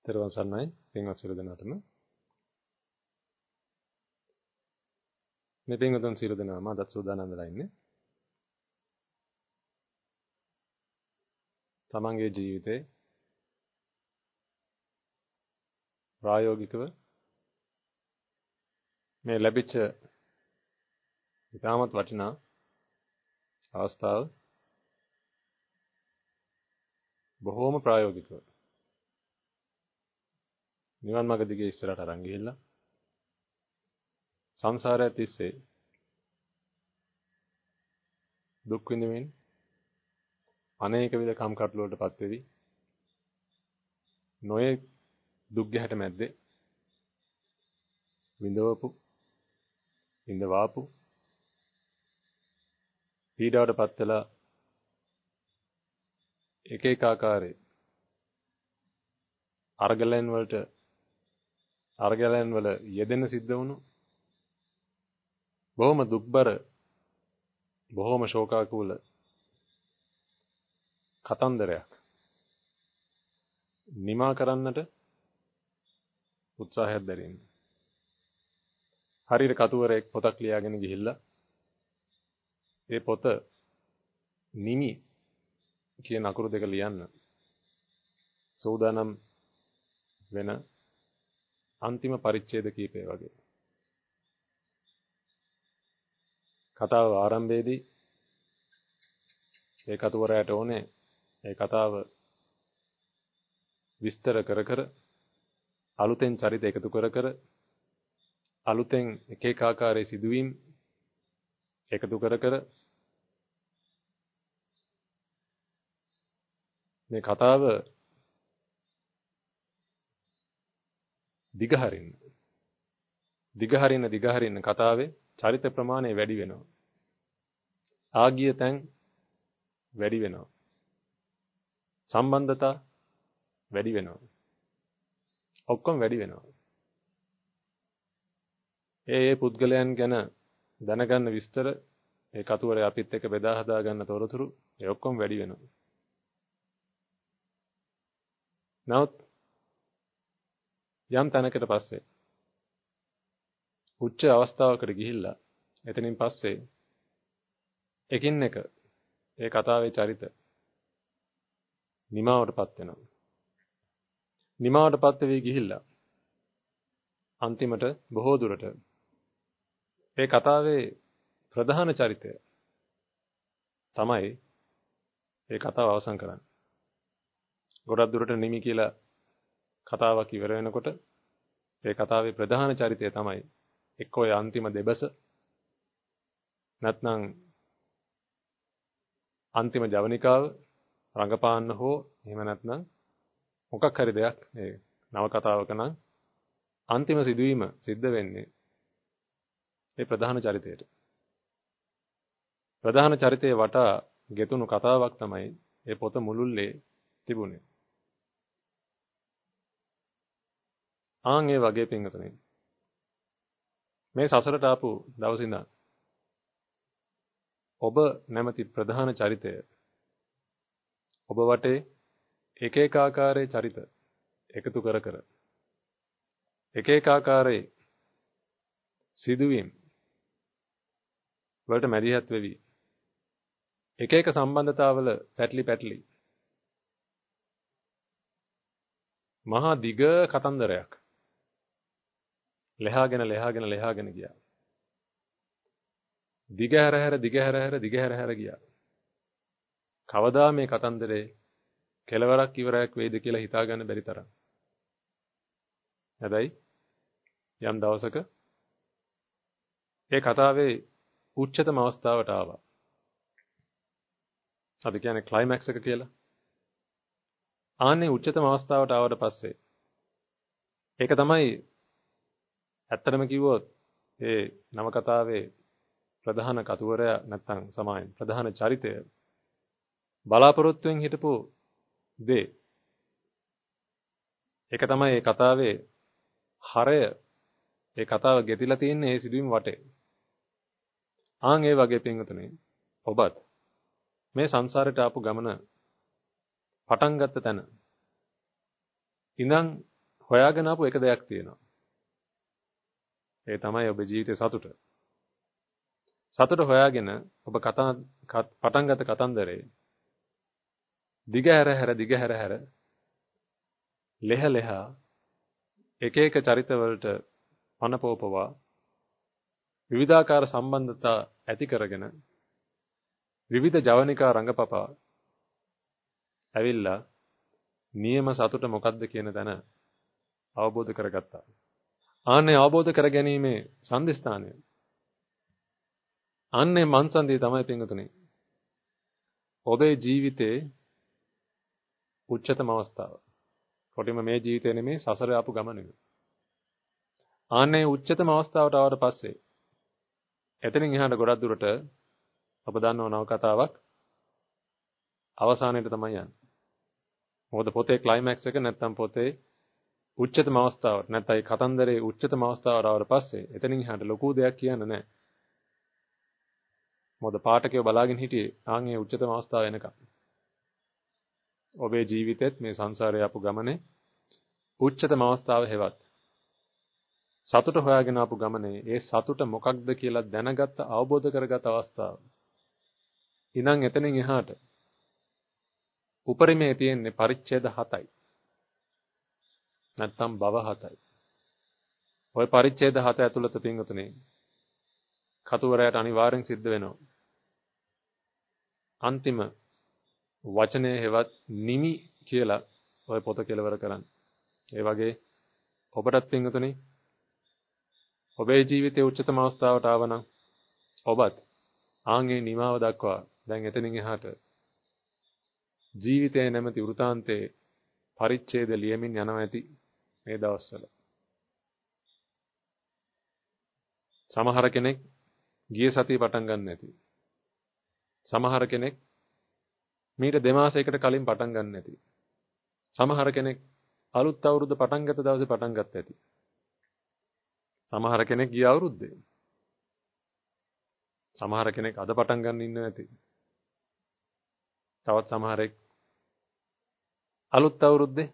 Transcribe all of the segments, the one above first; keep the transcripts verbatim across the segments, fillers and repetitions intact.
තෙරුවන් සරණයි පින්වත් සියලු දෙනාටම. මේ පින්වතුන් සියලු දෙනාම අදත් සූදානම් වෙලා ඉන්නේ. තමන්ගේ ජීවිතේ ප්‍රායෝගිකව මේ ලැබිච්ච ඉතාමත් වටිනා අවස්ථාව බොහෝම ප්‍රායෝගිකව නිවන් මාර්ග දිගේ ඉස්සරහට අරන් ගිහිල්ලා සංසාරය තිස්සේ දුක් විඳින්මින් අනේක විද කම්කටොළු වලටපත් වෙවි නොයේ දුක් ගැහැට මැද්දේ විඳවපු විඳවාපු පීඩාවටපත් වෙලා එක එක ආකාරයේ අර්ගලයන් වලට අර්ගලයන් වල යෙදෙන්න සිද්ධ වුණු බොහොම දුක්බර බොහොම ශෝකාකූල කතන්දරයක් නිමා කරන්නට උත්සාහයක් දැරීම. හරියට කතුවරයෙක් පොතක් ලියාගෙන ගිහිල්ලා ඒ පොත නිමි කියන අකුරු දෙක ලියන්න සූදානම් වෙන අන්තිම පරිච්ඡේද කීපය වගේ. කතාව ආරම්භයේදී ඒ කතුවරයාට ඕනේ ඒ කතාව විස්තර කර කර අලුතෙන් චරිත එකතු කර කර අලුතෙන් එක එක ආකාරයේ සිදුවීම් එකතු කර කර මේ කතාව දිගහරින්න දිගහරින්න දිගහරින්න කතාවේ චරිත ප්‍රමාණය වැඩි වෙනවා. ආගිය තැන් වැඩි වෙනවා. සම්බන්ධතා වැඩි වෙනවා. ඔක්කොම වැඩි වෙනවා. ඒ ඒ පුද්ගලයන් ගැන දැනගන්න විස්තර ඒ කතුවරයා අපිත් එක්ක බෙදා හදා ගන්න තොරතුරු ඒ ඔක්කොම වැඩි වෙනවා. නමුත් යම් තැනකට පස්සේ උච්ච අවස්ථාවකට ගිහිල්ලා එතනින් පස්සේ එකින් එක ඒ කතාවේ චරිත නිමාවටපත් වෙනවා. නිමාවටපත් වෙවි ගිහිල්ලා අන්තිමට බොහෝ දුරට ඒ කතාවේ ප්‍රධාන චරිතය තමයි ඒ කතාව අවසන් කරන්නේ. ගොඩක් දුරට නිමි කියලා කතාවක් ඉවර වෙනකොට ඒ කතාවේ ප්‍රධාන චරිතය තමයි එක්කෝ ඒ අන්තිම දෙබස නැත්නම් අන්තිම ජවනිකාව රංගපාන්න හෝ එහෙම නැත්නම් මොකක් හරි දෙයක් මේ නව කතාවක නම් අන්තිම සිදුවීම සිද්ධ වෙන්නේ ඒ ප්‍රධාන චරිතයට. ප්‍රධාන චරිතයේ වටා ගෙතුණු කතාවක් තමයි ඒ පොත මුළුල්ලේ තිබුණේ. ආන් ඒ වගේ පින්වතුනි මේ සසරට ආපු දවසින් ඉඳන් ඔබ නැමැති ප්‍රධාන චරිතය ඔබ වටේ එක එක ආකාරයේ චරිත එකතු කර කර එක එක ආකාරයේ සිදුවීම් වලට මැදිහත් වෙවි එක එක සම්බන්ධතාවල පැටලි පැටලි මහා දිග කතන්දරයක් ලෙහාගෙන ලෙහාගෙන ලෙහාගෙන ගියා. දිග හැර හැර දිග හැර හැර දිග හැර හැර ගියා. කවදා මේ කතන්දරේ කෙලවරක් ඉවරයක් වෙයිද කියලා හිතා ගන්න බැරි තරම්. හැබැයි යම් දවසක ඒ කතාවේ උච්චතම අවස්ථාවට ආවා. අපි කියන්නේ ක්ලයිමැක්ස් එක කියලා. ආන්නේ උච්චතම අවස්ථාවට ආවට පස්සේ ඒක තමයි ඇත්තටම කිව්වොත් ඒ නව කතාවේ ප්‍රධාන කතුවරයා නැත්නම් සමායන් ප්‍රධාන චරිතය බලාපොරොත්තුෙන් හිටපු දේ. ඒක තමයි මේ කතාවේ හරය. ඒ කතාව ගෙතිලා තියෙන්නේ මේ සිදුවීම් වටේ. ආන් ඒ වගේ පින්වතුනි ඔබත් මේ සංසාරයට ආපු ගමන පටන් ගත්ත තැන ඉඳන් හොයාගෙන ආපු එක දෙයක් තියෙනවා. ඒ තමයි ඔබේ ජීවිතේ සතුට. සතුට හොයාගෙන ඔබ කතා පටන් ගත කතන්දරේ දිගහැර හැර දිගහැර හැර ලෙහ ලෙහ එක එක චරිතවලට පනපෝපවා විවිධාකාර සම්බන්ධතා ඇති කරගෙන විවිධ ජවනිකා රංගපපා ඇවිල්ලා නියම සතුට මොකක්ද කියන දන අවබෝධ කරගත්තා. ආන්නේ අවබෝධ කර ගැනීමේ සම්දිස්ථානය. අන්නේ මන්සන්දී තමයි පින්වතුනි. ඔබේ ජීවිතේ උච්චතම අවස්ථාව. කොටිම මේ ජීවිතේ නෙමේ සසර ආපු ගමන. ආන්නේ උච්චතම අවස්ථාවට ආවට පස්සේ එතනින් එහාට ගොඩක් දුරට ඔබ දන්නව නව කතාවක් අවසානයේට තමයි යන්නේ. මොකද පොතේ ක්ලයිමැක්ස් එක නැත්තම් පොතේ උච්චතම අවස්ථාවට නැත්නම් ඒ කතන්දරේ උච්චතම අවස්ථාවට ආවට පස්සේ එතනින් එහාට ලොකු දෙයක් කියන්න නැහැ. මොකද පාඨකයව බලාගෙන හිටියේ ආන්ගේ උච්චතම අවස්ථාව එනකම්. ඔබේ ජීවිතෙත් මේ සංසාරේ ආපු ගමනේ උච්චතම අවස්ථාව හැවත්. සතුට හොයාගෙන ආපු ගමනේ ඒ සතුට මොකක්ද කියලා දැනගත්ත අවබෝධ කරගත් අවස්ථාව. ඉතින් එතනින් එහාට උපරිමයේ තියෙන්නේ පරිච්ඡේද හතයි. නැත්තම් භව හතයි. ওই පරිච්ඡේද හත ඇතුළත පින්වතුනි කතුවරයාට අනිවාර්යෙන් සිද්ධ වෙනවා. අන්තිම වචනේ හෙවත් නිමි කියලා ওই පොත කෙලවර කරන්න. ඒ වගේ ඔබටත් පින්වතුනි ඔබේ ජීවිතයේ උච්චතම අවස්ථාවට ආවනම් ඔබත් ආන්ගේ නිමාව දක්වා දැන් එතනින් එහාට ජීවිතයේ නැමැති වෘතාන්තයේ පරිච්ඡේද ලියමින් යනවා ඇති මේ දවස්වල. සමහර කෙනෙක් ගිය සතිය පටන් ගන්න නැති. සමහර කෙනෙක් මීට දෙමාසයකට කලින් පටන් ගන්න නැති. සමහර කෙනෙක් අලුත් අවුරුද්ද පටන් ගත්ත දවසේ පටන් ගත්ත ඇති. සමහර කෙනෙක් ගිය අවුරුද්දේ. සමහර කෙනෙක් අද පටන් ගන්න ඉන්න නැති. තවත් සමහරෙක් අලුත් අවුරුද්දේ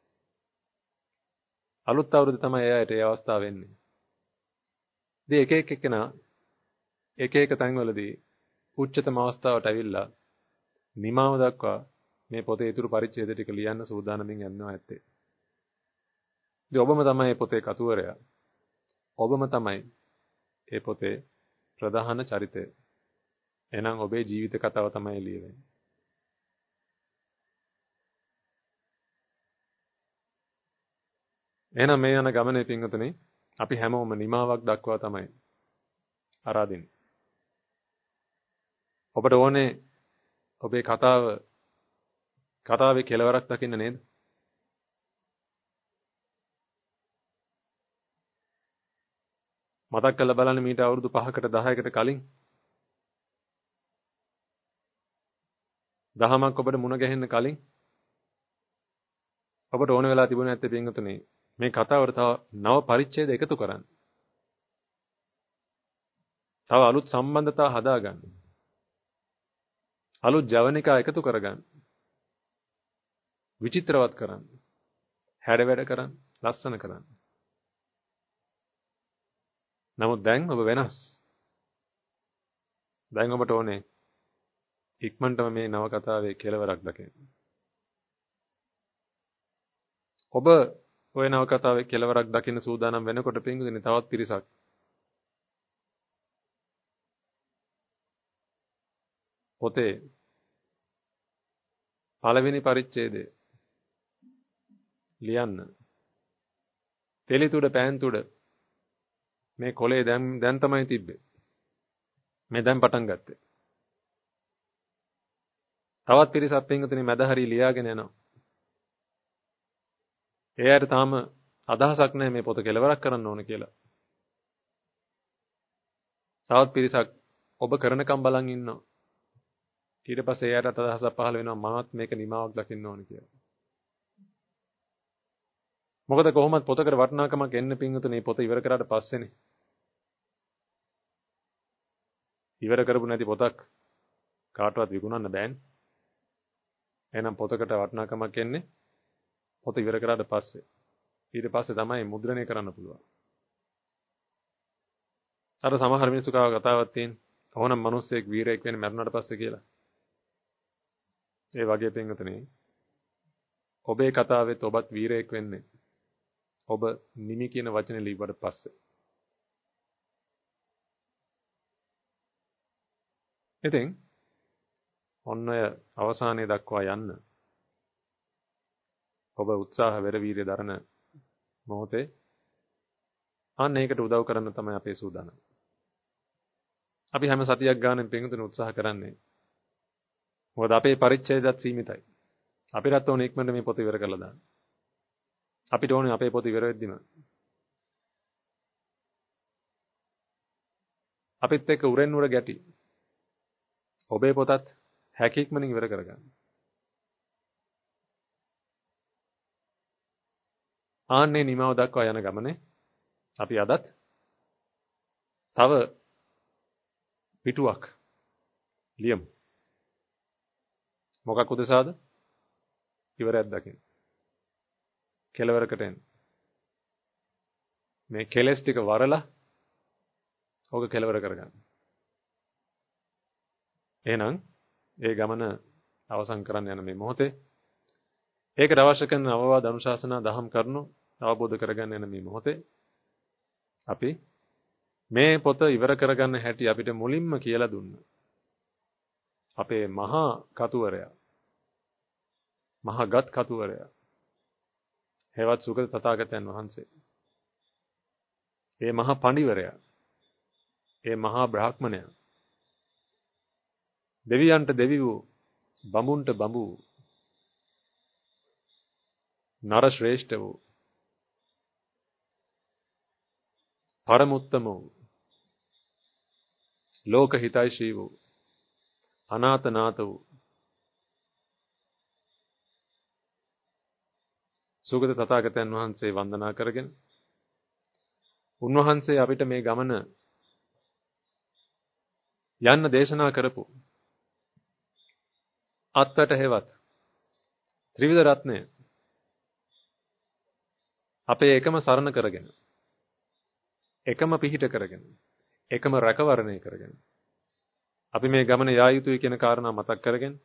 අලුත් අවුරුද්ද තමයි එයාට ඒ අවස්ථාව වෙන්නේ. ඉතින් එක එක කෙනා එක එක තැන්වලදී උච්චතම අවස්ථාවට ඇවිල්ලා නිමාව දක්වා මේ පොතේ ඊතුරු පරිච්ඡේද ටික ලියන්න සූදානමින් යනවා ඇත්තේ. ඉතින් ඔබම තමයි මේ පොතේ කතුවරයා. ඔබම තමයි මේ පොතේ ප්‍රධාන චරිතය. එහෙනම් ඔබේ ජීවිත කතාව තමයි ලියවෙන්නේ. එහෙනම් මේ යන ගමනේ පින්වතුනි අපි හැමෝම නිමාවක් දක්වා තමයි ආරාධින්නේ. ඔබට ඕනේ ඔබේ කතාව කතාවේ කෙලවරක් දකින්න නේද? මතක් කරලා බලන්න මීට අවුරුදු පහකට දහයකට කලින් දහමක් ඔබට මුණ ගැහෙන්න කලින් ඔබට ඕන වෙලා තිබුණේ නැත්තේ පින්වතුනි මේ කතාවට තව නව පරිච්ඡේද එකතු කරන්න. තව අලුත් සම්බන්ධතා හදාගන්න. අලුත් ජවනිකා එකතු කරගන්න. විචිත්‍රවත් කරන්න. හැඩ වැඩ කරන්න, ලස්සන කරන්න. නමුත් දැන් ඔබ වෙනස්. දැන් ඔබට ඕනේ ඉක්මනටම මේ නව කතාවේ කෙලවරක් දකින්න. ඔබ ඔය නව කතාවේ කෙලවරක් දකින්න සූදානම් වෙනකොට පින්වතුනි තවත් පිරිසක් පොතේ පළවෙනි පරිච්ඡේදය ලියන්න. තෙලිතුඩ පෑන්තුඩ මේ කොලේ දැන් දැන් තමයි තිබ්බේ. මේ දැන් පටන් ගත්තේ. තවත් පිරිසක් පින්වතුනි මැද හරි ලියාගෙන යනවා. එයාට තාම අදහසක් නැහැ මේ පොත කෙලවරක් කරන්න ඕන කියලා. තවත් පිරිසක් ඔබ කරනකම් බලන් ඉන්නවා. ඊට පස්සේ එයාට අදහසක් පහළ වෙනවා මාත් මේක නිමාවක් දකින්න ඕන කියලා. මොකද කොහොමද පොතකට වටිනාකමක් එන්න පින්වතුනි පොත ඉවර කරාට පස්සේනේ. ඉවර කරපු නැති පොතක් කාටවත් විකුණන්න බෑනේ. එහෙනම් පොතකට වටිනාකමක් එන්නේ පොත ඉවර කරාට පස්සේ. ඊට පස්සේ තමයි මුද්‍රණය කරන්න පුළුවන්. අර සමහර මිනිස්සු කාව කතාවක් තියෙන. කොහොනම් මිනිස්සෙක් වීරයෙක් වෙන්නේ මරුණාට පස්සේ කියලා. ඒ වගේ පින්වතුනි ඔබේ කතාවෙත් ඔබත් වීරයෙක් වෙන්නේ. ඔබ නිමි කියන වචනේ ලිව්වට පස්සේ. ඉතින් ඔන්න ඔය අවසානයේ දක්වා යන්න ඔබ උත්සාහ වෙර වීර්ය දරන මොහොතේ අන්න ඒකට උදව් කරන්න තමයි අපේ සූදානම. අපි හැම සතියක් ගානෙන් පින්තුන උත්සාහ කරන්නේ. මොකද අපේ පරිච්ඡේදات සීමිතයි. අපිටත් ඕනේ ඉක්මනට මේ පොත ඉවර කරලා දාන්න. අපිට ඕනේ අපේ පොත ඉවර වෙද්දිම අපිත් එක්ක උරෙන් උර ගැටි. ඔබේ පොතත් හැකියක්මනින් ඉවර කරගන්න. ආන්නේ නිමාව දක්වා යන ගමනේ අපි අදත් තව පිටුවක් ලියමු. මොකක් උදෙසාද? ඉවරයක් දකින්න. කෙලවරකට එන්න. මේ කෙලස් ටික වරලා ඔක කෙලවර කරගන්න. එහෙනම් ඒ ගමන අවසන් කරන්න යන මේ මොහොතේ ඒකට අවශ්‍ය කරන අවවාද අනුශාසනා දහම් කරුණු අවබෝධ කරගන්න යන මේ මොහොතේ අපි මේ පොත ඉවර කරගන්න හැටි අපිට මුලින්ම කියලා දුන්න අපේ මහා කතුවරයා මහා ගත් කතුවරයා හේවත් සුගත තථාගතයන් වහන්සේ ඒ මහා පඬිවරයා ඒ මහා බ්‍රාහ්මණයා දෙවියන්ට දෙවි වූ බඹුන්ට බඹු වූ නර ශ්‍රේෂ්ඨ වූ පරමොත්තම වූ ලෝක හිතයිශී වූ අනාතනාත වූ සුගත තථාගතයන් වහන්සේ වන්දනා කරගෙන උන්වහන්සේ අපිට මේ ගමන යන්න දේශනා කරපු අත්වට හේවත් ත්‍රිවිධ රත්නය අපේ එකම සරණ කරගෙන එකම පිහිට කරගෙන එකම රැකවරණය කරගෙන අපි මේ ගමන යා යුතුයි කියන කාරණා මතක් කරගෙන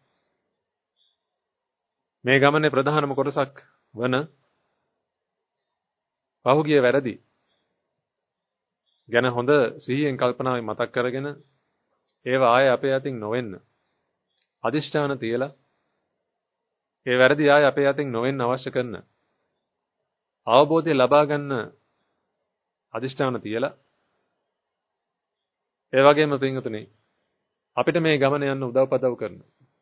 මේ ගමනේ ප්‍රධානම කොටසක් වන පහුගිය වැරදි ගැන හොඳ සිහියෙන් කල්පනාවෙන් මතක් කරගෙන ඒවා ආයේ අපේ අතින් නොවෙන්න අදිෂ්ඨාන තියලා ඒ වැරදි ආයේ අපේ අතින් නොවෙන්න අවශ්‍ය කරන අවබෝධය ලබා ගන්න අදිෂ්ඨාන තියලා ඒ වගේම පින්වතුනි අපිට මේ ගමන යන්න උදව්පදව් කරන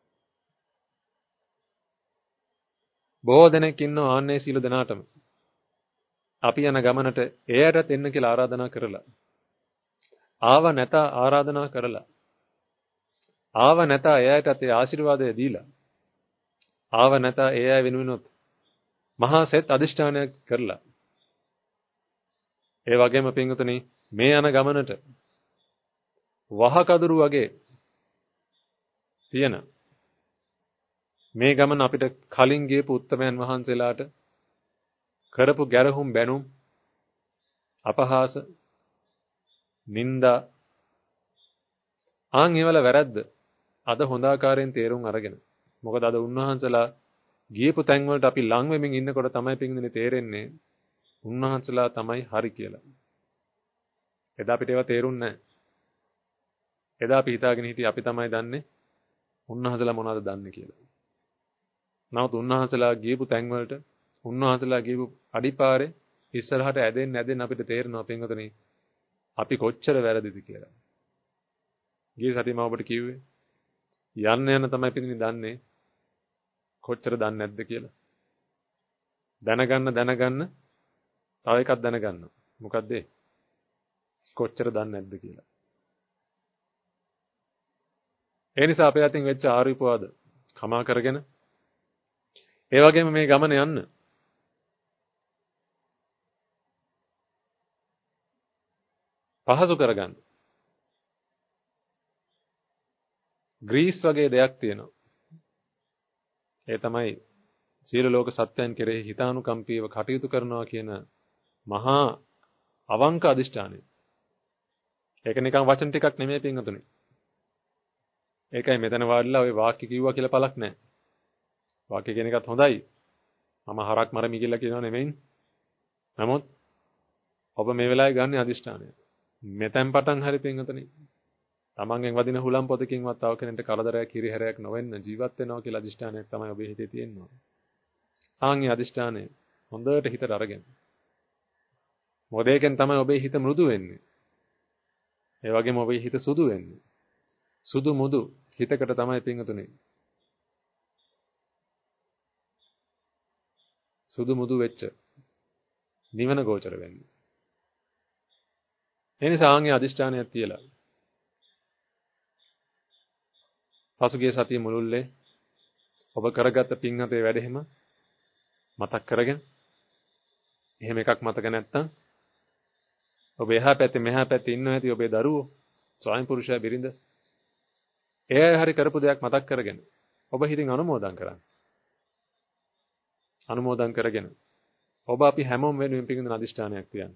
බොහෝ දෙනෙක් ඉන්නවා ආන්නේ සීල දනාටම අපි යන ගමනට එයටත් එන්න කියලා ආරාධනා කරලා ආව නැත ආරාධනා කරලා ආව නැත එයටත් ඒ ආශිර්වාදය දීලා ආව නැත එය වෙනුවෙනොත් මහා සෙත් අදිෂ්ඨානයක් කරලා ඒ වගේම පින්වතුනි මේ යන ගමනට වහකදුරු වගේ තියෙන මේ ගමන අපිට කලින් ගියපු උත්තමයන් වහන්සේලාට කරපු ගැරහුම් බැනුම් අපහාස නිന്ദා ආන් ඒවල වැරද්ද අද හොඳ ආකාරයෙන් තේරුම් අරගෙන මොකද අද උන්වහන්සේලා ගියපු තැන් වලට අපි ලං වෙමින් ඉන්නකොට තමයි පින්දිනේ තේරෙන්නේ උන්වහන්සේලා තමයි හරි කියලා. එදා අපිට ඒවා තේරුන්නේ නැහැ. එදා අපි හිතාගෙන හිටියේ අපි තමයි දන්නේ උන්වහන්සේලා මොනවද දන්නේ කියලා. නමුත් උන්වහන්සේලා ගියපු තැන් වලට උන්වහන්සේලා ගියපු අඩිපාරේ ඉස්සරහට ඇදෙන්න ඇදෙන්න අපිට තේරෙනවා පින්වතුනි අපි කොච්චර වැරදිද කියලා. ගිය සතියේම ඔබට කිව්වේ යන්න යන තමයි පිටින් දන්නේ කොච්චර දන්නේ නැද්ද කියලා. දැනගන්න දැනගන්න තව එකක් දැනගන්න. මොකද්ද ඒ? කොච්චර දන්නේ නැද්ද කියලා. ඒ නිසා අපේ අතින් වෙච්ච ආරිපවාද කමා කරගෙන ඒ වගේම මේ ගමන යන්න පහසු කරගන්න. ග්‍රීස් වගේ දෙයක් තියෙනවා. ඒ තමයි සියලු ලෝක සත්‍යයන් කෙරෙහි හිතානුකම්පීව කටයුතු කරනවා කියන මහා අවංක අදිෂ්ඨානය. ඒක නිකන් වචන ටිකක් නෙමෙයි පින්වතුනි. ඒකයි මෙතන වාඩිලා ওই වාක්‍ය කිව්වා කියලා පළක් නැහැ. වාක්‍ය කියන එකත් හොඳයි. මම හරක් මරමි කියලා කියනව නෙමෙයි. නමුත් ඔබ මේ වෙලාවේ ගන්න අදිෂ්ඨානය. මෙතෙන් පටන් හරි පින්වතුනි. තමන්ගෙන් වදින හුලම් පොතකින්වත් තව කෙනෙක්ට කරදරයක් හිරිහැරයක් නොවෙන්න ජීවත් වෙනවා කියලා අදිෂ්ඨානයක් තමයි ඔබේ හිතේ තියෙන්නේ. ආන්ගේ අදිෂ්ඨානය හොඳට හිතට අරගෙන. මොකද ඒකෙන් තමයි ඔබේ හිත මෘදු වෙන්නේ. ඒ වගේම ඔබේ හිත සුදු වෙන්නේ. සුදු මුදු හිතකට තමයි පින්වතුනි. සුදු මුදු වෙච්ච නිවන ගෝචර වෙන්නේ. එනිසා ආන්ගේ අදිෂ්ඨානයක් තියලා පසුගිය සතිය මුළුල්ලේ ඔබ කරගත්ත පින්හතේ වැඩ එහෙම මතක් කරගෙන එහෙම එකක් මතක නැත්තම් ඔබ එහා පැත්තේ මෙහා පැත්තේ ඉන්නව ඇති ඔබේ දරුවෝ ස්වයං පුරුෂයා බිරිඳ ඒ හරි කරපු දෙයක් මතක් කරගෙන ඔබ හිතින් අනුමෝදන් කරන්න. අනුමෝදන් කරගෙන ඔබ අපි හැමෝම වෙනුවෙන් පිළිගන්න අදිෂ්ඨානයක් තියන්න.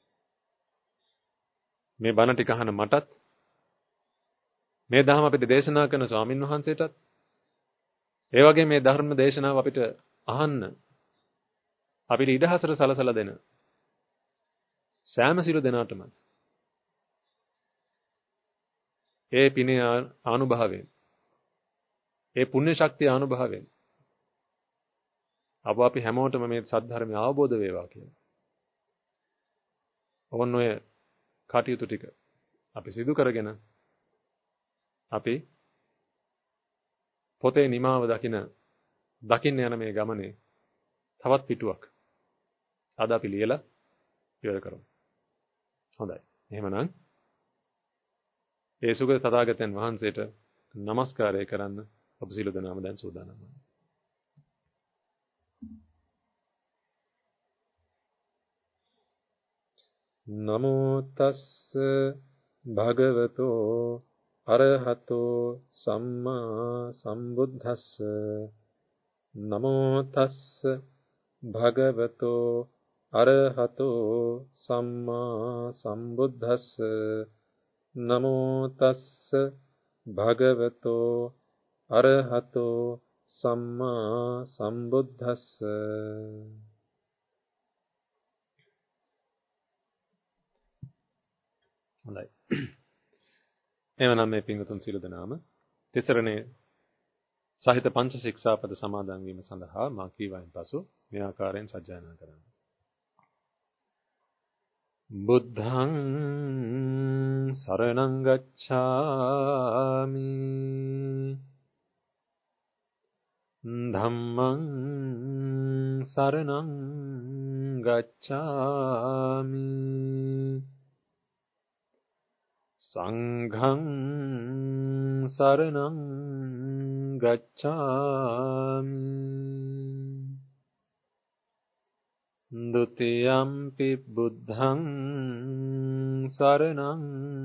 මේ බණ ටික අහන මටත් මේ ධර්ම අපිට දේශනා කරන ස්වාමින් වහන්සේටත් ඒ වගේ මේ ධර්ම දේශනාව අපිට අහන්න අපිට ඉඩහසර සලසලා දෙන සෑම සිළු දෙනාටම ඒ පිනේ ආනුභාවයෙන් ඒ පුණ්‍ය ශක්තිය ආනුභාවයෙන් අප අපි හැමෝටම මේ සද්ධර්මය අවබෝධ වේවා කියලා. ඕන ඔය කටයුතු ටික අපි සිදු කරගෙන අපි පොතේ නිමාව දකින දකින්න යන මේ ගමනේ තවත් පිටුවක් අද අපි ලියලා ඉවර කරමු. හොඳයි. එහෙමනම් ඒ සුගත තථාගතයන් වහන්සේට নমස්කාරය කරන්න ඔබ සියලු දෙනාම දැන් සූදානම් වෙනවා. නමෝ තස්ස භගවතෝ අරහතෝ සම්මා සම්බුද්දස්ස නමෝ තස්ස භගවතෝ අරහතෝ සම්මා සම්බුද්දස්ස නමෝ තස්ස භගවතෝ අරහතෝ සම්මා සම්බුද්දස්ස. හොඳයි. එවනම් මේ පින්වතුන් සියලු දෙනාම තිසරණේ සහිත පංච ශික්ෂාපද සමාදන් වීම සඳහා මා කීවයින් පසු මේ ආකාරයෙන් සජ්ජායනා කරන්න. බුද්ධං සරණං ගච්ඡාමි ධම්මං සරණං ගච්ඡාමි සංඝං සරණං ගච්ඡාමි ဒ ුතියම්පි බුද්ධං සරණං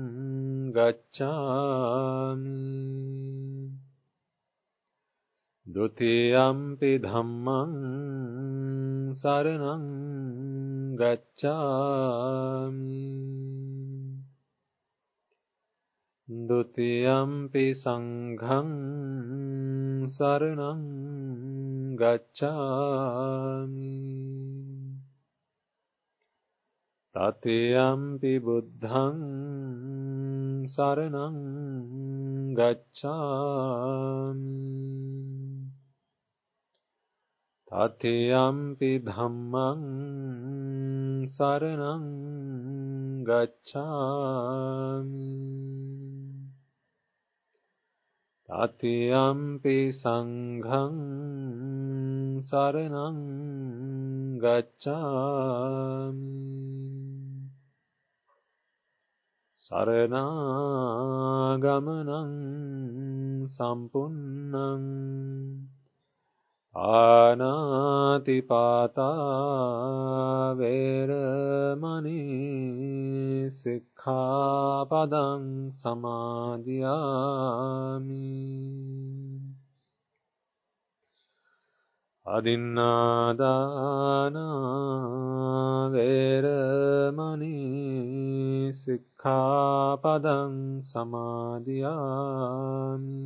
ගච්ඡාමි ဒ ුතියම්පි ධම්මං සරණං ගච්ඡාමි ဒ ුතියම්පි සංඝං සරණං ගච්ඡාමි තතියම්පි බුද්ධං සරණං ගච්ඡාමි තතියම්පි ධම්මං සරණං ගච්ඡාමි තතියම්පි සංඝං සරණං ගච්ඡාමි සරණාගමනං සම්පුන්නං ආනාතිපාතා වේරමණී සික්ඛාපදං සමාදියාමි අදින්නාදානා වේරමණී සික්ඛාපදං සමාදියාමි.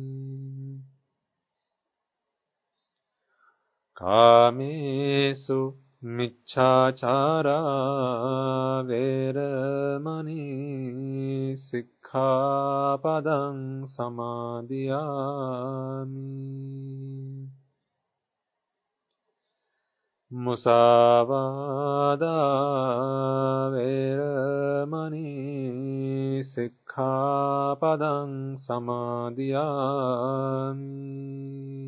කාමේසු මිච්ඡාචාරා වේරමණී සික්ඛාපදං සමාදියාමි. මුසාවාදා වේරමණී සික්ඛාපදං සමාදියාමි.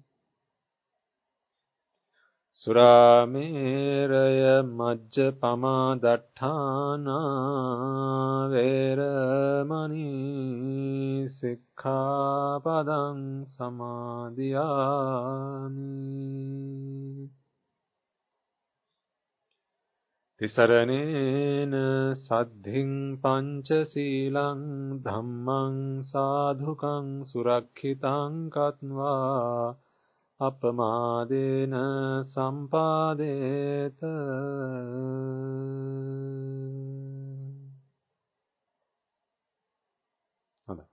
සුරාමේරය මජ්ජපමා දට්ඨානා වේරමණී සික්ඛාපදං සමාදියාමි. තිසරණේන සද්ධින් පංචශීලං ධම්මං සාධුකං සුරක්ඛිතං කତ୍වා අපමාදේන සම්පාදේත. හොඳයි.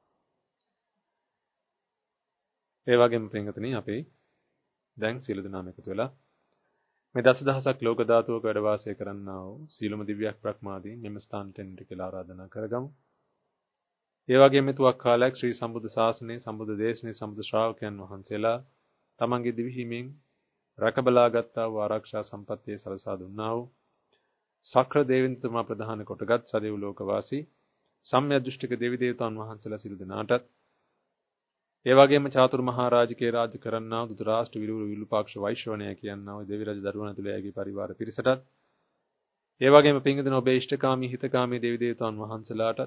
ඒ වගේම පින්වතුනි අපි දැන් සියලු දෙනාම එකතු වෙලා මේ දසදහසක් ලෝක ධාතුවක වැඩ වාසය කරන්නා වූ සීලම දිව්‍යක් බ්‍රහ්මාදීන් මෙම ස්ථානට එන්නට කියලා ආරාධනා කරගමු. ඒ වගේම තුවක් කාලයක් ශ්‍රී සම්බුද්ධ ශාසනයේ සම්බුද්ධ දේශනයේ සම්බුද්ධ ශ්‍රාවකයන් වහන්සේලා තමන්ගේ දිවි හිමින් රැකබලාගත්තා වූ ආරක්ෂා සම්පත්තිය සලසා දුන්නා වූ සක්‍ර දේවින්තුමා ප්‍රධාන කොටගත් සදෙව් ලෝකවාසී සම්මිය දෘෂ්ටික දෙවි දේවතාවුන් වහන්සේලා සිළු දෙනාටත් ඒ වගේම චාතුරු මහා රාජකීය රාජ්‍ය කරන්නා වූ ධෘතරාෂ්ට්‍ර විදුර විලුපාක්ෂ වෛශ්‍රවණය කියනා වූ දෙවි රජ දරුවන් ඇතුළේ ඇගේ පරිවාර පිරිසටත් ඒ වගේම පින්වතුනි ඔබේ ඉෂ්ඨකාමී හිතකාමී දෙවි දේවතාවුන් වහන්සේලාටත්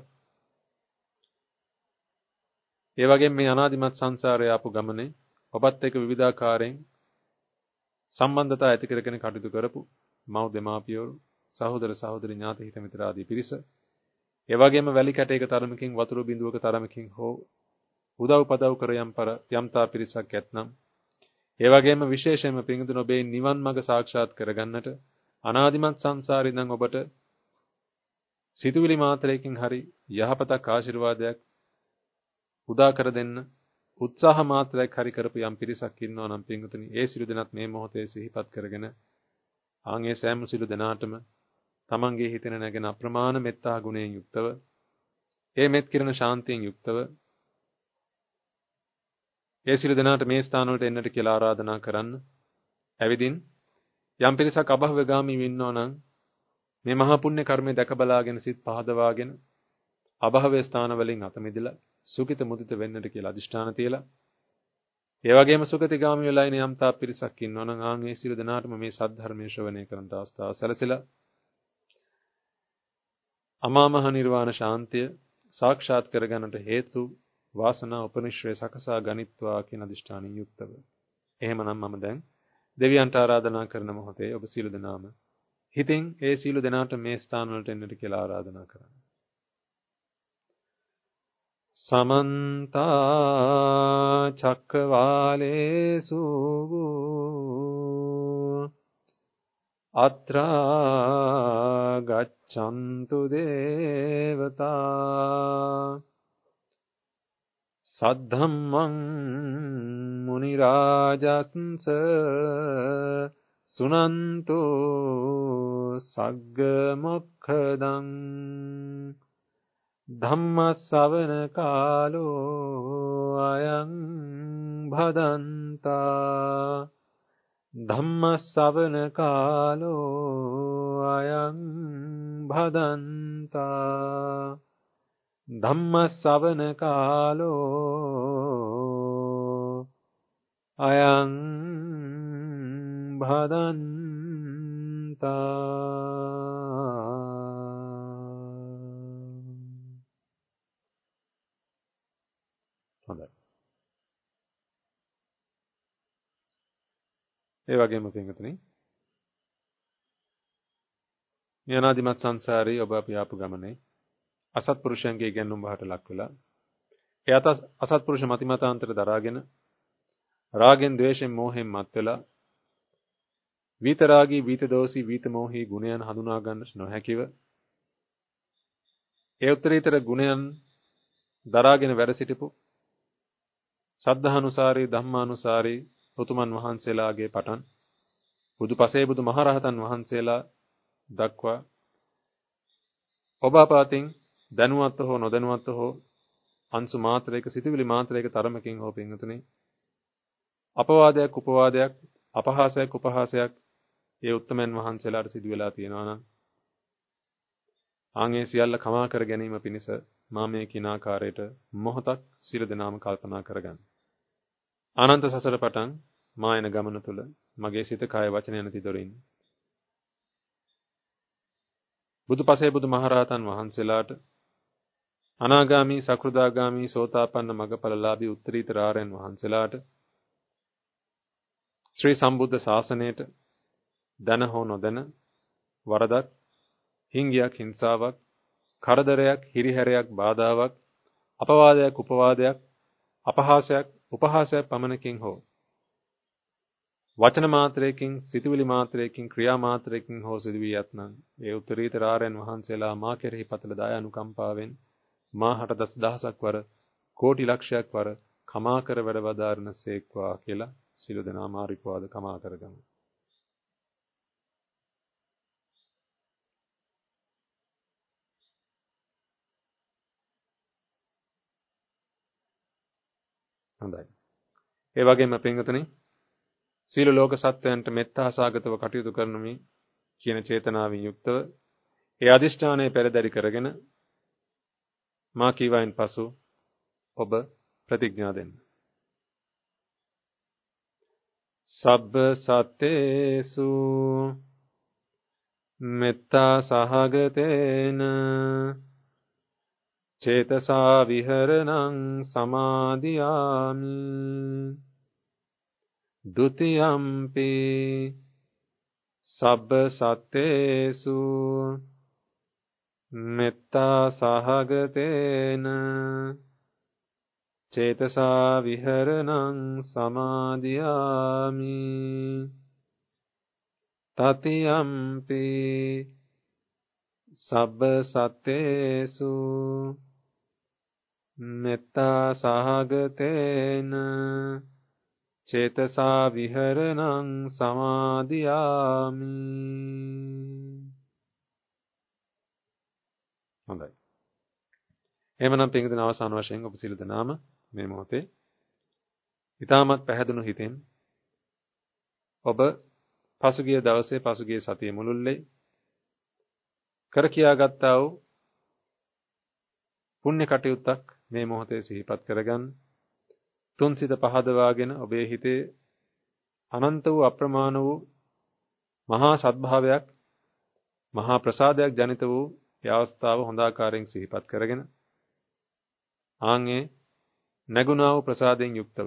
ඒ වගේම මේ අනාදිමත් සංසාරයේ ආපු ගමනේ ඔබත් එක්ක විවිධාකාරයෙන් සම්බන්ධතා ඇති කරගෙන කටයුතු කරපු මව් දෙමාපියෝ සහෝදර සහෝදරි ඥාති හිත මිත්‍ර ආදී පිරිස ඒ වගේම වැලි කැටයක තරමකින් වතුර බිඳුවක තරමකින් හෝ උදව් පදව් කර යම් පර යම්තා පිරිසක් ඇතනම් ඒ වගේම විශේෂයෙන්ම පින්දුන ඔබේ නිවන් මඟ සාක්ෂාත් කරගන්නට අනාදිමත් සංසාරේ ඉඳන් ඔබට සිතුවිලි මාත්‍රයකින් හරි යහපතක් ආශිර්වාදයක් උදා කර දෙන්න උත්සාහ මාත්‍රයක් හරි කරපු යම් පිරිසක් ඉන්නවා නම් පින්වතුනි ඒ සිළු දෙනාත් මේ මොහොතේ සිහිපත් කරගෙන ආන්ගේ සෑම සිළු දෙනාටම තමන්ගේ හිතෙන නැගෙන අප්‍රමාණ මෙත්තා ගුණයෙන් යුක්තව ඒ මෙත් කිරණ ශාන්තියෙන් යුක්තව ඒ සිළු දෙනාට මේ ස්ථාන වලට එන්නට කියලා ආරාධනා කරන්න. ඇවිදින් යම් පිරිසක් අභවගාමීව ඉන්නවා නම් මේ මහා පුණ්‍ය කර්මය දැක බලාගෙන සිත් පහදවාගෙන අභවයේ ස්ථාන වලින් අත මිදලා සුඛිත මුදිත වෙන්නට කියලා අදිෂ්ඨාන තියලා ඒ වගේම සුගතිගාමී වෙලා ඉන යම් තා පිරිසක් ඉන්නවා නම් ආන් ඒ සිළු දෙනාටම මේ සද්ධර්මයේ ශ්‍රවණය කරන්න අවස්ථාව සැලසෙලා අමා මහ නිර්වාණ ශාන්තිය සාක්ෂාත් කරගන්නට හේතු වාසනා උපනිශ්‍රේ සකසා ගනිත්වා කියන අදිෂ්ඨානින් යුක්තව. එහෙමනම් මම දැන් දෙවියන්ට ආරාධනා කරන මොහොතේ ඔබ සීල දනාම හිතින් ඒ සීල දනාට මේ ස්ථාන වලට එන්නට කියලා ආරාධනා කරන්න. සමන්ත චක්කවාලේසු අත්‍රා ගච්ඡන්තු දේවතා සද්ධම්මං මුනි රාජස්ස සුනන්තු සග්ග මොක්ඛදං ධම්ම ශ්‍රවණ කාලෝ අයං භදන්තා ධම්ම ශ්‍රවණ කාලෝ අයං භදන්තා ධම්ම ශ්‍රවණ කාලෝ අයං භදන්තා. හොඳයි. ඒ වගේම පින්වතුනි මේ අනාදිමත් සංසාරේ ඔබ අපි ආපු ගමනේ අසත්පුරුෂයන්ගේ ඉගැන්වුම් බහට ලක් වෙලා ඒ අසත්පුරුෂ මතිමතාන්තර දරාගෙන රාගෙන් ද්වේෂෙන් මෝහෙන් මත් වෙලා විතරාගී, විතදෝෂී, විතමෝහී ගුණයන් හඳුනා ගන්නට නොහැකිව ඒ උත්තරීතර ගුණයන් දරාගෙන වැඩ සිටපු සද්ධානුසාරී, ධම්මානුසාරී උතුමන් වහන්සේලාගේ පටන් බුදු පසේ බුදු මහරහතන් වහන්සේලා දක්වා ඔබ අප අතින් දැනුවත්ව හෝ නොදැනුවත්ව හෝ අංශු මාත්‍රයක සිතුවිලි මාත්‍රයක තරමකින් හෝ පින්තුනේ අපවාදයක් උපවාදයක් අපහාසයක් උපහාසයක් ඒ උත්තමයන් වහන්සේලාට සිදු වෙලා තියෙනවා නම් ආන්ගේ සියල්ල කමා කර ගැනීම පිණිස මා මේ කින ආකාරයට මොහොතක් සියලු දෙනාම කල්පනා කරගන්න. අනන්ත සසර පටන් මා යන ගමන තුල මගේ සිත කය වචන යන තිදොරින් බුදුපසේ බුදු මහරහතන් වහන්සේලාට අනාගාමී සකෘදාගාමී සෝතාපන්න මගඵලලාභී උත්තරීතර ආර්යයන් වහන්සේලාට ශ්‍රී සම්බුද්ධ ශාසනයට දන හෝ නොදන වරදක් හිංගියක් හිංසාවක් කරදරයක් හිරිහැරයක් බාධාවක් අපවාදයක් උපවාදයක් අපහාසයක් උපහාසයක් පමණකින් හෝ වචන මාත්‍රයකින් සිතුවිලි මාත්‍රයකින් ක්‍රියා මාත්‍රයකින් හෝ සිදු වී ඇතනම් ඒ උත්තරීතර ආර්යයන් වහන්සේලා මා කෙරෙහි පතල දයානුකම්පාවෙන් මාහට දස දහසක් වර කෝටි ලක්ෂයක් වර කමා කර වැඩ වදාරන සේක්වා කියලා සියලු දෙනා මාරිකවාද කමා කරගමු. හොඳයි. ඒ වගේම පින්වතුනි සීල ලෝක සත්වයන්ට මෙත්තා සාගතව කටයුතු කරන මේ කියන චේතනාවෙන් යුක්තව ඒ අදිෂ්ඨානය පෙරදරි කරගෙන මා කීවයින් පසු ඔබ ප්‍රතිඥා දෙන්න. සබ්බ සත්තේසු මෙත්තා සහගතේන චේතසා විහරණං සමාදියාමි ဒ ුතියම්පි සබ්බ සත්තේසු මෙත්තා සහගතේන චේතසා විහරණං සමාදියාමි තතියම්පි සබ්බ සත්තේසු මෙත්තා සහගතේන චේතසා විහරණං සමාදියාමි. හොඳයි. එහෙමනම් පින්විතන අවසාන වශයෙන් ඔබ සියලු දෙනාම මේ මොහොතේ ඊටමත් පැහැදුණු හිතෙන් ඔබ පසුගිය දවසේ පසුගිය සතියේ මුළුල්ලේ කර කියාගත්තා වූ පුණ්‍ය කටයුත්තක් මේ මොහොතේ සිහිපත් කරගන්න. තුන් සිත පහදවාගෙන ඔබේ හිතේ අනන්ත වූ අප්‍රමාණ වූ මහා සද්භාවයක් මහා ප්‍රසාදයක් ජනිත වූ ඒ අවස්ථාව හොඳාකාරයෙන් සිහිපත් කරගෙන ආන්ගේ නැගුණා වූ ප්‍රසාදයෙන් යුක්තව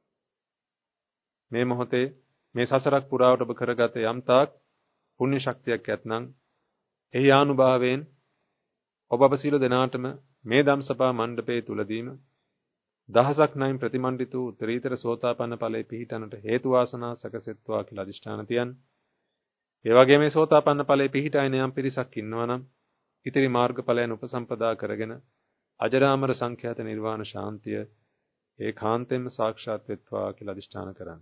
මේ මොහොතේ මේ සසරක් පුරාවට ඔබ කරගත යම්තාක් පුණ්‍ය ශක්තියක් ඇතනම් එහි ආනුභාවයෙන් ඔබ අප සියලු දෙනාටම මේ ධම්සභා මණ්ඩපයේ තුලදීම දහසක් නයින් ප්‍රතිමන්විත වූ උත්තරීතර සෝතාපන්න ඵලයේ පිහිටනට හේතු වාසනා සකසෙත්වා කියලා අදිෂ්ඨාන තියන්. ඒ වගේම මේ සෝතාපන්න ඵලයේ පිහිටයින යම් පිරිසක් ඉන්නවා නම් ඉතිරි මාර්ගඵලයන් උපසම්පදා කරගෙන අජරාමර සංඛ්‍යාත නිර්වාණ ශාන්තිය ඒකාන්තයෙන්ම සාක්ෂාත් වෙත්වා කියලා අදිෂ්ඨාන කරන්.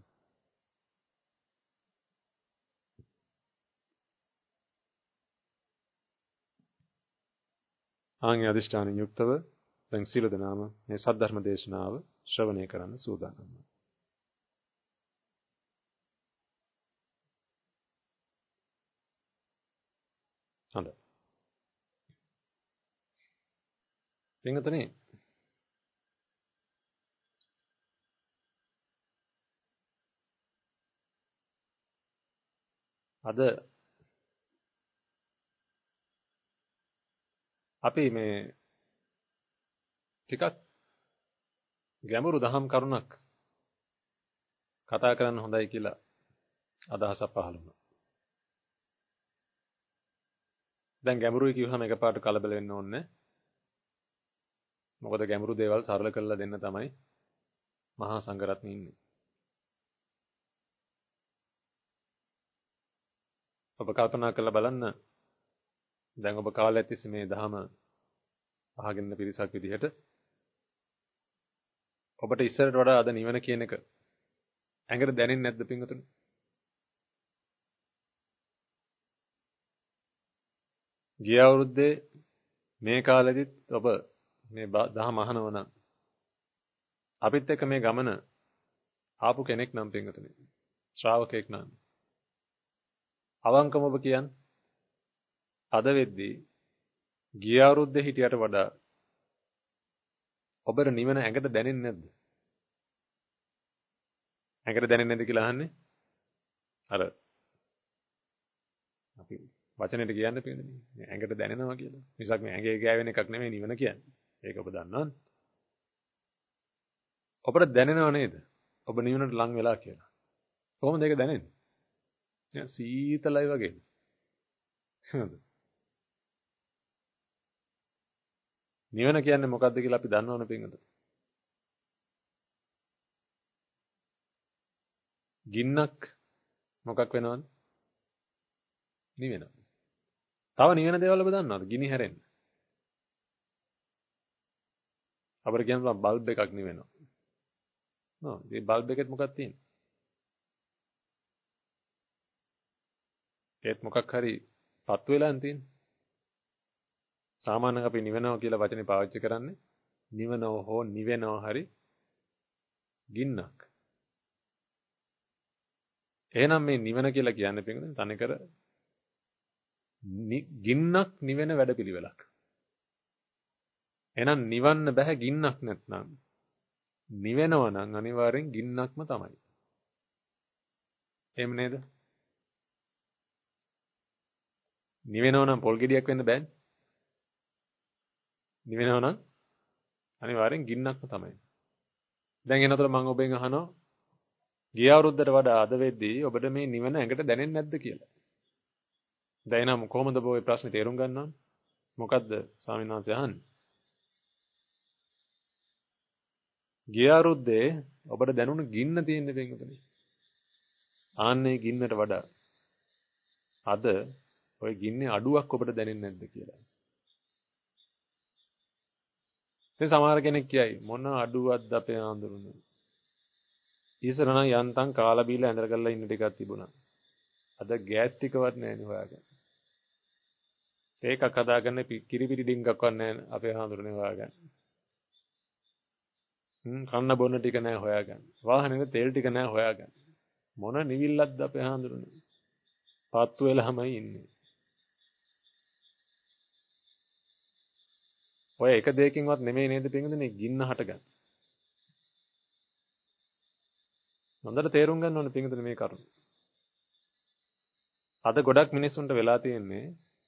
ආන්ගේ අදිෂ්ඨානෙන් යුක්තව දැන් සීල දනාම මේ සද්ධර්ම දේශනාව ශ්‍රවණය කරන්න සූදානම්. හොඳයි. පින්වතුනි අද අපි මේ ටිකක් ගැඹුරු දහම් කරුණක් කතා කරන්න හොඳයි කියලා අදහසක් පහළ වුණා. දැන් ගැඹුරුයි කියවහම එකපාරට කලබල වෙන්න ඕනේ. මොකද ගැඹුරු දේවල් සරල කරලා දෙන්න තමයි මහා සංඝරත්නය ඉන්නේ. ඔබ කල්පනා කරලා බලන්න දැන් ඔබ කාලයක් තිස්සේ මේ ධහම අහගෙන ඉන්න පිරිසක් විදිහට ඔබට ඉස්සරට වඩා අද නිවන කියන එක ඇඟට දැනෙන්නේ නැද්ද පින්වතුනි? ගිය අවුරුද්දේ මේ කාලෙදිත් ඔබ මේ දහම අහනව නම් අපිත් එක්ක මේ ගමන ආපු කෙනෙක් නම් පින්වතුනි ශ්‍රාවකෙක් නම් අවංකම ඔබ කියන්නේ අද වෙද්දී ගිය අවුරුද්දේ හිටියට වඩා ඔබට නිවන ඇඟට දැනෙන්නේ නැද්ද? ඇඟට දැනෙන්නේ නැද්ද කියලා අහන්නේ? අර අපි වචනෙට කියන්න පිළිදෙන්නේ. මේ ඇඟට දැනෙනවා කියලා. මිසක් මේ ඇඟේ ගෑවෙන එකක් නෙමෙයි නිවන කියන්නේ. ඒක ඔබ දන්නවනේ. ඔබට දැනෙනව නේද? ඔබ නිවනට ලං වෙලා කියලා. කොහොමද ඒක දැනෙන්නේ? නිකන් සීතලයි වගේ. හරිද? නිවන කියන්නේ මොකද්ද කියලා අපි දන්නවනේ පින්වතුනි. ගින්නක් මොකක් වෙනවද? නිවෙනවා. තව නිවෙන දේවල් ඔබ දන්නවද? ගිනි හැරෙන්න. අපිට කියනවා බල්බ් එකක් නිවෙනවා. නෝ, මේ බල්බ් එකෙත් මොකක්ද තියෙන්නේ? ඒත් මොකක් හරි පත්තු වෙලාන් තියෙන්නේ. සාමාන්‍යයෙන් අපි නිවෙනවා කියලා වචනේ පාවිච්චි කරන්නේ නිවනව හෝ නිවෙනව හරි ගින්නක්. එහෙනම් මේ නිවන කියලා කියන්නේ පිටින් තනිකර ගින්නක් නිවෙන වැඩපිළිවෙලක්. එහෙනම් නිවන්න බෑ ගින්නක් නැත්නම්. නිවෙනව නම් අනිවාර්යෙන් ගින්නක්ම තමයි. එහෙම නේද? නිවෙනව නම් පොල් ගෙඩියක් වෙන්න බෑනේ. නිවෙනව නම් අනිවාර්යෙන් ගින්නක්ම තමයි. දැන් එනතර මම ඔබෙන් අහනවා ගිය අවුරුද්දට වඩා අද වෙද්දී ඔබට මේ නිවන ඇඟට දැනෙන්නේ නැද්ද කියලා. දැන් එනම කොහොමද ඔබ ওই ප්‍රශ්නේ තේරුම් ගන්නවන්නේ? මොකද්ද ස්වාමීන් වහන්සේ අහන්නේ? ගිය අවුරුද්දේ ඔබට දැනුණ ගින්න තියෙන්නේ පින්වතුනි. ආන්නේ ගින්නට වඩා අද ওই ගින්නේ අඩුවක් ඔබට දැනෙන්නේ නැද්ද කියලා. ඉතින් සමහර කෙනෙක් කියයි මොන අඩුවක්ද අපේ ආඳුරුනේ. ඉස්සර නම් යන්තම් කාලා බීලා ඇඳලා කරලා ඉන්න ටිකක් තිබුණා. අද ගෑස් ටිකවත් නැහැ හොයාගන්න. ඒකක් හදාගන්න කිරිපිටි ඩිංගක්වත් නැහැ අපේ ආඳුරුනේ හොයාගන්න. හ්ම් කන්න බොන්න ටික නැහැ හොයාගන්න. වාහනේ තෙල් ටික නැහැ හොයාගන්න. මොන නිවිල්ලක්ද අපේ ආඳුරුනේ. පත්තු වෙලාමයි ඉන්නේ. ඔය එක දෙයකින්වත් නෙමෙයි නේද පින්වතුනි ගින්න හටගන්නේ. හොඳට තේරුම් ගන්න ඕනේ පින්වතුනි මේ කරුණ. අද ගොඩක් මිනිස්සුන්ට වෙලා තියෙන්නේ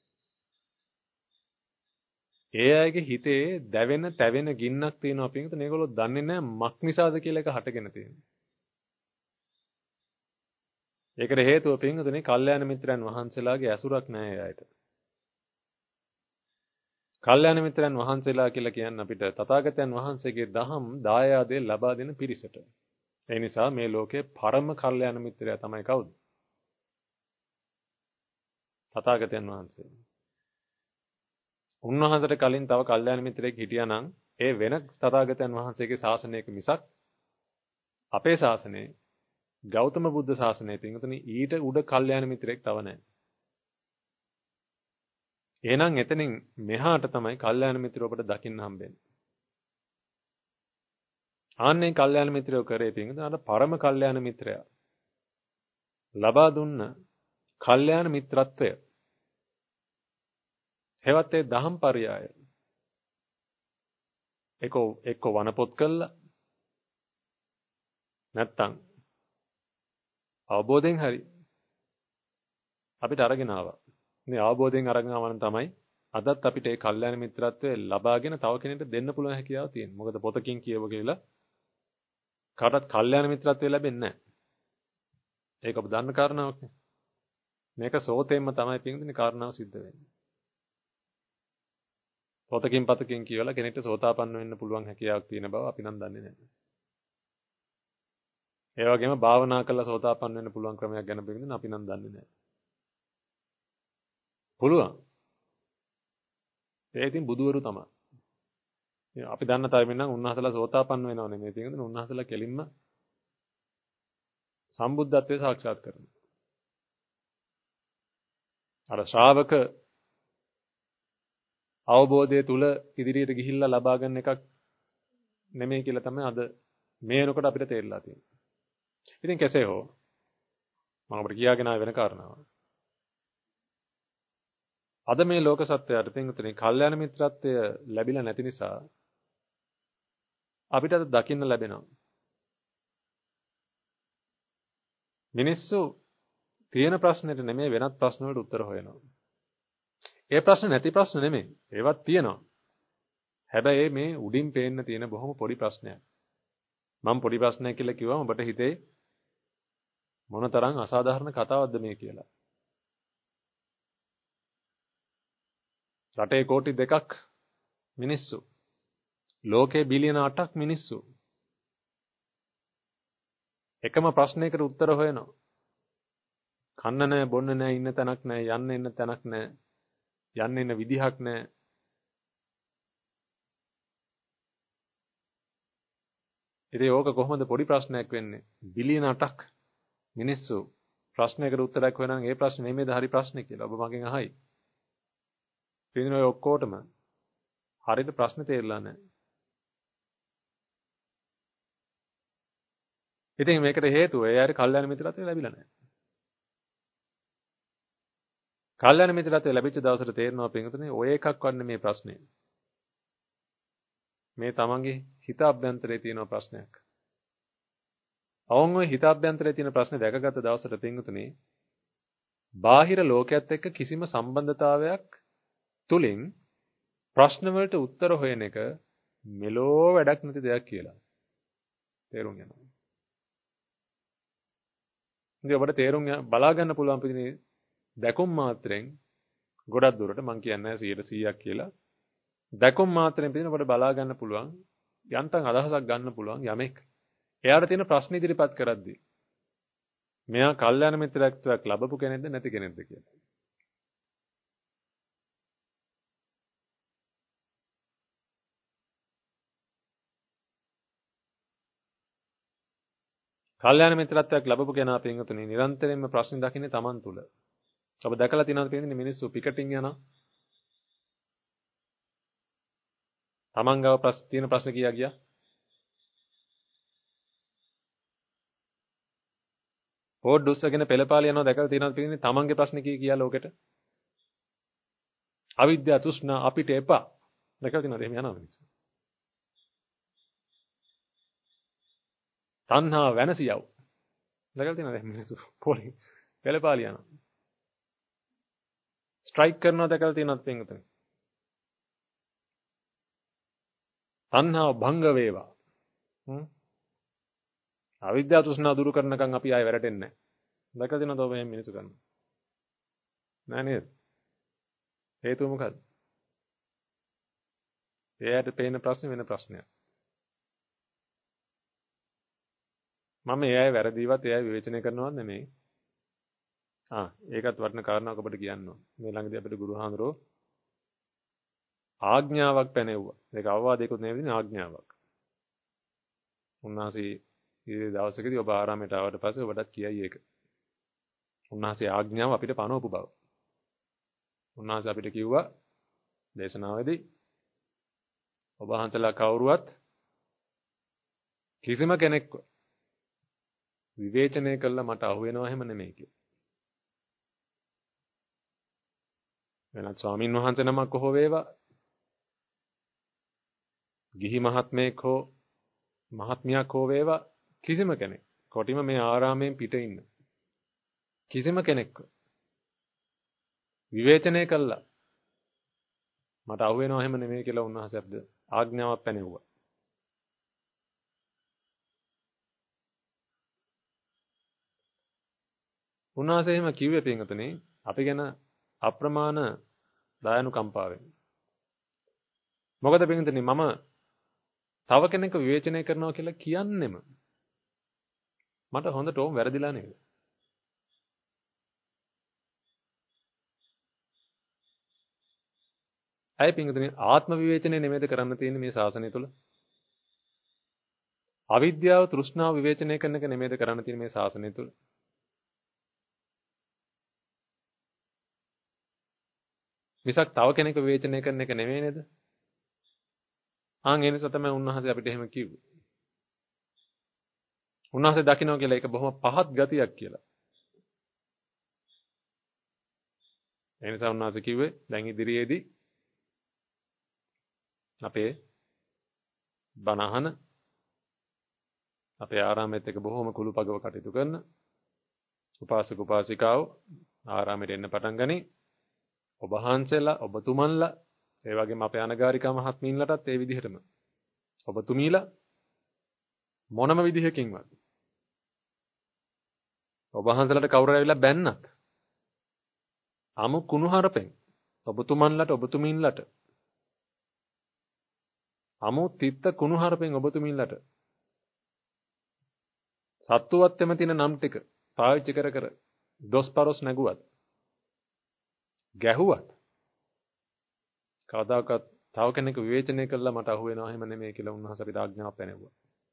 ඒ අයගේ හිතේ දැවෙන, තැවෙන ගින්නක් තියෙනවා පින්වතුනි. ඒගොල්ලෝ දන්නේ නැහැ මක් නිසාද කියලා එක හටගෙන තියෙන්නේ. ඒකට හේතුව පින්වතුනි කල්යාණ මිත්‍රයන් වහන්සේලාගේ ඇසුරක් නැහැ අයට. කල්යාණ මිත්‍රයන් වහන්සේලා කියලා කියන්නේ අපිට තථාගතයන් වහන්සේගේ දහම් දායාදේ ලබා දෙන පිරිසට. ඒ නිසා මේ ලෝකේ පරම කල්යාණ මිත්‍රයා තමයි කවුද? තථාගතයන් වහන්සේ. උන්වහන්සේට කලින් තව කල්යාණ මිත්‍රයෙක් හිටියා නම් ඒ වෙන තථාගතයන් වහන්සේගේ ශාසනයක මිසක් අපේ ශාසනයේ ගෞතම බුද්ධ ශාසනයේ පින්වතුනි ඊට උඩ කල්යාණ මිත්‍රයෙක් තව නැහැ. එහෙනම් එතනින් මෙහාට තමයි කල්යාණ මිත්‍රව ඔබට දකින්න හම්බෙන්නේ. ආන්නේ කල්යාණ මිත්‍රයෝ කරේ පින්වතුනි අර පරම කල්යාණ මිත්‍රයා ලබා දුන්න කල්යාණ මිත්‍රත්වය හෙවත් ඒ දහම් පරයය එක්ක එක්ක වනපොත් කළා නැත්තම් අවබෝධයෙන් හරි අපිට අරගෙන ආවා. මේ අවබෝධයෙන් අරගෙන ආවනම් තමයි අදත් අපිට ඒ කල්යාණ මිත්‍රත්වය ලබාගෙන තව කෙනෙක්ට දෙන්න පුළුවන් හැකියාව තියෙනවා. මොකද පොතකින් කියව කියලා කාටවත් කල්යාණ මිත්‍රත්වය ලැබෙන්නේ නැහැ. ඒක ඔබ දන්න කාරණාවක් නේ. මේක සෝතෙන්ම තමයි පින්දුනේ කාරණාව සිද්ධ වෙන්නේ. පොතකින් පතකින් කියවලා කෙනෙක්ට සෝතාපන්න වෙන්න පුළුවන් හැකියාවක් තියෙන බව අපි නම් දන්නේ නැහැ. ඒ වගේම භාවනා කළා සෝතාපන්න වෙන්න පුළුවන් ක්‍රමයක් ගැන පින්දුනේ අපි නම් දන්නේ නැහැ. පුළුවන්. ඒ ඉතින් බුදුවරු තමයි. අපි දන්න තරමින් නම් උන්වහන්සේලා සෝතාපන්න වෙනව නෙමෙයි. ඒක නෙමෙයි උන්වහන්සේලා කෙලින්ම සම්බුද්ධත්වයේ සාක්ෂාත් කරනවා. අර ශ්‍රාවක අවබෝධය තුල ඉදිරියට ගිහිල්ලා ලබා ගන්න එකක් නෙමෙයි කියලා තමයි අද මේ වෙනකොට අපිට තේරලා තියෙන්නේ. ඉතින් කෙසේ හෝ මම අපිට කියාගෙන ආව වෙන කාරණාවක්. අද මේ ලෝක සත්‍යයට පින්තුනේ කල්යාණ මිත්‍රත්වය ලැබිලා නැති නිසා අපිට අද දකින්න ලැබෙනවා. මිනිස්සු තියෙන ප්‍රශ්නෙට නෙමෙයි වෙනත් ප්‍රශ්න වලට උත්තර හොයනවා. ඒ ප්‍රශ්න නැති ප්‍රශ්න නෙමෙයි. ඒවත් තියෙනවා. හැබැයි මේ උඩින් පේන්න තියෙන බොහොම පොඩි ප්‍රශ්නයක්. මම පොඩි ප්‍රශ්නයක් කියලා කිව්වම ඔබට හිතේ මොනතරම් අසාධාරණ කතාවක්ද මේ කියලා. රටේ කෝටි දෙකක් මිනිස්සු. ලෝකේ බිලියන අටක් මිනිස්සු. එකම ප්‍රශ්නයකට උත්තර හොයනවා. කන්න නැහැ, බොන්න නැහැ, ඉන්න තැනක් නැහැ, යන්න ඉන්න තැනක් නැහැ. යන්න ඉන්න විදිහක් නැහැ. ඉතින් ඕක කොහොමද පොඩි ප්‍රශ්නයක් වෙන්නේ? බිලියන අටක් මිනිස්සු ප්‍රශ්නයකට උත්තරයක් හොයනනම් ඒ ප්‍රශ්නේ නෙමෙයිද හරි ප්‍රශ්නේ කියලා ඔබ මගෙන් අහයි. පිළින ඔය ඔක්කොටම හරියට ප්‍රශ්නේ තේරලා නැහැ. ඉතින් මේකට හේතුව ඒ අය කල්යාණ මිත්‍රත්වය ලැබිලා නැහැ. කල්යාණ මිත්‍රත්වය ලැබිච්ච දවසට තේරෙනවා පින්වතුනි ඔය එකක්වත් නෙමේ ප්‍රශ්නේ. මේ තමන්ගේ හිත අභ්‍යන්තරයේ තියෙන ප්‍රශ්නයක්. අවුන් ඔය හිත අභ්‍යන්තරයේ තියෙන ප්‍රශ්නේ දැකගත්ත දවසට පින්වතුනි බාහිර ලෝකයක් එක්ක කිසිම සම්බන්ධතාවයක් තුලින් ප්‍රශ්න වලට උත්තර හොයන එක මෙලෝ වැඩක් නැති දෙයක් කියලා තේරුම් ගන්නවා. ඉතින් ඔබට තේරුම් බලා ගන්න පුළුවන් පිටිනේ දැකුම් මාත්‍රෙන් ගොඩක් දුරට මම කියන්නේ සීයට සීයක් කියලා. දැකුම් මාත්‍රෙන් පිටින් ඔබට බලා ගන්න පුළුවන් යන්තම් අදහසක් ගන්න පුළුවන් යමෙක් එයාට තියෙන ප්‍රශ්න ඉදිරිපත් කරද්දී මෙයා කල්යාණ මිත්‍රත්වයක් ලැබපු කෙනෙක්ද නැති කෙනෙක්ද කියලා. කල්යාණ මිත්‍රත්වයක් ලැබපු කෙනා පින්වතුනි නිරන්තරයෙන්ම ප්‍රශ්න දකින්නේ Taman තුල. ඔබ දැකලා තියෙනවද පින්වතුනි මිනිස්සු පිකටින් යනවා. Taman ගාව ප්‍රශ්න තියෙන ප්‍රශ්න කියා ගියා. බෝඩ් උස්සගෙන පෙළපාලි යනවා දැකලා තියෙනවද පින්වතුනි Tamanගේ ප්‍රශ්න කී කියා ලෝකෙට. අවිද්‍යාව තෘෂ්ණා අපිට එපා. දැකලා තියෙනවද එහෙම යනවා මිනිස්සු. තණ්හා වෙනසියව. දැකලා තියෙනවද මිනිස්සු පොලි පෙළපාලි යනවා. ස්ට්‍රයික් කරනවා දැකලා තියෙනවද පින්වතුනි. තණ්හාව භංග වේවා. හ්ම්. අවිද්‍යාව තෘෂ්ණා දුරු කරනකම් අපි ආයෙ වැරටෙන්නේ නැහැ. දැකලා තියෙනවද ඔබ මේ මිනිස්සු කරන්නේ? නෑ නේද? හේතුව මොකද්ද? එයාට පේන ප්‍රශ්නේ වෙන ප්‍රශ්නයක්. මම එයායි වැරදිවත් එයායි විවේචනය කරනවත් නෙමෙයි. ආ ඒකත් වටින කාරණාවක් ඔබට කියන්න ඕන. මේ ළඟදී අපිට ගුරුහාඳුරෝ ආඥාවක් පැනෙව්වා. ඒක අවවාදයකුත් නෙවෙයි ආඥාවක්. උන්වහන්සේ ඊයේ දවසකදී ඔබ ආරාමයට ආවට පස්සේ ඔබටත් කියයි ඒක. උන්වහන්සේ ආඥාව අපිට පනවපු බව. උන්වහන්සේ අපිට කිව්වා දේශනාවේදී ඔබ වහන්සේලා කවුරුවත් කිසිම කෙනෙක්ව විවේචනය කළා මට අහු වෙනවා එහෙම නෙමෙයි කියලා. වෙනත් ස්වාමින් වහන්සේ නමක් හෝ වේවා ගිහි මහත්මයෙක් හෝ මහත්මියක් හෝ වේවා කිසිම කෙනෙක් කොටිම මේ ආරාමයෙන් පිට ඉන්න කිසිම කෙනෙක්ව විවේචනය කළා මට අහු වෙනවා එහෙම නෙමෙයි කියලා උන්වහන්සේ අපිට ආඥාවක් පැනෙව්වා. උන්වහන්සේ එහෙම කිව්වේ පින්වතුනි අපි ගැන අප්‍රමාණ දයානුකම්පාවෙන්. මොකද පින්වතුනි මම තව කෙනෙක්ව විවේචනය කරනවා කියලා කියන්නෙම මට හොඳටම වැරදිලා නේද? අය පින්වතුනි ආත්ම විවේචනය නෙමෙයිද කරන්න තියෙන්නේ මේ ශාසනය තුල? අවිද්‍යාව තෘෂ්ණාව විවේචනය කරන එක නෙමෙයිද කරන්න තියෙන්නේ මේ ශාසනය තුල? මිසක් තව කෙනෙක් විවේචනය කරන එක නෙමෙයි නේද? ආන් ඒ නිසා තමයි උන්වහන්සේ අපිට එහෙම කිව්වේ. උන්වහන්සේ දකින්න කියලා ඒක බොහොම පහත් ගතියක් කියලා. ඒ නිසා උන්වහන්සේ කිව්වේ දැන් ඉදිරියේදී අපේ බණහන අපේ ආරාමයේත් එක බොහොම කුළුපගව කටයුතු කරන උපාසක උපාසිකාවෝ ආරාමයට එන්න පටන් ගනි. ඔබ වහන්සේලා ඔබතුමන්ලා ඒ වගේම අපේ අනගාരികා මහත්මීන්ලටත් ඒ විදිහටම ඔබතුමීලා මොනම විදිහකින්වත් ඔබ වහන්සේලාට කවුරු ඇවිල්ලා බැන්නත් අමු කුණුහරුපෙන් ඔබතුමන්ලට ඔබතුමීන්ලට අමු තිත්ත කුණුහරුපෙන් ඔබතුමීන්ලට සත්තුවත් එම තින නම් ටික පාවිච්චි කර කර දොස්පරොස් නැගුවත් ගැහුවත් කවදාකවත් තව කෙනෙකු විවේචනය කළා මට අහු වෙනවා එහෙම නෙමෙයි කියලා උන්වහන්සේ අපිට ආඥාවක් පැනෙවුවා.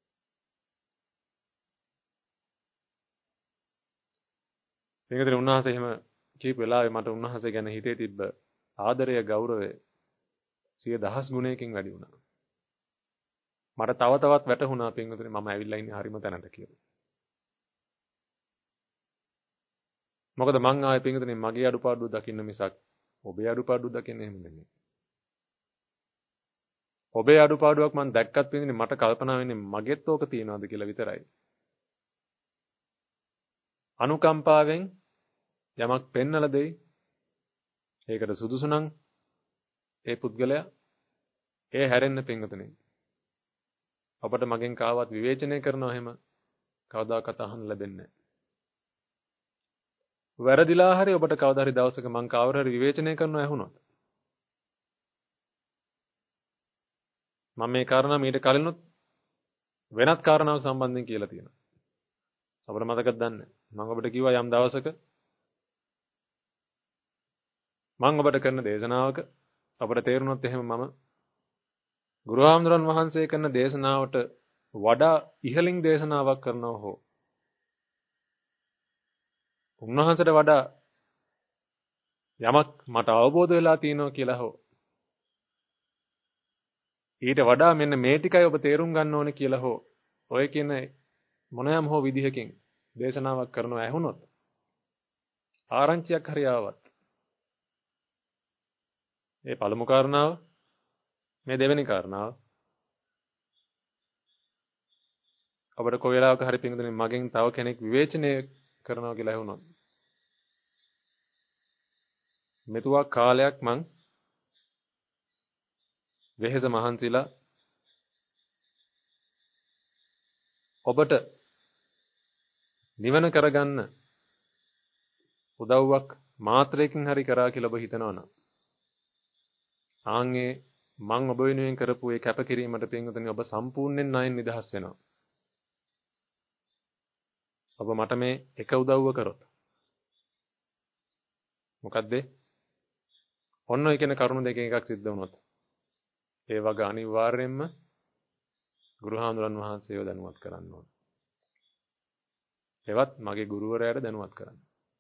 මේකතර උන්වහන්සේ එහෙම කීප වෙලාවේ මට උන්වහන්සේ ගැන හිතේ තිබ්බ ආදරය ගෞරවය සිය දහස් ගුණයකින් වැඩි වුණා. මට තව තවත් වැටහුණා පින්වතුනි මම ඇවිල්ලා ඉන්නේ හරිම තැනට කියලා. මොකද මං ආයේ පින්වතුනි මගේ අඩුපාඩු දකින්න මිසක් ඔබේ අඩුපාඩු දකින්න එහෙම නෙමෙයි. ඔබේ අඩුපාඩුවක් මං දැක්කත් පින්වතුනි මට කල්පනා වෙන්නේ මගෙත් ඕක තියනවාද කියලා විතරයි. අනුකම්පාවෙන් යමක් පෙන්නලා දෙයි. ඒකට සුදුසු නම් ඒ පුද්ගලයා ඒ හැරෙන්න පින්වතුනි. ඔබට මගෙන් කාවත් විවේචනය කරනවා එහෙම කවදාකවත් අහන්න ලැබෙන්නේ නැහැ. වැරදිලා හරි ඔබට කවදා හරි දවසක මං කවුරු හරි විවේචනය කරනවා ඇහුනොත් මම මේ කාරණා මීට කලිනුත් වෙනත් කාරණාවක් සම්බන්ධයෙන් කියලා තියෙනවා. අපිට මතකද දන්නේ මම ඔබට කිව්වා යම් දවසක මම ඔබට කරන දේශනාවක අපිට තේරුණොත් එහෙම මම ගුරුහාමුදුරන් වහන්සේ කරන දේශනාවට වඩා ඉහළින් දේශනාවක් කරනවා හෝ උන්වහන්සේට වඩා යමක් මට අවබෝධ වෙලා තියෙනවා කියලා හෝ ඊට වඩා මෙන්න මේ ටිකයි ඔබ තේරුම් ගන්න ඕනේ කියලා හෝ ඔය කියන මොනෑම හෝ විදිහකින් දේශනාවක් කරනවා ඇහුනොත් ආරංචියක් හරි ආවත් මේ පළමු කාරණාව මේ දෙවෙනි කාරණාව අපිට කොයි වෙලාවක හරි පින්දුනේ මගෙන් තව කෙනෙක් විවේචනය කරනවා කියලා ඇහුනොත් මෙතුවක් කාලයක් මං වෙහෙස මහන්සිලා ඔබට නිවන කරගන්න උදව්වක් මාත්‍රයකින් හරි කරා කියලා ඔබ හිතනවනම් ආන්ගේ මං ඔබ වෙනුවෙන් කරපු ඒ කැපකිරීමට පින්වතුනි ඔබ සම්පූර්ණයෙන් ණයෙන් නිදහස් වෙනවා. ඔබ මට මේ එක උදව්ව කරොත් මොකද්ද? ඔන්න ඔය කියන කරුණු දෙකෙන් එකක් සිද්ධ වුණොත් ඒ වගේ අනිවාර්යයෙන්ම ගුරුහාමුදුරන් වහන්සේව දැනුවත් කරන්න ඕන. එවත් මගේ ගුරුවරයාට දැනුවත් කරන්න.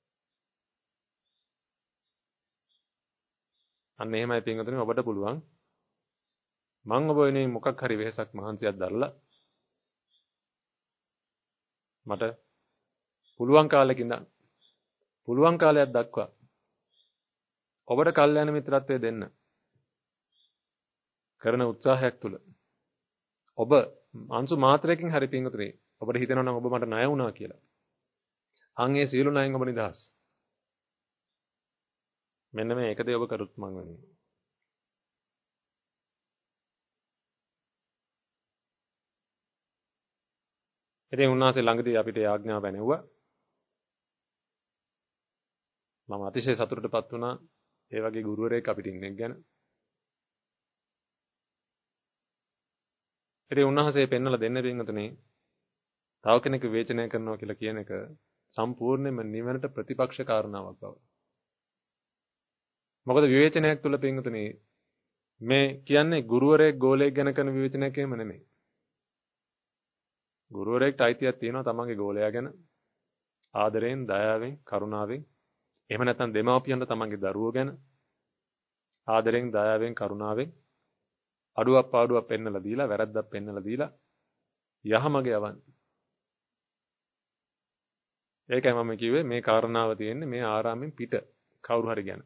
අන්න එහෙමයි පින්වතුනි ඔබට පුළුවන් මං ඔබ වෙනුවෙන් මොකක් හරි වෙහසක් මහන්සියක් දරලා මට පුළුවන් කාලෙකින් පුළුවන් කාලයක් දක්වා ඔබට කල්යාණ මිත්‍රත්වය දෙන්න කරන උත්සාහයක් තුල ඔබ අංශු මාත්‍රයකින් හරි පින්වතුනි ඔබට හිතෙනවා නම් ඔබ මට ණය වුණා කියලා. අන් ඒ සියලු ණයෙන් ඔබ නිදහස්. මෙන්න මේ එක දේ ඔබ කරුත් මං වෙනුවෙන්. ඉතින් උන්වහන්සේ ළඟදී අපිට ආඥාව පැනෙව්වා. මම අතිශය සතුටටපත් වුණා ඒ වගේ ගුරුවරයෙක් අපිට ඉන්නෙක් ගැන. ඉතින් උන්වහන්සේ පෙන්නලා දෙන්න පින්වතුනි තව කෙනෙකු විවේචනය කරනවා කියලා කියන එක සම්පූර්ණයෙන්ම නිවනට ප්‍රතිපක්ෂ කාරණාවක් බව. මොකද විවේචනයක් තුල පින්වතුනි මේ කියන්නේ ගුරුවරයෙක් ගෝලයෙක් ගැන කරන විවේචනයක් එහෙම නෙමෙයි. ගුරුවරයෙක්ට අයිතියක් තියෙනවා තමන්ගේ ගෝලයා ගැන ආදරයෙන්, දයාවෙන්, කරුණාවෙන්, එහෙම නැත්නම් දෙමාපියන්ට තමන්ගේ දරුවෝ ගැන ආදරයෙන්, දයාවෙන්, කරුණාවෙන් අඩුවක් පාඩුවක් පෙන්නලා දීලා, වැරද්දක් පෙන්නලා දීලා යහමග යවන්න. ඒකයි මම කිව්වේ මේ කාරණාව තියෙන්නේ මේ ආරාමෙන් පිට කවුරු හරි ගැන.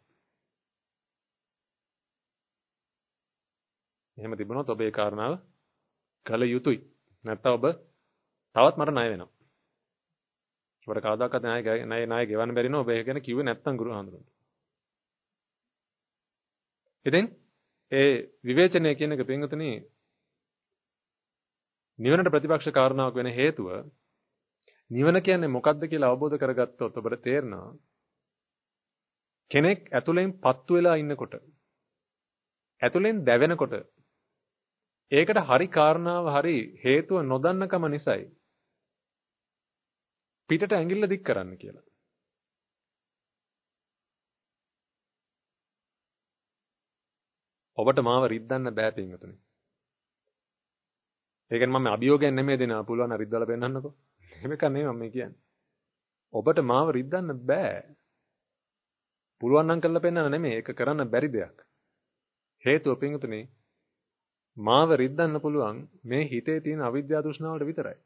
එහෙම තිබුණොත් ඔබ ඒ කාරණාව කළ යුතුයි. නැත්නම් ඔබ තවත් මට ණය වෙනවා. ඔබට කවදාකවත් ණය ණය ණය ගෙවන්න බැරි නෝ ඔබ ඒක ගැන කිව්වේ නැත්නම් ගුරු හඳුනන. ඉතින් ඒ විවේචනය කියන එක පින්වතුනි නිවනට ප්‍රතිපක්ෂ කාරණාවක් වෙන හේතුව නිවන කියන්නේ මොකක්ද කියලා අවබෝධ කරගත්තොත් ඔබට තේරෙනවා කෙනෙක් ඇතුලෙන් පත්තු වෙලා ඉන්නකොට ඇතුලෙන් දැවෙනකොට ඒකට හරි කාරණාව හරි හේතුව නොදන්නකම නිසායි පිටට ඇඟිල්ල දික් කරන්න කියලා. ඔබට මාව රිද්දන්න බෑ පින්වතුනි. ඒ කියන්නේ මම අභියෝගයෙන් නෙමෙයි දෙනවා පුළුවන් නම් රිද්දලා පෙන්නන්නකෝ. එහෙම එකක් නෙමෙයි මම කියන්නේ. ඔබට මාව රිද්දන්න බෑ. පුළුවන් නම් කරලා පෙන්නන්න නෙමෙයි ඒක කරන්න බැරි දෙයක්. හේතුව පින්වතුනි මාව රිද්දන්න පුළුවන් මේ හිතේ තියෙන අවිද්‍යාව තෘෂ්ණාවට විතරයි.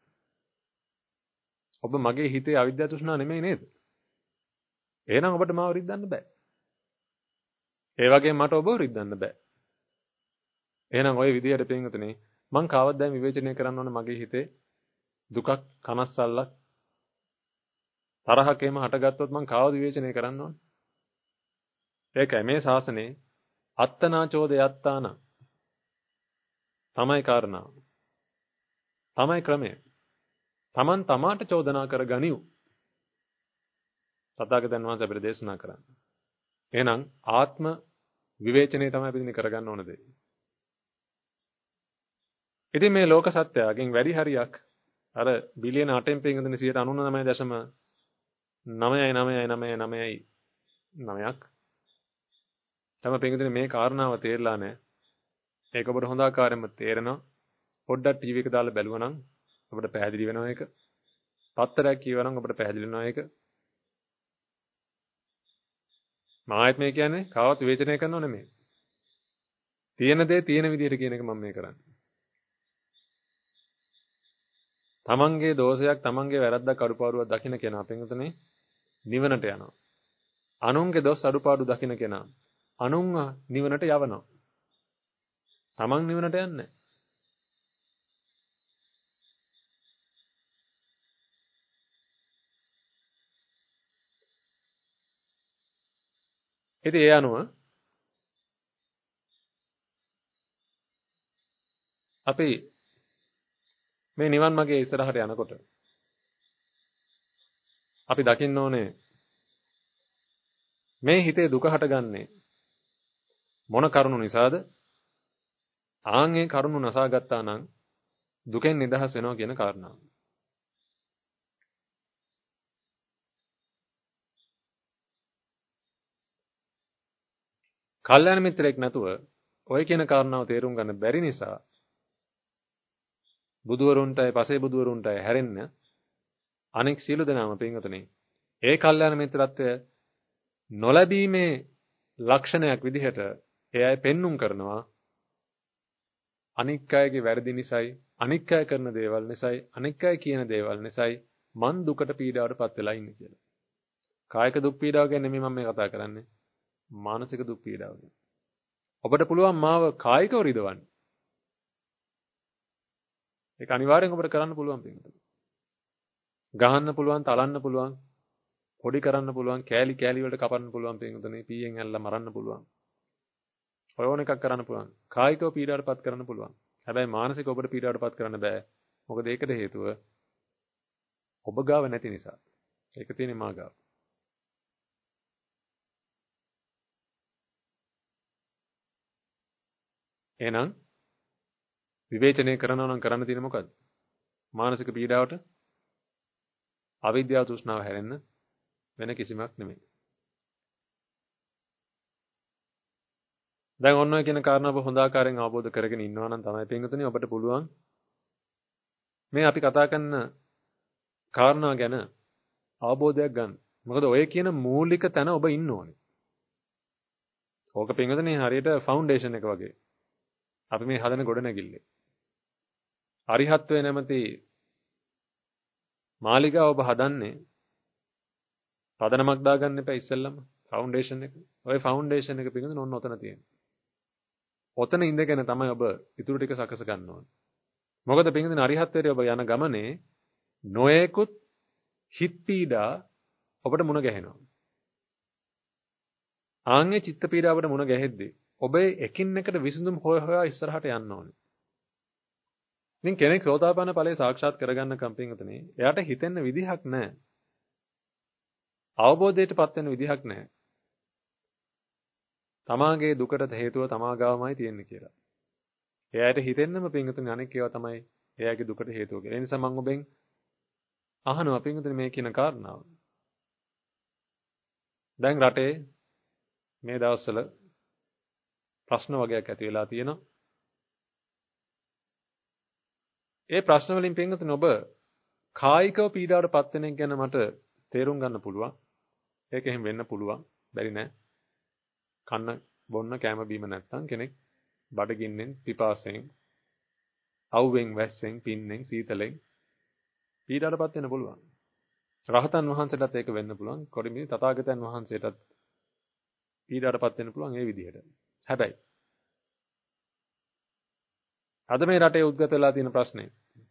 ඔබ මගේ හිතේ අවිද්‍යාව තෘෂ්ණාව නෙමෙයි නේද? එහෙනම් ඔබට මාව රිද්දන්න බෑ. ඒ වගේම මට ඔබව රිද්දන්න බෑ. එහෙනම් ওই විදියට පින්වතුනි මං කවදාවත් විවේචනය කරන්න ඕන මගේ හිතේ දුකක් කනස්සල්ලක් තරහක් එහෙම හටගත්තොත් මං කවදාවත් විවේචනය කරන්න ඕන. ඒකයි මේ ශාසනයේ අත්තනාචෝද යත්තාන තමයි කාරණාව. තමයි ක්‍රමය. Taman තමාට චෝදනා කර ගනිව්. තථාගතයන් වහන්සේ අපිට දේශනා කරන්නේ. එහෙනම් ආත්ම විවේචනය තමයි අපි කරගන්න ඕන දේ. ඉතින් මේ ලෝක සත්‍යයෙන් වැඩි හරියක් අර බිලියන අටෙන් පින්ගඳින සියයට අනූනනවය දශම නවයයි නවයයි නවයයි නවයයි නවයක් තම පින්ගඳින මේ කාරණාව තේරලා නැහැ. ඒක ඔබට හොඳ ආකාරයෙන්ම තේරෙනවා. පොඩ්ඩක් ටීවී එක දාලා බැලුවා නම් ඔබට පැහැදිලි වෙනවා ඒක. පත්තරයක් කියවනවා නම් ඔබට පැහැදිලි වෙනවා ඒක. මායත් මේ කියන්නේ කවවත් විවේචනය කරනව නෙමෙයි. තියෙන දේ තියෙන විදිහට කියන එක මම මේ කරන්නේ. තමන්ගේ දෝෂයක් තමන්ගේ වැරද්දක් අඩුපාඩුවක් දකින්න කෙනා පින්වතුනි නිවනට යනවා. අනුන්ගේ දොස් අඩුපාඩු දකින්න කෙනා අනුන්ව නිවනට යවනවා. තමන් නිවනට යන්නේ නැහැ. ඉතින් ඒ අනුව අපි මේ නිවන් මාගේ ඉස්සරහට යනකොට අපි දකින්න ඕනේ මේ හිතේ දුක හටගන්නේ මොන කරුණු නිසාද? ආන් ඒ කරුණු නසාගත්තා නම් දුකෙන් නිදහස් වෙනවා කියන කාරණාව. කල්යාණ මිත්‍රයෙක් නැතුව ඔය කියන කාරණාව තේරුම් ගන්න බැරි නිසා බුදුවරුන්ටයි පසේ බුදුවරුන්ටයි හැරෙන්න අනෙක් සියලු දෙනාම පින්වතුනි ඒ කල්යාණ මිත්‍රත්වය නොලැබීමේ ලක්ෂණයක් විදිහට ඒ අය පෙන්눔 කරනවා අනික් අයගේ වැරදි නිසායි අනික් අය කරන දේවල් නිසායි අනික් අය කියන දේවල් නිසායි මන් දුකට පීඩාවට පත් වෙලා ඉන්නේ කියලා. කායික දුක් පීඩාව ගැන නෙමෙයි මම මේ කතා කරන්නේ. මානසික දුක් පීඩාව ගැන. ඔබට පුළුවන් මාව කායිකව රිදවන්න. ඒක අනිවාර්යෙන් ඔබට කරන්න පුළුවන් පින්වතුනි. ගහන්න පුළුවන්, තලන්න පුළුවන්, පොඩි කරන්න පුළුවන්, කෑලි කෑලි වලට කපන්න පුළුවන් පින්වතුනි. පීයෙන් ඇල්ලලා මරන්න පුළුවන්. ඔය ඕන එකක් කරන්න පුළුවන්. කායිකව පීඩාවටපත් කරන්න පුළුවන්. හැබැයි මානසිකව ඔබට පීඩාවටපත් කරන්න බෑ. මොකද ඒකට හේතුව ඔබ ගාව නැති නිසා. ඒක තියෙන්නේ මා ගාව. එහෙනම් විවේචනය කරනවා නම් කරන්න තියෙන්නේ මොකද්ද? මානසික පීඩාවට අවිද්‍යාව තෘෂ්ණාව හැරෙන්න වෙන කිසිමක් නෙමෙයි. දැන් ඔන්න ඔය කියන කාරණා ඔබ හොඳ ආකාරයෙන් අවබෝධ කරගෙන ඉන්නවා නම් තමයි පින්වතුනි ඔබට පුළුවන් මේ අපි කතා කරන කාරණා ගැන අවබෝධයක් ගන්න. මොකද ඔය කියන මූලික තැන ඔබ ඉන්න ඕනේ. ඕක පින්වතුනි හරියට ෆවුන්ඩේෂන් එක වගේ. අපි මේ හදන ගොඩනැගිල්ලේ. අරිහත්ත්වයේ නැමැති මාලිගාව ඔබ හදන්නේ පදනමක් දාගන්න එපා ඉස්සෙල්ලම ෆවුන්ඩේෂන් එක. ඔය ෆවුන්ඩේෂන් එක පින්වතුනි ඔන්න ඔතන තියෙනවා. ඔතන ඉඳගෙන තමයි ඔබ ඊටු ටික සකස ගන්න ඕනේ. මොකද පින්වතුනි අරිහත්ත්වයට ඔබ යන ගමනේ නොයෙකුත් හිත් පීඩා ඔබට මුණ ගැහෙනවා. ආන්ගේ චිත්ත පීඩාවට මුණ ගැහෙද්දී ඔබේ එකින් එකට විසඳුම් හොය හොයා ඉස්සරහට යන්න ඕනේ. ඉතින් කෙනෙක් සෝතාපන්න ඵලයේ සාක්ෂාත් කරගන්න කම්පින්වතුනි එයාට හිතෙන්න විදිහක් නැහැ. අවබෝධයටපත් වෙන්න විදිහක් නැහැ. තමාගේ දුකට හේතුව තමා ගාවමයි තියෙන්නේ කියලා. එයාට හිතෙන්නම පින්වතුනි අනෙක් ඒවා තමයි එයාගේ දුකට හේතුව කියලා. ඒ නිසා මම ඔබෙන් අහනවා පින්වතුනි මේ කියන කාරණාව. දැන් රටේ මේ දවස්වල ප්‍රශ්න වගේක් ඇති වෙලා තියෙනවා. ඒ ප්‍රශ්න වලින් පින්වතුනි ඔබ කායිකව පීඩාවටපත් වෙන එක ගැන මට තේරුම් ගන්න පුළුවන්. ඒක එහෙම වෙන්න පුළුවන්. බැරි නෑ. කන්න බොන්න කැම බීම නැත්තම් කෙනෙක් බඩගින්නෙන් පිපාසයෙන් අවුවෙන් වැස්සෙන් පින්නෙන් සීතලෙන් පීඩාවටපත් වෙන්න පුළුවන්. රහතන් වහන්සේටත් ඒක වෙන්න පුළුවන්. කොරිමි තථාගතයන් වහන්සේටත් පීඩාවටපත් වෙන්න පුළුවන් ඒ විදිහට. හැබැයි අද මේ රටේ උද්ගත වෙලා තියෙන ප්‍රශ්නේ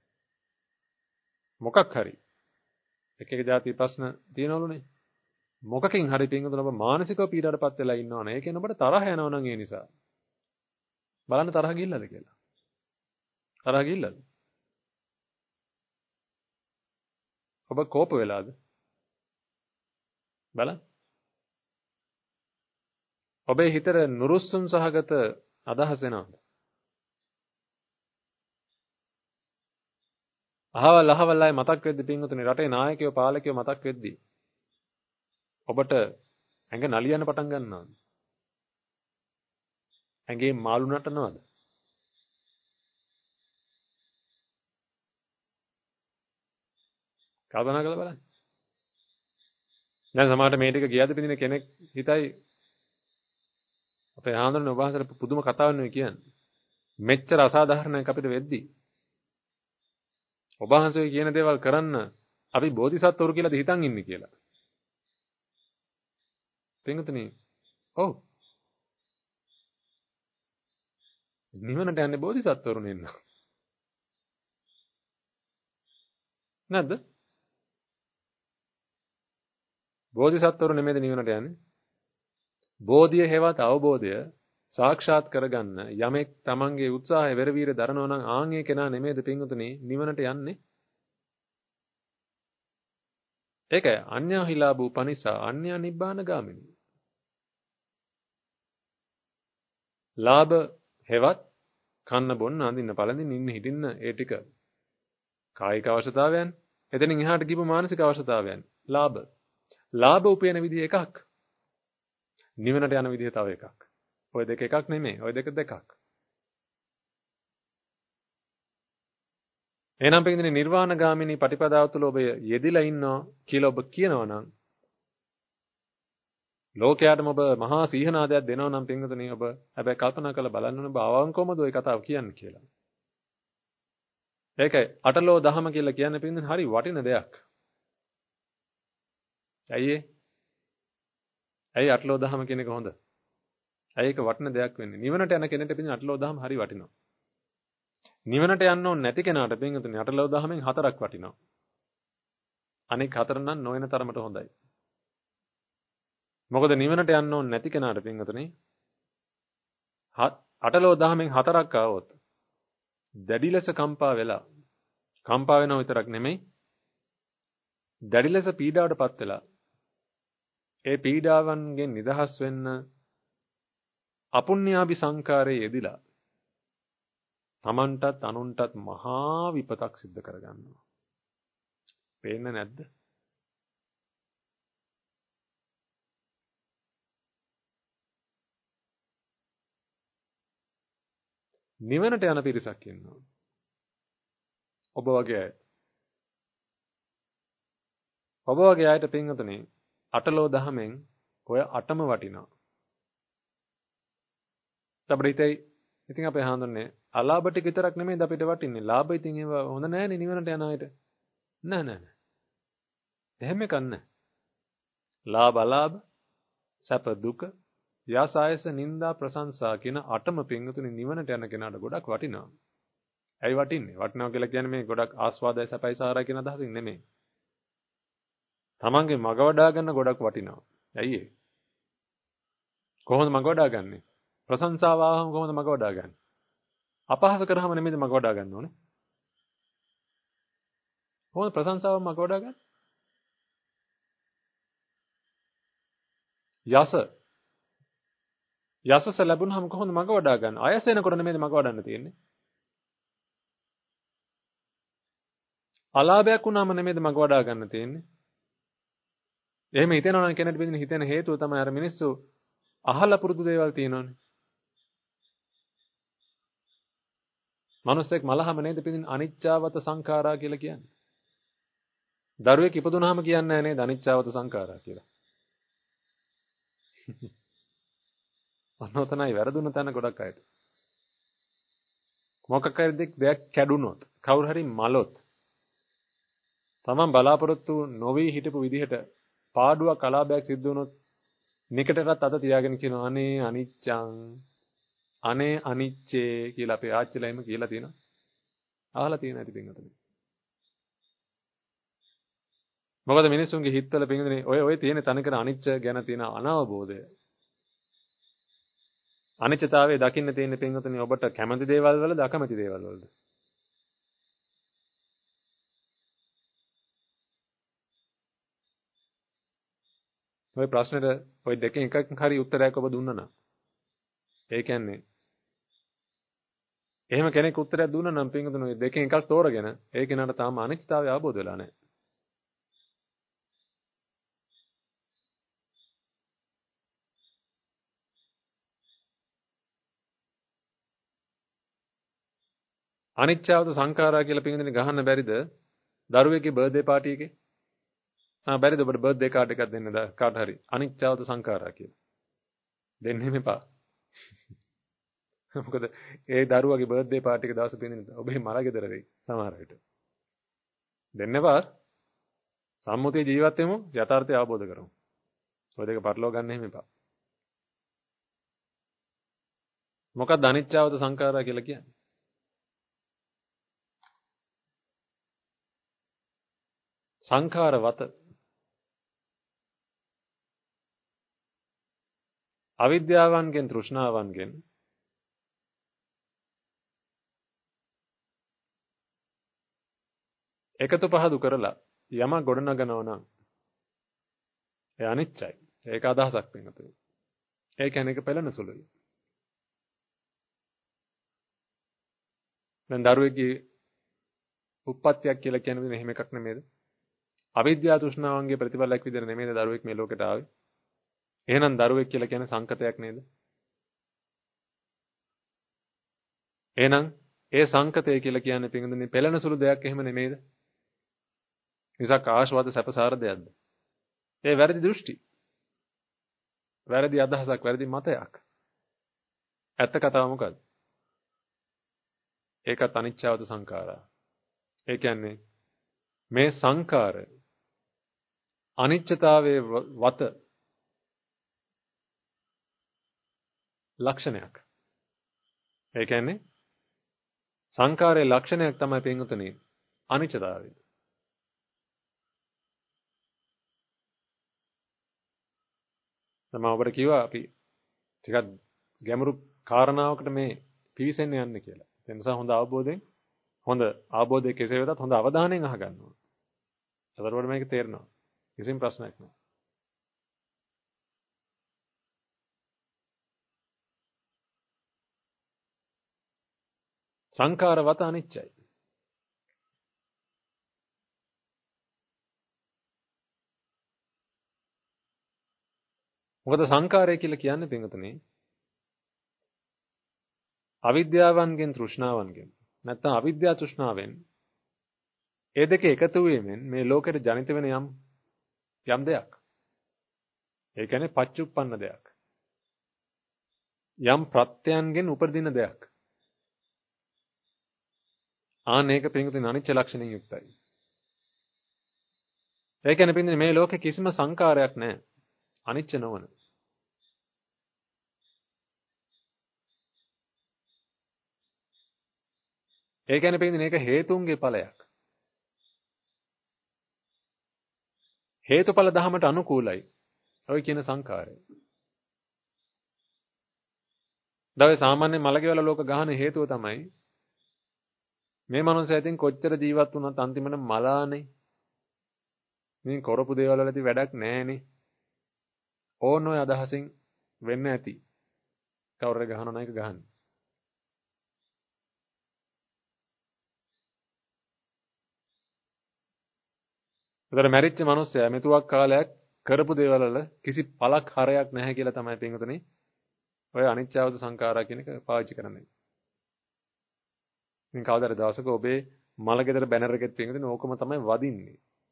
මොකක් හරි එක එක જાති ප්‍රශ්න තියෙනවලුනේ. මොකකින් හරි පින්වතුනි ඔබ මානසිකව පීඩාවටපත් වෙලා ඉන්නවනේ. ඒ කියන්නේ ඔබට තරහ යනවා නම් ඒ නිසා. බලන්න තරහ ගිල්ලද කියලා. තරහ ගිල්ලද? ඔබ කෝප වෙලාද? බලන්න. ඔබේ හිතේ නුරුස්සුම් සහගත අදහස් එනවද? අහවල් අහවල් අය මතක් වෙද්දි පින්වතුනි රටේ නායකයෝ පාලකයෝ මතක් වෙද්දි ඔබට ඇඟ නලියන්න පටන් ගන්නවද? ඇඟේ මාළු නටනවද? කල්පනා කරලා බලන්න. දැන් සමහරට මේ ටික ගියාද පිටින් කෙනෙක් හිතයි අපේ ආන්දරනේ ඔබ අහසට පුදුම කතාවක් නෙවෙයි කියන්නේ. මෙච්චර අසාධාරණයක් අපිට වෙද්දි ඔබ අහසේ කියන දේවල් කරන්න අපි බෝධිසත්වරු කියලාද හිතන් ඉන්නේ කියලා. පින්වතුනි ඔව්. නිවනට යන්නේ බෝධිසත්වරු නෙන්න. නැද්ද? බෝධිසත්වරු නෙමෙයිද නිවනට යන්නේ? බෝධිය හේවත් අවබෝධය සාක්ෂාත් කරගන්න යමෙක් තමන්ගේ උත්සාහය වෙරවීර දරනවා නම් ආන්ගේ කෙනා නෙමෙයිද පින්වතුනි නිවනට යන්නේ? ඒකයි අඤ්ඤාහිලාභූ පනිසා අඤ්ඤා නිබ්බාන ගාමිනී. ලාභ හේවත් කන්න බොන්න අඳින්න පළඳින්න ඉන්න හිටින්න ඒ ටික කායික අවශ්‍යතාවයන්. එතනින් එහාට ගිහපු මානසික අවශ්‍යතාවයන්. ලාභ. ලාභ උපයන විදිහ එකක්. නිවනට යන විදිහ තව එකක්. ඔය දෙක එකක් නෙමෙයි. ඔය දෙක දෙකක්. එහෙනම් පිටින් නිර්වාණ ගාමිනී පටිපදාව තුළ ඔබ යෙදිලා ඉන්නවා කියලා ඔබ කියනවා නම් ලෝකයාටම ඔබ මහා සීහනාදයක් දෙනවා නම් පින්වතුනි ඔබ හැබැයි කල්පනා කරලා බලන්න ඕනේ ඔබ අවංකවමද ওই කතාව කියන්නේ කියලා. ඒකයි අටලෝ දහම කියලා කියන්නේ පින්වතුනි හරි වටින දෙයක්. ඇයි ඒ? ඇයි අටලෝ දහම කියන එක හොඳ? ඇයි ඒක වටින දෙයක් වෙන්නේ? නිවනට යන කෙනෙක්ට පින්වතුනි අටලෝ දහම හරි වටිනවා. නිවනට යන්න ඕනේ නැති කෙනාට පින්වතුනි අටලෝ දහමෙන් හතරක් වටිනවා. අනෙක් හතර නම් නොවන තරමට හොඳයි. මොකද නිවනට යන්න ඕනේ නැති කෙනාට පින්වතුනි අටලෝ දහමෙන් හතරක් ආවොත් දැඩි ලෙස කම්පා වෙලා කම්පා වෙනව විතරක් නෙමෙයි දැඩි ලෙස පීඩාවටපත් වෙලා ඒ පීඩාවන්ගෙන් නිදහස් වෙන්න අපුඤ්ඤාභි සංකාරයේ යෙදිලා තමන්ටත් අනුන්ටත් මහා විපතක් සිද්ධ කරගන්නවා. පේන්නේ නැද්ද? නිවනට යන පිරිසක් ඉන්නවා. ඔබ වගේ අය. ඔබ වගේ අයට පින්වතුනි අටලෝ දහමෙන් ඔය අටම වටිනවා. අපිට ඉතින් අපේ හඳුන්නේ අලාභ ටික විතරක් නෙමෙයි අපිට වටින්නේ. ලාභ ඉතින් ඒව හොඳ නෑනේ නිවනට යන අයට. නෑ නෑ නෑ. එහෙම එකක් නෑ. ලාභ අලාභ, සැප දුක, යසායස නිന്ദා ප්‍රශංසා කියන අටම පින්වතුනි නිවනට යන කෙනාට ගොඩක් වටිනවා. ඇයි වටින්නේ? වටිනවා කියලා කියන්නේ මේ ගොඩක් ආස්වාදයි සැපයි සාරයි කියන අදහසින් නෙමෙයි. තමන්ගේ මග වඩා ගන්න ගොඩක් වටිනවා. ඇයි ඒ? කොහොමද මග වඩා ගන්නෙ? ප්‍රශංසාව ආවම කොහොමද මග වඩා ගන්නෙ? අපහාස කරාම නෙමෙයිද මග වඩා ගන්න ඕනේ? කොහොමද ප්‍රශංසාව මග වඩා ගන්නේ? යස යසස ලැබුණාම කොහොමද මග වඩා ගන්න? අයස එනකොට නෙමෙයිද මග වඩන්න තියෙන්නේ? අලාභයක් වුණාම නෙමෙයිද මග වඩා ගන්න තියෙන්නේ? එහෙම හිතෙනවා නම් කෙනෙක් බින්දින හිතෙන හේතුව තමයි අර මිනිස්සු අහලා පුරුදු දේවල් තියෙනවනේ. මනුස්සෙක් මලහම නේද බින්දින අනිච්චාවත සංඛාරා කියලා කියන්නේ. දරුවෙක් ඉපදුනහම කියන්නේ නැහැ නේද අනිච්චාවත සංඛාරා කියලා. අනෝතනයි වැරදුන තැන ගොඩක් අයට. මොකක් හරි දෙයක් කැඩුනොත්, කවුරු හරි මලොත් තමන් බලාපොරොත්තු නොවි හිටපු විදිහට පාඩුවක් අලාභයක් සිද්ධ වුණොත් නිකටටත් අත තියාගෙන කියනවා අනේ අනිච්චං අනේ අනිච්චේ කියලා අපේ ආච්චිලා එහෙම කියලා තියෙනවා. අහලා තියෙන ඇති පින්වතුනි. මොකද මිනිස්සුන්ගේ හිතවල පින්වතුනි ඔය ඔය තියෙන තනිකර අනිච්ච ගැන තියෙන අනවබෝධය. අනිච්චතාවයේ දකින්න තියෙන පින්වතුනි ඔබට කැමති දේවල් වලද අකමැති දේවල් වලද? ඔය ප්‍රශ්නෙට ඔය දෙකෙන් එකක් හරි උත්තරයක් ඔබ දුන්නා නම් ඒ කියන්නේ එහෙම කෙනෙක් උත්තරයක් දුන්නා නම් පින්වතුනි ඔය දෙකෙන් එකක් තෝරගෙන ඒ කෙනාට තාම අනිච්චතාවය අවබෝධ වෙලා නැහැ. අනිච්චවත සංඛාරා කියලා පින්වතුනි ගහන්න බැරිද? දරුවෙක්ගේ බර්ත්ඩේ පාටි එකේ ආ බැරිද ඔබට බර්ත්ඩේ කාඩ් එකක් දෙන්න කාට හරි අනිච්චවත සංඛාරා කියලා. දෙන්නෙම එපා. මොකද ඒ දරුවගේ බර්ත්ඩේ පාටි එක දවස් පින්දින ඔබේ මල ගෙදර වෙයි සමහර විට. දෙන්න එපා. සම්මුතිය ජීවත් වෙමු යථාර්ථය අවබෝධ කරමු. ඔය දෙක පටලවා ගන්න එහෙම එපා. මොකක්ද අනිච්චවත සංඛාරා කියලා කියන්නේ? සංඛාරවත අවිද්‍යාවන්ගෙන් තෘෂ්ණාවන්ගෙන් එකතු පහදු කරලා යම ගොඩනගනවා නම් ඒ අනිච්චයි. ඒක අදහසක් වෙනතුයි. ඒ කියන්නේ ඒක පෙළෙන සුළුයි. දැන් දරුවෙක්ගේ උප්පත්තියක් කියලා කියන්නේ එහෙම එකක් නෙමෙයිද? අවිද්‍යාව තෘෂ්ණාවන්ගේ ප්‍රතිඵලයක් විදිහට නෙමෙයිද දරුවෙක් මේ ලෝකෙට ආවේ? එහෙනම් දරුවෙක් කියලා කියන්නේ සංකතයක් නේද? එහෙනම් ඒ සංකතය කියලා කියන්නේ පින්දුනේ පෙළෙන සුළු දෙයක් එහෙම නෙමෙයිද? විසක් ආශාවද සැපසාර දෙයක්ද? ඒ වැරදි දෘෂ්ටි. වැරදි අදහසක්, වැරදි මතයක්. ඇත්ත කතාව මොකද්ද? ඒකත් අනිච්චවත සංඛාරා. ඒ කියන්නේ මේ සංඛාර අනිච්චතාවයේ වත ලක්ෂණයක්. ඒ කියන්නේ සංඛාරයේ ලක්ෂණයක් තමයි පින්වතුනි අනිච්චතාවය. මම ඔබට කිව්වා අපි ටිකක් ගැඹුරු කාරණාවකට මේ පිවිසෙන්න යන්න කියලා. ඒ නිසා හොඳ අවබෝධයෙන් හොඳ අවබෝධය කෙසේ වෙතත් හොඳ අවධානයෙන් අහගන්න ඕන. එතකොට මේක තේරෙනවා. කිසිම ප්‍රශ්නයක් නැහැ. සංඛාරවත අනිච්චයි. මොකද සංඛාරය කියලා කියන්නේ පින්වතුනි අවිද්‍යාවන්ගෙන් තෘෂ්ණාවන්ගෙන් නැත්නම් අවිද්‍යා තෘෂ්ණාවෙන් ඒ දෙක එකතු වීමෙන් මේ ලෝකෙට ජනිත වෙන යම් යම් දෙයක්. ඒ කියන්නේ පච්චුප්පන්න දෙයක්. යම් ප්‍රත්‍යයන්ගෙන් උපදින දෙයක්. ආනේක පින්විතනේ අනිච්ච ලක්ෂණයෙන් යුක්තයි. ඒ කියන්නේ පින්විතනේ මේ ලෝකේ කිසිම සංකාරයක් නැහැ. අනිච්ච නොවන. ඒ කියන්නේ පින්විතනේ මේක හේතුන්ගේ ඵලයක්. හේතුඵල ධහමට අනුකූලයි. ඔය කියන සංකාරය. දැන් සාමාන්‍ය මලකේවල ලෝක ගහන හේතුව තමයි මේ මනුස්සයා ඉතින් කොච්චර ජීවත් වුණත් අන්තිමට මලානේ. මේ කරපු දේවල් වලදී වැඩක් නැහැනේ. ඕන ඔය අදහසින් වෙන්න ඇති. කවුරුර ගහනවා නම් ඒක ගහන්න. උදේ මැරිච්ච මනුස්සයා මෙතුවක් කාලයක් කරපු දේවල් වල කිසි පළක් හරයක් නැහැ කියලා තමයි පින්වතුනි ඔය අනිච්චවද සංඛාරා කියන එක පාවිච්චි කරන්නේ. ඉතින් කවදාද දවසක ඔබේ මල ගෙදර බැනර් එකෙත් පින්වතුනි ඕකම තමයි වදින්නේ.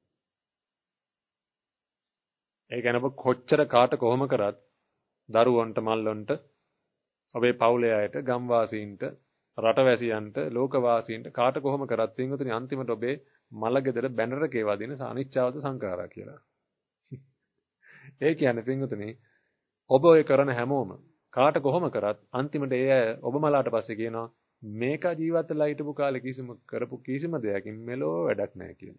ඒ කියන්නේ ඔබ කොච්චර කාට කොහොම කරත් දරුවන්ට මල්ලොන්ට ඔබේ පවුලේ අයට ගම්වාසීන්ට රටවැසියන්ට ලෝකවාසීන්ට කාට කොහොම කරත් පින්වතුනි අන්තිමට ඔබේ මල ගෙදර බැනර් එකේ වදින අනිච්චවද සංඛාරා කියලා. ඒ කියන්නේ පින්වතුනි ඔබ ඔය කරන හැමෝම කාට කොහොම කරත් අන්තිමට ඒ අය ඔබ මලාට පස්සේ කියනවා මේක ජීවත් වෙලා හිටපු කාලේ කිසිම කරපු කිසිම දෙයකින් මෙලෝ වැඩක් නැහැ කියලා.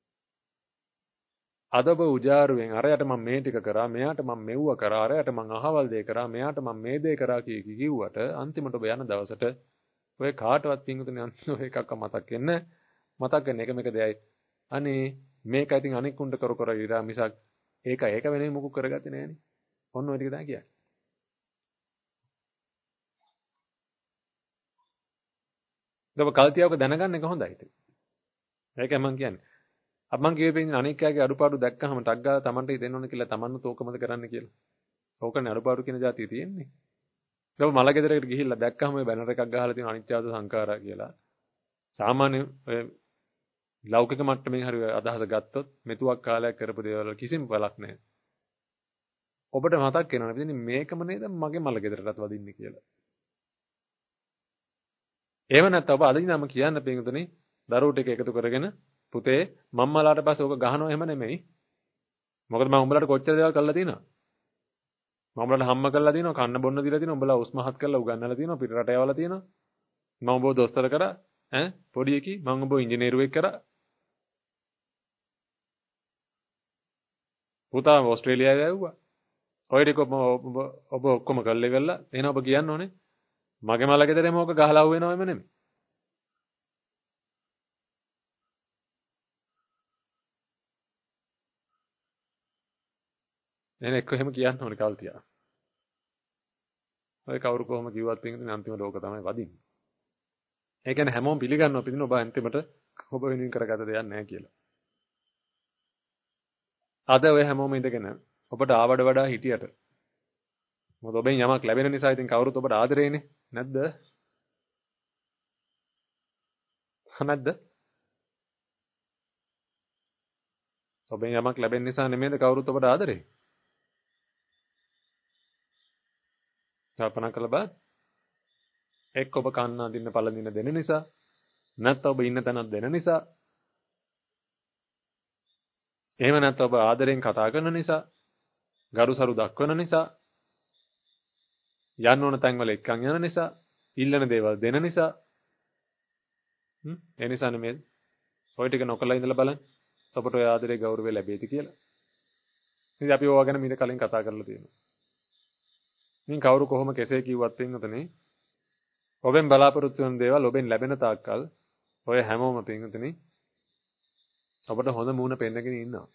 අද ඔබ උජාරුවෙන් අරයට මම මේ ටික කරා මෙයාට මම මෙව්ව කරා අරයට මම අහවල් දේ කරා මෙයාට මම මේ දේ කරා කිය කිව්වට අන්තිමට ඔබ යන දවසට ඔය කාටවත් පින්වතුනි අන්තිම එකක් මතක් වෙන්නේ මතක් වෙන එකම එක දෙයයි අනේ මේක ඉතින් අනික් උන්ට කර කර ඉරා මිසක් ඒක ඒක වෙනේ මොකක් කරගත්තේ නෑනේ. ඔන්න ඔය ටික තමයි කියන්නේ. ඔබ කල්තියවක දැනගන්න එක හොඳයි ඉතින්. ඒකයි මම කියන්නේ. අප මං කියවේ පිටින් අනික් අයගේ අඩුපාඩු දැක්කහම ටක් ගාලා Tamanට හිතෙන්න ඕන කියලා Tamanනුත් ඕකමද කරන්න කියලා. ඕකනේ අඩුපාඩු කියන જાතිය තියෙන්නේ. ඔබ මල ගෙදරකට ගිහිල්ලා දැක්කහම ඔය බැනර් එකක් ගහලා තියෙන අනිත්‍යද සංඛාරා කියලා. සාමාන්‍ය ඔය ලෞකික මට්ටමින් හරි අදහස ගත්තොත් මෙතුවක් කාලයක් කරපු දේවල් කිසිම බලක් නැහැ. ඔබට මතක් වෙනවනේ ඉතින් මේකම නේද මගේ මල ගෙදරටත් වදින්නේ කියලා. එහෙම නැත්නම් ඔබ අදින් නම කියන්න පිටුතුනේ දරුවෝ ටික එකතු කරගෙන පුතේ මම්මලාට පස්සේ ඕක ගහනවා එහෙම නෙමෙයි. මොකද මම උඹලාට කොච්චර දේවල් කරලා තියෙනවද? මම උඹලාට හම්ම කරලා තියෙනවා, කන්න බොන්න දීලා තියෙනවා, උඹලා උස්මහත් කරලා උගන්වලා තියෙනවා, පිට රට යවලා තියෙනවා. මම උඹව දොස්තර කරා, ඈ පොඩි එකී මම උඹව ඉංජිනේරුවෙක් කරා. පුතා ඕස්ට්‍රේලියාවේ ආවුවා. ඔය ටික ඔබ ඔබ ඔක්කොම කරලා ඉවරලා එහෙනම් ඔබ කියන්න ඕනේ. මගේ මල ගෙදරේම ඕක ගහලා ආව වෙනවෙම නෙමෙයි. එහෙනම් එක්ක එහෙම කියන්න ඕනේ කල්තියා. ඔය කවුරු කොහොම කිව්වත් පිටින් අන්තිම ලෝක තමයි වදින්නේ. ඒ කියන්නේ හැමෝම පිළිගන්නවා පිටින් ඔබ අන්තිමට ඔබ වෙනින් කරගත දෙයක් නැහැ කියලා. අද ඔය හැමෝම ඉඳගෙන ඔබට ආවඩ වඩා හිටියට මොකද ඔබෙන් යමක් ලැබෙන නිසා ඉතින් කවුරුත් ඔබට ආදරේනේ නැද්ද? නැද්ද? ඔබෙන් යමක් ලැබෙන නිසා නෙමෙයිද කවුරුත් ඔබට ආදරේ? කල්පනා කරලා බලන්න. එක්ක ඔබ කන්න අඳින්න පළඳින්න දෙන නිසා නැත්නම් ඔබ ඉන්න තැනක් දෙන නිසා එහෙම නැත්නම් ඔබ ආදරෙන් කතා කරන නිසා ගරුසරු දක්වන නිසා යන්න ඕන තැන් වල එක්කන් යන නිසා ඉල්ලන දේවල් දෙන නිසා හ්ම් ඒ නිසා නෙමෙයි ඔය ටික නොකලා ඉඳලා බලන්න ඔබට ඔය ආදරේ ගෞරවය ලැබෙයිද කියලා. ඉතින් අපි ඕවා ගැන මීට කලින් කතා කරලා තියෙනවා. මින් කවුරු කොහොම කෙසේ කිව්වත් පින්වතුනි ඔබෙන් බලාපොරොත්තු වෙන දේවල් ඔබෙන් ලැබෙන තාක්කල් ඔය හැමෝම පින්වතුනි ඔබට හොඳ මූණ පෙන්නගෙන ඉන්නවා.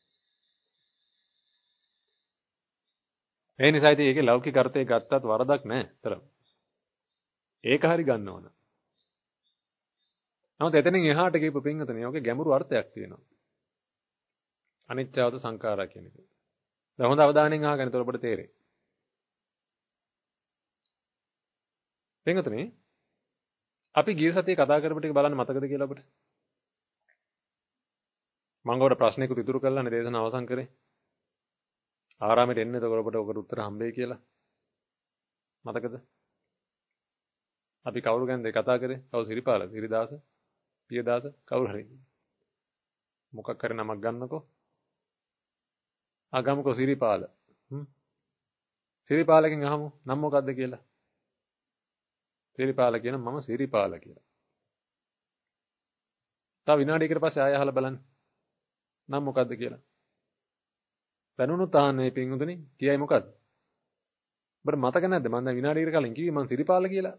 ඒ නිසා ඉතින් ඒකේ ලෞකික අර්ථය ගත්තත් වරදක් නැහැ. තරම්. ඒක හරි ගන්න ඕන. නමුත් එතනින් එහාට කියපු පින්වතුනි ඔගේ ගැඹුරු අර්ථයක් තියෙනවා. අනිච්චවද සංඛාරා කියන එක. දැන් හොඳ අවධානයෙන් අහගන්න. එතකොට ඔබට තේරෙයි. පින්වතුනි අපි ගිය සතියේ කතා කරපු ටික බලන්න මතකද කියලා අපිට? මම ඔකට ප්‍රශ්නයකට ඉතුරු කළානේ දේශනාව අවසන් කරේ. ආරාමයට එන්න එතකොට ඔබට ඔකට උත්තර හම්බෙයි කියලා. මතකද? අපි කවුරු ගැනද කතා කරේ? කවුරු සිරිපාල, සිරිදාස, පියදාස කවුරු හරි. මොකක් හරි නමක් ගන්නකෝ. ආ ගමුකෝ සිරිපාල. හ්ම්. සිරිපාලගෙන් අහමු නම් මොකද්ද කියලා. සිරිපාල කියන මම සිරිපාල කියලා. තව විනාඩියකට පස්සේ ආය අහලා බලන්න. නම් මොකද්ද කියලා. දැනුණු තාන්නේ පින්වතුනි කියයි මොකද්ද? ඔබට මතක නැද්ද මම දැන් විනාඩියකට කලින් කිව්වේ මම සිරිපාල කියලා.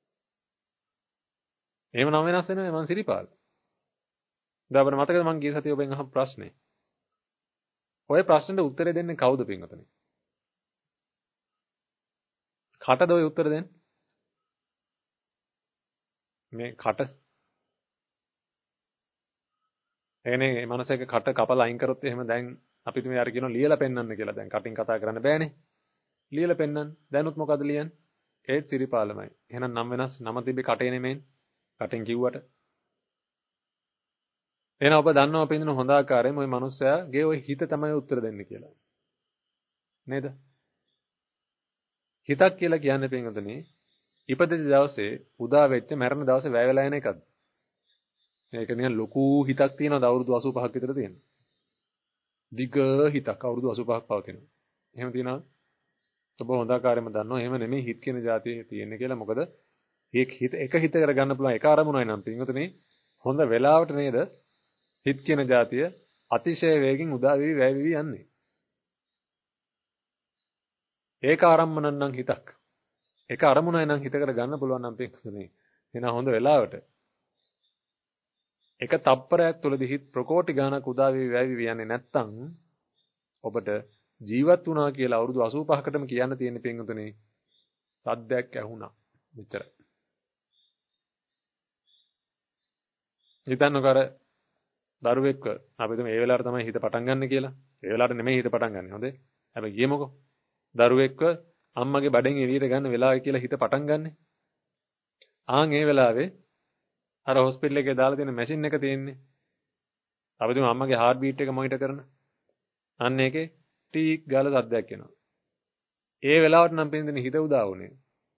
එහෙම නම් වෙනස් වෙනවා මම සිරිපාල. දැන් ඔබට මතකද මම ගිය සතියේ ඔබෙන් අහපු ප්‍රශ්නේ? ඔය ප්‍රශ්නෙට උත්තරේ දෙන්නේ කවුද පින්වතුනි? කටද ඔය උත්තර දෙන්නේ? මේ කට එනේ මේ මනසක කට කපලා අයින් කරොත් එහෙම දැන් අපිට මේ අර කියනවා ලියලා පෙන්වන්න කියලා. දැන් කටින් කතා කරන්න බෑනේ. ලියලා පෙන්වන්න. දැනුත් මොකද ලියන්නේ? ඒත් සිරිපාලමයි. එහෙනම් නම් වෙනස් නම තිබ්බේ කටේ නෙමෙයි. කටෙන් කිව්වට. එහෙනම් ඔබ දන්නවා පින්දුන හොඳ ආකාරයෙන් ওই මනුස්සයාගේ ওই හිත තමයි උත්තර දෙන්නේ කියලා. නේද? හිතක් කියලා කියන්නේ පින්වතුනි ඉපදෙච්ච දවසේ උදා වෙච්ච මරණ දවසේ වැය වෙලා යන එකක්ද? මේක නිකන් ලොකු හිතක් තියෙනවද අවුරුදු අසූ පහක් විතර තියෙන. දිග හිතක් අවුරුදු අසූ පහක් පවතිනවා. එහෙම තියනවද? ඔබ හොඳ ආකාරයෙන්ම දන්නවා එහෙම නෙමෙයි හිත කියන જાතිය තියෙන්නේ කියලා. මොකද මේක හිත එක හිත කරගන්න පුළුවන් එක අරමුණයි නම් පින්වතුනි හොඳ වෙලාවට නේද හිත කියන જાතිය අතිශය වේගෙන් උදා වෙවි වැය වෙවි යන්නේ. ඒක ආරම්මන නම් හිතක්. එක අරමුණයි නම් හිතකට ගන්න පුළුවන් නම් පින්වතුනි එන හොඳ වෙලාවට එක තප්පරයක් තුලදී හිත ප්‍රකෝටි ගානක් උදා වෙවි වැය වෙවි යන්නේ නැත්තම් ඔබට ජීවත් වුණා කියලා අවුරුදු අසූ පහකටම කියන්න තියෙන පින්වතුනි සද්දයක් ඇහුණා මෙච්චරයි. හිතන්නකෝ අර දරුවෙක්ව අපි හිතමු ඒ වෙලාවට තමයි හිත පටන් ගන්න කියලා. ඒ වෙලාවට නෙමෙයි හිත පටන් ගන්න. හොඳේ. හැබැයි ගියමුකෝ. දරුවෙක්ව අම්මගේ බඩෙන් එළියට ගන්න වෙලාවයි කියලා හිත පටන් ගන්නෙ. ආන් ඒ වෙලාවේ අර හොස්පිටල් එකේ දාලා තියෙන මැෂින් එක තියෙන්නේ. අපි හිතමු අම්මගේ හાર્ට් බීට් එක මොනිටර් කරන. අන්න ඒකේ ටීක් ගාලා සද්දයක් එනවා. ඒ වෙලාවට නම් පින්දිනේ හිත උදා වුණේ.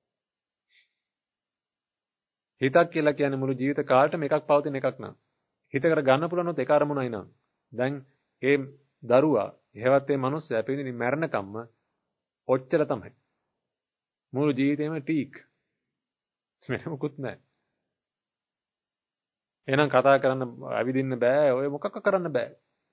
හිතක් කියලා කියන්නේ මුළු ජීවිත කාලෙටම එකක් පවතින එකක් නෑ. හිතකට ගන්න පුළුවන්ොත් එක අරමුණයි නං. දැන් ඒ දරුවා එහෙවත් ඒ මිනිස්සයා පින්දිනේ මැරෙනකම්ම ඔච්චර තමයි. මුළු ජීවිතේම ටීක්. වෙන මොකුත් නෑ. එහෙනම් කතා කරන්න ඇවිදින්න බෑ ඔය මොකක්ක කරන්න බෑ.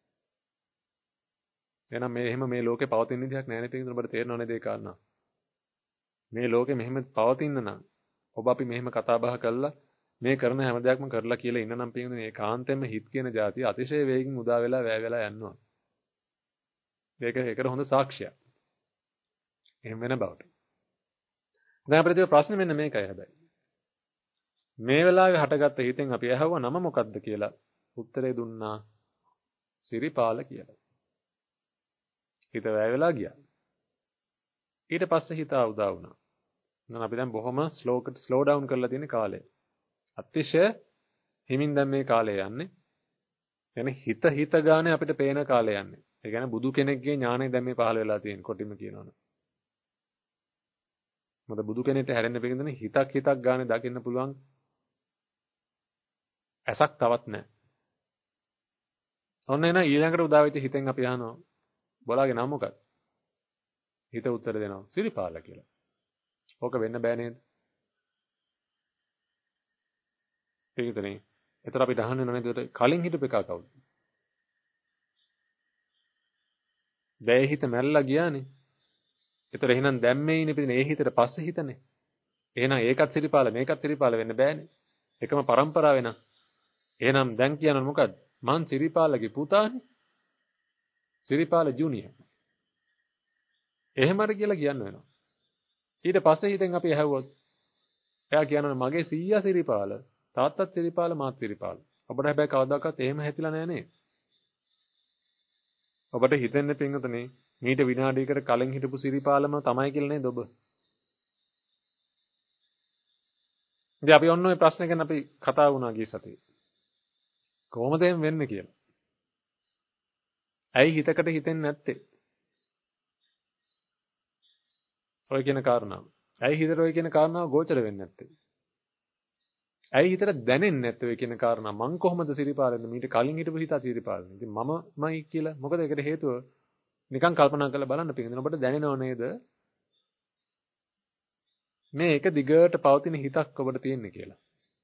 එහෙනම් මේ එහෙම මේ ලෝකේ පවතින විදිහක් නෑ නේ පිටින් ඔබට තේරෙනව නේද ඒ කාරණා. මේ ලෝකේ මෙහෙම පවතින නම් ඔබ අපි මෙහෙම කතා බහ කළා මේ කරන හැම දෙයක්ම කරලා කියලා ඉන්න නම් පිටින් මේ කාන්තෙන්ම හිත කියන જાතිය අතිශය වේගින් උදා වෙලා වැය වෙලා යනවා. මේක ඒකට හොඳ සාක්ෂියක්. එහෙම වෙන බවට. දැන් අපිට තියෙන ප්‍රශ්නේ මෙන්න මේකයි හැබැයි. මේ වෙලාවේ හටගත්ත හිතෙන් අපි ඇහුවා නම මොකද්ද කියලා උත්තරේ දුන්නා සිරිපාල කියලා. හිත වැය වෙලා ගියා. ඊට පස්සේ හිත උදා වුණා. දැන් අපි දැන් බොහොම ස්ලෝ ස්ලෝ ඩවුන් කරලා තියෙන කාලය. අතිශය හිමින් දැන් මේ කාලය යන්නේ. يعني හිත හිත ගානේ අපිට පේන කාලය යන්නේ. ඒ කියන්නේ බුදු කෙනෙක්ගේ ඥාණය දැන් මේ පහළ වෙලා තියෙන කොටිම කියනවනේ. මොකද බුදු කෙනෙක්ට හැරෙන්න පිළිඳින හිතක් හිතක් ගානේ දකින්න පුළුවන් ඇසක් තවත් නැහැ. ඔන්න එන ඊළඟට උදා වෙච්ච හිතෙන් අපි අහනවා බොලාගේ නම මොකක්ද? හිත උත්තර දෙනවා සිරිපාල කියලා. ඕක වෙන්න බෑ නේද? ඒකනේ. ඒතර අපිට අහන්න ඕනේ නේද කලින් හිටපු එක කවුද? දැන් හිත මැරලා ගියානේ. ඒතර එහෙනම් දැන් මේ ඉන්නේ පිටින් ඒ හිතට පස්සේ හිතනේ. එහෙනම් ඒකත් සිරිපාල මේකත් සිරිපාල වෙන්න බෑනේ. එකම પરම්පරාව වෙනා. එහෙනම් දැන් කියනවා මොකද්ද? මං සිරිපාලගේ පුතානේ. සිරිපාල ජුනියර්. එහෙමද කියලා කියන්න වෙනවා. ඊට පස්සේ හිතෙන් අපි ඇහුවොත් එයා කියනවා මගේ සීයා සිරිපාල, තාත්තත් සිරිපාල, මාත් සිරිපාල. ඔබට හැබැයි කවදාකවත් එහෙම හැතිලා නැහැ නේ. ඔබට හිතෙන්නේ පින්වතුනි මීට විනාඩියකට කලින් හිටපු සිරිපාලම තමයි කියලා නේද ඔබ? ඉතින් අපි ඔන්න ඔය ප්‍රශ්න ගැන අපි කතා වුණා ගිය සතියේ. කොහොමද එහෙම වෙන්නේ කියලා. ඇයි හිතකට හිතෙන්නේ නැත්තේ? ඔය කියන කාරණාව. ඇයි හිතට ඔය කියන කාරණාව ගෝචර වෙන්නේ නැත්තේ? ඇයි හිතට දැනෙන්නේ නැත්තේ ඔය කියන කාරණා? මං කොහොමද සිරිපාලෙන්නේ? මීට කලින් හිටපු හිත සිරිපාලෙන්නේ. ඉතින් මමමයි කියලා. මොකද ඒකට හේතුව නිකන් කල්පනා කරලා බලන්න පිටින් ඔබට දැනෙනව නේද? මේ එක දිගට පවතින හිතක් ඔබට තියෙන්නේ කියලා.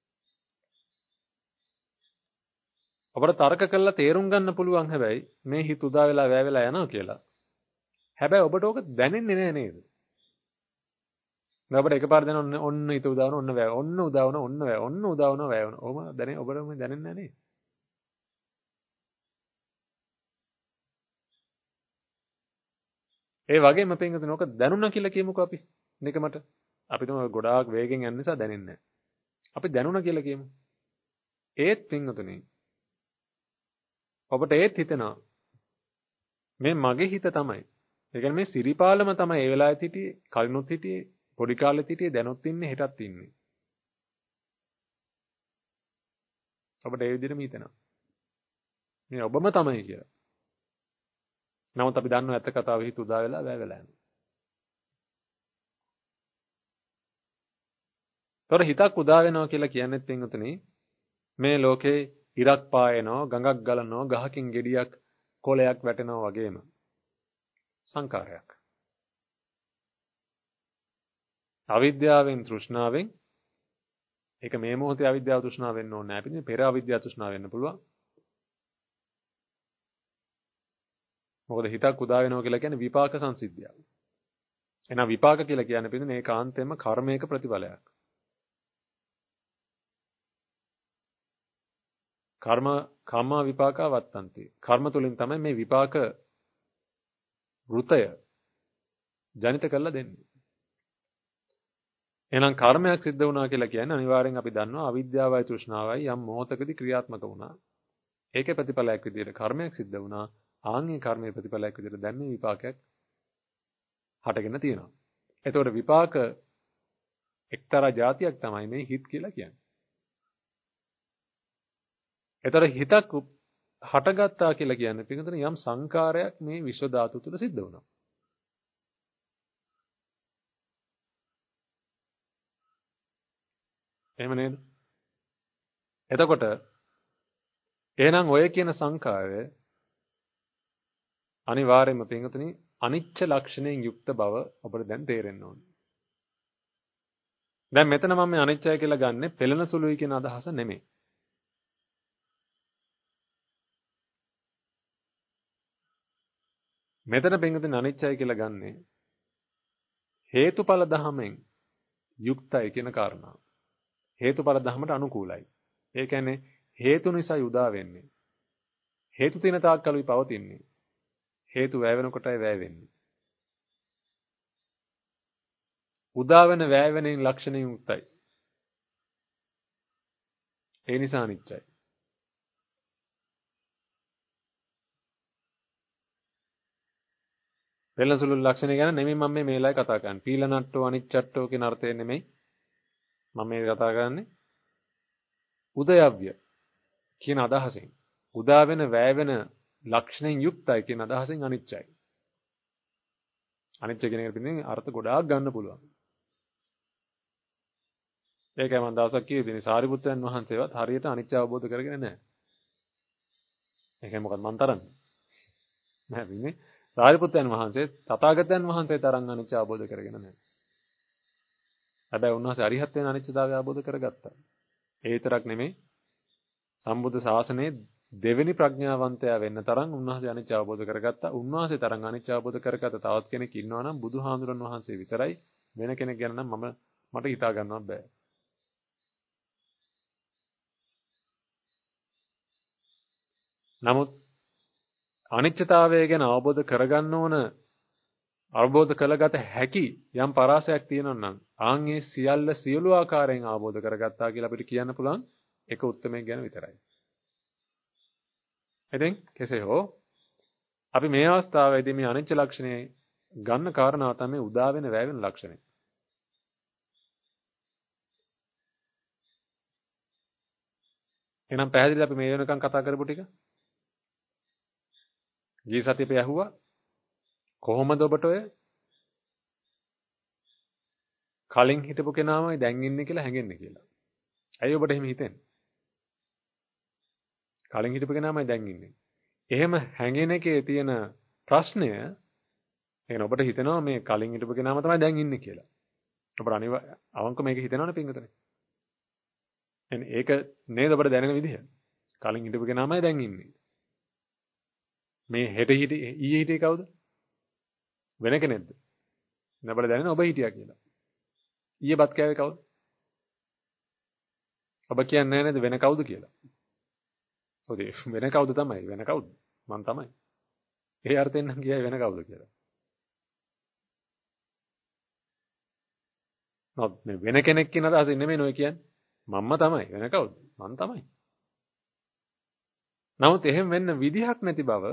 ඔබට තර්ක කරලා තේරුම් ගන්න පුළුවන් හැබැයි මේ හිත උදා වෙලා වැය වෙලා යනවා කියලා. හැබැයි ඔබට ඕක දැනෙන්නේ නෑ නේද? ඔබට එකපාර දැන ඔන්න ඔන්න හිත උදා වුණා ඔන්න වැය. ඔන්න උදා වුණා ඔන්න වැය. ඔන්න උදා වුණා වැය වුණා. ඔබ දැනේ ඔබට මේ දැනෙන්නේ නෑ නේද? ඒ වගේම පින්වතුනි ඔක දැනුණා කියලා කියමුකෝ අපි. නිකමට. අපි තමයි ගොඩාක් වේගෙන් යන නිසා දැනෙන්නේ නෑ. අපි දැනුණා කියලා කියමු. ඒත් පින්වතුනි ඔබට ඒත් හිතෙනවා මේ මගේ හිත තමයි. ඒ කියන්නේ මේ සිරිපාලම තමයි ඒ වෙලාවෙත් හිටියේ, කලිනුත් හිටියේ, පොඩි කාලෙත් හිටියේ, දැනුත් ඉන්නේ, හෙටත් ඉන්නේ. ඔබට ඒ විදිහටම හිතෙනවා. මේ ඔබම තමයි කියලා. නමුත් අපි දන්නවා ඇත්ත කතාව හිත උදා වෙලා වැය වෙලා යනවා. ତොර හිතක් උදා වෙනවා කියලා කියන්නේත් පින්වතුනි මේ ලෝකේ ඉරක් පායනවා, ගඟක් ගලනවා, ගහකින් ගෙඩියක් කොලයක් වැටෙනවා වගේම සංකාරයක්. අවිද්‍යාවෙන් තෘෂ්ණාවෙන් ඒක මේ මොහොතේ අවිද්‍යාව තෘෂ්ණාව වෙන්න ඕනේ නැහැ. පිටින් පෙර අවිද්‍යාව තෘෂ්ණාව වෙන්න පුළුවන්. මොකද හිතක් උදා වෙනවා කියලා කියන්නේ විපාක සංසිද්ධියක්. එහෙනම් විපාක කියලා කියන්නේ පිටින් ඒකාන්තයෙන්ම කර්මයක ප්‍රතිඵලයක්. කර්ම කම්ම විපාක වත්තන්ති. කර්ම තුලින් තමයි මේ විපාක වෘතය ජනිත කරලා දෙන්නේ. එහෙනම් කර්මයක් සිද්ධ වුණා කියලා කියන්නේ අනිවාර්යෙන් අපි දන්නවා අවිද්‍යාවයි තෘෂ්ණාවයි යම් මොහතකදී ක්‍රියාත්මක වුණා. ඒකේ ප්‍රතිඵලයක් විදිහට කර්මයක් සිද්ධ වුණා. ආන්ගේ කර්මයේ ප්‍රතිඵලයක් විදිහට දැන් මේ විපාකයක් හටගෙන තියෙනවා. එතකොට විපාක එක්තරා જાතියක් තමයි මේ හිත කියලා කියන්නේ. එතකොට හිතක් හටගත්තා කියලා කියන්නේ පිටුතන යම් සංකාරයක් මේ විශ්ව ධාතු තුල සිද්ධ වුණා. එහෙම නේද? එතකොට එහෙනම් ඔය කියන සංකාරය අනිවාර්යයෙන්ම පිටුතනි අනිච්ච ලක්ෂණයෙන් යුක්ත බව අපිට දැන් තේරෙන්න ඕනේ. දැන් මෙතන මම මේ අනිච්චය කියලා ගන්නෙ පෙළෙන සුළුයි කියන අදහස නෙමෙයි. මෙතන පිටුතනි අනිච්චය කියලා ගන්නෙ හේතුඵල ධමයෙන් යුක්තයි කියන කාරණාව. හේතුඵල ධමයට අනුකූලයි. ඒ කියන්නේ හේතු නිසා උදා වෙන්නේ. හේතු තියෙන තාක් කලුයි පවතින්නේ. හේතු වැය වෙනකොටයි වැය වෙන්නේ. උදා වෙන වැය වෙනින් ලක්ෂණයෙන් යුක්තයි. ඒ නිසා අනිච්චයි. පෙළසුළු ලක්ෂණ ගැන නෙමෙයි මම මේ මේලයි කතා කරන්නේ. පීලනට්ටෝ අනිච්චට්ටෝ කියන අර්ථය නෙමෙයි. මම මේ කතා කරන්නේ උදයව්‍ය කියන අදහසෙන්. උදා වෙන වැය වෙන ලක්ෂණයෙන් යුක්තයි කියන අදහසෙන් අනිච්චයි. අනිච්ච කියන එකට පිටින් අර්ථ ගොඩාක් ගන්න පුළුවන්. ඒකයි මම දවසක් කිව්වේ ඉතින් සාරිපුත්‍රයන් වහන්සේවත් හරියට අනිච්ච අවබෝධ කරගෙන නැහැ. ඒකයි මොකද මන් තරන්නේ. නෑ විනේ සාරිපුත්‍රයන් වහන්සේ තථාගතයන් වහන්සේ තරම් අනිච්ච අවබෝධ කරගෙන නැහැ. හැබැයි උන්වහන්සේ අරිහත් වෙන අනිච්චතාවය අවබෝධ කරගත්තා. ඒ විතරක් නෙමෙයි සම්බුද්ධ ශාසනයේ දෙවෙනි ප්‍රඥාවන්තයා වෙන්න තරම් උන්වහන්සේ අනිච්ච අවබෝධ කරගත්තා. උන්වහන්සේ තරම් අනිච්ච අවබෝධ කරගත්ත තවත් කෙනෙක් ඉන්නවා නම් බුදුහාඳුරන් වහන්සේ විතරයි. වෙන කෙනෙක් ගැන නම් මම මට හිතා ගන්නවත් බෑ. නමුත් අනිච්චතාවය ගැන අවබෝධ කරගන්න ඕන අවබෝධ කරගත හැකි යම් පරාසයක් තියෙනවා නම් ආන්ගේ සියල්ල සියලු ආකාරයෙන් අවබෝධ කරගත්තා කියලා අපිට කියන්න පුළුවන් එක උත්තරමයක් ගැන විතරයි. ඉතින් කෙසේ හෝ අපි මේ අවස්ථාවේදී මේ අනිච්ච ලක්ෂණය ගන්න කාරණාව තමයි උදා වෙන වැය වෙන ලක්ෂණය. එහෙනම් පැහැදිලිද අපි මේ වෙනකන් කතා කරපු ටික? ගිය සතියේ අපි ඇහුවා කොහොමද ඔබට ඔය කලින් හිටපු කෙනාමයි දැන් ඉන්නේ කියලා හැඟෙන්නේ කියලා. ඇයි ඔබට එහෙම හිතෙන්නේ? කලින් හිටපු කෙනාමයි දැන් ඉන්නේ. එහෙම හැඟෙන එකේ තියෙන ප්‍රශ්නය එහෙනම් ඔබට හිතෙනවා මේ කලින් හිටපු කෙනාම තමයි දැන් ඉන්නේ කියලා. ඔබට අනිවා අවංක මේක හිතෙනවනේ පින්වතුනි. එන්නේ ඒක නේද ඔබට දැනෙන විදිහ. කලින් හිටපු කෙනාමයි දැන් ඉන්නේ. මේ හෙට හිටි ඊයේ හිටියේ කවුද? වෙන කෙනෙක්ද? නබල දැනෙන ඔබ හිටියා කියලා. ඊයේ බත් කෑවේ කවුද? ඔබ කියන්නේ නේද වෙන කවුද කියලා? ඔතේ වෙන කවුද තමයි වෙන කවුද? මං තමයි. ඒ අර්ථයෙන් නම් කියයි වෙන කවුද කියලා. නෝ මේ වෙන කෙනෙක් කියන අදහසින් නෙමෙයි නෝ කියන්නේ. මම්ම තමයි වෙන කවුද? මං තමයි. නමුත් එහෙම වෙන්න විදිහක් නැති බව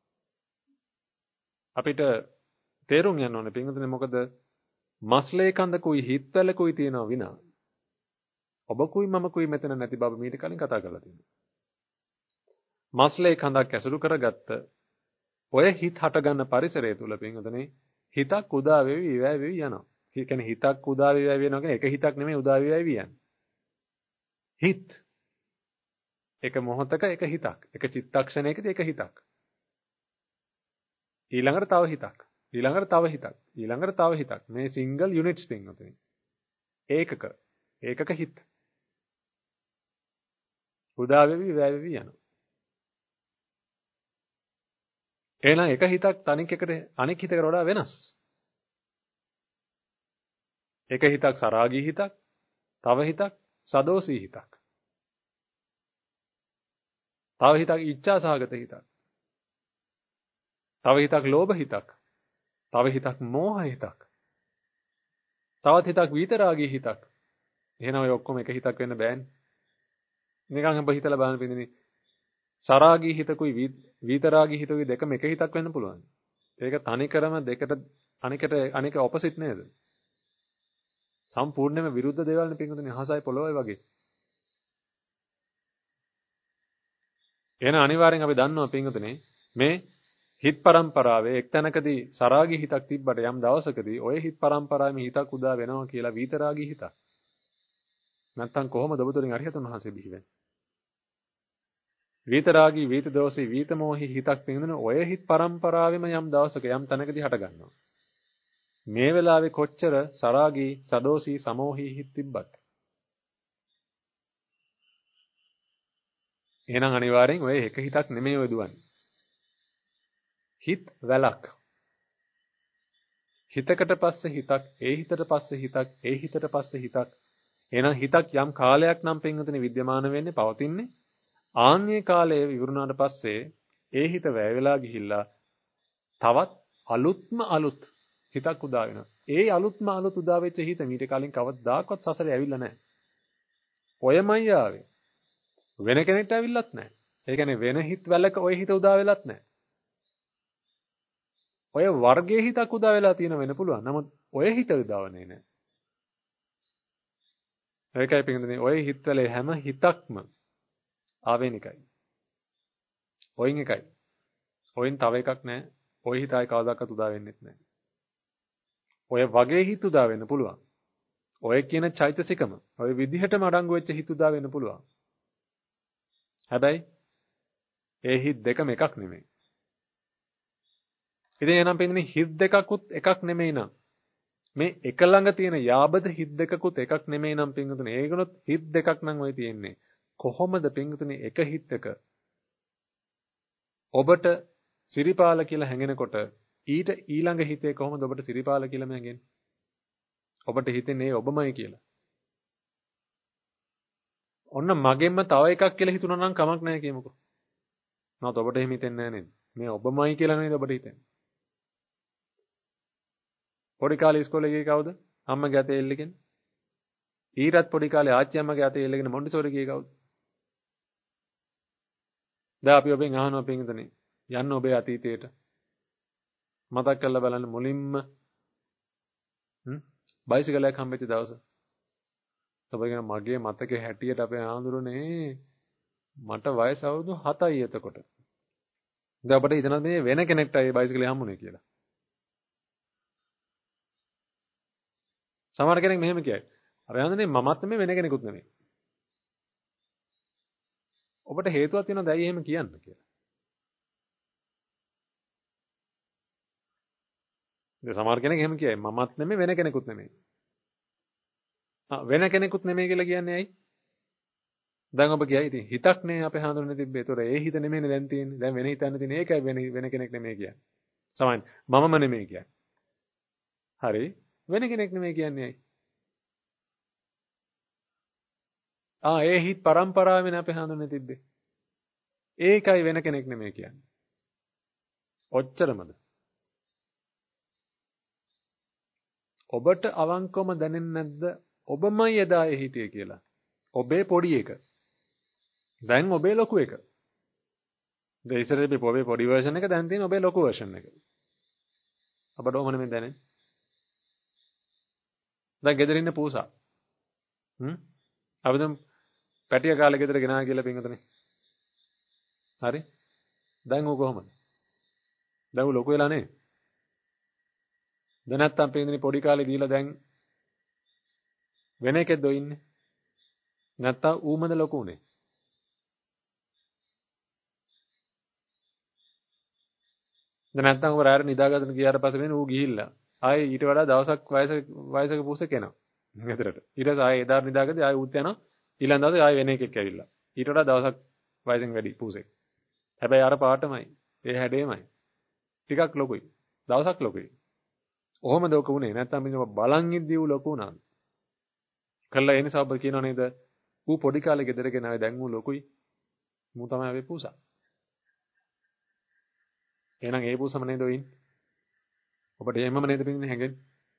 අපිට තේරුම් ගන්න ඕනේ පින්වතුනි. මොකද මස්ලේ කඳකුයි හිත්වලකුයි තියෙනවා විනා ඔබකුයි මමකුයි මෙතන නැති බව මීට කලින් කතා කරලා තියෙනවා. මස්ලේ කඳක් ඇසුරු කරගත්ත ඔය හිත හට ගන්න පරිසරය තුල පින්වතුනි හිතක් උදා වෙවි ඉවෑ වෙවි යනවා. ඒ කියන්නේ හිතක් උදා වෙවි ඉවෑ වෙනවා කියන්නේ එක හිතක් නෙමෙයි උදා වෙවි ඉවෑ වෙවි යන්නේ. හිත එක මොහොතක එක හිතක්. එක චිත්තක්ෂණයකදී එක හිතක්. ඊළඟට තව හිතක්. ඊළඟට තව හිතක්. ඊළඟට තව හිතක්. මේ සිංගල් යුනිට්ස් පින්වතුනි. ඒකක. ඒකක හිත. උදා වෙවි ඉවෑ වෙවි යනවා. එහෙනම් එක හිතක් තනික එකට අනෙක් හිතකට වඩා වෙනස්. එක හිතක් සරාගී හිතක්, තව හිතක් සදෝසී හිතක්. තව හිතක් ඉච්ඡාසහගත හිතක්. තව හිතක් ලෝභ හිතක්. තව හිතක් මෝහ හිතක්. තවත් හිතක් විතරාගී හිතක්. එහෙනම් ඔය ඔක්කොම එක හිතක් වෙන්න බෑනේ. නිකන් ඔබ හිතලා බලන්න පිටිනේ. සරාගී හිතකුයි විතරාගී හිතකුයි දෙකම එක හිතක් වෙන්න පුළුවන්. ඒක තනිකරම දෙකට අනිකට අනික ඔපොසිට් නේද? සම්පූර්ණයෙන්ම විරුද්ධ දේවල් නේ පිටුතුනේ අහසයි පොළොවයි වගේ. එහෙනම් අනිවාර්යෙන් අපි දන්නවා පිටුතුනේ මේ හිත් පරම්පරාවේ එක්තැනකදී සරාගී හිතක් තිබ්බට යම් දවසකදී ওই හිත් පරම්පරාවේ මේ හිතක් උදා වෙනවා කියලා විතරාගී හිතක්. නැත්තම් කොහොමද ඔබතුලින් අරිහතුන් වහන්සේ බිහි වෙන්නේ? විතරාගී විත දෝෂී විත මොහි හිතක් පින්දුන ඔය හිත් පරම්පරාවෙම යම් දවසක යම් තැනකදී හට ගන්නවා. මේ වෙලාවේ කොච්චර සරාගී සදෝෂී සමෝහී හිත තිබ්බත් එහෙනම් අනිවාර්යෙන් ඔය එක හිතක් නෙමෙයි ඔය දුවන්නේ. හිත වැලක්. හිතකට පස්සේ හිතක්, ඒ හිතට පස්සේ හිතක්, ඒ හිතට පස්සේ හිතක්. එහෙනම් හිතක් යම් කාලයක් නම් පින්වතුනි විද්‍යමාන වෙන්නේ පවතින්නේ. ආන්‍ය කාලයේ ඉවරුණාට පස්සේ ඒ හිත වැය වෙලා ගිහිල්ලා තවත් අලුත්ම අලුත් හිතක් උදා වෙනවා. ඒ අලුත්ම අලුත් උදා වෙච්ච හිත මීට කලින් කවදාකවත් සසරේ ඇවිල්ලා නැහැ. ඔයමයි ආවේ. වෙන කෙනෙක්ට ඇවිල්ලත් නැහැ. ඒ කියන්නේ වෙන හිත වැලක ඔය හිත උදා වෙලත් නැහැ. ඔය වර්ගයේ හිතක් උදා වෙලා තියෙන වෙන්න පුළුවන්. නමුත් ඔය හිත උදාවන්නේ නැහැ. ඒකයි පිටින්නේ ඔය හිතවල හැම හිතක්ම ආවේනිකයි. ඔයින් එකයි. ඔයින් තව එකක් නැහැ. ඔය හිතයි කවදාකවත් උදා වෙන්නෙත් නැහැ. ඔය වගේ හිත උදා වෙන්න පුළුවන්. ඔය කියන චෛතසිකම ඔය විදිහටම අඩංගු වෙච්ච හිත උදා වෙන්න පුළුවන්. හැබැයි ඒ හිත දෙකම එකක් නෙමෙයි. ඉතින් එනම් පින්නේ හිත දෙකකුත් එකක් නෙමෙයි නම් මේ එක ළඟ තියෙන යාබද හිත දෙකකුත් එකක් නෙමෙයි නම් පින්තුනේ ඒකනොත් හිත දෙකක් නම් ඔය තියෙන්නේ. කොහොමද පින්තුනේ එක හිතක ඔබට සිරිපාල කියලා හැඟෙනකොට ඊට ඊළඟ හිතේ කොහොමද ඔබට සිරිපාල කියලාම හැඟෙන්නේ? ඔබට හිතෙන්නේ ඔබමයි කියලා. ඔන්න මගෙන්ම තව එකක් කියලා හිතුණා නම් කමක් නැහැ කියමුකෝ. නැත් ඔබට එහෙම හිතෙන්නේ නැහැ නේද? මේ ඔබමයි කියලා නේද ඔබට හිතෙන්නේ? පොඩි කාලේ ඉස්කෝලේ ගියේ කවුද? අම්මගේ අතේ එල්ලගෙන. ඊටත් පොඩි කාලේ ආච්චි අම්මගේ අතේ එල්ලගෙන මොන්ටිසෝරි ගියේ කවුද? දැන් අපි ඔබෙන් අහනවා පින්විතනේ යන්න ඔබේ අතීතයට. මතක් කරලා බලන්න මුලින්ම හ්ම් බයිසිකලයක් හම්බෙච්ච දවස. ඔබ කියන මගේ මතකේ හැටියට අපේ ආඳුරනේ මට වයස අවුරුදු හතයි එතකොට. දැන් අපිට හිතනවා මේ වෙන කෙනෙක්ට ඒ බයිසිකලේ හම්බුනේ කියලා. සමහර කෙනෙක් මෙහෙම කියයි. අර යන්නේ මමත් නෙමෙයි වෙන කෙනෙකුත් නෙමෙයි. ඔබට හේතුවක් තියෙනවද ඇයි එහෙම කියන්නේ කියලා. දැන් සමහර කෙනෙක් එහෙම කියයි මමත් නෙමෙයි වෙන කෙනෙකුත් නෙමෙයි. ආ වෙන කෙනෙකුත් නෙමෙයි කියලා කියන්නේ ඇයි? දැන් ඔබ කියයි ඉතින් හිතක් නේ අපේ හඳුනන්නේ තිබ්බේ. ඒතොර ඒ හිත නෙමෙයිනේ දැන් තියෙන්නේ. දැන් වෙන හිතන්න තියෙන්නේ ඒකයි වෙන වෙන කෙනෙක් නෙමෙයි කියන්නේ. සමහන් මමම නෙමෙයි කියන්නේ. හරි. වෙන කෙනෙක් නෙමෙයි කියන්නේ ඇයි? ආ ඒ හිත් පරම්පරාවෙන් අපේ හඳුනන්නේ තිබ්බේ. ඒකයි වෙන කෙනෙක් නෙමෙයි කියන්නේ. ඔච්චරමද? ඔබට අවංකවම දැනෙන්නේ නැද්ද ඔබමයි එදා ඒ හිටියේ කියලා? ඔබේ පොඩි එක. දැන් ඔබේ ලොකු එක. දැන් ඉස්සරේ මේ ඔබේ පොඩි version එක දැන් තියෙන ඔබේ ලොකු version එක. අපට ඕම නෙමෙයි දැනෙන්නේ. දැන් ගෙදර ඉන්න පූසා. හ්ම්? අපි දැන් පැටිය කාලේ ගෙදර ගෙනා කියලා පින්වතුනි. හරි? දැන් ඌ කොහමද? දැන් ඌ ලොකු වෙලා නේ. දැන් නැත්තම් පින්වතුනි පොඩි කාලේ දීලා දැන් වෙන එකෙක්ද ඔය ඉන්නේ? නැත්තම් ඌමද ලොකු උනේ? දැන් නැත්තම් ඔබ රාත්‍රී නිදාගන්න ගියාට පස්සේ වෙන ඌ ගිහිල්ලා ආයේ ඊට වඩා දවසක් වයස වයසක පුසෙක් එනවා ගෙදරට. ඊට පස්සේ ආයේ එදා නිදාගද්දී ආයේ ඌත් යනවා ඊළඟ දවසේ ආයේ වෙන එකෙක් ඇවිල්ලා. ඊට වඩා දවසක් වයසෙන් වැඩි පුසෙක්. හැබැයි අර පාටමයි. ඒ හැඩේමයි. ටිකක් ලොකුයි. දවසක් ලොකුයි. ඔහොමද ඔක උනේ? නැත්තම් මේ බලන් ඉද්දී ඌ ලොකු උනාද? කළා ඒ නිසා ඔබ කියනව නේද? ඌ පොඩි කාලේ ගෙදර ගෙනාවේ දැන් ඌ ලොකුයි. මූ තමයි අපි පුසා. එහෙනම් ඒ පුසම නේද ඔයින්? ඔබට එහෙමම නේද පින්නේ හැංගෙන්නේ?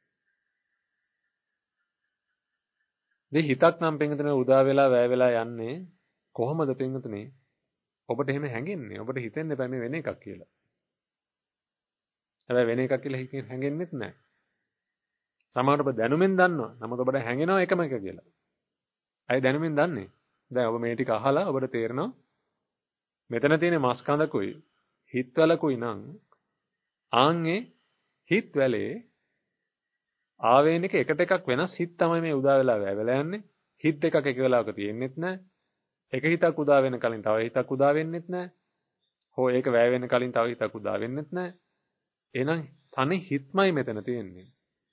මේ හිතක් නම් පින්විතනේ උදා වෙලා වැය වෙලා යන්නේ කොහොමද පින්විතනේ? ඔබට එහෙම හැංගෙන්නේ. ඔබට හිතෙන්න එපා මේ වෙන එකක් කියලා. හැබැයි වෙන එකක් කියලා හිතෙන් හැංගෙන්නෙත් නැහැ. සමහරවිට ඔබ දැනුමින් දන්නවා. නමුත් ඔබට හැංගෙනවා එකම එක කියලා. අය දැනුමින් දන්නේ. දැන් ඔබ මේ ටික අහලා ඔබට තේරෙනවා මෙතන තියෙන මස් කඳකුයි හිතවලකුයි නම් ආන්ගේ හිත වැලේ ආවේනික එකට එකක් වෙනස් හිත තමයි මේ උදා වෙලා වැය වෙලා යන්නේ. හිත එකක් එක වෙලාවක තියෙන්නෙත් නැහැ. එක හිතක් උදා වෙන කලින් තව හිතක් උදා වෙන්නෙත් නැහැ. හෝ ඒක වැය වෙන කලින් තව හිතක් උදා වෙන්නෙත් නැහැ. එහෙනම් තනි හිතමයි මෙතන තියෙන්නේ.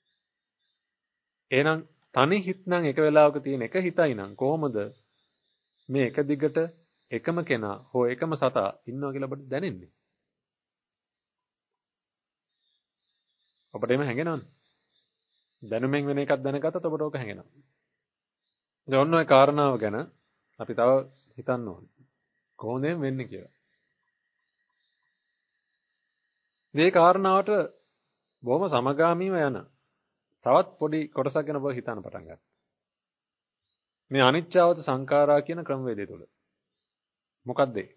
එහෙනම් තනි හිත නම් එක වෙලාවක තියෙන එක හිතයි නම් කොහොමද මේ එක දිගට එකම කෙනා හෝ එකම සතා ඉන්නවා කියලා ඔබට දැනෙන්නේ? ඔබට එimhe හැඟෙනවනේ. දැනුමෙන් වෙන එකක් දැනගත්තත් ඔබට ඕක හැඟෙනවා. දැන් ඔන්න ඔය කාරණාව ගැන අපි තව හිතන්න ඕනේ. කොහොමද වෙන්නේ කියලා. මේ කාරණාවට බොහොම සමගාමීව යන තවත් පොඩි කොටසක් ගැන ඔබ හිතන්න පටන් ගන්න. මේ අනිච්චවත සංඛාරා කියන ක්‍රමවේදය තුළ. මොකක්ද ඒ?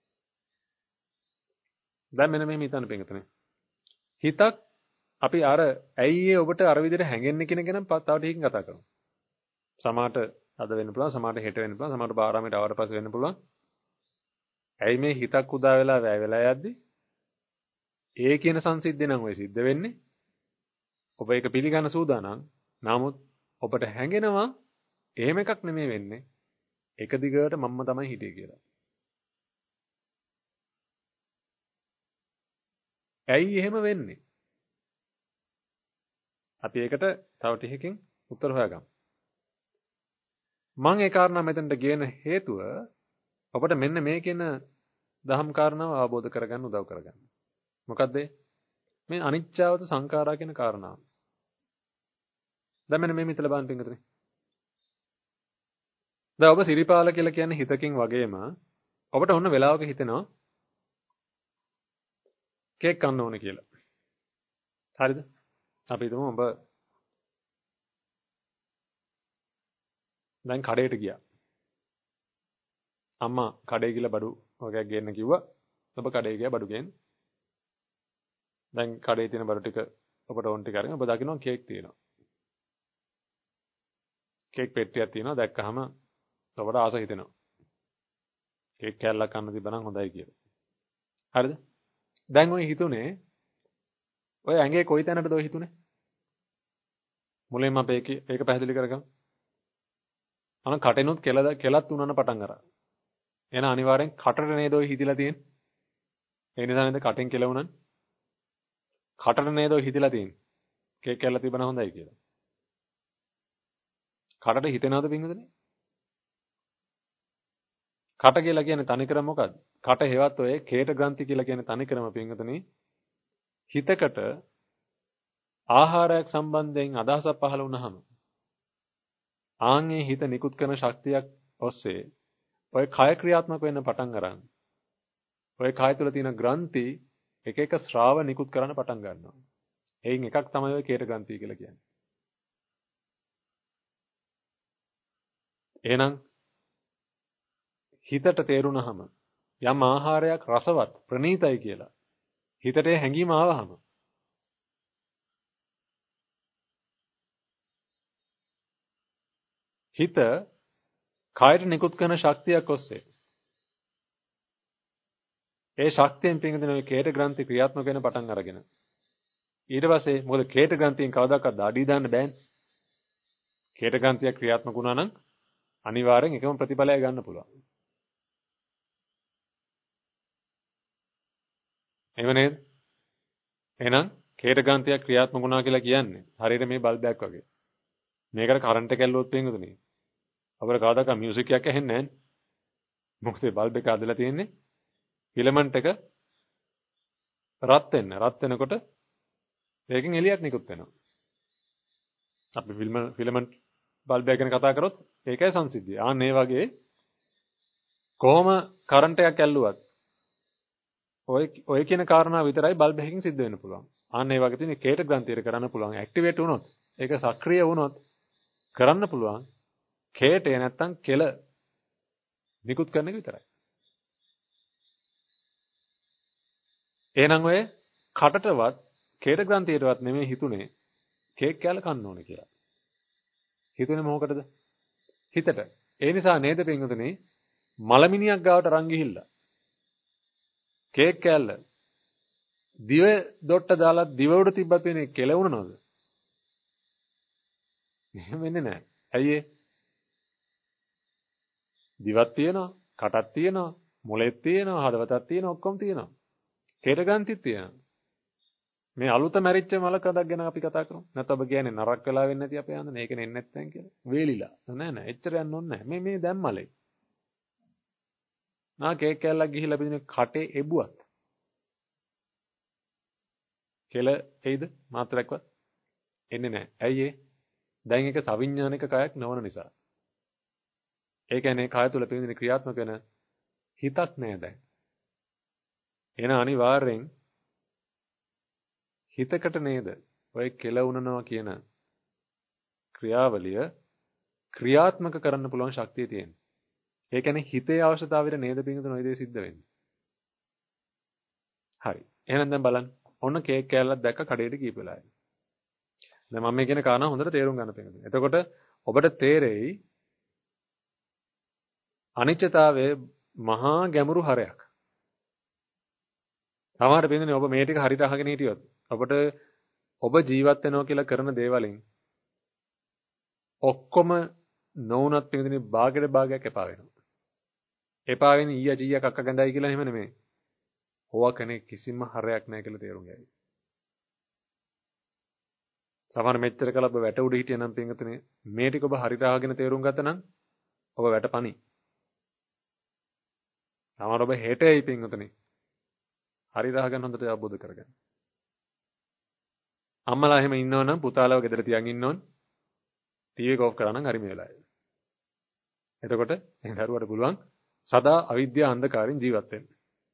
දැන් මෙන්න මෙහෙම හිතන්න පිටුනේ. හිතක් අපි අර ඇයි ඔබට අර විදිහට හැංගෙන්නේ කියන ගැන තව ටිකකින් කතා කරමු. සමහරට අද වෙන්න පුළුවන්, සමහරට හෙට වෙන්න පුළුවන්, සමහරට බාරාමයට ආවට පස්සේ වෙන්න පුළුවන්. ඇයි මේ හිතක් උදා වෙලා වැය වෙලා යද්දි ඒ කියන සංසිද්ධිය නම් ඔය සිද්ධ වෙන්නේ. ඔබ ඒක පිළිගන්න සූදානම්. නමුත් ඔබට හැඟෙනවා එහෙම එකක් නෙමෙයි වෙන්නේ. එක දිගට මම්ම තමයි හිටියේ කියලා. ඇයි එහෙම වෙන්නේ? අපි ඒකට තව ටිකකින් උත්තර හොයාගමු. මම ඒ කාරණා මෙතනට ගේන හේතුව ඔබට මෙන්න මේ කියන දහම් කාරණාව අවබෝධ කරගන්න උදව් කරගන්න. මොකද්ද මේ අනිච්චවත සංඛාරා කියන කාරණාව? දැන් මෙන්න මේ මිතල බලන්න පිටුනේ. දැන් ඔබ සිරිපාල කියලා කියන්නේ හිතකින් වගේම ඔබට ඔන්න වෙලාවක හිතෙනවා කේක් කන්න ඕනේ කියලා. හරිද? අපි හිතමු ඔබ දැන් කඩේට ගියා. අම්මා කඩේ ගිහලා බඩු වගේක් ගේන්න කිව්වා. ඔබ කඩේ ගියා බඩු ගේන්න. දැන් කඩේ තියෙන බඩු ටික ඔබට ඕන ටික අරගෙන ඔබ දකින්න කේක් තියෙනවා. කේක් පෙට්ටියක් තියෙනවා දැක්කහම ඔබට ආස හිතෙනවා. කේක් කෑල්ලක් කන්න තිබ්බනම් හොඳයි කියලා. හරිද? දැන් ඔය හිතුනේ ඔය ඇඟේ කොයි තැනටද ඔය හිතුනේ? මුලින්ම අපි ඒක ඒක පැහැදිලි කරගමු. අන කටෙනුත් කෙල කෙලත් උනන පටන් ගන්නවා. එහෙනම් අනිවාර්යෙන් කටට නේද ඔය හිතිලා තියෙන්නේ? ඒ නිසා නේද කටෙන් කෙල උනන්නේ? කටට නේද ඔය හිතිලා තියෙන්නේ? කේක් කෑල්ල තිබ්බනම් හොඳයි කියලා. කටට හිතෙනවද පින්වතුනි? කට කියලා කියන්නේ තනිකරම මොකද්ද? කට හේවත් ඔය කේට ග්‍රන්ථි කියලා කියන්නේ තනිකරම පින්වතුනි හිතකට ආහාරයක් සම්බන්ධයෙන් අදහසක් පහළ වුණාම ආන්ගේ හිත නිකුත් කරන ශක්තියක් ඔස්සේ ඔය කය ක්‍රියාත්මක වෙන්න පටන් ගන්න. ඔය කය තුල තියෙන ග්‍රන්ථි එක එක ශ්‍රාව නිකුත් කරන්න පටන් ගන්නවා. එයින් එකක් තමයි ඔය කේට ග්‍රන්ථි කියලා කියන්නේ. එහෙනම් හිතට තේරුණාම යම් ආහාරයක් රසවත් ප්‍රණීතයි කියලා හිතට හැඟීම ආවහම හිත කායට නිකුත් කරන ශක්තියක් ඔස්සේ ඒ ශක්තියෙන් පිටින් ඔය කේට ග්‍රන්ථි ක්‍රියාත්මක වෙන පටන් අරගෙන ඊට පස්සේ මොකද කේට ග්‍රන්ථියෙන් කවදාකවත් දාඩිය දාන්න බෑනේ. කේට ග්‍රන්ථිය ක්‍රියාත්මක වුණා නම් අනිවාර්යෙන් එකම ප්‍රතිඵලය ගන්න පුළුවන්. එහෙම නේද? එහෙනම් කේට ග්‍රන්ථිය ක්‍රියාත්මක වුණා කියලා කියන්නේ හරියට මේ බල්බයක් වගේ. මේකට කරන්ට් එක ඇල්ලුවොත් වෙන්නේ අපර කවදාක මියුසික් එකක් ඇහෙන්නේ නැහැ. මොකද බල්බ් එක අදලා තියෙන්නේ ෆිලමන්ට් එක රත් වෙන්න. රත් වෙනකොට ඒකෙන් එළියක් නිකුත් වෙනවා. අපි ෆිල්ම ෆිලමන්ට් බල්බ් එක ගැන කතා කරොත් ඒකයි සංසිද්ධිය. ආන් මේ වගේ කොහොම කරන්ට් එකක් ඇල්ලුවත් ඔය ඔය කියන කාරණා විතරයි බල්බ් එකකින් සිද්ධ වෙන්න පුළුවන්. ආන් මේ වගේ තියෙන කේට ග්‍රන්ථියට කරන්න පුළුවන්. ඇක්ටිවේට් වුණොත් ඒක සක්‍රිය වුණොත් කරන්න පුළුවන්. කේටය නැත්තම් කෙල නිකුත් කරන එක විතරයි. එහෙනම් ඔය කටටවත් කේට ග්‍රන්ථියටවත් නෙමෙයි හිතුනේ කේක් කෑල්ල කන්න ඕනේ කියලා. හිතුනේ මොකටද? හිතට. ඒ නිසා නේද පින්වතුනි මලමිනියක් ගාවට අරන් ගිහිල්ලා කේක් කෑල්ල දිව දොට්ට දාලා දිව උඩ තිබ්බත් වෙන්නේ කෙලවුණනවද? එහෙම වෙන්නේ නැහැ. ඇයි ඒ? දිවක් තියෙනවා, කටක් තියෙනවා, මොලෙත් තියෙනවා, හදවතක් තියෙනවා, ඔක්කොම තියෙනවා. කේට ග්‍රන්ථිත් තියෙනවා. මේ අලුත මැරිච්ච මලකඩක් ගැන අපි කතා කරමු. නැත්නම් ඔබ කියන්නේ නරක වෙලා වෙන්නේ නැති අපේ හන්දනේ. ඒක නෙන්නේ නැත්නම් කියලා. වේලිලා. නෑ නෑ. එච්චර යන්න ඕනේ නෑ. මේ මේ දැන් මලේ. නා කේක් කෑල්ලක් ගිහිල්ලා බින්දින කටේ එබුවත්. කෙල එයිද මාත්‍රයක්වත් එන්නේ නෑ. ඇයි ඒ? දැන් ඒක සවිඥානික කයක් නොවන නිසා. ඒ කියන්නේ කය තුල පින්දින ක්‍රියාත්මක වෙන හිතක් නෑ දැන්. එන අනිවාර්යෙන් හිතකට නේද ඔය කෙල උනනවා කියන ක්‍රියාවලිය ක්‍රියාත්මක කරන්න පුළුවන් ශක්තිය තියෙනවා. ඒ කියන්නේ හිතේ අවශ්‍යතාවයට නේද පින්තුන ඔය දේ සිද්ධ වෙන්නේ. හරි. එහෙනම් දැන් බලන්න. ඔන්න කේක් කෑල්ලක් දැක්ක කඩේට ගිහපු වෙලාවේ. දැන් මම මේ කියන කාරණා හොඳට තේරුම් ගන්න පින්තුන. එතකොට ඔබට තේරෙයි අනිත්‍යතාවයේ මහා ගැඹුරු හරයක්. සමහර පින්තුනේ ඔබ මේ ටික හරියට අහගෙන හිටියොත් ඔබට ඔබ ජීවත් වෙනවා කියලා කරන දේවලින් ඔක්කොම නොවුනත් පින්තුනේ භාගයට භාගයක් එපා වෙනවා. එපා වෙන්නේ ඊය ජීය කක්ක ගඳයි කියලා එහෙම නෙමෙයි. ඕවා කෙනෙක් කිසිම හරයක් නැහැ කියලා තේරුම් ගන්න. සමහර මෙච්චර කල ඔබ වැට උඩ හිටියනම් පින්තුනේ මේ ටික ඔබ හරියට අහගෙන තේරුම් ගත්තා නම් ඔබ වැටපණි. සමහර ඔබ හෙටයි පින්තුනේ හරියට අහගෙන හොඳට අවබෝධ කරගන්න. අම්මලා එහෙම ඉන්නවනම් පුතාලව ගෙදර තියන් ඉන්න ඕන. ටීවී එක ඔෆ් කරා නම් හරි මේ වෙලාවේ. එතකොට ඒ දරුවට පුළුවන් සදා අවිද්‍යා අන්ධකාරයෙන් ජීවත් වෙන්න.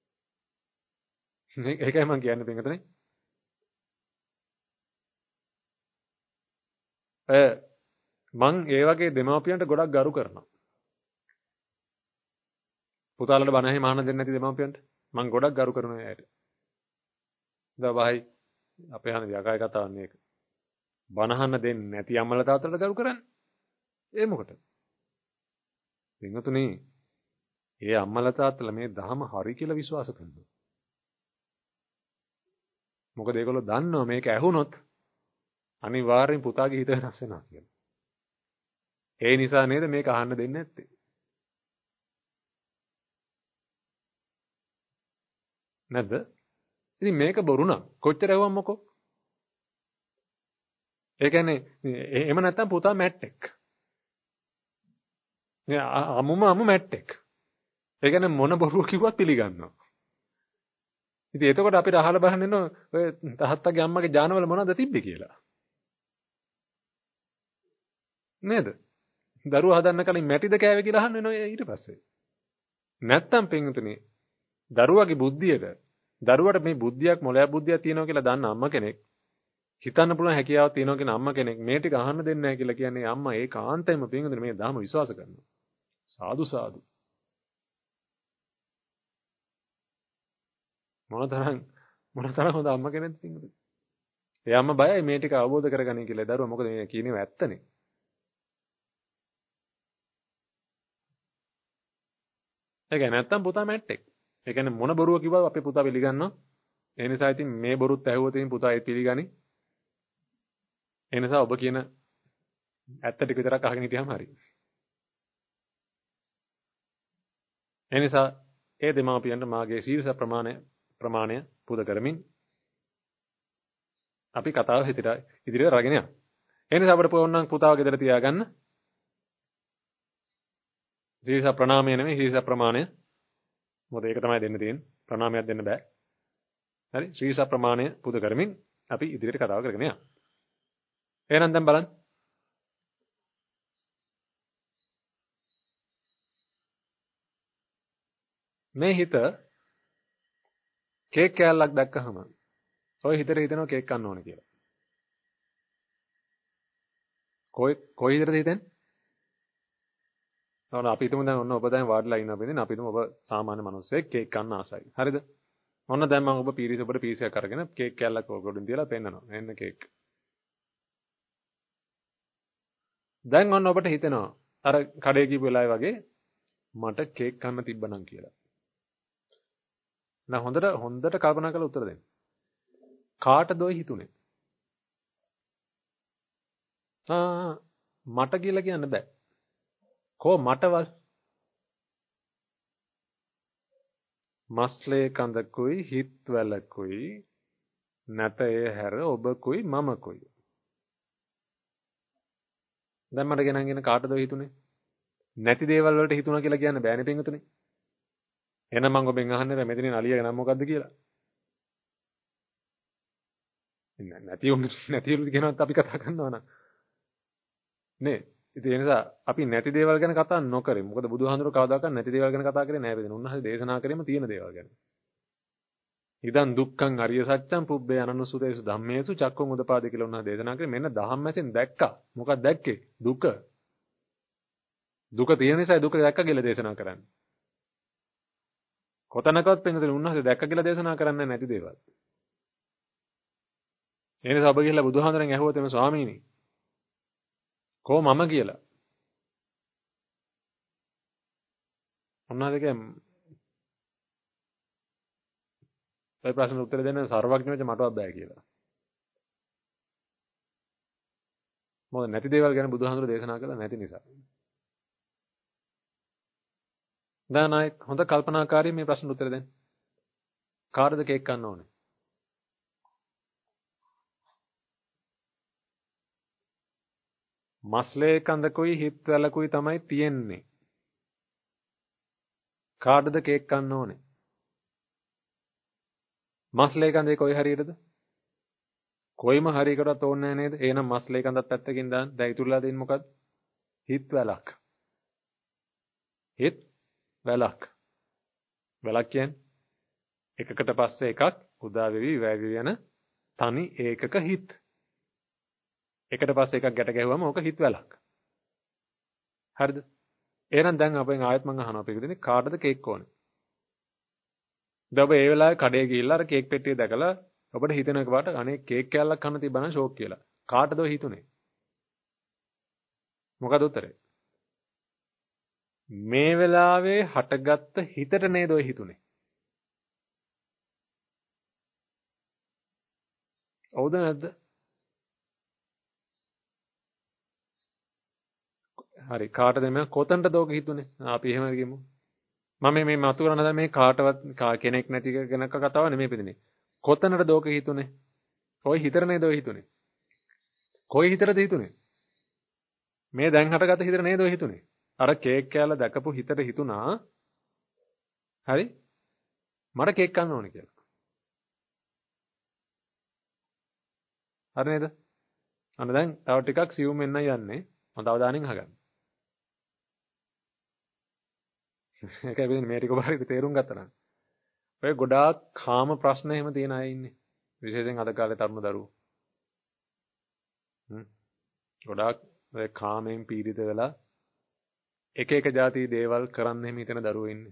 ඒකයි මම කියන්නේ පින්වතුනි. අය මං ඒ වගේ දෙමාපියන්ට ගොඩක් ගරු කරනවා. පුතාලට බණ ඇහි මහාන දෙන්නේ නැති දෙමාපියන්ට මං ගොඩක් ගරු කරනවා එයාට. දවයි අපේ හන යකයි කතාවන්නේ ඒක. බණහන්න දෙන්නේ නැති අම්මලා තාත්තලා ගරු කරන්නේ. ඒ මොකටද? පින්වතුනි ඒ අම්මලා තාත්තලා මේ ධහම හරි කියලා විශ්වාස කරනවා. මොකද ඒගොල්ලෝ දන්නවා මේක ඇහුනොත් අනිවාර්යෙන් පුතාගේ හිත වෙනස් වෙනවා කියලා. ඒ නිසා නේද මේක අහන්න දෙන්නේ නැත්තේ. නැද්ද? ඉතින් මේක බොරු නම් කොච්චර ඇහුවම් මොකෝ? ඒ කියන්නේ එහෙම නැත්තම් පුතා මැට්ටෙක්. නේ අමුම අමු මැට්ටෙක්. ඒ කියන්නේ මොන බොරුව කිව්වත් පිළිගන්නවා. ඉතින් එතකොට අපිට අහලා බලන්න එනවා ඔය තාත්තගේ අම්මගේ ජානවල මොනවද තිබ්බේ කියලා. නේද? දරුවා හදන්න කලින් මැටිද කෑවේ කියලා අහන්න වෙනවා ඊට පස්සේ. නැත්තම් පින්තුනේ දරුවාගේ බුද්ධියට දරුවට මේ බුද්ධියක් මොලයක් බුද්ධියක් තියෙනවා කියලා දන්න අම්මා කෙනෙක් හිතන්න පුළුවන් හැකියාවක් තියෙනවා කියන අම්මා කෙනෙක් මේ ටික අහන්න දෙන්නේ නැහැ කියලා කියන්නේ අම්මා ඒකාන්තයෙන්ම පින්තුනේ මේ ධර්ම විශ්වාස කරනවා. සාදු සාදු. මොනතරම් මොනතරම් හොඳ අම්මා කෙනෙක්ද පින්තුනේ. ඒ අම්මා බයයි මේ ටික අවබෝධ කරගන්න කියලා දරුවා මොකද මේ කියනේව ඇත්තනේ. ඒ කියන්නේ නැත්තම් පුතා මැට්ටෙක්. ඒ කියන්නේ මොන බොරුව කිව්වද අපේ පුතා පිළිගන්නවා. ඒ නිසා ඉතින් මේ බොරුත් ඇහුවොත් ඉතින් පුතා ඒත් පිළිගනි. ඒ නිසා ඔබ කියන ඇත්ත ටික විතරක් අහගෙන හිටියාම හරි. ඒ නිසා ඒ දෙමාපියන්ට මාගේ සීලස ප්‍රමාණය ප්‍රමාණය පුද කරමින් අපි කතාව හිතට ඉදිරියට අරගෙන යමු. ඒ නිසා අපිට ඕනනම් පුතාව ගෙදර තියාගන්න. සීලස ප්‍රණාමය නෙමෙයි සීලස ප්‍රමාණය. මොකද ඒක තමයි දෙන්න තියෙන්නේ. ප්‍රණාමයක් දෙන්න බෑ. හරි සීලස ප්‍රමාණය පුද කරමින් අපි ඉදිරියට කතාව කරගෙන යමු. එහෙනම් දැන් බලන්න. මේ හිත කේක් කෑල්ලක් දැක්කහම ඔය හිතේ හිතෙනවා කේක් කන්න ඕනේ කියලා. කොයි කොයි හිතේද හිතෙන්නේ? නෝන අපි හිතමු දැන් ඔන්න ඔබ දැන් වාඩිලා ඉන්නවා බෙදින අපි හිතමු ඔබ සාමාන්‍ය මිනිස්සෙක් කේක් කන්න ආසයි. හරිද? ඔන්න දැන් මම ඔබ පීරිස ඔබට පීසියක් අරගෙන කේක් කෑල්ලක් ඔයගොල්ලන් තියලා පෙන්නනවා. එන්න කේක්. දැන් ඔන්න ඔබට හිතෙනවා අර කඩේ ගිහපු වෙලාවේ වගේ මට කේක් කන්න තිබ්බනම් කියලා. දැන් හොඳට හොඳට කල්පනා කරලා උත්තර දෙන්න. කාටද ඔය හිතුනේ? ආ මට කියලා කියන්න බෑ. කෝ මටවල් මස්ලේ කඳකුයි හිත් වැලකුයි නැත ඒ හැර ඔබකුයි මමකුයි. දැන් මට ගෙනන් ගෙන කාටද ඔය හිතුනේ? නැති දේවල් වලට හිතුණා කියලා කියන්න බෑනේ පින්වතුනි. එහෙනම් මම ඔබෙන් අහන්නේ මෙතනින් අලියගේ නම මොකද්ද කියලා. නැති උන් නැති උන් කියනවත් අපි කතා කරනවා නම් නේ. ඉතින් ඒ නිසා අපි නැති දේවල් ගැන කතා නොකරමු. මොකද බුදුහාඳුර කවදාකවත් නැති දේවල් ගැන කතා කරේ නැහැ බෙදෙන. උන්වහන්සේ දේශනා කරේම තියෙන දේවල් ගැන. ඉදන් දුක්ඛං අරිය සත්‍යං පුබ්බේ අනනුසුතේසු ධම්මේසු චක්ඛුං උදපාදේ කියලා උන්වහන්සේ දේශනා කරේ. මෙන්න දහම්මැසෙන් දැක්කා. මොකක්ද දැක්කේ? දුක. දුක තියෙන නිසා දුක දැක්කා කියලා දේශනා කරන්නේ. කොතනකවත් පින්වතුනි උන්වහන්සේ දැක්කා කියලා දේශනා කරන්නේ නැති දේවල්. ඒ නිසා ඔබ ගිහිල්ලා බුදුහාඳුරෙන් ඇහුවොත් එමේ ස්වාමීනි කො මම කියලා. උන්වහන්සේ කියන්නේ ඒ ප්‍රශ්න උත්තර දෙන්න සර්වඥයෝද මටවත් බෑ කියලා. මොකද නැති දේවල් ගැන බුදුහාඳුර දේශනා කළා නැති නිසා. දැන් ආයෙ හොඳ කල්පනාකාරී මේ ප්‍රශ්න උත්තර දෙන්න. කාටද කේක් කන්න ඕනේ? මස්ලේ කඳකුයි හිත් වැලකුයි තමයි තියෙන්නේ. කාටද කේක් කන්න ඕනේ? මස්ලේ කඳේ කොයි හරියටද? කොයිම හරියකටවත් ඕනේ නැහැ නේද? එහෙනම් මස්ලේ කඳත් පැත්තකින් දාන්න. දැන් ඉතුරුලා තියෙන්නේ මොකද්ද? හිත් වැලක්. හිත් වැලක්. වැලක් කියන්නේ එකකට පස්සේ එකක් උදා වෙවි වැය වෙවි යන තනි ඒකක හිත්. එකට පස්සේ එකක් ගැට ගැහුවම ඕක හිත වැලක්. හරිද? එහෙනම් දැන් අපෙන් ආයෙත් මම අහනවා පිළිදෙනේ කාටද කේක් ඕනේ? දැන් ඔබ ඒ වෙලාවේ කඩේ ගිහිල්ලා අර කේක් පෙට්ටිය දැකලා ඔබට හිතෙන එකපාරට අනේ කේක් කෑල්ලක් කන්න තිබ්බනම් ෂෝක් කියලා. කාටද ඔය හිතුනේ? මොකද උත්තරේ? මේ වෙලාවේ හටගත්ත හිතට නේද ඔය හිතුනේ. ඔව්ද නැද්ද? හරි කාටද මේ කොතනටද ඔක හිතුනේ? අපි එහෙම ගියමු. මම මේ මතු කරන දා මේ කාටවත් කෙනෙක් නැති කෙනෙක් කතාව නෙමෙයි පිටිනේ. කොතනටද ඔක හිතුනේ? ඔය හිතර නේද ඔය හිතුනේ? කොයි හිතරද හිතුනේ? මේ දැන් හටගත්ත හිතර නේද ඔය හිතුනේ? අර කේක් කෑල්ල දැකපු හිතට හිතුණා. හරි? මට කේක් කන්න ඕනේ කියලා. හරි නේද? අන්න දැන් තව ටිකක් සියුම් වෙන්න යන්නේ. හොඳ අවධානයෙන් අහගන්න. ඒකයි වෙන්නේ මේ ටික ඔබට තේරුම් ගත්තා නම්. ඔය ගොඩාක් කාම ප්‍රශ්න එහෙම තියෙන අය ඉන්නේ. විශේෂයෙන් අද කාලේ තරුණ දරුවෝ. හ්ම්. ගොඩාක් ඔය කාමයෙන් පීඩිත වෙලා එක එක જાති දේවල් කරන්න එහෙම හිතන දරුවෝ ඉන්නේ.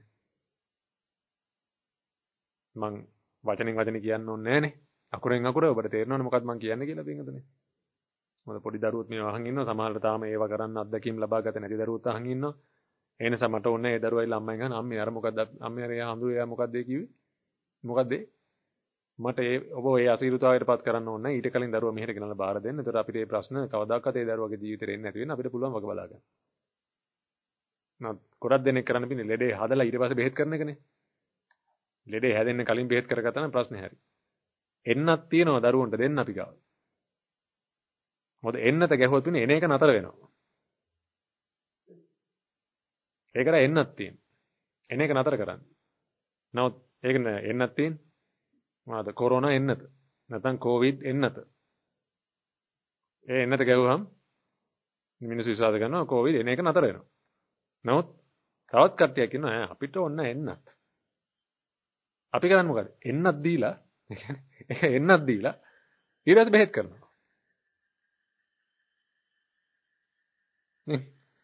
මං වචනෙන් වචනේ කියන්න ඕනේ නෑනේ. අකුරෙන් අකුර ඔබට තේරෙනවනේ මොකක්ද මං කියන්නේ කියලා පින්වතුනි. මොකද පොඩි දරුවොත් මේ අහන් ඉන්නවා සමහරවිට තාම ඒව කරන්න අත්දැකීම් ලබා ගත නැති දරුවොත් අහන් ඉන්නවා. ඒ නිසා මට ඕනේ ඒ දරුවයි ළමයි ගන්න අම්මේ අර මොකද්ද අම්මේ අර එයා හඳුේ එයා මොකද්ද කිව්වේ? මොකද්ද? මට ඒ ඔබ ඒ අසීරුතාවයටපත් කරන්න ඕනේ ඊට කලින් දරුවා මෙහෙට ගෙනල්ලා බාර දෙන්න. එතකොට අපිට මේ ප්‍රශ්න කවදාකවත් ඒ දරුවගේ ජීවිතේට එන්නේ නැති වෙන අපිට පුළුවන් වග බලා ගන්න. නත් ගොඩක් දෙනෙක් කරන්න පින්නේ ලෙඩේ හදලා ඊට පස්සේ බෙහෙත් කරන එකනේ. ලෙඩේ හැදෙන්න කලින් බෙහෙත් කරගත්තා නම් ප්‍රශ්නේ හරි. එන්නක් තියෙනවා දරුවන්ට දෙන්න අපි ගාව. මොකද එන්නත ගැහුවොත් පින්නේ එන එක නතර වෙනවා. ඒකට එන්නක් තියෙන. එන එක නතර කරන්න. නමුත් ඒක නෑ එන්නක් තියෙන. මොනවාද කොරෝනා එන්නත. නැත්නම් කොවිඩ් එන්නත. ඒ එන්නත ගැහුවහම මිනිස්සු විශ්වාස කරනවා කොවිඩ් එන එක නතර වෙනවා. නමුත් තවත් කට්ටියක් ඉන්නවා අපිට ඕන එන්නත්. අපි කරන්නේ මොකද? එන්නත් දීලා ඒක එන්නත් දීලා ඊට පස්සේ බෙහෙත් කරනවා. නේ?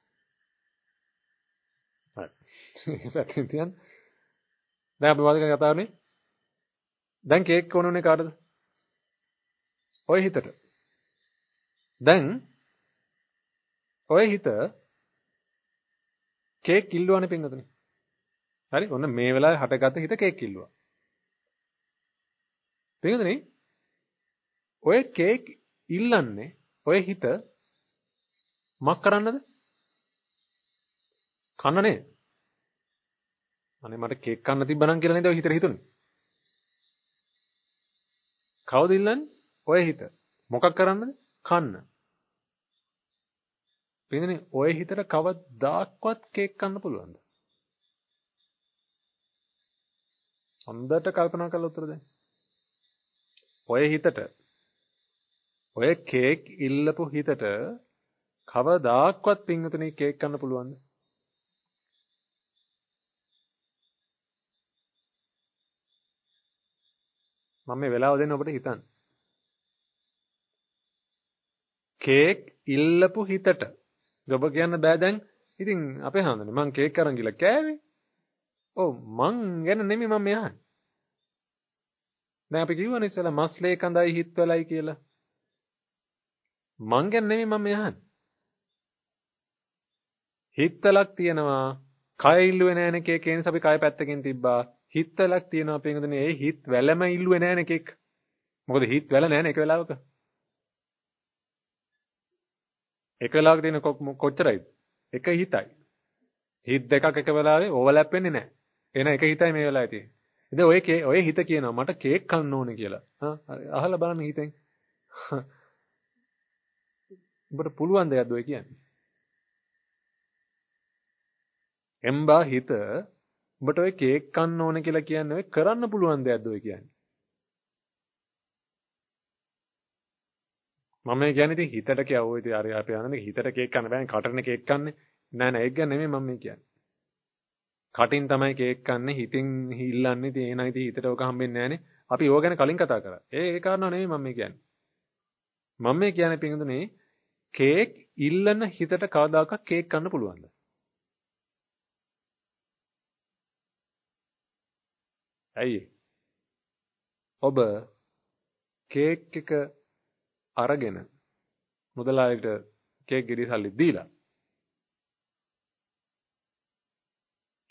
හරි. දැන් අපි මොකද කතා කරන්නේ? දැන් කේක් ඕනුනේ කාටද? ඔය හිතට. දැන් ඔය හිත කේක් කිල්ලුවානේ පින්වතුනි. හරි? ඔන්න මේ වෙලාවේ හටගත්ත හිත කේක් කිල්ලුවා. පින්වතුනි ඔය කේක් ඉල්ලන්නේ ඔය හිත මක් කරන්නද? කන්න නේද? අනේ මට කේක් කන්න තිබ්බනම් කියලා නේද ඔය හිතට හිතුනේ. කවුද ඉල්ලන්නේ? ඔය හිත. මොකක් කරන්නද? කන්න. පින්වතුනි ඔය හිතට කවදාක්වත් කේක් කන්න පුළුවන්ද? හොඳට කල්පනා කරලා උත්තර දෙන්න. ඔය හිතට ඔය කේක් ඉල්ලපු හිතට කවදාක්වත් පින්වතුනි කේක් කන්න පුළුවන්ද? මම මේ වෙලාව දෙන්න ඔබට හිතන්න. කේක් ඉල්ලපු හිතට ඔබ කියන්න බෑ දැන් ඉතින් අපේ හාමුදුරනේ මං කේක් අරන් ගිහලා කෑවේ. ඔව් මං ගැන නෙමෙයි මම මේ අහන්නේ. දැන් අපි කිව්වනේ ඉස්සෙල්ලා මස්ලේ කඳයි හිත් වෙලයි කියලා. මං ගැන නෙමෙයි මම මේ අහන්නේ. හිත්වලක් තියෙනවා. කය ඉල්ලුවේ නෑනේ කේක් ඒ නිසා අපි කය පැත්තකින් තිබ්බා. හිත්වලක් තියෙනවා පින්වතුනි ඒ හිත් වැලම ඉල්ලුවේ නෑනේ කේක්. මොකද හිත් වැල නෑනේ එක වෙලාවක. එක වෙලාවක තියෙන කොච්චරයිද? එක හිතයි. හිත දෙකක් එක වෙලාවේ ඕවර්ලැප් වෙන්නේ නැහැ. එන එක හිතයි මේ වෙලාවේ තියෙන්නේ. ඉතින් ඔය ඔය හිත කියනවා මට කේක් කන්න ඕනේ කියලා. හා හරි අහලා බලන්න හිතෙන්. ඔබට පුළුවන් දෙයක්ද ඔය කියන්නේ? එම්බා හිත ඔබට ඔය කේක් කන්න ඕනේ කියලා කියන්නේ ඔය කරන්න පුළුවන් දෙයක්ද ඔය කියන්නේ? මම මේ කියන්නේ ඉතින් හිතට කියවෝ ඉතින් අර අපි යනනේ හිතට කේක් කන්න බෑනේ කටරනේ කේක් කන්නේ. නෑ නෑ ඒක ගැන නෙමෙයි මම මේ කියන්නේ. කටින් තමයි කේක් කන්නේ හිතින් හිල්ලන්නේ ඉතින් එහෙනම් ඉතින් හිතට ඔක හම්බෙන්නේ නෑනේ. අපි ඕක ගැන කලින් කතා කරා. ඒ ඒ කාරණා නෙමෙයි මම මේ කියන්නේ. මම මේ කියන්නේ පින්දුනේ කේක් ඉල්ලන හිතට කවදාකවත් කේක් කන්න පුළුවන්ද? ඇයි? ඔබ කේක් එක අරගෙන මුදලාලිට කේක් ගෙඩි සල්ලි දීලා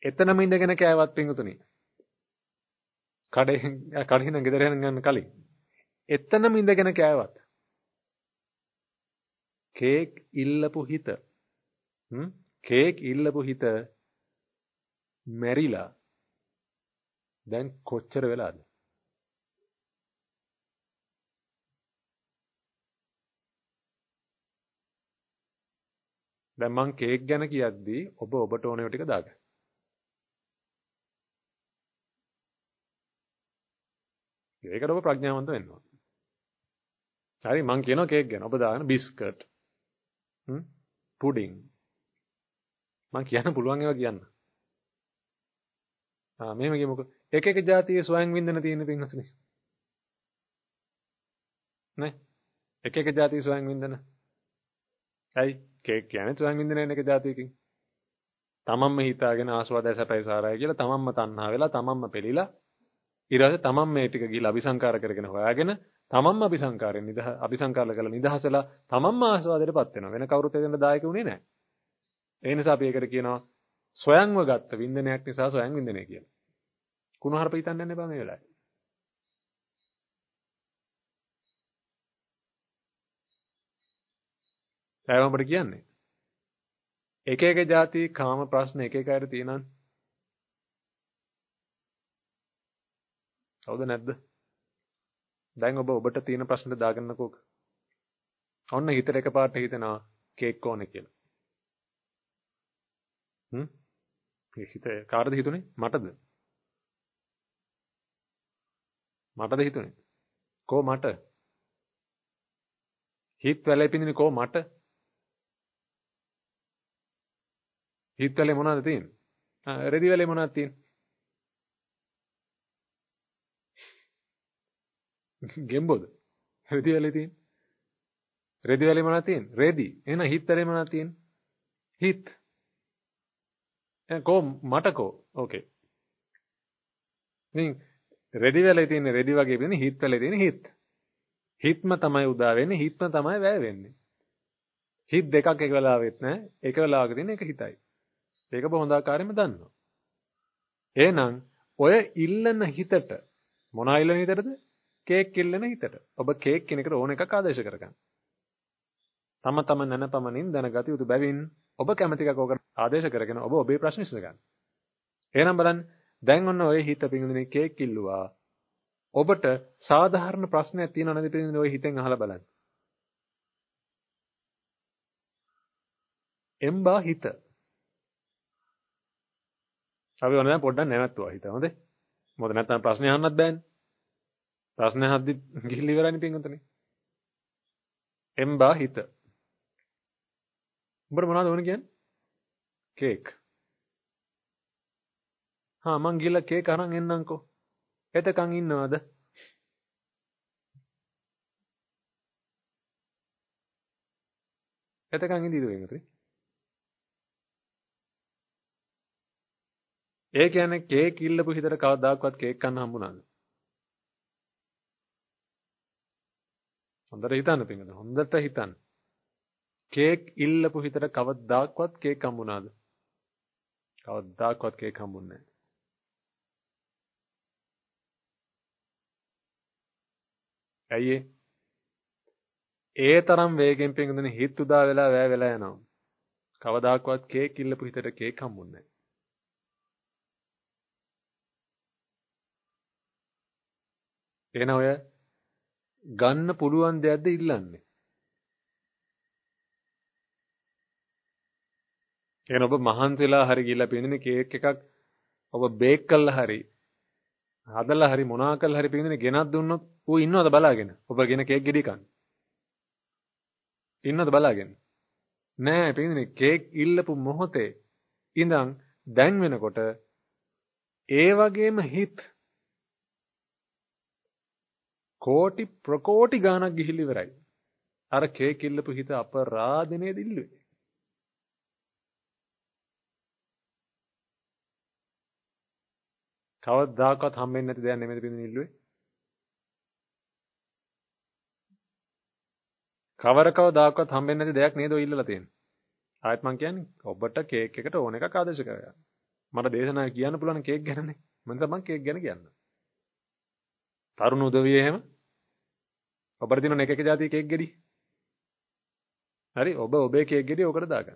එතනම ඉඳගෙන කෑවත් පිංගුතුනි. කඩේ කඩින ගෙදර යන කලින් එතනම ඉඳගෙන කෑවත් කේක් ඉල්ලපු හිත හ්ම් කේක් ඉල්ලපු හිත මැරිලා දැන් කොච්චර වෙලාද? දැන් මං කේක් ගැන කියද්දී ඔබ ඔබට ඕන ඒවා ටික දාගන්න. ඒකට ඔබ ප්‍රඥාවන්ත වෙන්න ඕන. හරි මං කියනවා කේක් ගැන. ඔබ දාගෙන බිස්කට් හ්ම් පුඩින් මං කියන්න පුළුවන් ඒවා කියන්න. ආ මෙහෙම කියමුකෝ. එක එක જાතියේ ස්වයං වින්දන තියෙන පින්වත්නි. නේ? එක එක જાතියේ ස්වයං වින්දන. ඇයි? කේක් කියන්නේ ස්වයං වින්දනයන එක જાතියකින්. තමන්ම හිතාගෙන ආස්වාදය සැපයි සාරයි කියලා තමන්ම තණ්හා වෙලා තමන්ම පෙළිලා ඊට පස්සේ තමන් මේ ටික ගිහිලා අபிසංකාර කරගෙන හොයාගෙන තමන්ම අபிසංකාරයෙන් නිදහ අபிසංකාර කරලා නිදහසලා තමන්ම ආස්වාදයටපත් වෙනවා. වෙන කවුරුත් එදෙන්න දායක උනේ නැහැ. ඒ නිසා අපි ඒකට කියනවා ස්වයංව ගත්ත වින්දනයක් නිසා ස්වයං වින්දනය කියලා. කුණහරප හිතන්න යන්න එපා මේ වෙලාවේ. ඒවම අපිට කියන්නේ එක එක જાති කාම ප්‍රශ්න එක එක අයට තියෙනවනේ. හවුද නැද්ද? දැන් ඔබ ඔබට තියෙන ප්‍රශ්නෙට දාගන්නකෝ. ඔන්න හිතට එකපාරට හිතෙනවා කේක් ඕනේ කියලා. හ්ම්? මේ හිත කාටද හිතුනේ? මටද? මටද හිතුනේ? කෝ මට? හිත වැලේ පින්දිනේ කෝ මට? හිත වැලේ මොනවද තියෙන්නේ? ආ රෙදි වැලේ මොනවද තියෙන්නේ? ගෙම්බොද? රෙදි වැලේ තියෙන්නේ. රෙදි වැලේ මොනවද තියෙන්නේ? රෙදි. එහෙනම් හිත වැලේ මොනවද තියෙන්නේ? හිත. එහෙනම් කෝ මට කෝ? ඕකේ. ඉතින් රෙදි වැලේ තියෙන රෙදි වගේ වෙන්නේ හිත වැලේ තියෙන හිත. හිතම තමයි උදා වෙන්නේ හිතම තමයි වැය වෙන්නේ. හිත දෙකක් එක වෙලාවෙත් නැහැ. එක වෙලාවක තියෙන එක හිතයි. ඒක බොහොඳ ආකාරයෙන්ම දන්නවා. එහෙනම් ඔය ඉල්ලන හිතට මොන ඉල්ලන හිතටද? කේක් ඉල්ලන හිතට. ඔබ කේක් කෙනෙකුට ඕන එකක් ආදේශ කරගන්න. තම තම නැනපමණින් දැනගත යුතු බැවින් ඔබ කැමති එකක් ඕක ආදේශ කරගෙන ඔබ ඔබේ ප්‍රශ්න විසඳ ගන්න. එහෙනම් බලන්න දැන් ඔන්න ඔය හිත පිඟුනේ කේක් ඉල්ලුවා. ඔබට සාධාරණ ප්‍රශ්නයක් තියෙනව නේද පිළිඳින ඔය හිතෙන් අහලා බලන්න. එම්බා හිත. අපි ඔන්න දැන් පොඩ්ඩක් නැවතුවා හිත. හොඳේ. මොකද නැත්තම් ප්‍රශ්නේ අහන්නත් බෑනේ. ප්‍රශ්නේ අහද්දි ගිහිලි ඉවරයිනේ පින්වතුනි. එම්බා හිත. උඹට මොනවද ඕන කියන්නේ? කේක්. හා මං ගිහලා කේක් අරන් එන්නම්කෝ. එතකන් ඉන්නවද? එතකන් ඉඳීද වෙන්නේ? ඒ කියන්නේ කේක් ඉල්ලපු හිතට කවදාකවත් කේක් කන්න හම්බුණාද? හොඳට හිතන්න පින්වතුනි. හොඳට හිතන්න. කේක් ඉල්ලපු හිතට කවදාකවත් කේක් හම්බුණාද? කවදාකවත් කේක් හම්බුන්නේ නැහැ. ඇයි ඒ? ඒ තරම් වේගෙන් පින්වතුනි හිත උදා වෙලා වැය වෙලා යනවා. කවදාකවත් කේක් ඉල්ලපු හිතට කේක් හම්බුන්නේ නැහැ. එහෙනම් ඔය ගන්න පුළුවන් දෙයක්ද ඉල්ලන්නේ? එහෙනම් ඔබ මහන්සිලා හරි ගිහලා පින්වතුනි කේක් එකක් ඔබ බේක් කළා හරි හදලා හරි මොනවා කළා හරි පින්වතුනි ගෙනත් දුන්නොත් ඌ ඉන්නවද බලාගෙන? ඔබ ගෙන කේක් ගෙඩි කන්න. ඉන්නවද බලාගෙන? නෑ පින්වතුනි කේක් ඉල්ලපු මොහොතේ ඉඳන් දැන් වෙනකොට ඒ වගේම හිත කෝටි ප්‍රකෝටි ගාණක් ගිහිලි ඉවරයි. අර කේක් ඉල්ලපු හිත අපරාධනේ දිල්ලුවේ. කවදාකවත් හම්බෙන්නේ නැති දෙයක් නෙමෙයි පින්වතුනි ඉල්ලුවේ. කවර කවදාකවත් හම්බෙන්නේ නැති දෙයක් නේද ඔය ඉල්ලලා තියෙන්නේ. ආයෙත් මං කියන්නේ ඔබට කේක් එකට ඕන එකක් ආදේශ කරගන්න. මට දේශනා කියන්න පුළුවන් කේක් ගැනනේ. මම තමයි කේක් ගැන කියන්නේ. තරුණ උදවිය එහෙම ඔබට දින එක එක જાති කේක් ගෙඩි. හරි ඔබ ඔබේ කේක් ගෙඩි ඔකට දාගන්න.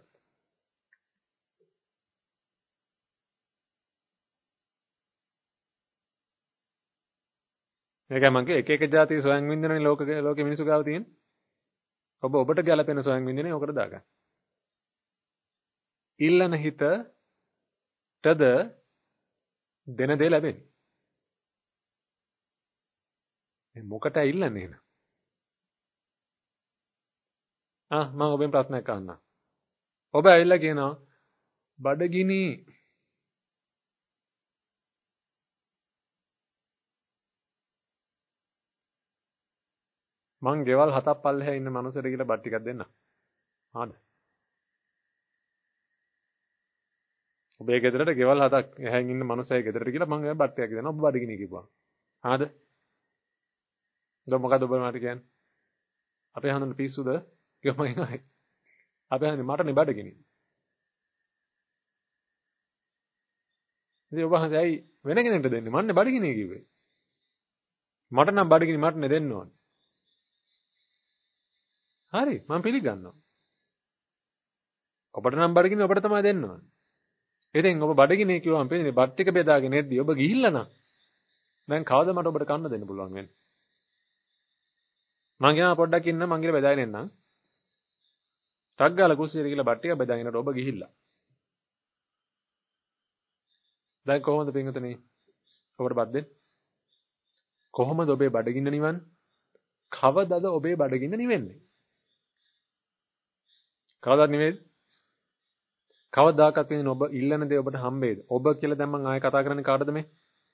මේකයි මම කිය එක එක જાති සොයන් වින්දනනේ ලෝක ලෝකෙ මිනිස්සු ගාව තියෙන. ඔබ ඔබට ගැළපෙන සොයන් වින්දනේ ඔකට දාගන්න. ඉල්ලන හිතටද දෙන දේ ලැබෙන්නේ. මේ මොකට ඉල්ලන්නේ එහෙනම්? ආ මම ඔබෙන් ප්‍රශ්නයක් අහන්නම්. ඔබ ඇවිල්ලා කියනවා බඩගිනි මං ගෙවල් හතක් පල්ලෙහා ඉන්න මනුස්සයෙක් කියලා බත් ටිකක් දෙන්න. ආද. ඔබේ ගෙදරට ගෙවල් හතක් එහායින් ඉන්න මනුස්සයෙක් ගෙදරට කියලා මං එයා බත් ටිකක් දෙනවා. ඔබ බඩගිනි කිව්වා. ආද. දැන් මොකද ඔබ මට කියන්නේ? අපේ හඳුන පිස්සුද? කිව්ව මං එනවා. අපේ හඳුන මටනේ බඩගිනි. ඉතින් ඔබ හඳ ඇයි වෙන කෙනෙක්ට දෙන්නේ? මන්නේ බඩගිනි කිව්වේ. මට නම් බඩගිනි මටනේ දෙන්න ඕනේ. හරි මම පිළිගන්නවා. ඔබට නම් බඩගිනි ඔබට තමයි දෙන්න ඕනේ. ඉතින් ඔබ බඩගිනි කිව්වම පෙන්නේ බත් ටික බෙදාගෙන එද්දී ඔබ ගිහිල්ලා නම් දැන් කවද මට ඔබට කන්න දෙන්න පුළුවන් වෙන්නේ? මං කියනවා පොඩ්ඩක් ඉන්න මං ගිහලා බෙදාගෙන එන්නම්. ටක් ගාලා කුස්සියට ගිහලා බත් ටික බෙදාගෙනට ඔබ ගිහිල්ලා. දැන් කොහොමද පින්වතුනි? ඔබට බත් දෙන්න? කොහොමද ඔබේ බඩගින්න නිවන්නේ? කවදද ඔබේ බඩගින්න නිවෙන්නේ? කවදාද නිවෙන්නේ? කවදාකවත් වෙන්නේ ඔබ ඉල්ලන දේ ඔබට හම්බෙයිද? ඔබ කියලා දැන් මං ආයෙ කතා කරන්නේ කාටද මේ?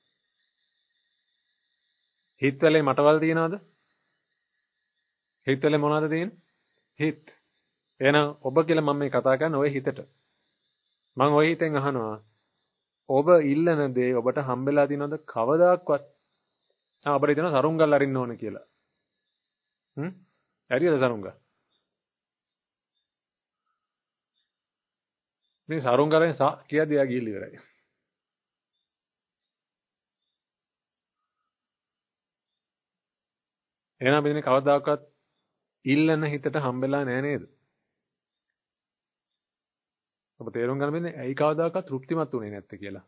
හිතවලේ මටවල් තියනවද? හිතවලේ මොනවද තියෙන්නේ? හිත. එහෙනම් ඔබ කියලා මම මේ කතා කරන්නේ ওই හිතට. මං ওই හිතෙන් අහනවා ඔබ ඉල්ලන දේ ඔබට හම්බෙලා තියෙනවද කවදාක්වත්? ආ ඔබට හිතෙනවා සරුංගල් අරින්න ඕන කියලා. හ්ම්? ඇරියද සරුංගල්? මේ සරුංගලෙන් සා කියද්දී යා ගිහිල්ලා ඉවරයි. එහෙනම් මෙතන කවදාකවත් ඉල්ලන හිතට හම්බෙලා නෑ නේද? ඔබ තේරුම් ගන්න බෑනේ ඇයි කවදාකවත් තෘප්තිමත් උනේ නැත්තේ කියලා.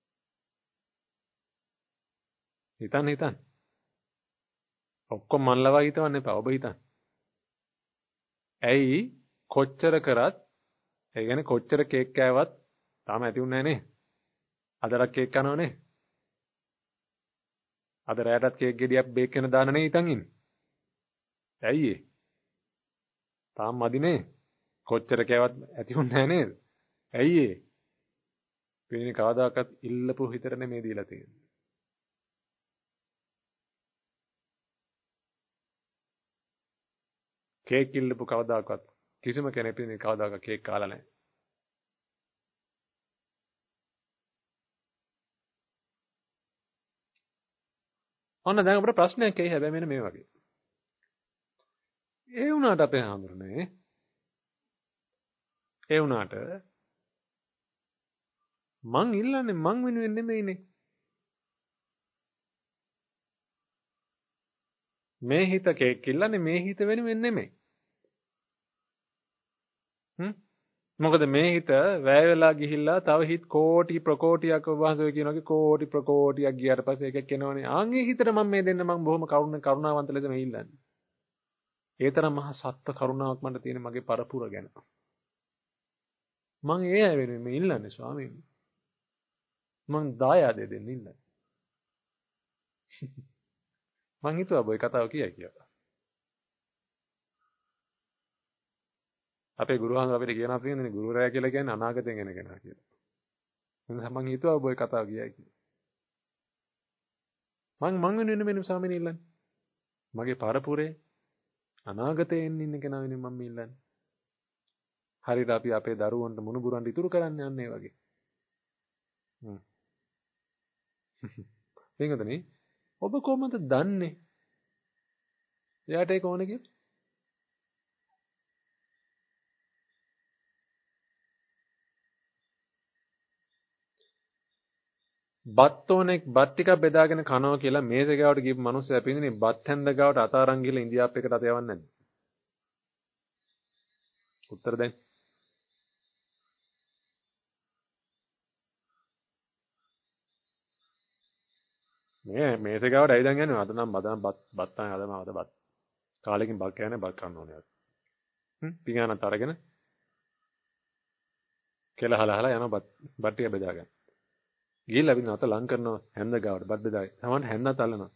හිතන්න හිතන්න. ඔක්කොම මන්ලවා හිතවන්න එපා. ඔබ හිතන්න. ඇයි කොච්චර කරත් ඒ කියන්නේ කොච්චර කේක් කෑවත් තාම ඇති උන්නේ නැහැ නේ. අදටත් කේක් කනවනේ. අද රැයටත් කේක් ගෙඩියක් බේක් කරන දාන නේ හිතන් ඉන්නේ. ඇයි ඒ? තාම මදිනේ. කොච්චර කෑවත් ඇති උන්නේ නැහැ නේද? ඇයි ඒ? පින්නේ කවදාකවත් ඉල්ලපු හිතට නෙමෙයි දීලා තියෙන්නේ. කේක් ඉල්ලපු කවදාකවත් කිසිම කෙනෙක් පින්නේ කවදාකවත් කේක් කාලා නැහැ. ඔන්න දැන් අපිට ප්‍රශ්නයක් එයි හැබැයි මෙන්න මේ වගේ. ඒ වුණාට අපේ හාමුදුරනේ ඒ වුණාට මං ඉල්ලන්නේ මං වෙනුවෙන් නෙමෙයිනේ. මේ හිත කේක් ඉල්ලන්නේ මේ හිත වෙනුවෙන් නෙමෙයි. හ්ම් මොකද මේ හිත වැය වෙලා ගිහිල්ලා තව හිත කෝටි ප්‍රකෝටියක් වහන්සේ කියනවාගේ කෝටි ප්‍රකෝටියක් ගියාට පස්සේ එකක් එනවනේ. ආන්ගේ හිතට මම මේ දෙන්න මම බොහොම කරුණ කරුණාවන්ත ලෙස මේ ඉල්ලන්නේ. ඒ තරම් මහා සත්ත්ව කරුණාවක් මට තියෙන මගේ පරපුර ගැන. මං ඒ අය වෙනුවෙන් මේ ඉල්ලන්නේ ස්වාමීනි. මං දායාදේ දෙන්න ඉල්ලන්නේ. මං හිතුවා ඔය කතාව කියයි කියලා. අපේ ගුරුහාමුදුරුවෝ අපිට කියනවා තියෙන්නේ ගුරුරයා කියලා කියන්නේ අනාගතයෙන් එන කෙනා කියලා. එනිසා මං හිතුවා ඔය කතාව කියයි කියලා. මං මං වෙනුවෙන් මෙන්න ස්වාමීනි ඉල්ලන්නේ. මගේ පරපුරේ අනාගතයෙන් ඉන්න කෙනා වෙනුවෙන් මම ඉල්ලන්නේ. හරියට අපි අපේ දරුවන්ට මුණුබුරන්ට ඉතුරු කරන්න යන්නේ වගේ. හ්ම්. එංගදනේ ඔබ කොහොමද දන්නේ? එයාට ඒක ඕනේ කියලා? බත් ඕනෙක් බත් ටිකක් බෙදාගෙන කනවා කියලා මේසේ ගාවට ගිහපු මිනිස්සයා පින්දිනේ බත් හැන්ද ගාවට අත අරන් ගිහලා ඉන්දියාප් එකට අත යවන්නේ නැද්ද? උත්තර දෙන්න. මේ මේසේ ගාවට ඇවිදන් යන්නේ අද නම් බදනම් බත් බත් තමයි අදම අද බත්. කාලෙකින් බත් කෑනේ බත් කන්න ඕනේ. හ්ම් පිඟානත් අරගෙන කෙල හලහලා යන බත් බත් ටික බෙදාගන්න. ගිහිල්ලා විදින අත ලං කරනවා හැන්ද ගාවට බත් බෙදායි. තමන් හැන්දත් අල්ලනවා.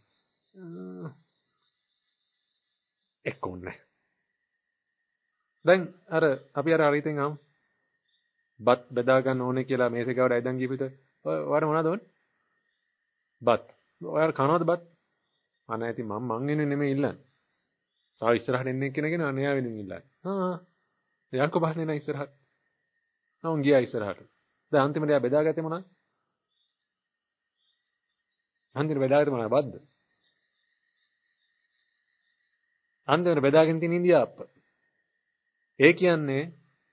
එක්කොන්නේ. දැන් අර අපි අර හරියටම ආම් බත් බෙදා ගන්න ඕනේ කියලා මේසේ ගාවට ඇවිදන් ගිහිපිට ඔයාලා මොනවද ඕනේ? බත්. ඔයාලා කනවද බත්? අනේ ඇති මම මං එන්නේ නෙමෙයි ඉල්ලන්නේ. තාම ඉස්සරහට එන්නේ කෙනගෙන අනයා වෙනින් ඉල්ලන්නේ. ආ. යන්කෝ බහන්නේ නැහැ ඉස්සරහට. නෝන් ගියා ඉස්සරහට. දැන් අන්තිමට එයා බෙදාගත්තේ මොනවද? අන්තිමට බෙදාගත්තේ මොනවද? බද්ද. අන්තිමට බෙදාගෙන තියෙන ඉන්දියාප්ප. ඒ කියන්නේ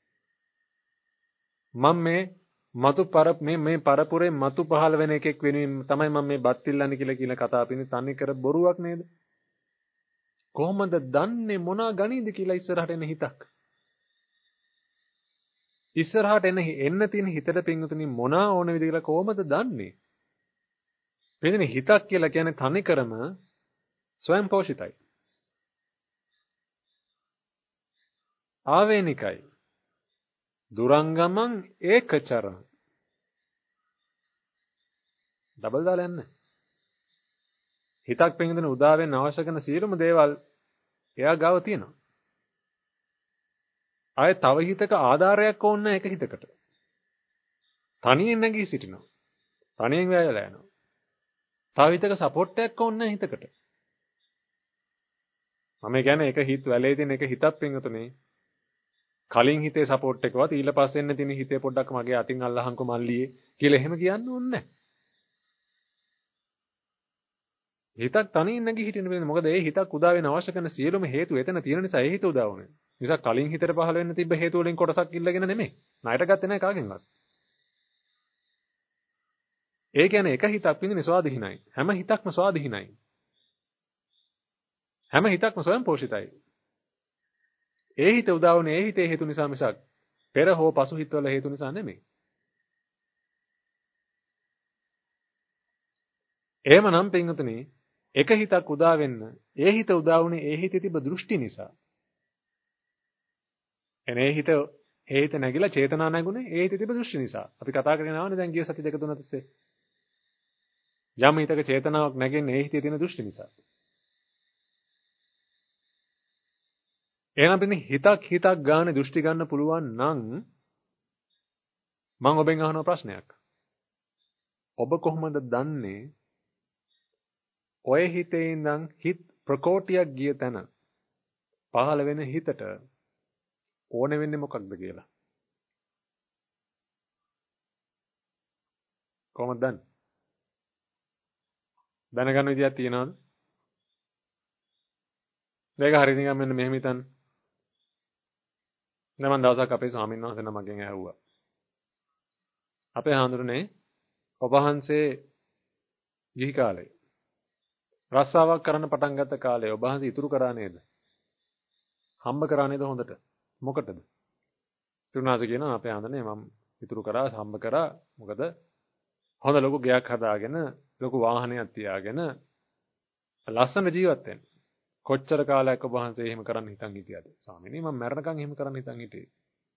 මම මේ මතු පර මේ මේ පරපුරේ මතු පහළ වෙන එකෙක් වෙනුවෙන් තමයි මම මේ බත් ඉල්ලන්නේ කියලා කියලා කතා පින්නේ තනි කර බොරුවක් නේද? කොහොමද දන්නේ මොනවා ගණීද කියලා ඉස්සරහට එන හිතක්. ඉස්සරහට එන එන්න තියෙන හිතට පින්වතුනි මොනවා ඕන විදිහ කියලා කොහොමද දන්නේ? පින්වතුනි හිතක් කියලා කියන්නේ තනි කරම ස්වයං පෝෂිතයි. ආවේනිකයි. දුරංගමං ඒකචරං. ඩබල් දාලා යන්න. හිතක් පින්වතුනි උදා වෙන්න අවශ්‍ය කරන සියලුම දේවල් එයා ගාව තියෙනවා. ආයේ තව හිතක ආධාරයක් ඕන නැහැ එක හිතකට. තනියෙන් නැගී සිටිනවා. තනියෙන් වැයලා යනවා. තව හිතක සපෝට් එකක් ඕන නැහැ හිතකට. මම කියන්නේ එක හිත වැලේ තියෙන එක හිතක් පින්වතුනි කලින් හිතේ සපෝට් එකවත් ඊළ පස්සේ එන්න තියෙන හිතේ පොඩ්ඩක් මගේ අතින් අල්ලහන්කො මල්ලියේ කියලා එහෙම කියන්න ඕනේ නැහැ. හිතක් තනියෙන් නැගී හිටින්න බෑ. මොකද ඒ හිතක් උදා වෙන අවශ්‍ය කරන සියලුම හේතු එතන තියෙන නිසා ඒ හිත උදා වුනේ. නිසා කලින් හිතට පහළ වෙන්න තිබ්බ හේතු වලින් කොටසක් ඉල්ලගෙන නෙමෙයි. ණයට ගත්තේ නැහැ කාගෙන්වත්. ඒ කියන්නේ එක හිතක් වින්දිනේ ස්වාධීනයි. හැම හිතක්ම ස්වාධීනයි. හැම හිතක්ම ස්වයං පෝෂිතයි. ඒ හිත උදා වුනේ ඒ හිතේ හේතු නිසා මිසක් පෙර හෝ පසු හිතවල හේතු නිසා නෙමෙයි. එහෙමනම් පින්වතුනි එක හිතක් උදා වෙන්න ඒ හිත උදා වුනේ ඒ හිතේ තිබ්බ දෘෂ්ටි නිසා. එනේ හිත ඒ හිත නැගිලා චේතනා නැගුණේ ඒ හිතේ තිබ්බ දෘෂ්ටි නිසා. අපි කතා කරගෙන ආවනේ දැන් ගිය සති දෙක තුන තිස්සේ. යම් හිතක චේතනාවක් නැගෙන්නේ ඒ හිතේ තියෙන දෘෂ්ටි නිසා. එහෙනම් පින්නේ හිතක් හිතක් ගානේ දෘෂ්ටි ගන්න පුළුවන් නම් මම ඔබෙන් අහන ප්‍රශ්නයක්. ඔබ කොහොමද දන්නේ ඔය හිතේ ඉඳන් හිත ප්‍රකෝටියක් ගිය තැන පහළ වෙන හිතට ඕන වෙන්නේ මොකක්ද කියලා? කොහොමද දන්නේ? දැනගන්න විදියක් තියනවද? මේක හරියට නිකන් මෙන්න මෙහෙම හිතන්න. දැන් මම දවසක් අපේ ස්වාමීන් වහන්සේ නමගෙන් ඇහුවා. අපේ හාමුදුරනේ ඔබ වහන්සේ ගිහි කාලේ රස්සාවක් කරන්න පටන් ගත්ත කාලේ ඔබ වහන්සේ ඉතුරු කරා නේද? හම්බ කරා නේද හොඳට? මොකටද? තුනාස කියනවා අපේ හාමුදුරනේ මම ඉතුරු කරා හම්බ කරා මොකද හොඳ ලොකු ගෙයක් හදාගෙන ලොකු වාහනයක් තියාගෙන ලස්සන ජීවත් වෙන්න. කොච්චර කාලයක් ඔබ වහන්සේ එහෙම කරන්න හිතන් හිටියද? ස්වාමීනි මම මැරෙනකන් එහෙම කරන්න හිතන් හිටියේ.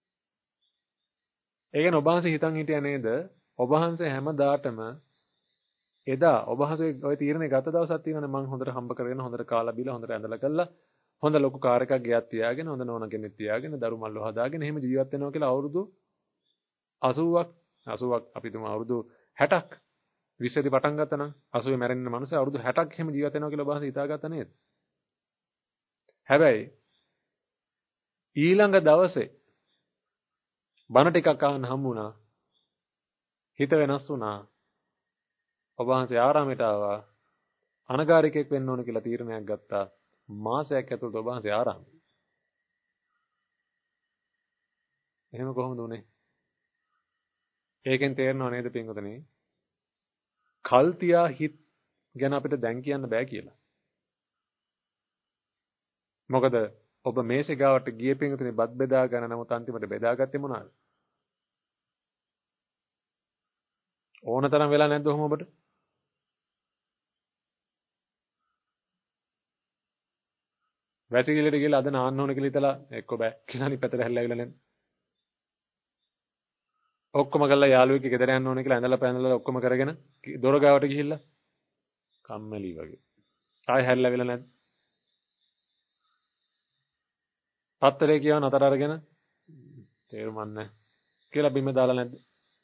ඒ කියන්නේ ඔබ වහන්සේ හිතන් හිටියා නේද? ඔබ වහන්සේ හැමදාටම එදා ඔබ වහන්සේ ওই තීරණය ගත දවසක් තියෙනවානේ මං හොඳට හම්බ කරගෙන හොඳට කාලා බීලා හොඳට ඇඳලා කළා හොඳ ලොකු කාර් එකක් ගෙයක් තියාගෙන හොඳ නෝන කෙනෙක් තියාගෙන දරු මල්ලෝ හදාගෙන එහෙම ජීවත් වෙනවා කියලා අවුරුදු අසූවක් අසූවක් අපි තුමා අවුරුදු හැටක් විස්සේදී පටන් ගත්තා නම් අසූවේ මැරෙන්න මනුස්සය අවුරුදු හැටක් එහෙම ජීවත් වෙනවා කියලා ඔබ වහන්සේ හිතාගත්තා නේද? හැබැයි ඊළඟ දවසේ බණ ටිකක් අහන්න හම්බුණා. හිත වෙනස් වුණා. ඔබ වහන්සේ ආරාමයට ආවා. අනගාരികෙක් වෙන්න ඕන කියලා තීරණයක් ගත්තා. මාසයක් ඇතුළත ඔබ වහන්සේ ආරාමේ. එහෙම කොහොමද උනේ? ඒකෙන් තේරෙනව නේද පින්වතුනි? කල් තියා හිත ගැන අපිට දැන් කියන්න බෑ කියලා. මොකද ඔබ මේසේ ගාවට ගියේ පින්තුනේ බත් බෙදා ගන්න නමුත් අන්තිමට බෙදාගත්තේ මොනවාද? ඕන තරම් වෙලා නැද්ද ඔහොම ඔබට? වැසිකිළියට ගිහලා අද නාන්න ඕන කියලා හිතලා එක්ක බෑ කියලා අනිත් පැත්තට හැල්ලා ඇවිල්ලා නැද්ද? ඔක්කොම කරලා යාළුවෙක් ගෙදර යන්න ඕන කියලා ඇඳලා පැනලා ඔක්කොම කරගෙන දොර ගාවට ගිහිල්ලා කම්මැලි වගේ. ආයෙ හැල්ලා ඇවිල්ලා නැද්ද? පත්තරේ කියව නතර අරගෙන තේරුම් නැහැ කියලා බිම දාලා නැද්ද?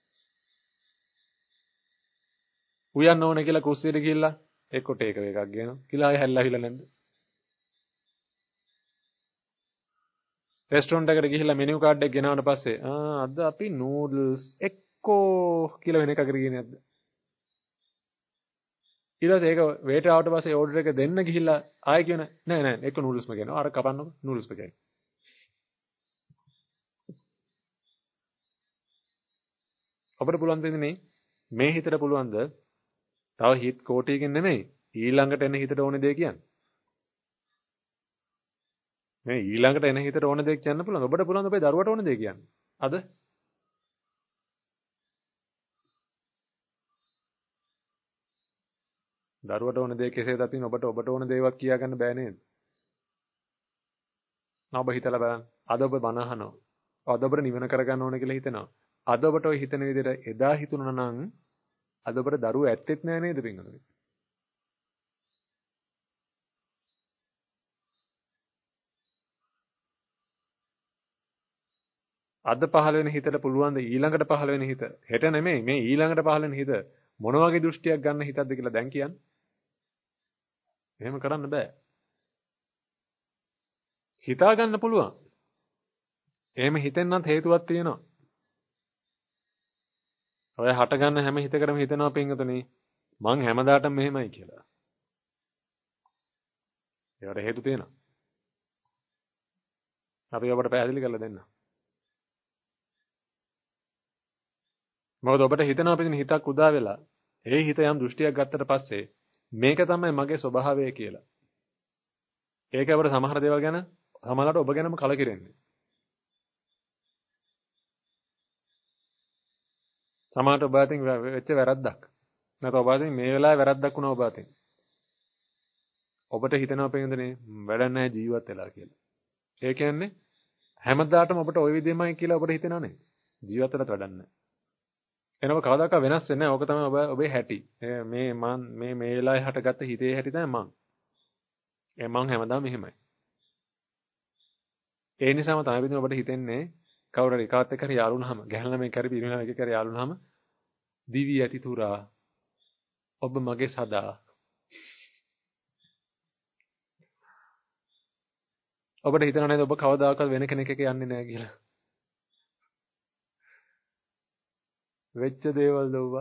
උයන්න ඕන කියලා කුස්සියට ගිහිල්ලා එක්ක ටේක් එකක් ගේනවා කියලා ආයෙ හැල්ලා ඇවිල්ලා නැද්ද? රෙස්ටොරන්ට් එකට ගිහිල්ලා මෙනු කාඩ් එක ගෙනාවට පස්සේ ආ අද අපි නූඩල්ස් එක්කෝ කියලා වෙන එකකට ගියේ නැද්ද? ඊට පස්සේ ඒක වේටර් ආවට පස්සේ ඕඩර් එක දෙන්න ගිහිල්ලා ආයෙ කියන නෑ නෑ එක්ක නූඩල්ස්ම ගෙනවා අර කපන්නකො නූඩල්ස්ම ගෙයි. අපිට පුළුවන් දෙන්නේ මේ හිතට පුළුවන්ද තව හිත කෝටියකින් නෙමෙයි ඊළඟට එන හිතට ඕනේ දේ කියන්නේ. මේ ඊළඟට එන හිතට ඕන දේ කියන්න පුළුවන්. ඔබට පුළුවන් ඔබේ දරුවට ඕන දේ කියන්න. අද දරුවට ඕන දේ කෙසේද අපි ඔබට ඔබට ඕන දේවක් කියා ගන්න බෑ නේද? ඔබ හිතලා බලන්න. අද ඔබ බන අහනවා. අද ඔබට නිවන කරගන්න ඕන කියලා හිතනවා. අද ඔබට ඔය හිතන විදිහට එදා හිතුණා නම් අද ඔබට දරුවෝ ඇත්තෙත් නෑ නේද පින්වතුනි? අද පහළ වෙන හිතට පුළුවන් ද ඊළඟට පහළ වෙන හිත හෙට නෙමෙයි මේ ඊළඟට පහළ වෙන හිත මොන වගේ දෘෂ්ටියක් ගන්න හිතක්ද කියලා දැන් කියන්න. එහෙම කරන්න බෑ. හිතා ගන්න පුළුවන්. එහෙම හිතෙන්නත් හේතුවක් තියෙනවා. ඔය හට ගන්න හැම හිතකටම හිතනවා පින්වතුනි මං හැමදාටම මෙහෙමයි කියලා. ඒකට හේතු තියෙනවා. අපි ඔබට පැහැදිලි කරලා දෙන්න. මොකද ඔබට හිතනවා පිටින් හිතක් උදා වෙලා ඒ හිත යම් දෘෂ්ටියක් ගත්තට පස්සේ මේක තමයි මගේ ස්වභාවය කියලා. ඒක අපිට සමහර දේවල් ගැන සමහරවිට ඔබ ගැනම කලකිරෙන්නේ. සමහරට ඔබ අතින් වෙච්ච වැරද්දක්. නැත්නම් ඔබ අතින් මේ වෙලාවේ වැරද්දක් වුණා ඔබ අතින්. ඔබට හිතෙනවා පිටින්දනේ වැඩක් නැහැ ජීවත් වෙලා කියලා. ඒ කියන්නේ හැමදාටම ඔබට ওই විදිහමයි කියලා ඔබට හිතෙනව නේ. ජීවත් වෙලත් වැඩක් නැහැ. එනව කවදාකවත් වෙනස් වෙන්නේ නැහැ. ඕක තමයි ඔබ ඔබේ හැටි. මේ මන් මේ මේ වෙලාවේ හටගත්ත හිතේ හැටි තමයි මං. ඒ මං හැමදාම මෙහෙමයි. ඒ නිසාම තමයි පිටින් ඔබට හිතෙන්නේ කවුරු හරි කාත් එක්ක හරි යාළු වුණාම ගැහන ළමෙක් හරි පිරිමි ළමෙක් එක්ක හරි යාළු වුණාම දිවි ඇති තුරා ඔබ මගේ සදා ඔබට හිතනව නේද ඔබ කවදාකවත් වෙන කෙනෙක් එක්ක යන්නේ නැහැ කියලා. වෙච්ච දේවල් දෝවා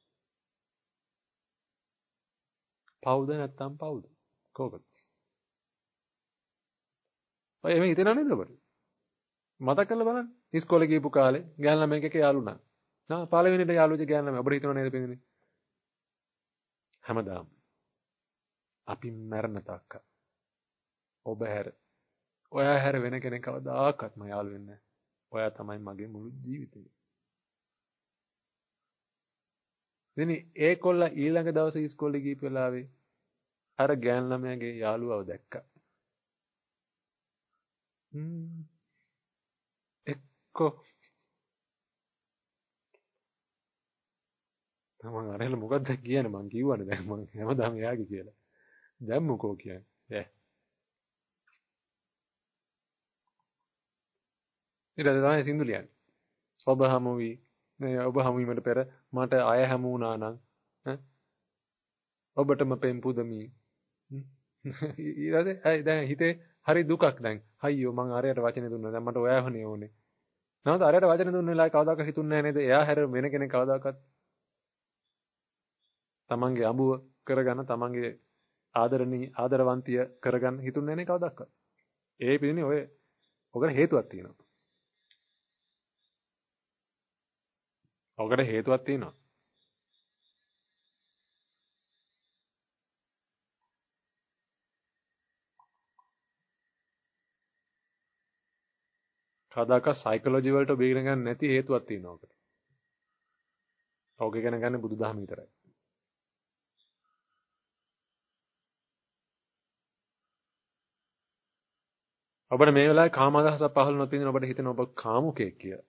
පවුද නැත්තම් පවුද කෝකද? ඔය එහෙම හිතනව නේද ඔබට? මතක කරලා බලන්න. ඉස්කෝලේ ගිහපු කාලේ ගෑනු ළමයෙක් එක්ක යාළු වුණා. ආ පළවෙනිට යාළුවෙච්ච ගෑනු ළමයා ඔබට හිතනව නේද පින්වතුනි? හැමදාම අපි මැරෙන තාක්ක ඔබ හැර ඔයා හැර වෙන කෙනෙක් කවදාකවත් මම යාළු වෙන්නේ නැහැ. ඔයා තමයි මගේ මුළු ජීවිතේ. ඉතින් ඒකොල්ල ඊළඟ දවසේ ඉස්කෝලේ ගිහපු වෙලාවේ අර ගෑනු ළමයාගේ යාළුවව දැක්කා. හ්ම් එක්කෝ මම අරහෙල මොකක්ද කියන්නේ මං කිව්වනේ දැන් මං හැමදාම එයාගේ කියලා. දැන් මොකෝ කියන්නේ? ඈ. ඊට පස්සේ තමයි සින්දු ලියන්නේ. ඔබ හමු වී මේ ඔබ හමු වීමට පෙර මට අය හමු වුණා නම් ඈ ඔබටම පෙම් පුදමි. ඊට පස්සේ දැන් හිතේ හරි දුකක් දැන්. අයියෝ මං අරයට වචනේ දුන්නා. දැන් මට ඔයා හොනේ ඕනේ. නැවත අරයට වචනේ දුන්න වෙලාවේ කවදාකවත් හිතුන්නේ නැහැ නේද? එයා හැර වෙන කෙනෙක් කවදාකවත් තමන්ගේ අඹුව කරගන්න තමන්ගේ ආදරණීය ආදරවන්තිය කරගන්න හිතුන්නේ නැහැ කවදාවත්. ඒ පිළිනේ ඔය ඔකට හේතුවක් තියෙනවා. ඔකට හේතුවක් තියෙනවා. කවදාකවත් සයිකොලොජි වලට ඔබ ඉගෙන ගන්න නැති හේතුවක් තියෙනවා ඔකට. ඔක ඉගෙන ගන්න බුදුදහම විතරයි. ඔබට මේ වෙලාවේ කාම අදහසක් පහළ නොතින ඔබට හිතෙන ඔබ කාමුකෙක් කියලා.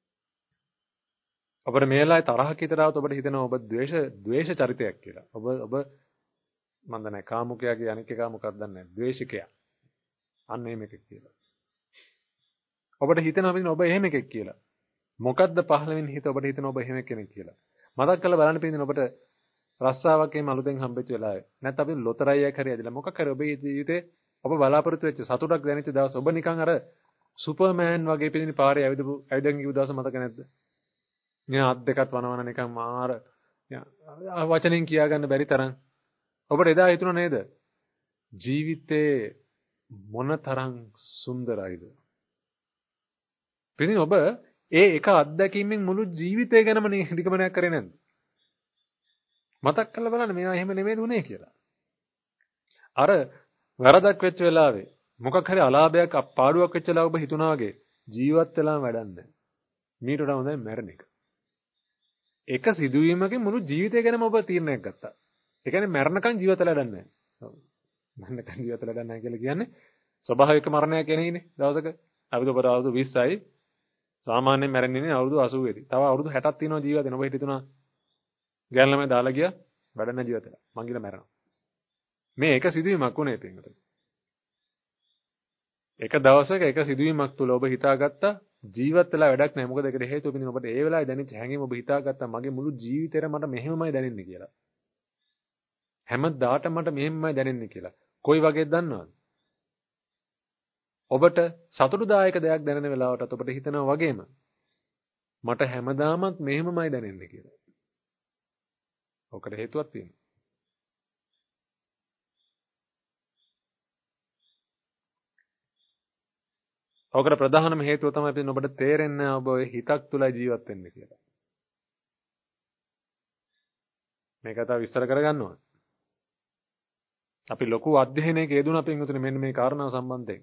ඔබට මේ වෙලාවේ තරහක් හිතරාවත් ඔබට හිතෙනවා ඔබ ද්වේෂ ද්වේෂ චරිතයක් කියලා. ඔබ ඔබ මන්ද නැහැ කාමුකයා කිය අනික් එකා මොකක්ද දන්නේ නැහැ. ද්වේෂිකයා. අන්න එහෙම එකෙක් කියලා. ඔබට හිතෙනවා පිටින් ඔබ එහෙම එකෙක් කියලා. මොකද්ද පහළ වෙන්නේ හිත ඔබට හිතෙනවා ඔබ එහෙම කෙනෙක් කියලා. මතක් කරලා බලන්න පිටින් ඔබට රස්සාවක් එහෙම අලුතෙන් හම්බෙච්ච වෙලාවේ. නැත්නම් අපි ලොතරැයියක් හරි ඇදලා මොකක් හරි ඔබේ ජීවිතේ ඔබ බලාපොරොත්තු වෙච්ච සතුටක් දැනෙච්ච දවස් ඔබ නිකන් අර සුපර්මෑන් වගේ පිටින් පාරේ ඇවිදපු ඇවිදන් ගිය දවස් මතක නැද්ද? නේ අත් දෙකත් වනවන නිකන් මාර වචනෙන් කියා ගන්න බැරි තරම් ඔබට එදා හිතුණා නේද? ජීවිතේ මොන තරම් සුන්දරයිද? පිටින් ඔබ ඒ එක අත්දැකීමෙන් මුළු ජීවිතය ගැනම නිගමනයක් කරේ නැද්ද? මතක් කරලා බලන්න මේවා එහෙම නෙමෙයි උනේ කියලා. අර වැරදක් වෙච්ච වෙලාවේ මොකක් හරි අලාභයක් අපාඩුවක් වෙච්ච වෙලාව ඔබ හිතුණා වගේ ජීවත් වෙලාම වැඩක් නැහැ. මීට වඩා හොඳයි මැරෙන එක. එක සිදුවීමකින් මුළු ජීවිතය ගැනම ඔබ තීරණයක් ගත්තා. ඒ කියන්නේ මැරණකම් ජීවිත වැඩක් නැහැ. ඔව්. මැරණකම් ජීවිත වැඩක් නැහැ කියලා කියන්නේ ස්වභාවික මරණයක් එනේනේ දවසක. අපිට ඔබට අවුරුදු විස්සයි සාමාන්‍යයෙන් මැරෙන්නේ අවුරුදු අසූවේදී. තව අවුරුදු හැටක් තියෙනවා ජීවිත වෙන. ඔබ හිතුණා ගෑන් ළමයි දාලා ගියා වැඩ නැහැ ජීවිත වෙලා. මං ගිහලා මැරෙනවා. මේ එක සිදුවීමක් උනේ පින්වතුනි. එක දවසක එක සිදුවීමක් තුළ ඔබ හිතාගත්තා ජීවත් වෙලා වැඩක් නැහැ. මොකද ඒකට හේතුව පිටින් ඔබට ඒ වෙලාවේ දැනෙච්ච හැඟීම ඔබ හිතාගත්තා මගේ මුළු ජීවිතේම මට මෙහෙමමයි දැනෙන්නේ කියලා. හැමදාටම මට මෙහෙමමයි දැනෙන්නේ කියලා. කොයි වගේද දන්නවද? ඔබට සතුටුදායක දෙයක් දැනෙන වෙලාවටත් ඔබට හිතනවා වගේම මට හැමදාමත් මෙහෙමමයි දැනෙන්නේ කියලා. ඔකට හේතුවක් තියෙනවා. ඔකට ප්‍රධානම හේතුව තමයි පිටින් ඔබට තේරෙන්නේ ඔබ ඔය හිතක් තුලයි ජීවත් වෙන්නේ කියලා. මේ කතාව විස්තර කරගන්න ඕන. අපි ලොකු අධ්‍යයනයක යෙදුණා පින්වතුනි මෙන්න මේ කාරණාව සම්බන්ධයෙන්.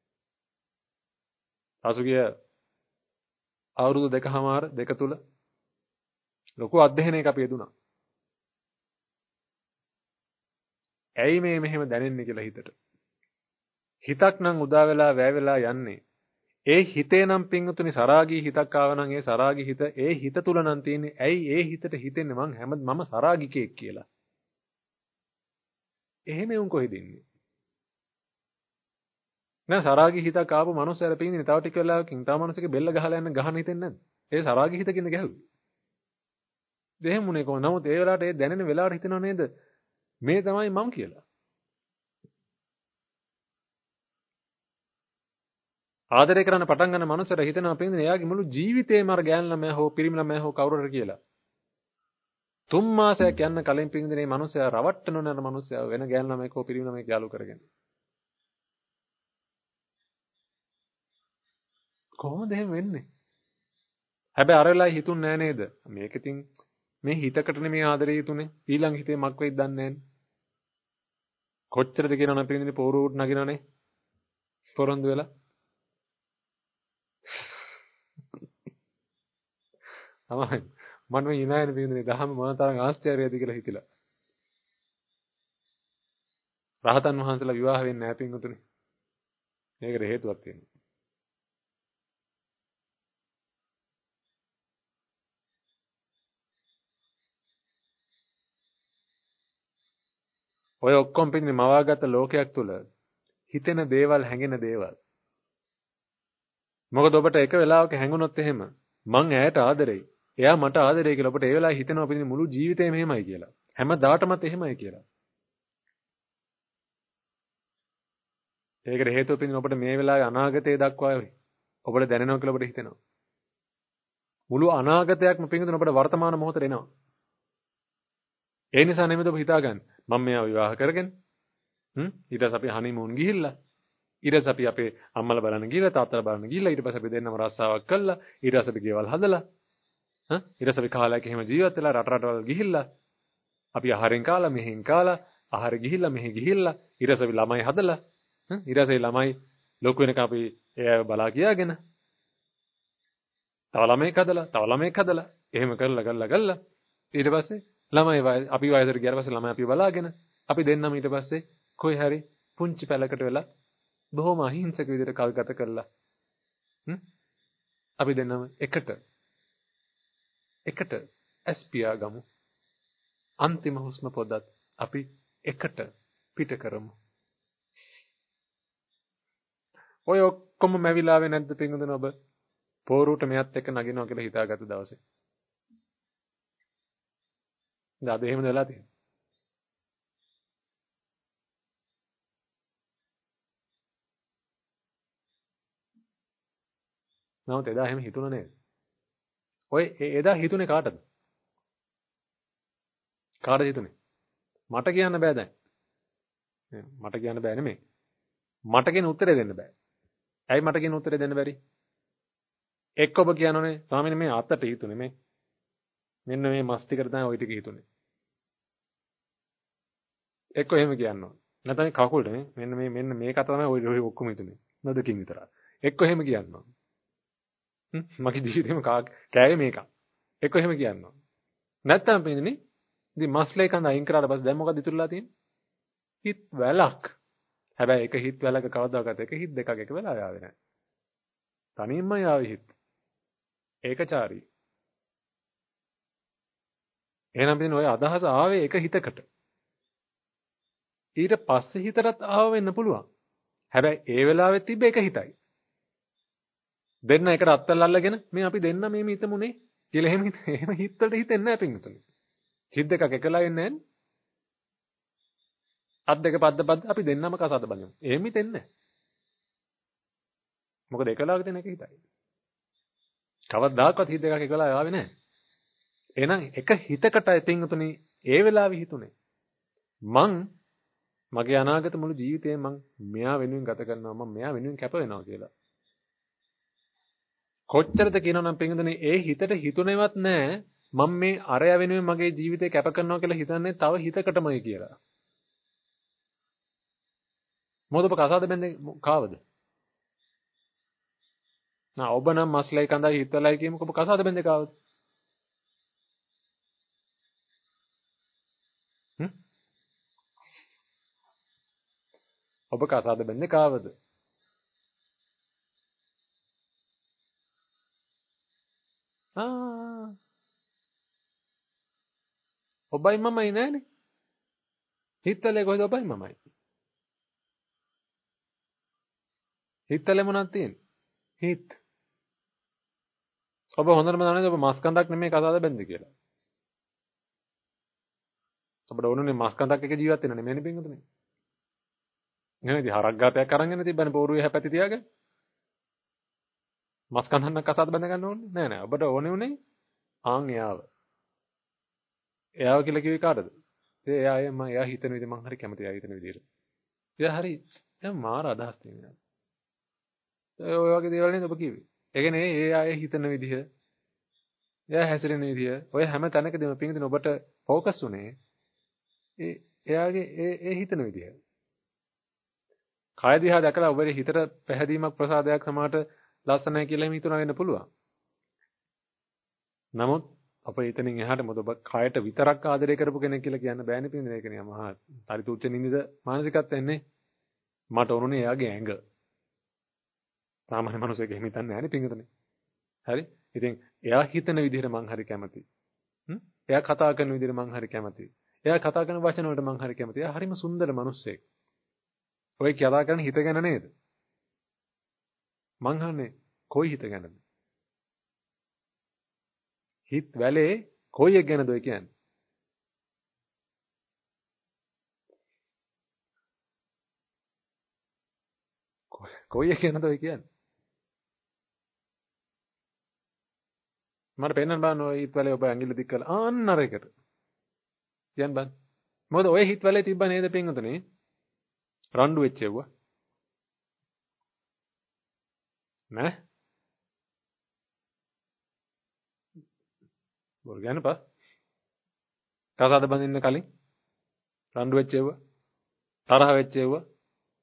පසුගිය අවුරුදු දෙකමාර දෙක තුල ලොකු අධ්‍යයනයක අපි යෙදුණා. ඇයි මේ මෙහෙම දැනෙන්නේ කියලා හිතට. හිතක් නම් උදා වෙලා වැය වෙලා යන්නේ. ඒ හිතේ නම් පින්වතුනි සරාගී හිතක් ආවනම් ඒ සරාගී හිත ඒ හිත තුල නම් තියෙන්නේ ඇයි ඒ හිතට හිතෙන්නේ මං හැම මම සරාගිකෙක් කියලා. එහෙම උන් කොහෙද ඉන්නේ? නෑ සරාගී හිතක් ආපු මනුස්සයර පින්නේ තව ටික වෙලාවකින් තව මනුස්සෙක් බෙල්ල ගහලා යන්න ගහන හිතෙන්නේ නැද්ද? ඒ සරාගී හිතකින්ද ගැහුවේ. දෙහෙමුනේ කොහොම නමුත් ඒ වෙලාවට ඒ දැනෙන වෙලාවට හිතනව නේද මේ තමයි මං කියලා. ආදරය කරන්න පටන් ගන්න මනුස්සයර හිතනවා පින්නේ එයාගේ මුළු ජීවිතේම අර ගෑන් ළමයා හෝ පිරිමි ළමයා හෝ කවුරු හරි කියලා. තුන් මාසයක් යන්න කලින් පින්නේ මේ මනුස්සයා රවට්ටන නර මනුස්සයා වෙන ගෑන් ළමයෙක් හෝ පිරිමි ළමයෙක් යාළු කරගෙන. කොහොමද එහෙම වෙන්නේ? හැබැයි අර වෙලාවේ හිතුන්නේ නෑ නේද? මේක ඉතින් මේ හිතකට නෙමේ ආදරේ හිතුනේ. ඊළඟ හිතේ මක් වෙයිද දන්නේ නෑනේ. කොච්චරද කියනවනම් පින්නේ පෝරු උඩ නගිනවනේ. පොරොන්දු වෙලා. තමයි. මම මේ ඉනායන පින්නේ දහම මොන තරම් ආශ්චර්යයද කියලා හිතිලා. රහතන් වහන්සේලා විවාහ වෙන්නේ නැහැ පින්වතුනි. මේකට හේතුවක් තියෙනවා. ඔය ඔක්කොම පින්නේ මවාගත්ත ලෝකයක් තුල හිතෙන දේවල් හැඟෙන දේවල්. මොකද ඔබට එක වෙලාවක හැඟුණොත් එහෙම මං ඇයට ආදරෙයි. එයා මට ආදරෙයි කියලා ඔබට ඒ වෙලාවේ හිතෙනවා පින්නේ මුළු ජීවිතේම එහෙමයි කියලා. හැමදාටමත් එහෙමයි කියලා. ඒකට හේතුව පින්නේ ඔබට මේ වෙලාවේ අනාගතය දක්වා ඔබට දැනෙනවා කියලා ඔබට හිතෙනවා. මුළු අනාගතයක්ම පින්නේ ඔබට වර්තමාන මොහොතේ එනවා. ඒ නිසා නෙමෙයිද ඔබ හිතාගන්නේ මම මෙයාව විවාහ කරගෙන හ්ම් ඊට පස්සේ අපි හනිමූන් ගිහිල්ලා ඊට පස්සේ අපි අපේ අම්මලා බලන්න ගිහිල්ලා තාත්තලා බලන්න ගිහිල්ලා ඊට පස්සේ අපි දෙන්නම රස්සාවක් කළා ඊට පස්සේ අපි ගෙවල් හදලා හ්ම් ඊට පස්සේ අපි කාලයක් එහෙම ජීවත් වෙලා රට රටවල් ගිහිල්ලා අපි ආහාරෙන් කාලා මෙහෙන් කාලා ආහාරෙ ගිහිල්ලා මෙහෙ ගිහිල්ලා ඊට පස්සේ අපි ළමයි හදලා හ්ම් ඊට පස්සේ ළමයි ලොකු වෙනකම් අපි එයාව බලා කියාගෙන තව ළමයෙක් හදලා, තව ළමයෙක් හදලා, එහෙම කරලා කරලා කරලා ඊට පස්සේ ළමයි අපි වයසට ගියාට පස්සේ ළමයි අපි බලාගෙන අපි දෙන්නම ඊට පස්සේ කොයි හරි පුංචි පැලකට වෙලා බොහොම අහිංසක විදිහට කල් ගත කරලා හ්ම් අපි දෙන්නම එකට එකට එස්පියා ගමු. අන්තිම හුස්ම පොදත් අපි එකට පිට කරමු. ඔය ඔක්කොම මැවිලාවේ නැද්ද පින්වතුනි ඔබ? පෝරුවට මෙයත් එක්ක නගිනවා කියලා හිතාගත්ත දවසේ. දැන් අද එහෙමද වෙලා තියෙන්නේ? නමුත් එදා එහෙම හිතුණා නේද? ඔය එදා හිතුනේ කාටද? කාටද හිතුනේ? මට කියන්න බෑ දැන්. මට කියන්න බෑ නෙමෙයි. මට කියන උත්තරේ දෙන්න බෑ. ඇයි මට කියන උත්තරේ දෙන්න බැරි? එක්ක ඔබ කියනෝනේ ස්වාමීනි මේ අතට හිතුනේ මේ. මෙන්න මේ මස් ටිකට තමයි ওই ටික හිතුනේ. එක්ක එහෙම කියනවා. නැත්නම් කකුලට මේ මෙන්න මේ මෙන්න මේක තමයි ওই ඔය ඔක්කොම හිතුනේ. නොදකින් විතරයි. එක්ක එහෙම කියනවා. හ්ම් මගේ ජීවිතේම කෑවේ මේක. එක්ක එහෙම කියනවා. නැත්නම් පින්දනේ ඉතින් මස්ලේ කඳ අයින් කරාට පස්සේ දැන් මොකද ඉතුරුලා තියෙන්නේ? හිත වැලක්. හැබැයි එක හිත වැලක කවදාකවත් එක හිත දෙකක් එක වෙලා ආවේ නැහැ. තනියම ආවේ හිත. ඒකචාරී. එහෙනම් පිටින් ඔය අදහස ආවේ එක හිතකට. ඊට පස්සේ හිතටත් ආව වෙන්න පුළුවන්. හැබැයි ඒ වෙලාවෙත් තිබ්බ එක හිතයි. දෙන්න එකට අත්තල් අල්ලගෙන මේ අපි දෙන්න මේ හිතමුනේ කියලා එහෙම හිත එහෙම හිත වලට හිතෙන්නේ නැහැ පින්විතනේ. හිත දෙකක් එකලා වෙන්නේ නැහැ. අත් දෙක පද්ද පද්ද අපි දෙන්නම කසාද බඳිමු. එහෙම හිතෙන්නේ නැහැ. මොකද එකලාවක තියෙන එක හිතයි. කවදාකවත් හිත දෙකක් එකලා ආවේ නැහැ. එහෙනම් එක හිතකටයි පින්විතනේ ඒ වෙලාවේ හිතුනේ. මං මගේ අනාගත මුළු ජීවිතේම මං මෙයා වෙනුවෙන් ගත කරනවා මම මෙයා වෙනුවෙන් කැප වෙනවා කියලා. කොච්චරද කියනවනම් පින්විතනේ ඒ හිතට හිතුනේවත් නැහැ මම මේ අරය වෙනුවෙන් මගේ ජීවිතේ කැප කරනවා කියලා හිතන්නේ තව හිතකටමයි කියලා. මොකද ඔබ කසාද බැඳේ කාවද? නා ඔබ නම් මස්ලයි කඳයි හිතලයි කියමුකෝ ඔබ කසාද බැඳේ කාවද? හ්ම්? ඔබ කසාද බැඳේ කාවද? ආ ඔබයි මමයි නෑනේ. හිතලේ කොහෙද ඔබයි මමයි? හිතලේ මොනවද තියෙන්නේ? හිත. ඔබ හොඳටම දන්නවද ඔබ මස් කඳක් නෙමෙයි කසාද බැඳේ කියලා. ඔබට ඕනුනේ මස් කඳක් එක ජීවත් වෙන්න නෙමෙයිනේ පින්වතුනි. නෙමෙයි හරක් ගාතයක් අරන් යන තිබ්බනේ පෝරුවේ හැපැති තියාගෙන. මස් කඳන්න කසාද බැඳ ගන්න ඕනේ නෑ නෑ ඔබට ඕනේ උනේ ආන් එයාව. එයාව කියලා කිව්වේ කාටද? ඒ එයා මම එයා හිතන විදිහ මම හරි කැමතියි එයා හිතන විදිහට. එයා හරි දැන් මාර අදහස් තියෙනවා. ඒ ඔය වගේ දේවල් නේද ඔබ කිව්වේ? ඒ කියන්නේ ඒ අය හිතන විදිහ, එයා හැසිරෙන විදිහ, ඔය හැම තැනකදීම පින්දින ඔබට ફોකස් උනේ ඒ එයාගේ ඒ ඒ හිතන විදිහ. කය දිහා දැකලා ඔබේ හිතට පැහැදීමක් ප්‍රසාදයක් සමාට ලස්සනයි කියලා එහෙම හිතනවා වෙන්න පුළුවන්. නමුත් අප එතනින් එහාට මොකද ඔබ කයට විතරක් ආදරය කරපු කෙනෙක් කියලා කියන්න බෑනේ පින්දින ඒක නේ මහා පරිතුච්ච නින්දිද මානසිකත්වයක් එන්නේ. මට ඕනුනේ එයාගේ ඇඟ. සාමාන්‍ය මිනිස්සෙක් එහෙම හිතන්නේ නැහැ නේ පින්විතනේ. හරි? ඉතින් එයා හිතන විදිහට මං හරි කැමතියි. හ්ම්? එයා කතා කරන විදිහට මං හරි කැමතියි. එයා කතා කරන වචන වලට මං හරි කැමතියි. එයා හරිම සුන්දර මිනිස්සෙක්. ඔය කතා කරන හිත ගැන නේද? මං අහන්නේ කොයි හිත ගැනද? හිත වැලේ කොයි එක ගැනද ඔය කියන්නේ? කොයි එක ගැනද ඔය කියන්නේ? මට පෙන්නන්න බෑ ඔය හිත වැලේ ඔබ ඇඟිල්ල දික් කරලා ආන්න අර එකට. කියන්න බෑ. මොකද ඔය හිත වැලේ තිබ්බ නේද පින්වතුනේ? රණ්ඩු වෙච්ච ඒවා. නෑ? බොරු ගන්න පා. කසාද බඳින්න කලින් රණ්ඩු වෙච්ච ඒවා. තරහ වෙච්ච ඒවා.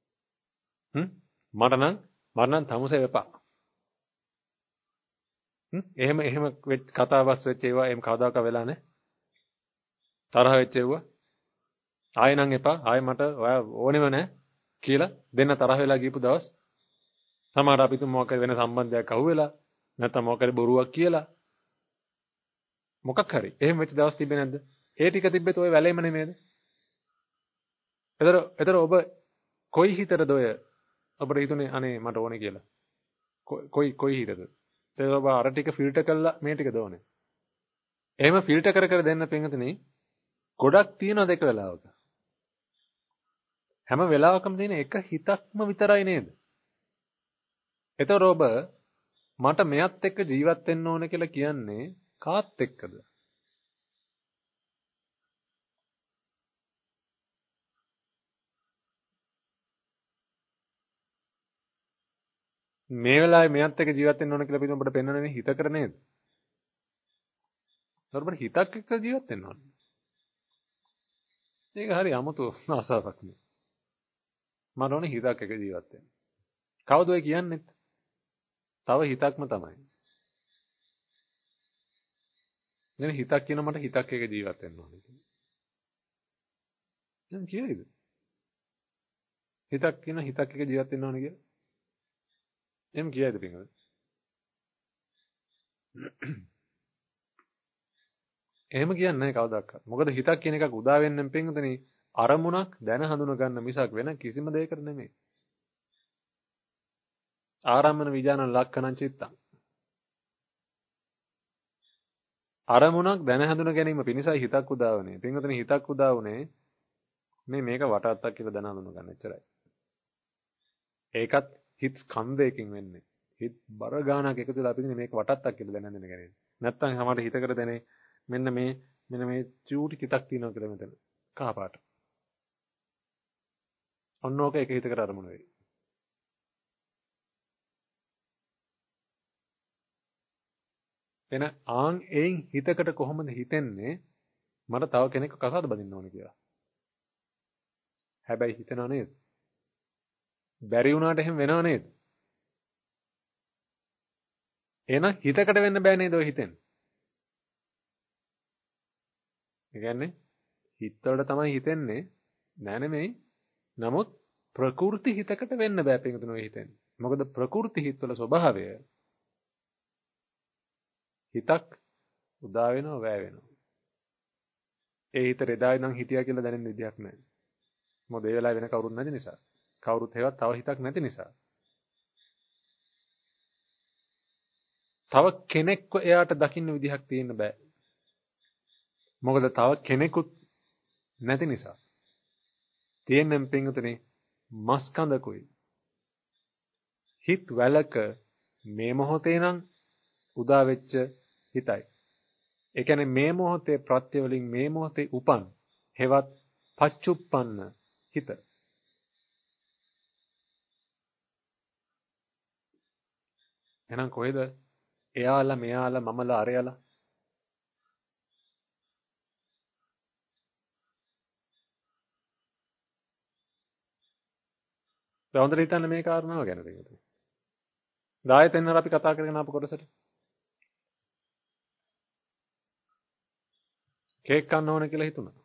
හ්ම්? මට නම් මට නම් තමුසේ වෙපා. එහෙම එහෙම කතාවස් වෙච්ච ඒවා එහෙම කවදාක වෙලා නැහැ. තරහ වෙච්ච ඒවා. ආයෙ නම් එපා. ආයෙ මට ඔයා ඕනෙම නැහැ කියලා දෙන්න තරහ වෙලා ගියපු දවස්. සමහර අපි තුන් මොකක් වෙන සම්බන්ධයක් අහුවෙලා නැත්නම් මොකක් හරි බොරුවක් කියලා මොකක් හරි. එහෙම වෙච්ච දවස් තිබ්බේ නැද්ද? ඒ ටික තිබ්බෙත් ඔය වැලේම නෙමෙයිද? එතර එතර ඔබ කොයි හිතරද ඔය ඔබට හිතුනේ අනේ මට ඕනේ කියලා? කොයි කොයි හිතද? එතකොට ඔබ අර ටික ෆිල්ටර් කළා මේ ටික දෝනේ. එහෙම ෆිල්ටර් කර කර දෙන්න පින්වතුනි ගොඩක් තියෙනවා දෙක වෙලාවක. හැම වෙලාවකම තියෙන එක හිතක්ම විතරයි නේද? එතකොට ඔබ මට මෙයත් එක්ක ජීවත් වෙන්න ඕන කියලා කියන්නේ කාත් එක්කද? මේ වෙලාවේ මෙයත් එක්ක ජීවත් වෙන්න ඕන කියලා අපි ඔබට පෙන්වන්නේ හිතකට නේද? ඔබට හිතක් එක්ක ජීවත් වෙන්න ඕන. ඒක හරි අමුතු ආසාවක් නේ. මට ඕනේ හිතක් එක්ක ජීවත් වෙන්න. කවුද ඔය කියන්නේ? තව හිතක්ම තමයි. නේ හිතක් කියන මට හිතක් එක්ක ජීවත් වෙන්න ඕනේ කියලා. දැන් කියයිද? හිතක් කියන හිතක් එක්ක ජීවත් වෙන්න ඕනේ කියලා. එම් කියයිද පින්වද? එහෙම කියන්නේ නැහැ කවදාවත්. මොකද හිතක් කියන එකක් උදා වෙන්නම් පින්වදනේ අරමුණක් දැන හඳුන ගන්න මිසක් වෙන කිසිම දෙයකට නෙමෙයි. ආරම්මන විඥාන ලක්ෂණං චිත්තං. අරමුණක් දැන හඳුන ගැනීම පිණිසයි හිතක් උදා වුනේ. පින්වදනේ හිතක් උදා වුනේ මේ මේක වටාත්තක් කියලා දැන හඳුන ගන්න එච්චරයි. ඒකත් හිත ස්කන්ධයකින් වෙන්නේ. හිත බර ගානක් එකතු වෙලා අපි ඉන්නේ මේක වටාත්තක් කියලා දැන හඳුන ගැනීම. නැත්තම් හැමෝට හිතකට දැනේ මෙන්න මේ මෙන්න මේ චූටි හිතක් තියෙනවා කියලා මෙතන. කහ පාට. ඔන්න ඕක එක හිතකට අරමුණ වෙයි. එන ආන් එයින් හිතකට කොහොමද හිතෙන්නේ මට තව කෙනෙක් කසාද බඳින්න ඕනේ කියලා. හැබැයි හිතනව නේද? බැරි වුණාට එහෙම වෙනව නේද? එහෙනම් හිතකට වෙන්න බෑ නේද ඔය හිතෙන්නේ? ඒ කියන්නේ හිතවලට තමයි හිතෙන්නේ නෑ නෙමෙයි. නමුත් ප්‍රකෘති හිතකට වෙන්න බෑ පිටුන ඔය හිතෙන්නේ. මොකද ප්‍රකෘති හිතවල ස්වභාවය හිතක් උදා වෙනව වැය වෙනව. ඒ හිතේ එදා ඉඳන් හිටියා කියලා දැනෙන විදියක් නැහැ. මොකද ඒ වෙලාවේ වෙන කවුරුත් නැති නිසා. කවුරුත් හේවත් තව හිතක් නැති නිසා. තව කෙනෙක්ව එයාට දකින්න විදිහක් තියෙන්න බෑ. මොකද තව කෙනෙකුත් නැති නිසා. තියෙනම් පින්තුනේ මස් කඳකුයි. හිත වැලක මේ මොහොතේ නම් උදා වෙච්ච හිතයි. ඒ කියන්නේ මේ මොහොතේ ප්‍රත්‍ය වලින් මේ මොහොතේ උපන් හෙවත් පච්චුප්පන්න හිත. එහෙනම් කොහෙද එයාලා මෙයාලා මමලා අරයලා? හොඳට හිතන්න මේ කාරණාව ගැන දෙන්න. දායතෙන්වල අපි කතා කරගෙන ආපු කොටසට. කේක් කන්න ඕන කියලා හිතුණා.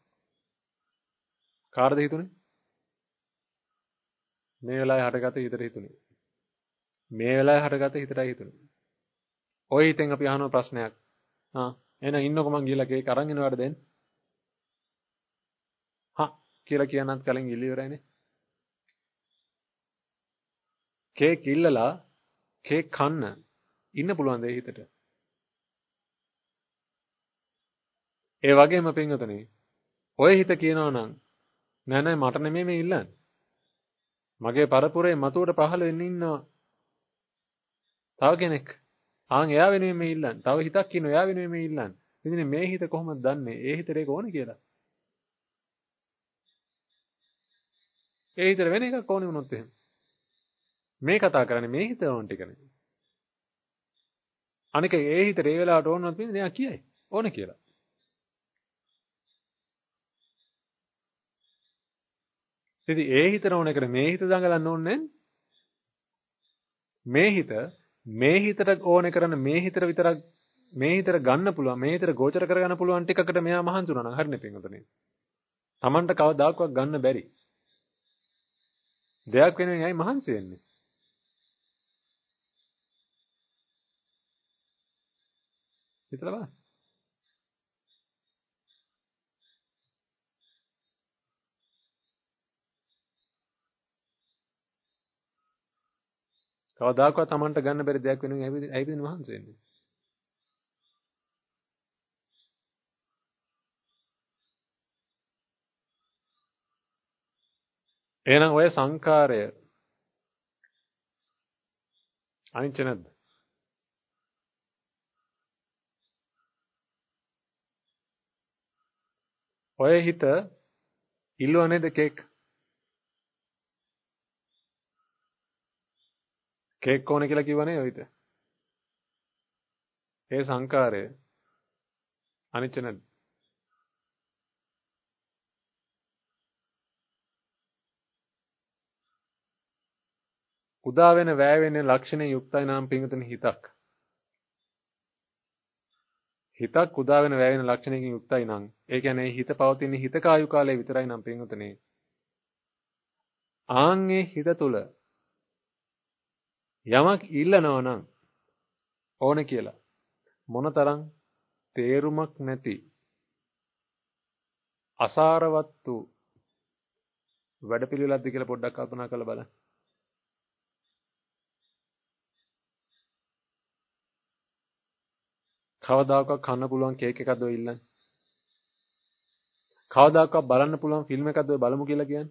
කාටද හිතුනේ? මේ වෙලාවේ හටගත හිතට හිතුනේ. මේ වෙලාවේ හටගත හිතටයි හිතුනේ. ඔය හිතෙන් අපි අහන ප්‍රශ්නයක්. ආ එහෙනම් ඉන්නකො මං ගිහලා කේක් අරන් එනවාට දෙන්න. හා කියලා කියනත් කලින් ඉල්ල ඉවරයිනේ. කේක් ඉල්ලලා කේක් කන්න ඉන්න පුළුවන් දෙය හිතට. ඒ වගේම පින්වතුනි ඔය හිත කියනවා නම් නෑ නෑ මට නෙමෙයි මේ ඉල්ලන්නේ. මගේ පරපුරේ මතුවට පහළ වෙන්න ඉන්නවා. තව කෙනෙක්. ආන් එයා වෙනුවෙන් මේ ඉල්ලන්නේ. තව හිතක් ඉන්නවා එයා වෙනුවෙන් මේ ඉල්ලන්නේ. ඉතින් මේ හිත කොහොමද දන්නේ? ඒ හිතට ඒක ඕනේ කියලා. ඒ හිතට වෙන එකක් ඕනේ වුණොත් එහෙම. මේ කතා කරන්නේ මේ හිත ඕන ටිකනේ. අනික ඒ හිතට ඒ වෙලාවට ඕනවත් වෙන්නේ එයා කියයි. ඕනේ කියලා. ඉතින් ඒ හිතන ඕන එකට මේ හිත දඟලන්න ඕනේ මේ හිත මේ හිතට ඕනේ කරන මේ හිතට විතරක් මේ හිතට ගන්න පුළුවන් මේ හිතට ගෝචර කරගන්න පුළුවන් ටිකකට මෙයා මහන්සි වුණා නම් හරිනේ පින්වතුනි. Tamanට කවදාකවත් ගන්න බැරි දෙයක් වෙනුවෙන් ඇයි මහන්සි වෙන්නේ? හිතලා බලන්න. කවදාකවත් Tamanට ගන්න බැරි දෙයක් වෙනුවෙන් ඇයි ඇයි මහන්සි වෙන්නේ? එහෙනම් ඔය සංකාරය අනිච්ච නැද්ද? ඔය හිත ඉල්ලුව නේද කේක්? කේක් ඕනේ කියලා කිව්වනේ ඔය හිත. ඒ සංකාරය අනිච්ච නැද්ද? උදා වෙන වැය වෙන ලක්ෂණේ යුක්තයි නම් පින්විතනි හිතක්. හිතක් උදා වෙන වැය වෙන ලක්ෂණයකින් යුක්තයි නම් ඒ කියන්නේ හිත පවතින හිත කායු කාලයේ විතරයි නම් පින්විතනි. ආන්ගේ හිත තුල යමක් ඉල්ලනවා නම් ඕන කියලා මොනතරම් තේරුමක් නැති අසාරවත් වූ වැඩපිළිවෙලක්ද කියලා පොඩ්ඩක් කල්පනා කරලා බලන්න. කවදාකවත් කන්න පුළුවන් කේක් එකක්ද ඔය ඉල්ලන්නේ? කවදාකවත් බලන්න පුළුවන් ෆිල්ම් එකක්ද ඔය බලමු කියලා කියන්නේ?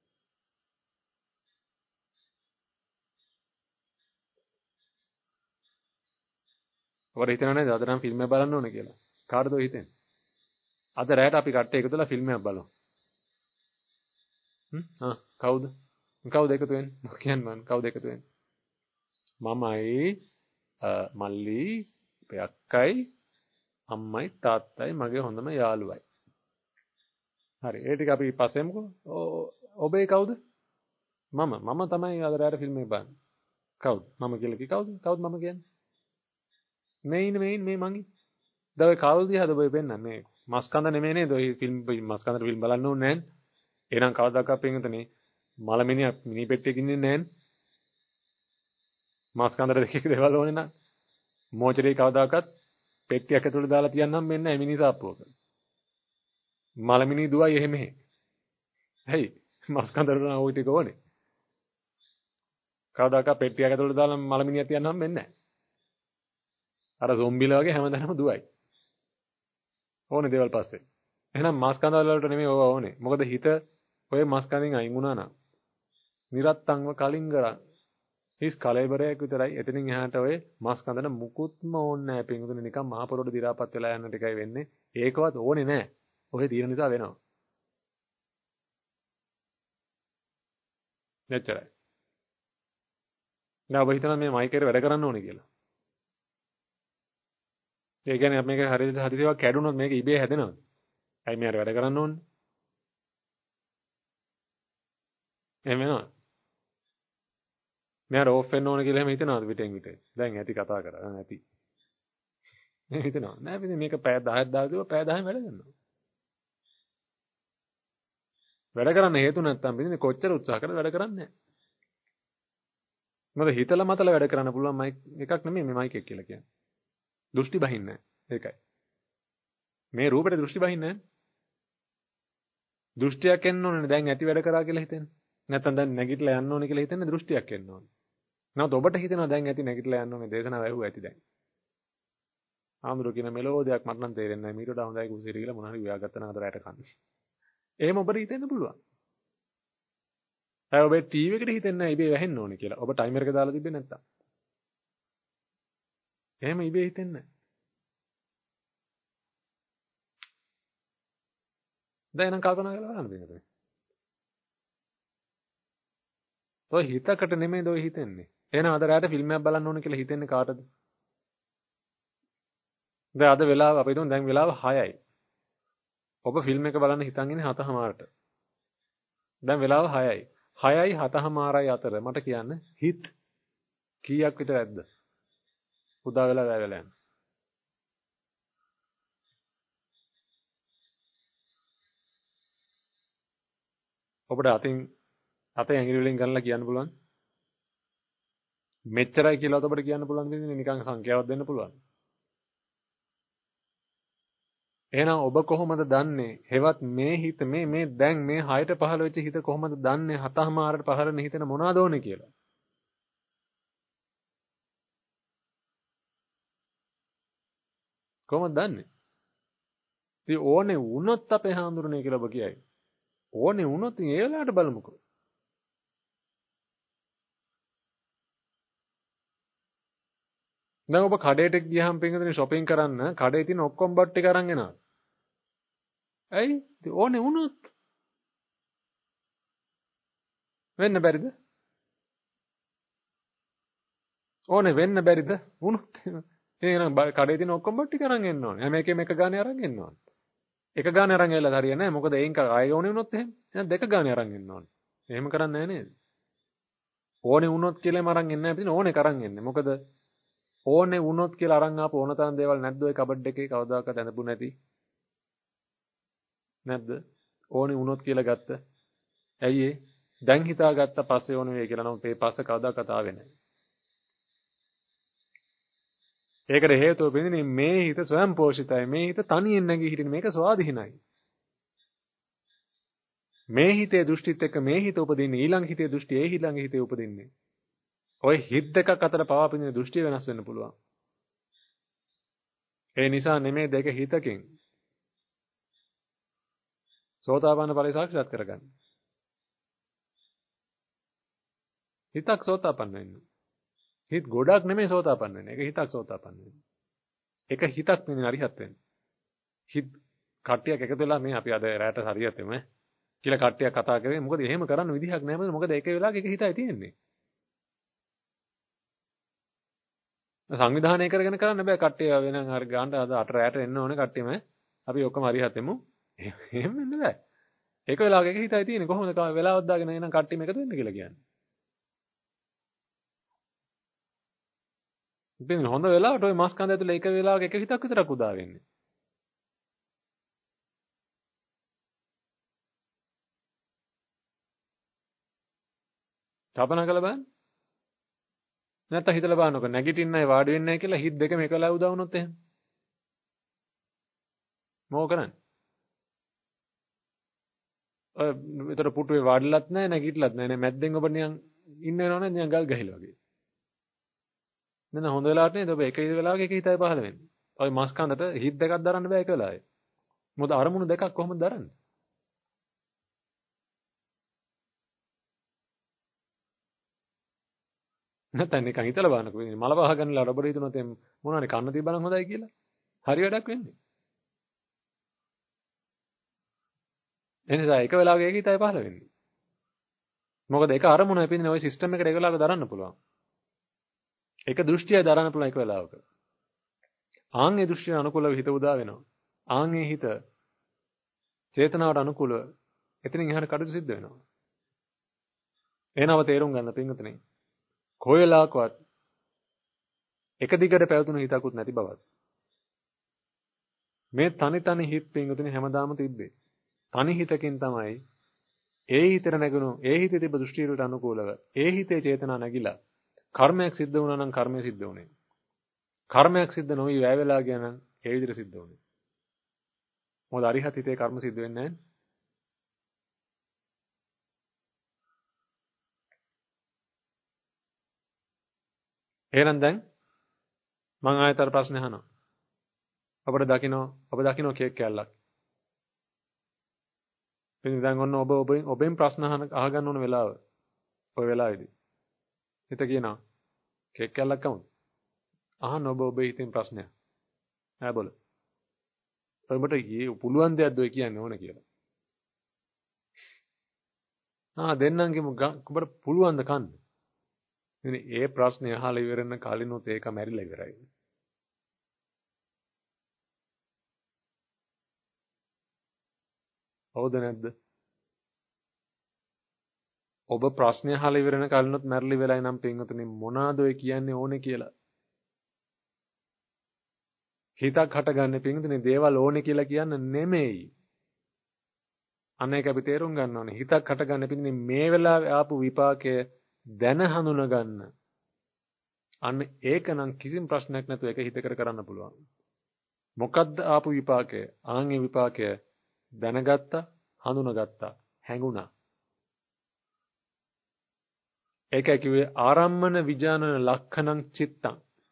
ඔබට හිතෙනව නේද අද නම් ෆිල්ම් එක බලන්න ඕනේ කියලා? කාටද ඔය හිතෙන්නේ? අද රැයට අපි කට්ටිය එකතු වෙලා ෆිල්ම් එකක් බලමු. හ්ම් ආ කවුද? කවුද එකතු වෙන්නේ? මම කියන්න මම කවුද එකතු වෙන්නේ? මමයි මල්ලි අපේ අක්කයි අම්මයි තාත්තයි මගේ හොඳම යාළුවයි. හරි ඒ ටික අපි පස්සෙමුකෝ. ඔබේ කවුද? මම මම තමයි අද රැයට ෆිල්ම් එක බලන්නේ. කවුද? මම කියලා කි කවුද? කවුද මම කියන්නේ? මේ ඉන්නේ මේ ඉන්නේ මේ මං ඉන්නේ. දැන් ඔය කවුද දිහාද ඔය පෙන්නන්නේ? මේ මස්කන්ද නෙමෙයි නේද? ඔය ෆිල්ම් මස්කන්දට ෆිල්ම් බලන්න ඕනේ නැහැ. එහෙනම් කවදාකවත් පින්විතනේ මලමිනියක් මිනි පෙට්ටියක ඉන්නේ නැහැ. මස්කන්දට දෙකක දේවල් ඕනේ නැහැ. මෝචරේ කවදාකවත් පෙට්ටියක් ඇතුළේ දාලා තියන්නම් වෙන්නේ නැහැ මිනිසාප්පුවක. මලමිනි දුවයි එහෙ මෙහෙ. ඇයි? මස්කන්දට නම් ওই ටික ඕනේ. කවදාකවත් පෙට්ටියක් ඇතුළේ දාලා මලමිනියක් තියන්නම් වෙන්නේ නැහැ. අර සොම්බිලා වගේ හැමදාම දුවයි. ඕනේ දේවල් පස්සේ. එහෙනම් මස්කන්ද වලට නෙමෙයි ඕවා ඕනේ. මොකද හිත ඔය මස්කන්දින් අයින් වුණා නම් නිරත්තංව කලින් කරන් හිස් කලෙබරයක් විතරයි. එතනින් එහාට ඔය මස්කන්දන මුකුත්ම ඕනේ නැහැ. පින්දුනේ නිකන් මහ පොළොට දි รา පත් වෙලා යන ටිකයි වෙන්නේ. ඒකවත් ඕනේ නැහැ. ඔහේ තියෙන නිසා වෙනවා. මෙච්චරයි. දැන් ඔබ හිතනවා මේ මයික් එකේ වැඩ කරන්න ඕනේ කියලා. ඒ කියන්නේ මේක හරියට හදිසියක් කැඩුනොත් මේක ඉබේ හැදෙනවද? ඇයි මෙයාට වැඩ කරන්න ඕනේ? එහෙම වෙනවද? මෙයාට ඕෆ් වෙන්න ඕනේ කියලා එහෙම හිතනවද පිටෙන් පිට? දැන් ඇති කතා කරා. ඇති. මේ හිතනවා. නෑ පිටින් මේක පැය දහයක් දාලා කිව්වා පැය දහයෙන් වැඩ කරනවා. වැඩ කරන්න හේතු නැත්තම් පිටින් කොච්චර උත්සාහ කරලා වැඩ කරන්නේ නෑ. මොකද හිතලා මතලා වැඩ කරන්න පුළුවන් මයික් එකක් නෙමෙයි මේ මයික් එක කියලා කියන්නේ. දෘෂ්ටි බහින්නේ නෑ. ඒකයි. මේ රූපෙට දෘෂ්ටි බහින්නේ නෑ. දෘෂ්ටියක් එන්න ඕනේ දැන් ඇති වැඩ කරා කියලා හිතෙන්නේ. නැත්තම් දැන් නැගිටලා යන්න ඕනේ කියලා හිතන්නේ දෘෂ්ටියක් එන්න ඕනේ. නැවත ඔබට හිතෙනවා දැන් ඇති නැගිටලා යන්න ඕනේ දේශනාව ඇහුවා ඇති දැන්. ආම්දුර කියන මෙලෝඩියක් මට නම් තේරෙන්නේ නැහැ. මීට වඩා හොඳයි කුසිරි කියලා මොන හරි ව්‍යාගත්ත නම් අද රැට කන්න. එහෙම ඔබට හිතෙන්න පුළුවන්. හැබැයි ඔබේ ටීවී එකට හිතෙන්නේ නැහැ ඉබේ වැහෙන්න ඕනේ කියලා. ඔබ ටයිමර් එක දාලා තිබ්බේ නැත්තම්. එහෙම ඉබේ හිතෙන්නේ නැහැ. දැන් නම් කල්පනා කරලා බලන්න දෙන්නේ. ඔය හිතකට නෙමෙයිද ඔය හිතෙන්නේ. එහෙනම් අද රැට ෆිල්ම් එකක් බලන්න ඕනේ කියලා හිතෙන්නේ කාටද? දැන් අද වෙලාව අපි හිතමු දැන් වෙලාව හයයි. ඔබ ෆිල්ම් එක බලන්න හිතන් ඉන්නේ හතමාරට. දැන් වෙලාව හයයි. හයයි හතමාරයි අතර මට කියන්න හිත කීයක් විතර ඇද්ද? උදා වෙලා වැය වෙලා යනවා. ඔබට අතින් අතේ ඇඟිලි වලින් ගන්නලා කියන්න පුළුවන්. මෙච්චරයි කියලා ඔබට කියන්න පුළුවන් දෙන්නේ නිකන් සංඛ්‍යාවක් දෙන්න පුළුවන්. එහෙනම් ඔබ කොහොමද දන්නේ? හෙවත් මේ හිත මේ මේ දැන් මේ හයට පහළ වෙච්ච හිත කොහොමද දන්නේ හතමාරට පහළ වෙන හිතන මොනවද ඕනේ කියලා? කොහොමද දන්නේ? ඉතින් ඕනේ වුණොත් අපේ හාමුදුරනේ කියලා ඔබ කියයි. ඕනේ වුණොත් ඒ වෙලාවට බලමුකෝ. දැන් ඔබ කඩේට ගියාම පින්වතුනි shopping කරන්න කඩේ තියෙන ඔක්කොම බට් ටික අරන් එනවා. ඇයි? ඉතින් ඕනේ වුණොත් වෙන්න බැරිද? ඕනේ වෙන්න බැරිද? වුණොත් එහෙනම් කඩේ තියෙන ඔක්කොම බට් ටික අරන් එන්න ඕනේ. හැම එකෙම එක ගානේ අරන් එන්න ඕනේ. එක ගානේ අරන් ඇවිල්ලා හරියන්නේ නැහැ. මොකද ඒන් ආයෙ ඕනේ වුණොත් එහෙම. එහෙනම් දෙක ගානේ අරන් එන්න ඕනේ. එහෙම කරන්නේ නැහැ නේද? ඕනේ වුණොත් කියලාම අරන් එන්නේ නැහැ. ඕනේ කරන් එන්නේ. මොකද ඕනේ වුණොත් කියලා අරන් ආපු ඕන තරම් දේවල් නැද්ද ඔය කබඩ් එකේ කවදාකවත් ඇඳපු නැති? නැද්ද? ඕනේ වුණොත් කියලා ගත්ත. ඇයි ඒ? දැන් හිතාගත්ත පස්සේ ඕනේ වෙයි කියලා. නමුත් ඒ පස්ස කවදාකවත් ආවේ නැහැ. ඒකට හේතුව වෙන්නේ මේ හිත ස්වයං පෝෂිතයි. මේ හිත තනියෙන් නැගී හිටින මේක ස්වාධීනයි. මේ හිතේ දෘෂ්ටිත් එක්ක මේ හිත උපදින්නේ ඊළඟ හිතේ දෘෂ්ටි ඒ ඊළඟ හිතේ උපදින්නේ. ඔය හිත දෙකක් අතර පවා පිටින දෘෂ්ටි වෙනස් වෙන්න පුළුවන්. ඒ නිසා නෙමේ දෙක හිතකින් සෝතාපන්න ඵලය සාක්ෂාත් කරගන්න. හිතක් සෝතාපන්න වෙන්න. හිත ගොඩක් නෙමෙයි සෝතාපන්න වෙන්නේ. ඒක හිතක් සෝතාපන්න වෙන්නේ. එක හිතක් නෙමෙයි අරිහත් වෙන්නේ. හිත කට්ටියක් එකතු වෙලා මේ අපි අද රැට හරියට එමු කියලා කට්ටියක් කතා කරේ. මොකද එහෙම කරන්න විදිහක් නැහැ. මොකද එක වෙලාවක එක හිතයි තියෙන්නේ. සංවිධානය කරගෙන කරන්න බෑ කට්ටිය වෙන හරි ගානට අද අට රැට එන්න ඕනේ කට්ටියම. අපි ඔක්කොම හරියට එමු. එහෙම වෙන්න බෑ. එක වෙලාවක එක හිතයි තියෙන්නේ. කොහොමද වෙලාවක් දාගෙන එනනම් කට්ටියම එකතු වෙන්න කියලා කියන්නේ. ඉතින් හොඳ වෙලාවට ওই මාස් කන්ද ඇතුලේ එක වෙලාවක එක හිතක් විතරක් උදා වෙන්නේ. කල්පනා කරලා බලන්න. නැත්තම් හිතලා බලන්නකො නැගිටින්නයි වාඩි වෙන්නයි කියලා හිත දෙකම එක වෙලාවෙ උදා වුණොත් එහෙම. මොකෝ කරන්නේ? ඔය විතර පුටුවේ වාඩිලත් නැහැ නැගිටලත් නැහැ නේ මැද්දෙන් ඔබ නිකන් ඉන්න වෙනවනේ නිකන් ගල් ගහිලා වගේ. නේද හොඳ වෙලාවට නේද ඔබ එක වෙලාවක එක හිතයි පහළ වෙන්නේ. ඔය මාස් කන්දට හිත දෙකක් දරන්න බෑ එක වෙලාවේ. මොකද අරමුණු දෙකක් කොහොමද දරන්නේ? නැත්නම් නිකන් හිතලා බලන්නකො මල පහ ගන්නලා රබර් හිතුනොත් මොනවානේ කන්න තිබ්බනම් හොඳයි කියලා. හරි වැඩක් වෙන්නේ. එනිසා එක වෙලාවක එක හිතයි පහළ වෙන්නේ. මොකද එක අරමුණයි පින්නේ ওই සිස්ටම් එකට එක වෙලාවක දරන්න පුළුවන්. එක දෘෂ්ටියයි දරන්න පුළුවන් එක වෙලාවක. ආන්ගේ දෘෂ්ටිය අනුකූලව හිත උදා වෙනවා. ආන්ගේ හිත චේතනාවට අනුකූලව එතනින් එහාට කටයුතු සිද්ධ වෙනවා. එනව තේරුම් ගන්න පින්වතුනි. කොහෙලාකවත් එක දිගට පැවතුණු හිතකුත් නැති බවත්. මේ තනි තනි හිත පින්වතුනි හැමදාම තිබ්බේ. තනි හිතකින් තමයි ඒ හිතට නැගුණු ඒ හිතේ තිබ්බ දෘෂ්ටි වලට අනුකූලව ඒ හිතේ චේතනා නැగిලා කර්මයක් සිද්ධ වුණා නම් කර්මය සිද්ධ වුණේ. කර්මයක් සිද්ධ නොවි වැය වෙලා ගියා නම් ඒ විදිහට සිද්ධ වුණේ. මොකද අරිහත් හිතේ කර්ම සිද්ධ වෙන්නේ නැහැ. එහෙනම් දැන් මම ආයතර ප්‍රශ්න අහනවා. අපිට දකින්න ඔබ දකින්න කේක් කෑල්ලක්. ඉතින් දැන් ඔන්න ඔබ ඔබෙන් ඔබෙන් ප්‍රශ්න අහන අහගන්න ඕන වෙලාව. ඔය වෙලාවේදී. හිත කියනවා කේක් කෑල්ලක් කමුද? අහන්න ඔබ ඔබේ හිතෙන් ප්‍රශ්නයක්. ඈ බොල. ඔබට ඊ පුළුවන් දෙයක්ද ඔය කියන්නේ ඕන කියලා. ආ දෙන්නම් කිමු ඔබට පුළුවන් ද කන්න? ඉතින් ඒ ප්‍රශ්නේ අහලා ඉවරන කලිනුත් ඒක මැරිලා ඉවරයි. හවුද නැද්ද? ඔබ ප්‍රශ්නේ අහලා ඉවරන කලිනුත් මැරිලා ඉවරයි නම් පින්වතුනි මොනවාද ඔය කියන්නේ ඕනේ කියලා. හිතක් හටගන්නේ පින්විතනේ දේවල් ඕනේ කියලා කියන්න නෙමෙයි. අන්න ඒක අපි තේරුම් ගන්න ඕනේ. හිතක් හටගන්නේ පින්විතනේ මේ වෙලාවේ ආපු විපාකය දැන හඳුන ගන්න. අන්න ඒක නම් කිසිම ප්‍රශ්නයක් නැතුව ඒක හිතකර කරන්න පුළුවන්. මොකද්ද ආපු විපාකය? ආන්ගේ විපාකය දැනගත්තා, හඳුනගත්තා, හැඟුණා. ඒකයි කිව්වේ ආරම්මන විජානන ලක්ඛණං චිත්තං.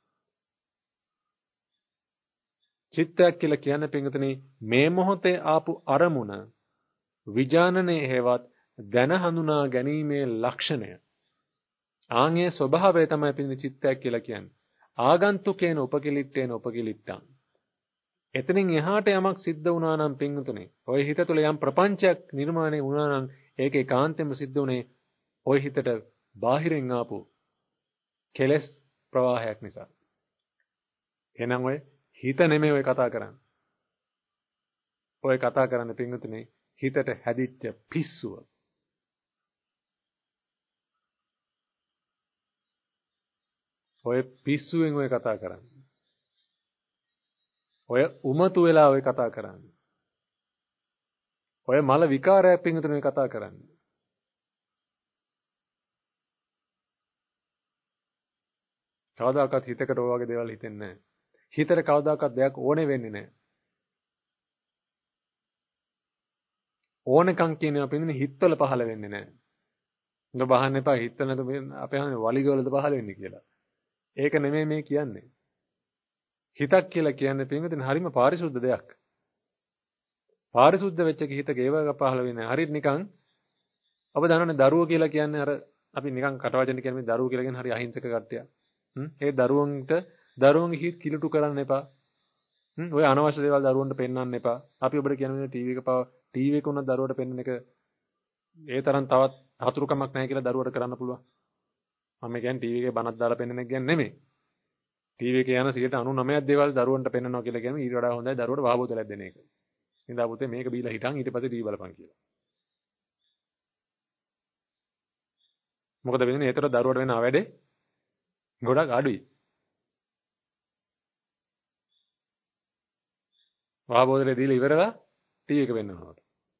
චිත්තයක් කියලා කියන්නේ පින්විතනේ මේ මොහොතේ ආපු අරමුණ විජානනයේ හේවත් දැන හඳුනා ගැනීමේ ලක්ෂණය. ආන්ගේ ස්වභාවය තමයි පින්විතනේ චිත්තයක් කියලා කියන්නේ. ආගන්තුකේන උපකිලිට්ඨේන උපකිලිට්ඨං. එතනින් එහාට යමක් සිද්ධ වුණා නම් පින්විතනේ ඔය හිත තුළ යම් ප්‍රපංචයක් නිර්මාණය වුණා නම් ඒක ඒකාන්තයෙන්ම සිද්ධ වුණේ ඔය හිතට බාහිරින් ආපු කෙලස් ප්‍රවාහයක් නිසා. එහෙනම් ඔය හිත නෙමෙයි ඔය කතා කරන්නේ. ඔය කතා කරන්නේ පින්විතනේ හිතට හැදිච්ච පිස්සුව. ඔය පිස්සුවෙන් ඔය කතා කරන්නේ. ඔය උමතු වෙලා ඔය කතා කරන්නේ. ඔය මල විකාරයක් පින්විතනේ ඔය කතා කරන්නේ. කවදාකවත් හිතකට ඔය වගේ දේවල් හිතෙන්නේ නැහැ. හිතට කවදාකවත් දෙයක් ඕනේ වෙන්නේ නැහැ. ඕනකම් කියනවා පින්විතනේ හිතවල පහළ වෙන්නේ නැහැ. උඹ බහන්න එපා හිත නැතු අපේ හන්නේ වලිගවලද පහළ වෙන්නේ කියලා. ඒක නෙමෙයි මේ කියන්නේ. හිතක් කියලා කියන්නේ පින්විතනේ හරිම පාරිශුද්ධ දෙයක්. පාරිශුද්ධ වෙච්ච හිතක ඒවක පහළ වෙන්නේ. හරියට නිකන් ඔබ දන්නවනේ දරුවෝ කියලා කියන්නේ අර අපි නිකන් කටවචන කියන්නේ මේ දරුවෝ කියලා කියන්නේ හරි අහිංසක කට්ටිය. හ්ම් ඒ දරුවන්ට දරුවන්ගේ හිත කිලුටු කරන්න එපා. හ්ම් ඔය අනවශ්‍ය දේවල් දරුවන්ට පෙන්වන්න එපා. අපි ඔබට කියන්නේ ටීවී එක පාව ටීවී එක උනත් දරුවට පෙන්වන එක ඒ තරම් තවත් හතුරුකමක් නැහැ කියලා දරුවට කරන්න පුළුවන්. මම කියන්නේ ටීවී එකේ බණක් දාලා පෙන්වන එක කියන්නේ නෙමෙයි. ටීවී එකේ යන සියයට අනූනවයක් දේවල් දරුවන්ට පෙන්වනවා කියලා කියන්නේ ඊට වඩා හොඳයි දරුවට වහබෝතලයක් දෙන එක. ඉඳා පුතේ මේක බීලා හිටන් ඊට පස්සේ ටීවී බලපන් කියලා. මොකද වෙන්නේ? ඒතර දරුවට වෙන අවැඩේ ගොඩක් අඩුයි. වහබෝතලේ දීලා ඉවරලා ටීවී එක පෙන්වනවා.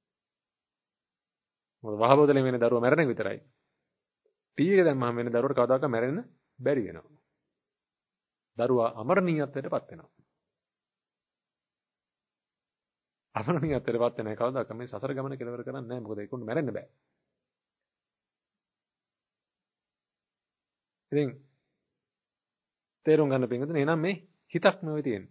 මොකද වහබෝතලේ වෙන දරුවා මැරෙන එක විතරයි. ටීවී එක දැම්මම වෙන දරුවට කවදාකවත් මැරෙන්න බැරි වෙනවා. දරුවා අමරණීයත්වයටපත් වෙනවා. අමරණීයත්වයටපත් වෙන කවදාකවත් මේ සසර ගමන කෙලවර කරන්නේ නැහැ. මොකද ඒකුන්ට මැරෙන්න බෑ. ඉතින් තේරුම් ගන්න පින්වතුනි එහෙනම් මේ හිතක් නෙවෙයි තියෙන්නේ.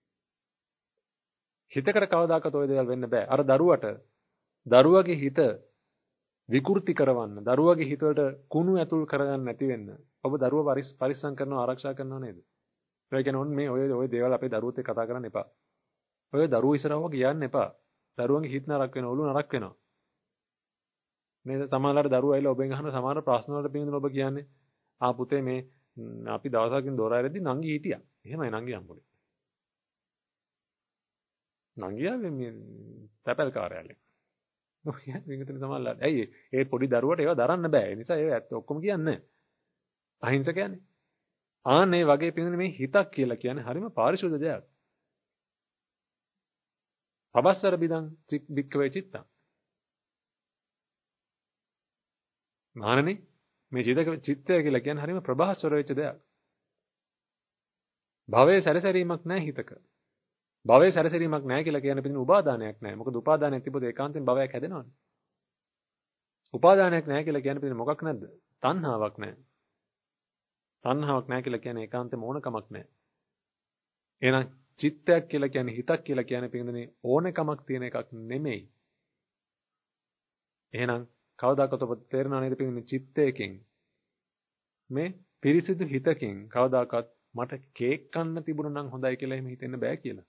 හිතකට කවදාකවත් ওই දේවල් වෙන්න බෑ. අර දරුවට දරුවගේ හිත විකෘති කරවන්න, දරුවගේ හිත වලට කුණු ඇතුල් කරගන්න නැති වෙන්න. ඔබ දරුව පරිස්සම් කරනවා, ආරක්ෂා කරනවා නේද? ඒ කියන්නේ ඕන් මේ ඔය ඔය දේවල් අපේ දරුවොත් එක්ක කතා කරන්න එපා. ඔය දරුවෝ ඉස්සරහව කියන්න එපා. දරුවන්ගේ හිත නරක වෙනවා, ඔළුව නරක වෙනවා. නේද? සමහරවල් දරුවෝ ඇවිල්ලා ඔබෙන් අහන සමහර ප්‍රශ්න වලට පිළිතුරු ඔබ කියන්නේ ආ පුතේ මේ අපි දවසකින් දොර ඇරෙද්දි නංගි හිටියා. එහෙමයි නංගි හම්බුනේ. නංගියා මේ තැපැල් කාර්යාලේ. ඔය විගතන සමහරවල් ඇයි ඒ පොඩි දරුවට ඒවා දරන්න බෑ. ඒ නිසා ඒ ඇත්ත ඔක්කොම කියන්නේ අහිංසකයන්නේ. ආන්නේ වගේ පිළිඳින මේ හිතක් කියලා කියන්නේ හරිම පාරිශුද්ධ දෙයක්. පබස්සර බිදං වික්කවේ චිත්තං. මහණනි මේ චිතක චිත්තය කියලා කියන්නේ හරිම ප්‍රභාස්වර වෙච්ච දෙයක්. භවයේ සැරසැරීමක් නැහැ හිතක. භවයේ සැරසැරීමක් නැහැ කියලා කියන්නේ පිටින් උපාදානයක් නැහැ. මොකද උපාදානයක් තිබ්බොත් ඒකාන්තයෙන් භවයක් හැදෙනවනේ. උපාදානයක් නැහැ කියලා කියන්නේ පිටින් මොකක් නැද්ද? තණ්හාවක් නැහැ. තණ්හාවක් නැහැ කියලා කියන්නේ ඒකාන්තයෙන් ඕනකමක් නැහැ. එහෙනම් චිත්තයක් කියලා කියන්නේ හිතක් කියලා කියන්නේ පිටින්නේ ඕනකමක් තියෙන එකක් නෙමෙයි. එහෙනම් කවදාකවත් ඔබ තේරෙනව නේද පිටින්නේ චිත්තයකින් මේ පිරිසිදු හිතකින් කවදාකවත් මට කේක් කන්න තිබුණා නම් හොඳයි කියලා එහෙම හිතෙන්න බෑ කියලා.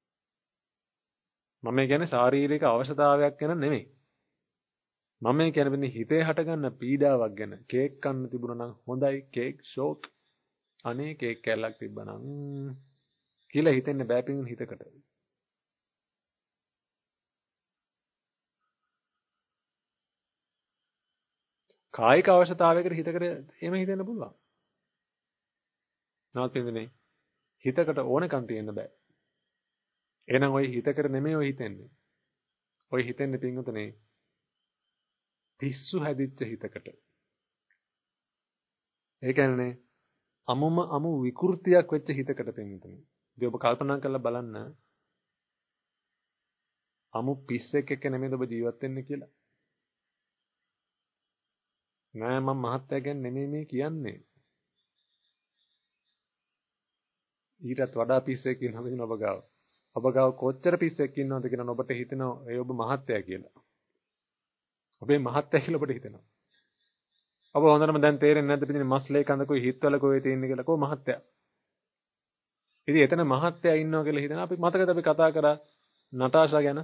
මම කියන්නේ ශාරීරික අවශ්‍යතාවයක් ගැන නෙමෙයි. මම කියන්නේ හිතේ හටගන්න පීඩාවක් ගැන කේක් කන්න තිබුණා නම් හොඳයි කේක් ෂෝක් අනේ කේක් කැල්ලක් තිබ්බනම් කියලා හිතෙන්න බෑ පිටින් හිතකට. කායික අවශ්‍යතාවයකට හිතකට එහෙම හිතෙන්න පුළුවන්. නමුත් පිටින්නේ හිතකට ඕනකම් තියෙන්න බෑ. එහෙනම් ওই හිතකට නෙමෙයි ඔය හිතෙන්නේ. ඔය හිතෙන්නේ පින්වතුනේ පිස්සු හැදිච්ච හිතකට. ඒ කියන්නේ අමුම අමු විකෘතියක් වෙච්ච හිතකට පින්වතුනේ. ඉතින් ඔබ කල්පනා කරලා බලන්න අමු පිස්සෙක් එක්ක නෙමෙයිද ඔබ ජීවත් වෙන්නේ කියලා. නෑ මම මහත්තයා ගැන නෙමෙයි මේ කියන්නේ. ඊටත් වඩා පිස්සෙක් ඉන්නවද කියන ඔබ ගාව. ඔබ ගාව කොච්චර පිස්සෙක් ඉන්නවද කියන ඔබට හිතෙනවා ඒ ඔබ මහත්තයා කියලා. ඔබේ මහත්තයා කියලා ඔබට හිතෙනවා. ඔබ හොඳටම දැන් තේරෙන්නේ නැද්ද පිටින් මස්ලේ කඳකුයි හිටවල කොහෙ තියෙන්නේ කියලා කෝ මහත්තයා. ඉතින් එතන මහත්තයා ඉන්නවා කියලා හිතන අපි මතකද අපි කතා කරා නටාෂා ගැන?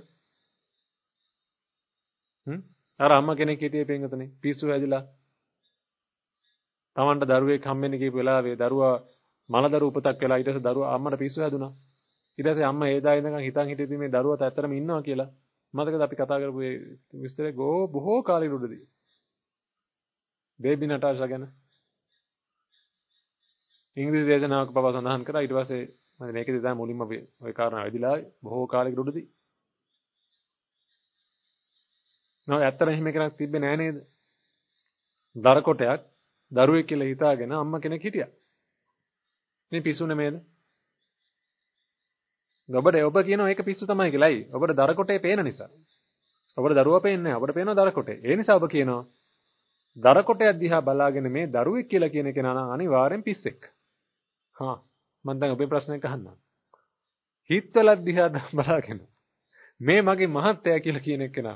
හ්ම් අර අම්මා කෙනෙක් හිටියේ පින්වතුනි පිස්සු හැදිලා Tamanට දරුවෙක් හම්බෙන්න කියපු වෙලාවේ දරුවා මලදරු උපතක් වෙලා ඊට පස්සේ දරුවා අම්මට පිස්සු හැදුනා. ඊට පස්සේ අම්මා ඒ දා ඉඳන් හිතන් හිටියේ මේ දරුවාත් ඇත්තටම ඉන්නවා කියලා. මතකද අපි කතා කරපු ඒ විස්තරේ ගෝ බොහෝ කාලෙකට උඩදී. බේබි නටාෂා ගැන ඉංග්‍රීසි දේශනාවක පවා සඳහන් කරා. ඊට පස්සේ මම මේකේ තමයි මුලින්ම ওই කාරණා වෙදිලා බොහෝ කාලෙකට උඩදී. නෝ ඇත්තටම එහෙම කෙනෙක් තිබ්බේ නෑ නේද? දර කොටයක් දරුවෙක් කියලා හිතාගෙන අම්මා කෙනෙක් හිටියා. මේ පිස්සු නෙමේද? ඔබට ඔබ කියනවා ඒක පිස්සු තමයි කියලායි. ඔබට දර කොටේ පේන නිසා. ඔබට දරුවා පේන්නේ නැහැ. ඔබට පේනවා දර කොටේ. ඒ නිසා ඔබ කියනවා දර කොටයක් දිහා බලාගෙන මේ දරුවෙක් කියලා කියන කෙනා නම් අනිවාර්යෙන් පිස්සෙක්. හා මම දැන් ඔබේ ප්‍රශ්නයක් අහන්නම්. හිතවලක් දිහා බලාගෙන මේ මගේ මහත්තයා කියලා කියන කෙනා.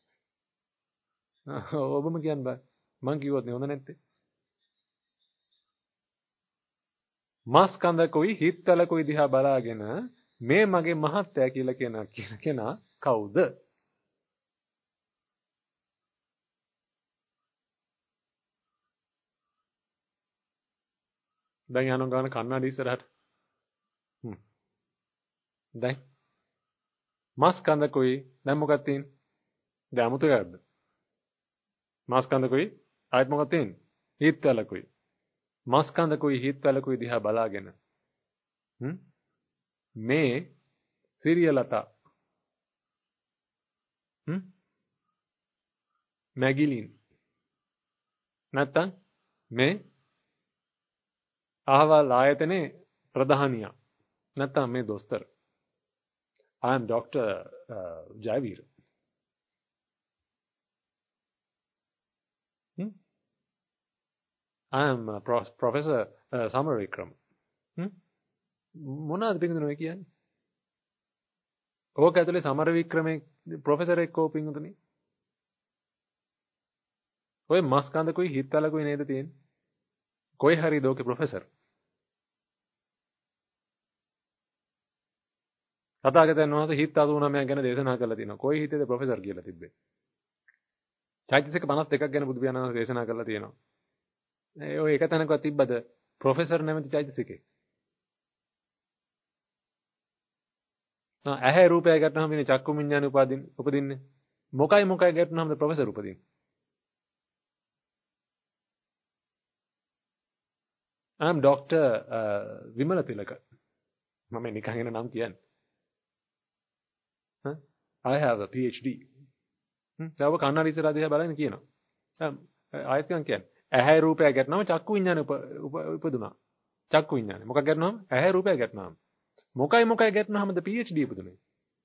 ඔබම කියන්න බෑ. මං කිව්වොත් නේ හොඳ නැත්තේ. මස් කඳකුයි හිතවලකුයි දිහා බලාගෙන මේ මගේ මහත්තයා කියලා කියන කෙනා කවුද? දැන් යනවා ගාන කන්නඩි ඉස්සරහට. හ්ම්. දැන් මස් කඳකුයි දැන් මොකක්ද තියෙන්නේ? දැන් 아무තු එකක්ද? මස් කඳකුයි ආයෙත් මොකක්ද තියෙන්නේ? හිතවලකුයි. මස් කඳකුයි හිතවලකුයි දිහා බලාගෙන හ්ම් මේ සිරියලතා හ්ම් මැගිලින් නැත්තම් මේ අහවල් ආයතනයේ ප්‍රධානියා නැත්තම් මේ දොස්තර I am Doctor uh, Jaivir hmm? I am uh, Pro Professor uh, Samarikram hmm? මොනවද පින්දුනේ කියන්නේ? ඕක ඇතුලේ සමරවික්‍රමේ ප්‍රොෆෙසර් එක්කෝ පින්දුනේ. ඔය මස් කඳකුයි හිතවලකුයි නේද තියෙන්නේ? කොයි හරි දෝකේ ප්‍රොෆෙසර්. තථාගතයන් වහන්සේ හිත අසූනමයක් ගැන දේශනා කළා තියෙනවා. කොයි හිතේද ප්‍රොෆෙසර් කියලා තිබ්බේ? චෛතසික පනස් දෙකක් ගැන බුදු පියාණන් වහන්සේ දේශනා කළා තියෙනවා. ඒ ඔය එක තැනකවත් තිබ්බද ප්‍රොෆෙසර් නැමැති චෛතසිකේ? ආ ඇහැ රූපය ගැටනහම ඉන්නේ චක්කු විඤ්ඤාණය උපදින් උපදින්නේ. මොකයි මොකයි ගැටනහමද ප්‍රොෆෙසර් උපදින්නේ? I am Doctor uh, Vimala Tilaka. මම නිකන් එන නම් කියන්නේ. huh? I have a PhD. හ්ම්. දැන් ඔබ කන්නඩි ඉස්සරහ දිහා බලන්න කියනවා. දැන් ආයෙත් කියන්නේ. ඇහැ රූපය ගැටනම චක්කු විඤ්ඤාණය උපදුනා. චක්කු විඤ්ඤාණය. මොකක් ගැටනම? ඇහැ රූපය ගැටනම. මොකයි මොකයි ගැටනහමද PhD උපදුනේ?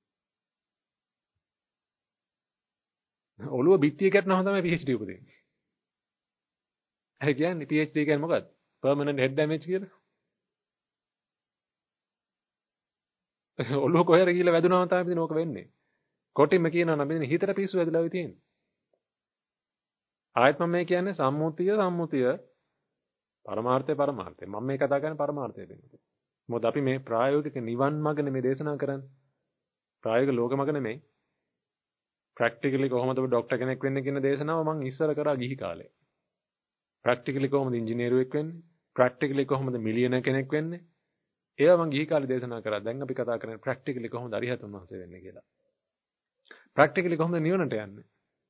ඔළුව බිත්තිය ගැටනහම තමයි PhD උපදින්නේ. ඒ කියන්නේ PhD කියන්නේ මොකක්ද? permanent head damage කියලා. ඔළුව කොහෙර ගිහලා වැදුනම තමයි ඉතින් ඕක වෙන්නේ. කොටින්ම කියනවා නම් ඉතින් හිතට පිස්සු වැදලා වෙ තියෙන්නේ. ආයෙත් මම මේ කියන්නේ සම්මුතිය සම්මුතිය පරමාර්ථය පරමාර්ථය. මම මේ කතා කරන්නේ පරමාර්ථය වෙන්නේ. මොකද අපි මේ ප්‍රායෝගික නිවන් මාර්ග නෙමෙයි දේශනා කරන්නේ. ප්‍රායෝගික ලෝක මාර්ග නෙමෙයි. ප්‍රැක්ටිකලි කොහොමද ඔබ ડોක්ටර් කෙනෙක් වෙන්නේ කියන දේශනාව මම ඉස්සර කරා ගිහි කාලේ. ප්‍රැක්ටිකලි කොහොමද ඉංජිනේරුවෙක් වෙන්නේ? ප්‍රැක්ටිකලි කොහොමද මිලියනර් කෙනෙක් වෙන්නේ? ඒවා මම ගිහි කාලේ දේශනා කරා. දැන් අපි කතා කරන්නේ ප්‍රැක්ටිකලි කොහොමද අරිහතුන් වහන්සේ වෙන්නේ කියලා. ප්‍රැක්ටිකලි කොහොමද නිවනට යන්නේ?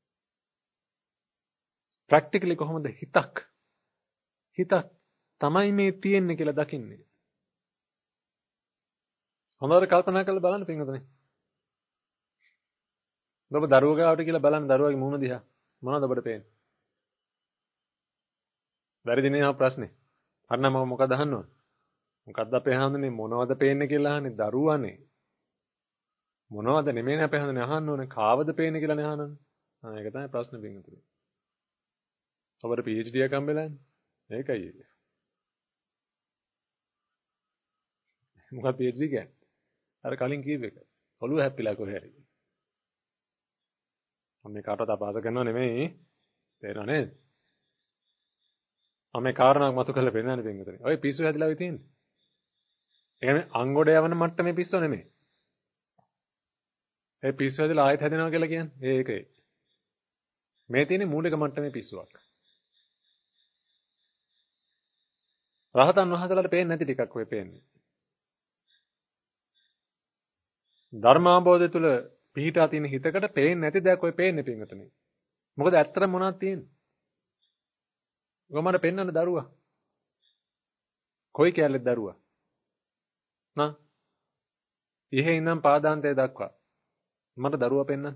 ප්‍රැක්ටිකලි කොහොමද හිතක් හිතක් තමයි මේ තියෙන්නේ කියලා දකින්නේ. හොඳට කල්පනා කරලා බලන්න පින්වතුනි. ඔබ දරුවෝ ගාවට කියලා බලන්න දරුවාගේ මූණ දිහා. මොනවද ඔබට පේන්නේ? වැරදි නේ ආ ප්‍රශ්නේ. අන්න මම මොකද අහන්න ඕන? මොකද්ද අපේ හාමුදුරනේ මොනවද පේන්නේ කියලා අහන්නේ දරුවානේ. මොනවද නෙමෙයිනේ අපේ හාමුදුරනේ අහන්න ඕනේ. කාවද පේන්නේ කියලානේ අහන්නේ. ආ ඒක තමයි ප්‍රශ්නේ පින්වතුනි. ඔබට පී එච් ඩී එකක් හම්බෙලානේ. ඒකයි ඒක. මොකක්ද පී එච් ඩී කියන්නේ? අර කලින් කීප එක. ඔළුව හැප්පිලා කොහේ හරි. මම මේ කාටවත් අපහාස කරනව නෙමෙයි. තේරෙනව නේද? මම මේ කාරණාවක් මතු කරලා පෙන්නන්නේ පින්වතුනි. ඔය පිස්සු හැදිලා වෙ තියෙන්නේ. ඒ කියන්නේ අංගොඩ යවන මට්ටමේ පිස්සු නෙමෙයි. ඒ පිස්සු හැදිලා ආයෙත් හැදෙනවා කියලා කියන්නේ ඒකේ. මේ තියෙන්නේ මූලික මට්ටමේ පිස්සුවක්. රහතන් වහන්සේලාට පේන්නේ නැති ටිකක් ඔය පේන්නේ. ධර්මාභෝධය තුල පිහිටා තියෙන හිතකට පේන්නේ නැති දෙයක් ඔය පේන්නේ පින්වතුනි. මොකද ඇත්තටම මොනවද තියෙන්නේ? ගොමඩ පෙන්වන්න දරුවා. කොයි කැලේද දරුවා? නා. ඉහේ ඉඳන් පාදාන්තය දක්වා. මට දරුවා පෙන්වන්න.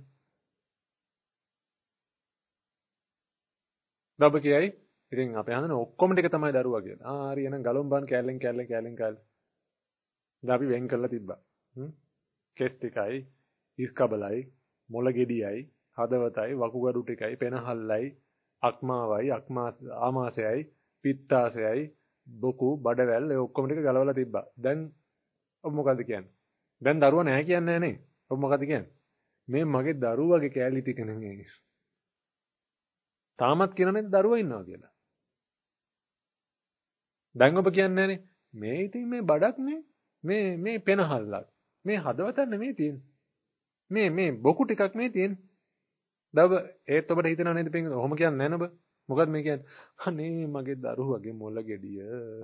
දබ කියයි. ඉතින් අපේ හඳන ඔක්කොම ටික තමයි දරුවා කියලා. ආ හරි එහෙනම් ගලොම් බාන් කැලෙන් කැලෙන් කැලෙන් කැලෙන්. දැන් අපි වෙන් කරලා තිබ්බා. හ්ම්. කෙස් ටිකයි, ඉස් කබලයි, මොළ ගෙඩියයි, හදවතයි, වකුගඩු ටිකයි, පෙනහල්ලයි, අක්මාවයි, අක්මා ආමාශයයි, පිත්තාශයයි, බොකු, බඩවැල් ඒ ඔක්කොම ටික ගලවලා තිබ්බා. දැන් ඔබ මොකද කියන්නේ? දැන් දරුවා නැහැ කියන්නේ නැහැ නේ. ඔබ මොකද කියන්නේ? මේ මගේ දරුවගේ කැලි ටික නෙමෙයි. තාමත් කියනනේ දරුවා ඉන්නවා කියලා. දැන් ඔබ කියන්නේ නැහනේ. මේ ඉතින් මේ බඩක් නේ. මේ මේ පෙනහල්ලක්. මේ හදවතක් නෙමෙයි තියෙන්නේ. මේ මේ බොකු ටිකක් මේ තියෙන්නේ. දව ඒත් ඔබට හිතෙනව නේද පින්වතුනි? ඔහොම කියන්නේ නැහැ නේද ඔබ? මොකද මේ කියන්නේ? අනේ මගේ දරුවගේ මොළ ගෙඩිය.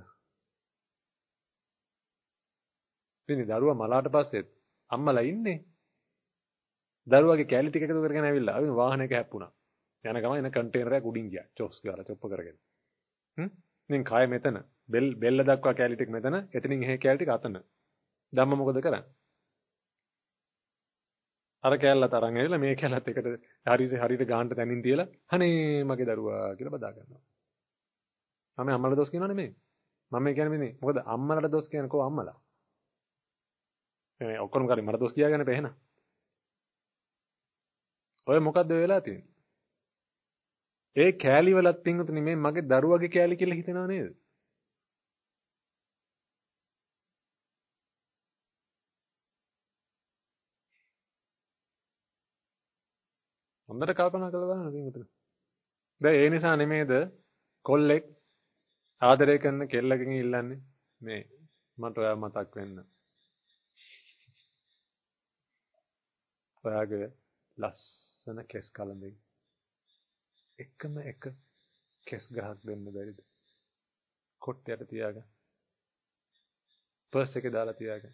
ඉතින් දරුවා මලාට පස්සෙත් අම්මලා ඉන්නේ. දරුවගේ කැලි ටික එකතු කරගෙන ඇවිල්ලා අපි වාහනයක හැප්පුණා. යන ගමන් එන කන්ටේනරයක් උඩින් ගියා. චොස් ගාලා චොප්ප කරගෙන. හ්ම්. ඉතින් කය මෙතන. බෙල් බෙල්ල දක්වා කැලි ටික මෙතන. එතනින් එහේ කැලි ටික අතන. ධම්ම මොකද කරන්නේ? අර කැලලත් අරන් ඇවිල්ලා මේ කැලලත් එකට හරියට හරියට ගාන්න තැනින් තියලා අනේ මගේ දරුවා කියලා බදා ගන්නවා. මම අම්මලා දොස් කියනව නෙමෙයි. මම කියන්නේ මේ මොකද අම්මලාට දොස් කියන්නේ කො අම්මලා. මේ ඔක්කොම කරේ මට දොස් කියාගන්න බෑ එහෙනම්. ඔය මොකද්ද වෙලා තියෙන්නේ? ඒ කෑලි වලත් පින්වතුනි මේ මගේ දරුවගේ කෑලි කියලා හිතනව නේද? හොඳට කල්පනා කරලා බලන්න පින්වතුනි. දැන් ඒ නිසා නෙමේද කොල්ලෙක් ආදරය කරන කෙල්ලකින් ඉල්ලන්නේ මේ මට ඔයා මතක් වෙන්න. ඔයාගේ ලස්සන කෙස් කලඹේ එකම එක කෙස් ගහක් දෙන්න බැරිද? කොට්ටයට තියාගන්න. පර්ස් එකේ දාලා තියාගන්න.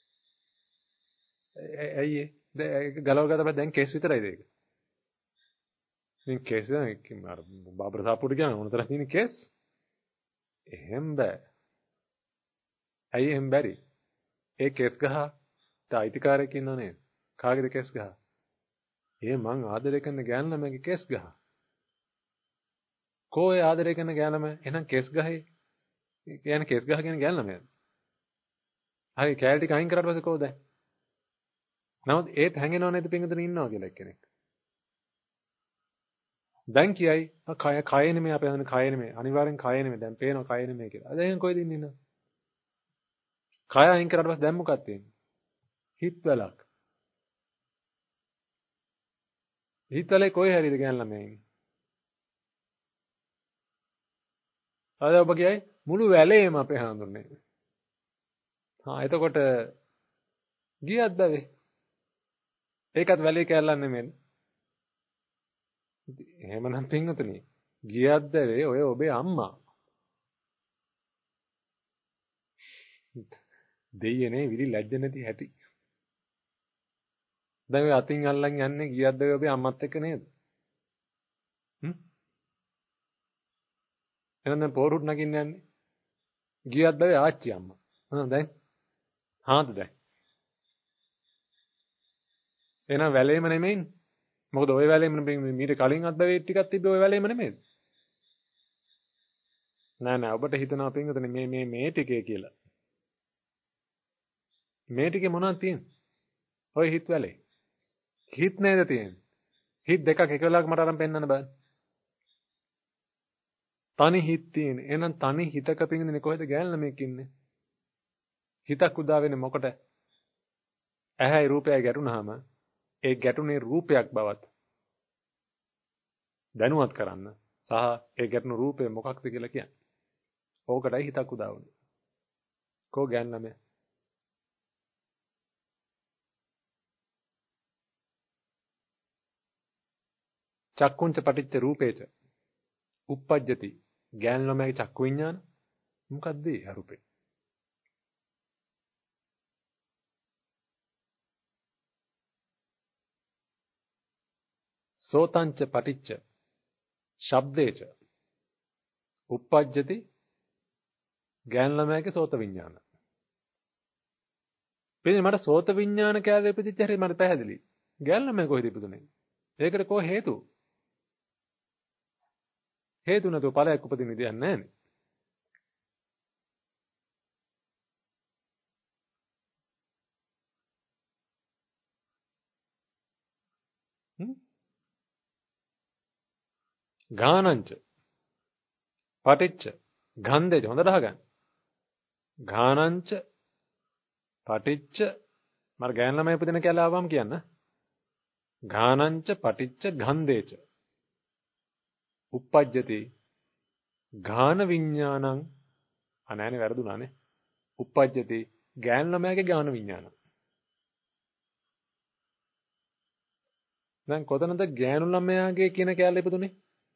ඇයි ඒ? දැන් ගලව ගත්තා දැන් කෙස් විතරයිද ඒක? ඉතින් කෙස් දැන් අර බාබර සාප්පුවට කියන මොනතරම් තියෙන කෙස්? එහෙම බෑ. ඇයි එහෙම බැරි? ඒ කෙස් ගහට අයිතිකාරයෙක් ඉන්නව නේද? කාගේද කෙස් ගහ? ඒ මං ආදරය කරන ගෑනු ළමයාගේ කෙස් ගහ. කෝ ඒ ආදරය කරන ගෑනු ළමයා එහෙනම් කෙස් ගහේ කියන්නේ කෙස් ගහ කියන ගෑනු ළමයාද? හරි කැලේ ටික අයින් කරාට පස්සේ කොහොමද? නමුත් ඒත් හැංගෙනව නේද පින්වතුනි ඉන්නවා කියලා එක්කෙනෙක්. දැන් කියයි කය කය නෙමෙයි අපේ හඳුන කය නෙමෙයි අනිවාර්යෙන් කය නෙමෙයි දැන් පේනවා කය නෙමෙයි කියලා. දැන් කොහෙද ඉන්නේ නේද? කය අයින් කරාට පස්සේ දැන් මොකක්ද තියෙන්නේ? හිත වලක්. හිත වලේ කොයි හරියද ගෑනු ළමයා ඉන්නේ? අද ඔබ කියයි මුළු වැලේම අපේ හඳුන්නේ. හා එතකොට ගියත් බැවේ. ඒකත් වැලේ කැල්ලක් නෙමෙයි. එහෙමනම් පින්වතුනි ගියත් බැවේ ඔය ඔබේ අම්මා. දෙයියනේ විලි ලැජ්ජ නැති හැටි. දැන් ඔය අතින් අල්ලන් යන්නේ ගියත් බැවේ ඔබේ අම්මත් එක්ක නේද? හ්ම්? එහෙනම් දැන් පෝරුත් නගින්න යන්නේ. ගියත් බැවේ ආච්චි අම්මා. හා දැන් හාද දැන් එහෙනම් වැලේම නෙමෙයිනේ. මොකද ওই වැලේම මීට කලින් අත්බැවේ ටිකක් තිබ්බේ ওই වැලේම නෙමෙයිද? නෑ නෑ ඔබට හිතනවා පින්වතුනි මේ මේ මේ ටිකේ කියලා. මේ ටිකේ මොනවද තියෙන්නේ? ඔය හිත වැලේ. හිත නේද තියෙන්නේ. හිත දෙකක් එක වෙලාවක මට අරන් පෙන්නන්න බෑ. තනි හිත තියෙන්නේ. එහෙනම් තනි හිතක පින්වතුනි කොහෙද ගෑල් ළමෙක් ඉන්නේ? හිතක් උදා වෙන්නේ මොකට? ඇහැයි රූපයයි ගැටුනහම ඒ ගැටුනේ රූපයක් බවත් දැනුවත් කරන්න සහ ඒ ගැටුණු රූපය මොකක්ද කියලා කියන්නේ. ඕකටයි හිතක් උදා වුනේ. කෝ ගෑන් ළමයා? චක්කුංච පටිච්ච රූපේච uppajjati ගෑන් ළමයාගේ චක්කු විඤ්ඤාණ මොකද්ද ඒ රූපේ? සෝතංච පටිච්ච ශබ්දේච uppajjati ගෑන් ළමයාගේ සෝත විඤ්ඤාණ. පිළින් මට සෝත විඤ්ඤාණ කැලේ ඉපදිච්ච හැටි මට පැහැදිලි. ගෑන් ළමයා කොහෙද ඉපදුනේ? ඒකට කෝ හේතු? හේතු නැතුව ඵලයක් උපදින්න විදියක් නැහැනේ. හ්ම්? ගානංච පටිච්ච ගන්ධේච හොඳට අහගන්න. ගානංච පටිච්ච මර ගෑන් ළමයා ඉපදින කැලේ ආවම කියන්න. ගානංච පටිච්ච ගන්ධේච uppajjati ගාන විඤ්ඤාණං අනෑනේ වැරදුනානේ. uppajjati ගෑන් ළමයාගේ ගාන විඤ්ඤාණ. දැන් කොතනද ගෑනු ළමයාගේ කියන කැලේ ඉපදුනේ?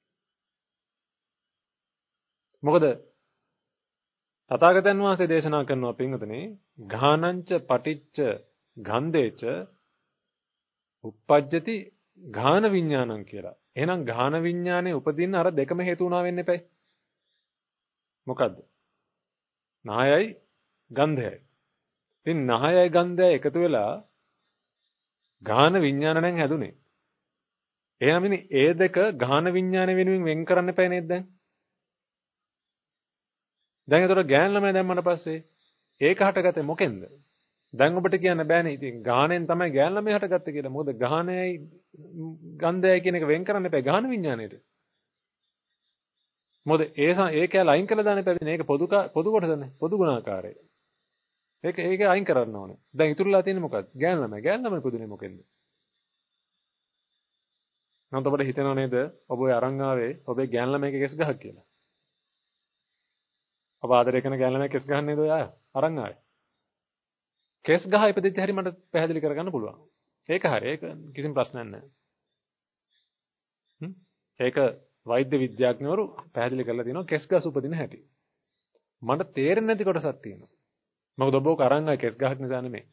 මොකද තථාගතයන් වහන්සේ දේශනා කරනවා පින්වතුනි ගානංච පටිච්ච ගන්ධේච uppajjati ගාන විඤ්ඤාණං කියලා. එහෙනම් ගාන විඤ්ඤාණය උපදින්න අර දෙකම හේතු වුණා වෙන්න එපයි. මොකද්ද? නායයි ගන්ධයයි. ඉතින් නායයි ගන්ධයයි එකතු වෙලා ගාන විඤ්ඤාණ නම් හැදුනේ. එහෙනම් ඉතින් ඒ දෙක ගාන විඤ්ඤාණය වෙනුවෙන් වෙන් කරන්න එපයි නේද දැන්? දැන් ඒතර ගෑන් ළමයා දැම්මට පස්සේ ඒක හටගත්තේ මොකෙන්ද? දැන් ඔබට කියන්න බෑනේ ඉතින් ගානෙන් තමයි ගෑන් ළමයා හටගත්තේ කියලා. මොකද ගානයයි ගන්ධයයි කියන එක වෙන් කරන්න එපා ගාන විඤ්ඤාණයට. මොකද ඒ ඒ කැල අයින් කළා දාන්න එපා. මේක පොදු පොදු කොටසනේ. පොදු ගුණාකාරය. ඒක ඒක අයින් කරන්න ඕනේ. දැන් ඉතුරුලා තියෙන්නේ මොකක්ද? ගෑන් ළමයා. ගෑන් ළමයා පුදුනේ මොකෙන්ද? නැත්නම් ඔබට හිතෙනව නේද? ඔබ ඔය අරන් ආවේ ඔබේ ගෑන් ළමයාගේ කෙස් ගහක් කියලා. ඔබ ආදරය කරන ගෑන් ළමයා කෙස් ගහන්නේ නේද ඔය අරන් ආවේ? කෙස් ගහ ඉපදිච්ච හැටි මට පැහැදිලි කරගන්න පුළුවන්. ඒක හරි. ඒක කිසිම ප්‍රශ්නයක් නැහැ. හ්ම්. ඒක වෛද්‍ය විද්‍යාඥවරු පැහැදිලි කරලා තියෙනවා කෙස් ගස් උපදින හැටි. මට තේරෙන්නේ නැති කොටසක් තියෙනවා. මොකද ඔබ ඔක අරන් ආවේ කෙස් ගහක් නිසා නෙමෙයි.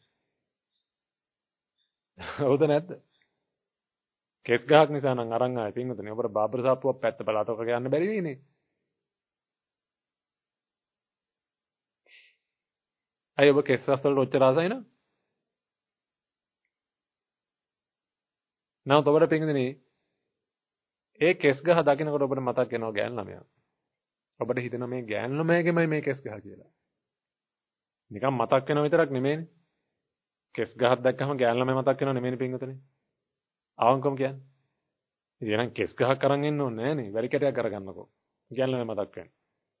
හවුද නැද්ද? කෙස් ගහක් නිසා නම් අරන් ආවේ පින්වතුනි. ඔබට බාබර සාප්පුවක් පැත්ත බලලා අතක ගන්න බැරි වෙන්නේ. අය ඔබ කෙස් රස් වලට ඔච්චර ආසයි නේද? නැවත ඔබට පින්වතුනි ඒ කෙස් ගහ දකිනකොට ඔබට මතක් වෙනවා ගෑන් ළමයා. ඔබට හිතෙනවා මේ ගෑන් ළමයාගේමයි මේ කෙස් ගහ කියලා. නිකන් මතක් වෙනව විතරක් නෙමෙයිනේ. කෙස් ගහක් දැක්කම ගෑන් ළමයා මතක් වෙනව නෙමෙයිනේ පින්වතුනි. ආවංකම කියන්නේ. ඉතින් එහෙනම් කෙස් ගහක් අරන් එන්න ඕනේ නෑනේ. වැලි කැටයක් අරගන්නකෝ. ගෑන් ළමයා මතක් වෙන්නේ.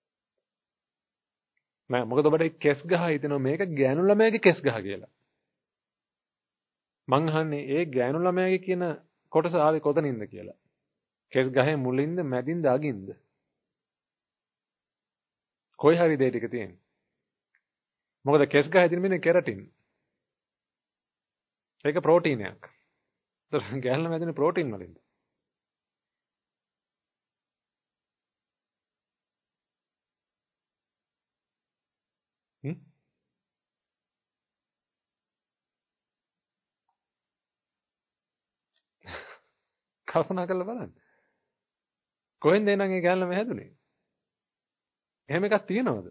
නෑ මොකද ඔබට කෙස් ගහ හිතෙනවා මේක ගෑනු ළමයාගේ කෙස් ගහ කියලා. මං අහන්නේ ඒ ගෑනු ළමයාගේ කියන කොටස ආවේ කොතනින්ද කියලා. කෙස් ගහේ මුලින්ද මැදින්ද අගින්ද? කොයි හරි දෙයක ටික තියෙන්නේ. මොකද කෙස් ගහේ තියෙන මෙන්න කෙරටින්. ඒක ප්‍රෝටීනයක්. ඒතර ගෑනු ළමයා දෙන ප්‍රෝටීන් වලින්ද? හ්ම්? කල්පනා කරලා බලන්න. කොහෙන්ද එනං ඒ ගෑනු ළමයා හැදුනේ? එහෙම එකක් තියනවද?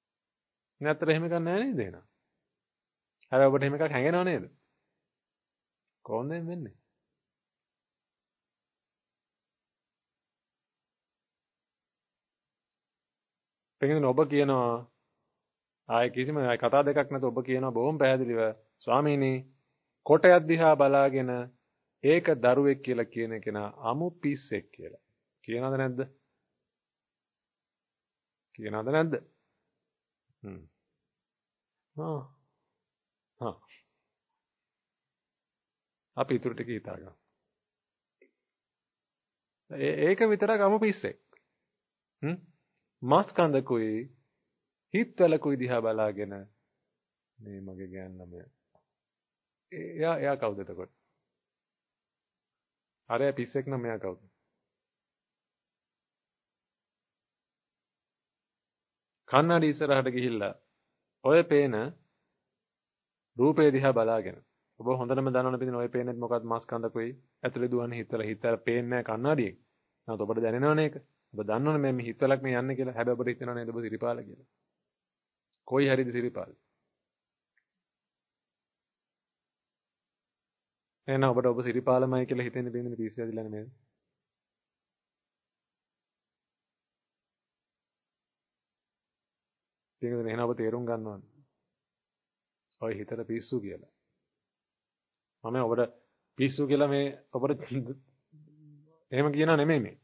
නැත්තර එහෙම එකක් නැහැ නේද එහෙනම්? හැබැයි ඔබට එහෙම එකක් හැඟෙනව නේද? කොහොමද වෙන්නේ? පින්වතුනි ඔබ කියනවා ආයේ කිසිම කතා දෙකක් නැතුව ඔබ කියනවා බොහොම පැහැදිලිව ස්වාමීනි කොටයක් දිහා බලාගෙන ඒක දරුවෙක් කියලා කියන කෙනා අමු පිස්සෙක් කියලා. කියනවද නැද්ද? කියනවද නැද්ද? හ්ම්. ආ. හා. අපි ඊටු ටික හිතාගමු. ඒක විතරක් අමු පිස්සෙක්. හ්ම්. මස් කඳකුයි හිත්වලකුයි දිහා බලාගෙන මේ මගේ ගෑන් ළමයා. එයා එයා කවුද එතකොට? අරයා පිස්සෙක් නම් මෙයා කවුද? කන්නඩි ඉස්සරහට ගිහිල්ලා ඔය පේන රූපේ දිහා බලාගෙන ඔබ හොඳටම දන්නවනේ පිටින් ඔය පේන්නේ මොකක්ද මස් කඳකුයි ඇතුලේ දුවන්නේ හිතවල හිතවල පේන්නේ නැහැ කන්නඩියෙන්. නැත්නම් ඔබට දැනෙනවනේ ඒක. ඔබ දන්නවනේ මේ හිතවලක් මේ යන්නේ කියලා. හැබැයි ඔබට හිතෙනව නේද ඔබ සිරිපාල කියලා. කොයි හරිද සිරිපාල? එහෙනම් ඔබට ඔබ සිරිපාලමයි කියලා හිතෙන්නේ බින්දනේ පිස්සු ඇදිලා නේද? ඒකද එහෙනම් ඔබ තේරුම් ගන්න ඕනේ. ඔය හිතට පිස්සු කියලා. මම ඔබට පිස්සු කියලා මේ ඔබට එහෙම කියනා නෙමෙයි මේ.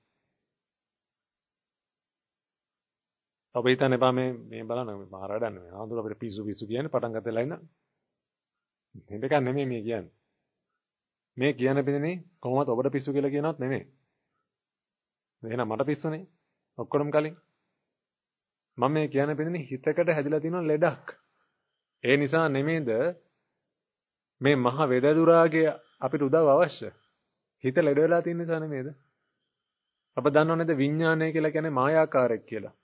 ඔබ හිතන්න එපා මේ මේ බලන්න මාර වැඩක් නෙමෙයි. ආන්දුර අපිට පිස්සු පිස්සු කියන්නේ පටන් ගත්තලා ඉන්න. මේක නෙමෙයි මේ කියන්නේ. මේ කියන පිළිනේ කොහොමද ඔබට පිස්සු කියලා කියනවත් නෙමෙයි. එහෙනම් මට පිස්සුනේ. ඔක්කොම කලින්. මම මේ කියන පිළිනේ හිතකට හැදිලා තියෙන ලෙඩක්. ඒ නිසා නෙමෙයිද මේ මහ වෙදදුරාගේ අපිට උදව් අවශ්‍ය. හිත ලෙඩ වෙලා තියෙන නිසා නෙමෙයිද? අප දන්නව නේද විඥානය කියලා කියන්නේ මායාකාරයක් කියලා.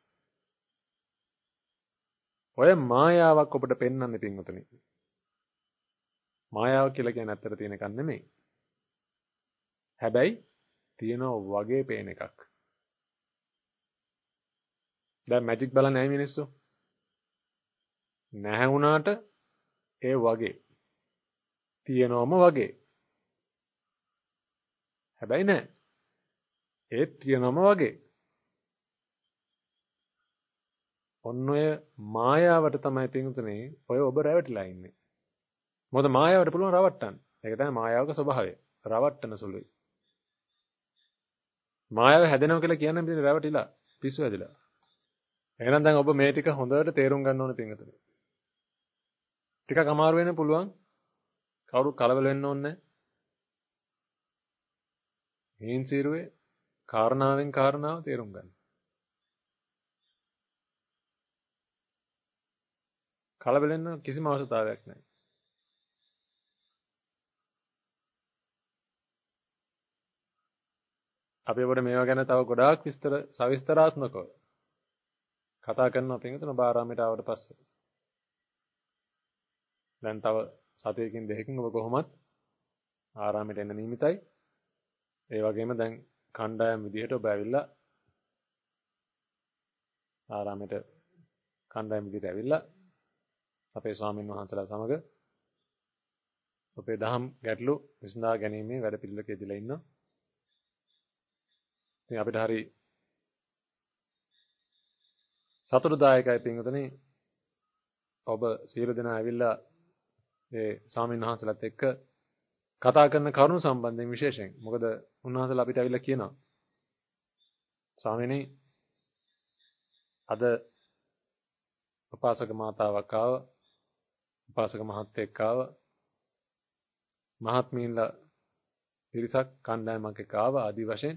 ඔය මායාවක් ඔබට පෙන්වන්නේ පින්වතුනි. මායාව කියලා කියන්නේ ඇත්තට තියෙන එකක් නෙමෙයි. හැබැයි තියෙනවා වගේ පේන එකක්. දැන් මැජික් බලන්නේ නැහැ මිනිස්සු. නැහැ වුණාට ඒ වගේ. තියෙනවම වගේ. හැබැයි නැහැ. ඒත් තියෙනවම වගේ. ඔන්න ඔය මායාවට තමයි පින්වතුනි ඔය ඔබ රැවටිලා ඉන්නේ. මොකද මායාවට පුළුවන් රවට්ටන්න. ඒක තමයි මායාවක ස්වභාවය. රවට්ටන සුළුයි. මායාව හැදෙනවා කියලා කියන්නේ පිටින් රැවටිලා පිස්සු හැදිලා. එහෙනම් දැන් ඔබ මේ ටික හොඳට තේරුම් ගන්න ඕනේ පින්වතුනි. ටිකක් අමාරු වෙන්න පුළුවන්. කවුරු කලබල වෙන්න ඕනේ නැහැ. හේන්සිරුවේ කාරණාවෙන් කාරණාව තේරුම් ගන්න. කලබල වෙන්න කිසිම අවශ්‍යතාවයක් නැහැ. අපි ඔබට මේවා ගැන තව ගොඩාක් විස්තර සවිස්තරාත්මකව කතා කරනවා පින්වතුනි ඔබ ආරාමයට ආවට පස්සේ. දැන් තව සතියකින් දෙකකින් ඔබ කොහොමත් ආරාමයට එන්න නියමිතයි. ඒ වගේම දැන් කණ්ඩායම් විදිහට ඔබ ඇවිල්ලා ආරාමයට කණ්ඩායම් විදිහට ඇවිල්ලා අපේ ස්වාමීන් වහන්සේලා සමග අපේ දහම් ගැටලු විසඳා ගැනීමේ වැඩ පිළිවෙලක යෙදලා ඉන්නවා. ඉතින් අපිට හරි සතුටුදායකයි පින්වතුනි ඔබ සියලු දෙනා ඇවිල්ලා ඒ ස්වාමීන් වහන්සේලාත් එක්ක කතා කරන කරුණු සම්බන්ධයෙන් විශේෂයෙන් මොකද උන්වහන්සේලා අපිට ඇවිල්ලා කියනවා ස්වාමීනි අද උපාසක මාතාවක් ආව උපාසක මහත්තයෙක් ආව මහත්මීන්ලා පිරිසක් කණ්ඩායමක් එක්ක ආව ආදි වශයෙන්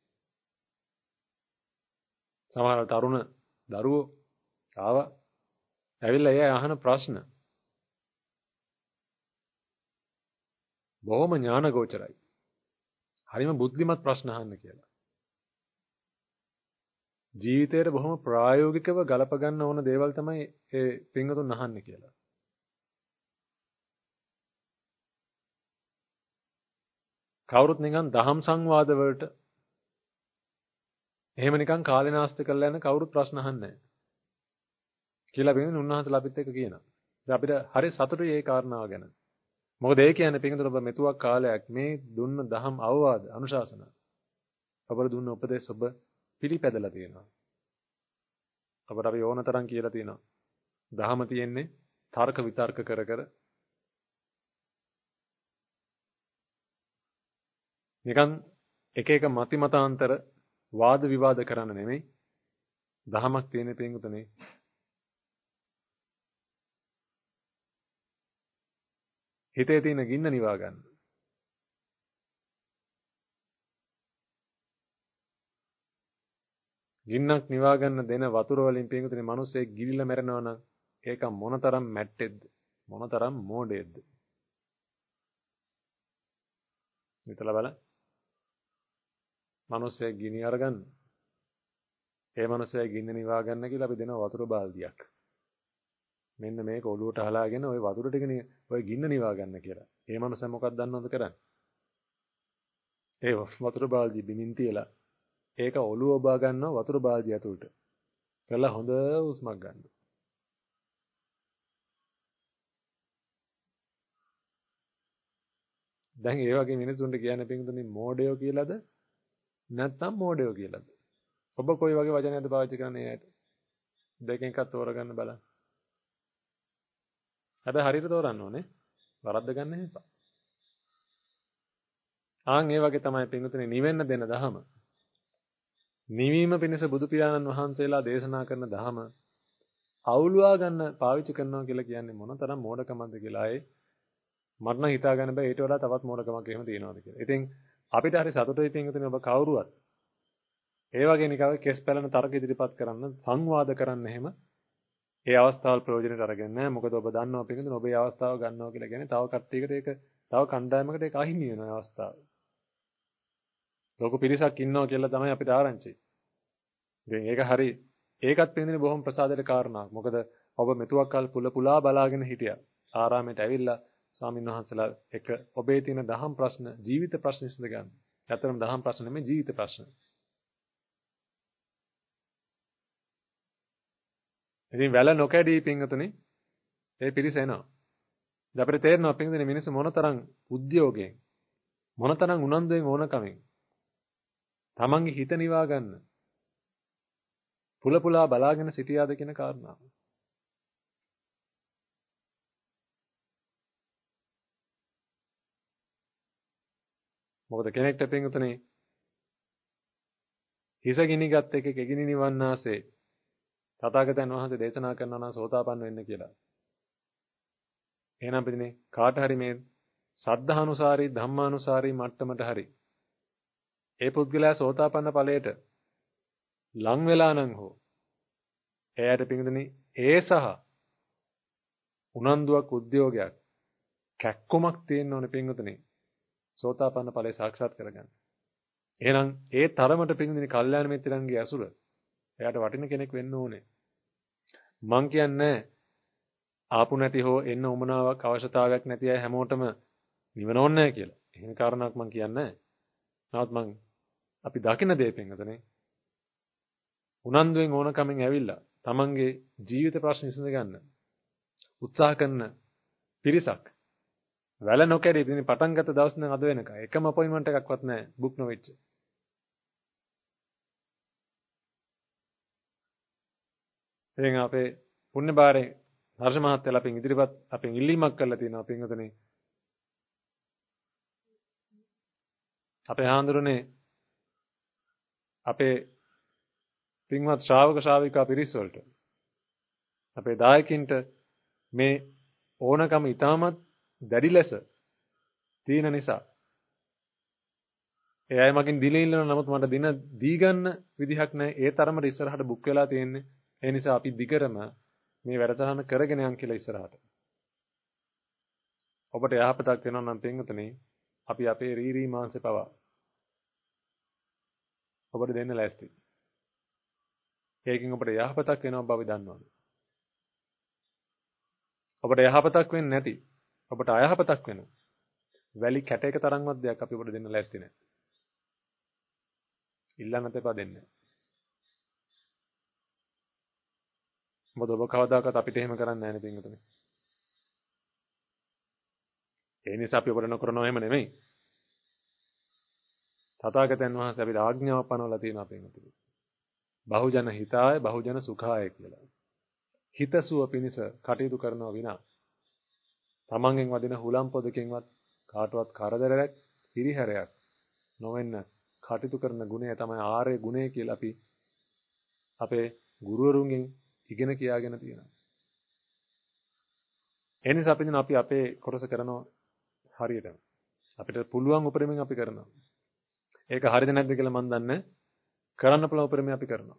සමහර තරුණ දරුවෝ ආවා ඇවිල්ලා එයා අහන ප්‍රශ්න බොහොම ඥානගෝචරයි. හරිම බුද්ධිමත් ප්‍රශ්න අහන්න කියලා. ජීවිතේට බොහොම ප්‍රායෝගිකව ගලප ගන්න ඕන දේවල් තමයි ඒ පින්වතුන් අහන්නේ කියලා. කවුරුත් නිකන් දහම් සංවාද වලට එහෙම නිකන් කාලේ නාස්ති කරලා යන කවුරුත් ප්‍රශ්න අහන්නේ නැහැ. කියලා බින්දුන උන්වහන්සේලා අපිත් එක්ක කියනවා. ඉතින් අපිට හරි සතුටුයි මේ කාරණාව ගැන. මොකද ඒ කියන්නේ පින්තුන ඔබ මෙතුවක් කාලයක් මේ දුන්න දහම් අවවාද අනුශාසනා ඔබට දුන්න උපදේශ ඔබ පිළිපැදලා තියෙනවා. ඔබට අපි ඕන තරම් කියලා තියෙනවා. දහම තියෙන්නේ තර්ක විතර්ක කර කර නිකන් එක එක මති මතාන්තර වාද විවාද කරන්න නෙමෙයි. දහමක් තියෙන පින්තුනේ හිතේ තියෙන ගින්න නිවා ගන්න. ගින්නක් නිවා ගන්න දෙන වතුර වලින් පින්තුනේ මිනිස්සෙක් ගිලිලා මැරෙනවා නම් ඒක මොනතරම් මැට්ටෙක්ද මොනතරම් මෝඩෙක්ද. හිතලා බලන්න. මිනිස්සෙක් ගිනි අරගන්න. ඒ මිනිස්සයා ගින්න නිවා ගන්න කියලා අපි දෙන වතුර බාල්දියක්. මෙන්න මේක ඔලුවට හලාගෙන ওই වතුර ටිකනේ ඔය ගින්න නිවා ගන්න කියලා. ඒ මිනිස්සයා මොකක්ද දන්නවද කරන්නේ? ඒ වතුර බාල්දිය බිමින් තියලා ඒක ඔලුව ඔබා ගන්නවා වතුර බාල්දිය ඇතුළට. කළා හොඳ උස්මක් ගන්න. දැන් ඒ වගේ මිනිසුන්ට කියන්නේ පින්තුනේ මෝඩයෝ කියලාද නැත්නම් මෝඩයෝ කියලාද? ඔබ කොයි වගේ වචනයක්ද පාවිච්චි කරන්නේ ඇයට? දෙකෙන් එකක් තෝරගන්න බලන්න. හැබැයි හරියට තෝරන්න ඕනේ. වරද්ද ගන්න එපා. ආන් ඒ වගේ තමයි පින්තුනේ නිවෙන්න දෙන දහම. නිවීම පිණිස බුදු පියාණන් වහන්සේලා දේශනා කරන දහම අවුලුවා ගන්න පාවිච්චි කරනවා කියලා කියන්නේ මොනතරම් මෝඩකමක්ද කියලා ඒ මට නම් හිතා ගන්න බෑ ඊට වඩා තවත් මෝඩකමක් එහෙම තියෙනවද කියලා. ඉතින් අපිට හරි සතුටුයි පින්තුනේ ඔබ කවුරුවත් ඒ වගේ නිකව කෙස් පැලන තර්ක ඉදිරිපත් කරන්න සංවාද කරන්න එහෙම ඒ අවස්ථාවල් ප්‍රයෝජනෙට අරගෙන නැහැ. මොකද ඔබ දන්නවා පිටින් ඔබ ඒ අවස්ථාව ගන්නවා කියලා කියන්නේ තව කට්ටියකට ඒක තව කණ්ඩායමකට ඒක අහිමි වෙන අවස්ථාව. ලොකු පිරිසක් ඉන්නවා කියලා තමයි අපිට ආරංචි. ඉතින් ඒක හරි ඒකත් පිටින් බොහොම ප්‍රසාදයට කාරණාවක්. මොකද ඔබ මෙතුවක් කල් පුල පුලා බලාගෙන හිටියා. ආරාමයට ඇවිල්ලා ස්වාමීන් වහන්සේලා එක ඔබේ තියෙන දහම් ප්‍රශ්න ජීවිත ප්‍රශ්න විසඳ ගන්න. ඇත්තටම දහම් ප්‍රශ්න නෙමෙයි ජීවිත ප්‍රශ්න. ඉතින් වැල නොකැඩී පින්වතුනි ඒ පිරිස එනවා. දැන් අපිට තේරෙනවා පින්වතුනි මිනිස්සු මොනතරම් උද්‍යෝගයෙන් මොනතරම් උනන්දුවෙන් ඕනකමින් තමන්ගේ හිත නිවා ගන්න පුල පුලා බලාගෙන සිටියාද කියන කාරණාව. මොකද කෙනෙක්ට පින්වතුනි හිස ගිනිගත් එකෙක් එගිනි නිවන්නාසේ තථාගතයන් වහන්සේ දේශනා කරනවා නම් සෝතාපන්න වෙන්න කියලා. එහෙනම් පිටිනේ කාට හරි මේ සද්ධානුසාරී ධම්මානුසාරී මට්ටමට හරි ඒ පුද්ගලයා සෝතාපන්න ඵලයට ලං වෙලා නම් හෝ එයාට පිටිනේ ඒ සහ උනන්දුවක් උද්‍යෝගයක් කැක්කුමක් තියෙන්න ඕනේ පිටිනේ සෝතාපන්න ඵලය සාක්ෂාත් කරගන්න. එහෙනම් ඒ තරමට පිටිනේ කල්යාණ මිත්‍රයන්ගේ ඇසුර එයාට වටින කෙනෙක් වෙන්න ඕනේ. මං කියන්නේ ආපු නැති හෝ එන්න උමනාවක් අවශ්‍යතාවයක් නැති අය හැමෝටම නිවන ඕනේ නැහැ කියලා. එහෙම කාරණාවක් මං කියන්නේ නැහැ. නමුත් මං අපි දකින දේ පින්වතුනි උනන්දුවෙන් ඕනකමින් ඇවිල්ලා තමන්ගේ ජීවිත ප්‍රශ්න විසඳ ගන්න උත්සාහ කරන පිරිසක් වැල නොකැරී ඉතින් පටන් ගත්ත දවස් නම් අද වෙනකන් එකම අපොයින්ට්මන්ට් එකක්වත් නැහැ බුක් නොවෙච්ච. ඉතින් අපේ පුණ්‍ය බාරේ හර්ෂ මහත්තයලා අපෙන් ඉදිරිපත් අපෙන් ඉල්ලීමක් කරලා තියෙනවා පින්වතුනි. අපේ හාමුදුරනේ අපේ පින්වත් ශ්‍රාවක ශ්‍රාවිකා පිරිස වලට අපේ දායකින්ට මේ ඕනකම ඊටමත් දැඩි ලෙස තියෙන නිසා ඒ අය මගෙන් දින ඉල්ලන නමුත් මට දින දී ගන්න විදිහක් නැහැ. ඒ තරමට ඉස්සරහට බුක් වෙලා තියෙන්නේ. ඒ නිසා අපි දිගටම මේ වැඩසටහන කරගෙන යන් කියලා ඉස්සරහට. ඔබට යහපතක් වෙනවා නම් පින්වතුනි අපි අපේ රීරී මාංශේ පවා ඔබට දෙන්න ලෑස්ති. ඒකෙන් ඔබට යහපතක් වෙනවා බව දන්නවා. ඔබට යහපතක් වෙන්නේ නැති ඔබට අයහපතක් වෙනවා. වැලි කැට එක තරම්වත් දෙයක් අපි ඔබට දෙන්න ලෑස්ති නැහැ. ඉල්ලන්නත් එපා දෙන්න. මොකද ඔබ කවදාකවත් අපිට එහෙම කරන්නේ නැහැ නේ පින්වතුනි. ඒ නිසා අපි ඔබට නොකරනවා එහෙම නෙමෙයි. තථාගතයන් වහන්සේ අපිට ආඥාවක් පනවලා තියෙනවා පින්වතුනි. බහුජන හිතාය බහුජන සුඛාය කියලා. හිතසුව පිණිස කටයුතු කරනවා විනා තමන්ගෙන් වදින හුලම් පොදකින්වත් කාටවත් කරදරයක් හිරිහැරයක් නොවෙන්න කටයුතු කරන ගුණය තමයි ආර්ය ගුණය කියලා අපි අපේ ගුරුවරුන්ගෙන් ඉගෙන කියාගෙන තියෙනවා. ඒ නිසා අපි අපි අපේ කොටස කරනවා හරියට. අපිට පුළුවන් උපරිමයෙන් අපි කරනවා. ඒක හරිද නැද්ද කියලා මම දන්නේ කරන්න පුළුවන් උපරිමයෙන් අපි කරනවා.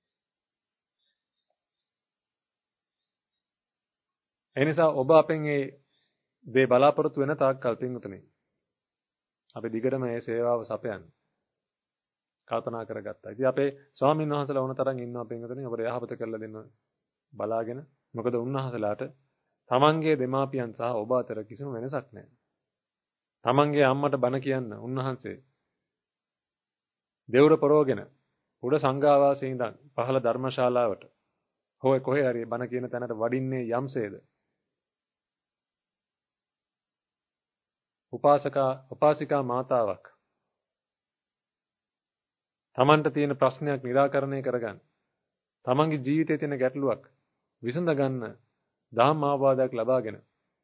ඒ නිසා ඔබ අපෙන් මේ දේ බලාපොරොත්තු වෙන තාක් කල් පින්වතුනි අපි දිගටම මේ සේවාව සපයන්න කල්පනා කරගත්තා. ඉතින් අපේ ස්වාමීන් වහන්සේලා වුණ තරම් ඉන්නවා පින්වතුනි ඔබට යහපත කරලා දෙන්න බලාගෙන. මොකද උන්වහන්සේලාට තමන්ගේ දෙමාපියන් සහ ඔබ අතර කිසිම වෙනසක් නැහැ. තමන්ගේ අම්මට බණ කියන්න උන්වහන්සේ දෙවුර පරවගෙන උඩ සංඝාවාසයේ ඉඳන් පහළ ධර්මශාලාවට හොය කොහේ හරි බණ කියන තැනට වඩින්නේ යම්සේද උපාසකා උපාසිකා මාතාවක් තමන්ට තියෙන ප්‍රශ්නයක් निराකරණය කරගන්න තමන්ගේ ජීවිතයේ තියෙන ගැටලුවක් විසඳ ගන්න ධම්ම ආවාදයක් ලබාගෙන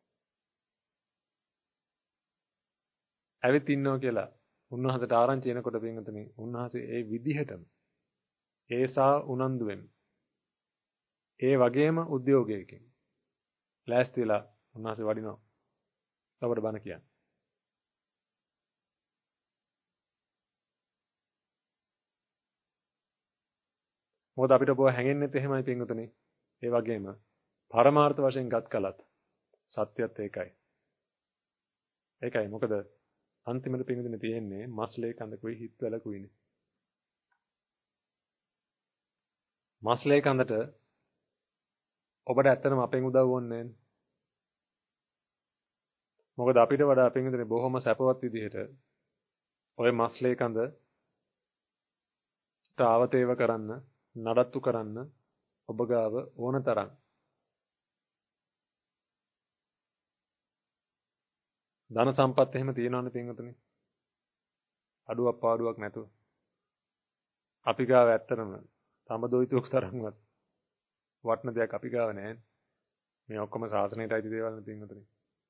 ඇවිත් ඉන්නවා කියලා උන්වහන්සේට ආරංචි එනකොට පින්වතුනි උන්වහන්සේ ඒ විදිහටම ඒසා උනන්දුවෙන් ඒ වගේම උද්‍යෝගයකින් ලෑස්තිලා උන්වහන්සේ වඩිනවා අපට බණ කියන්නේ. මොකද අපිට බෝ හැංගෙන්නෙත් එහෙමයි පින්වතුනි. ඒ වගේම පරමාර්ථ වශයෙන් ගත් කලත් සත්‍යයත් ඒකයි. ඒකයි මොකද අන්තිමට පින්වතුනි තියෙන්නේ මස්ලේ කඳකුයි හිත්වලකුයිනේ. මස්ලේ කඳට ඔබට ඇත්තටම අපෙන් උදව් ඕනේ නැහැ. මොකද අපිට වඩා පින්වතුනි බොහොම සැපවත් විදිහට ඔය මස්ලේ කඳ තාවතේව කරන්න නඩත්තු කරන්න ඔබ ගාව ඕන තරම් ධන සම්පත් එහෙම තියෙනවනේ පින්වතුනි. අඩුවක් පාඩුවක් නැතුව. අපි ගාව ඇත්තටම සමදොයිතුක් තරම්වත් වටන දෙයක් අපි ගාව නැහැ. මේ ඔක්කොම සාසනයට අයිති දේවල් නේ පින්වතුනි.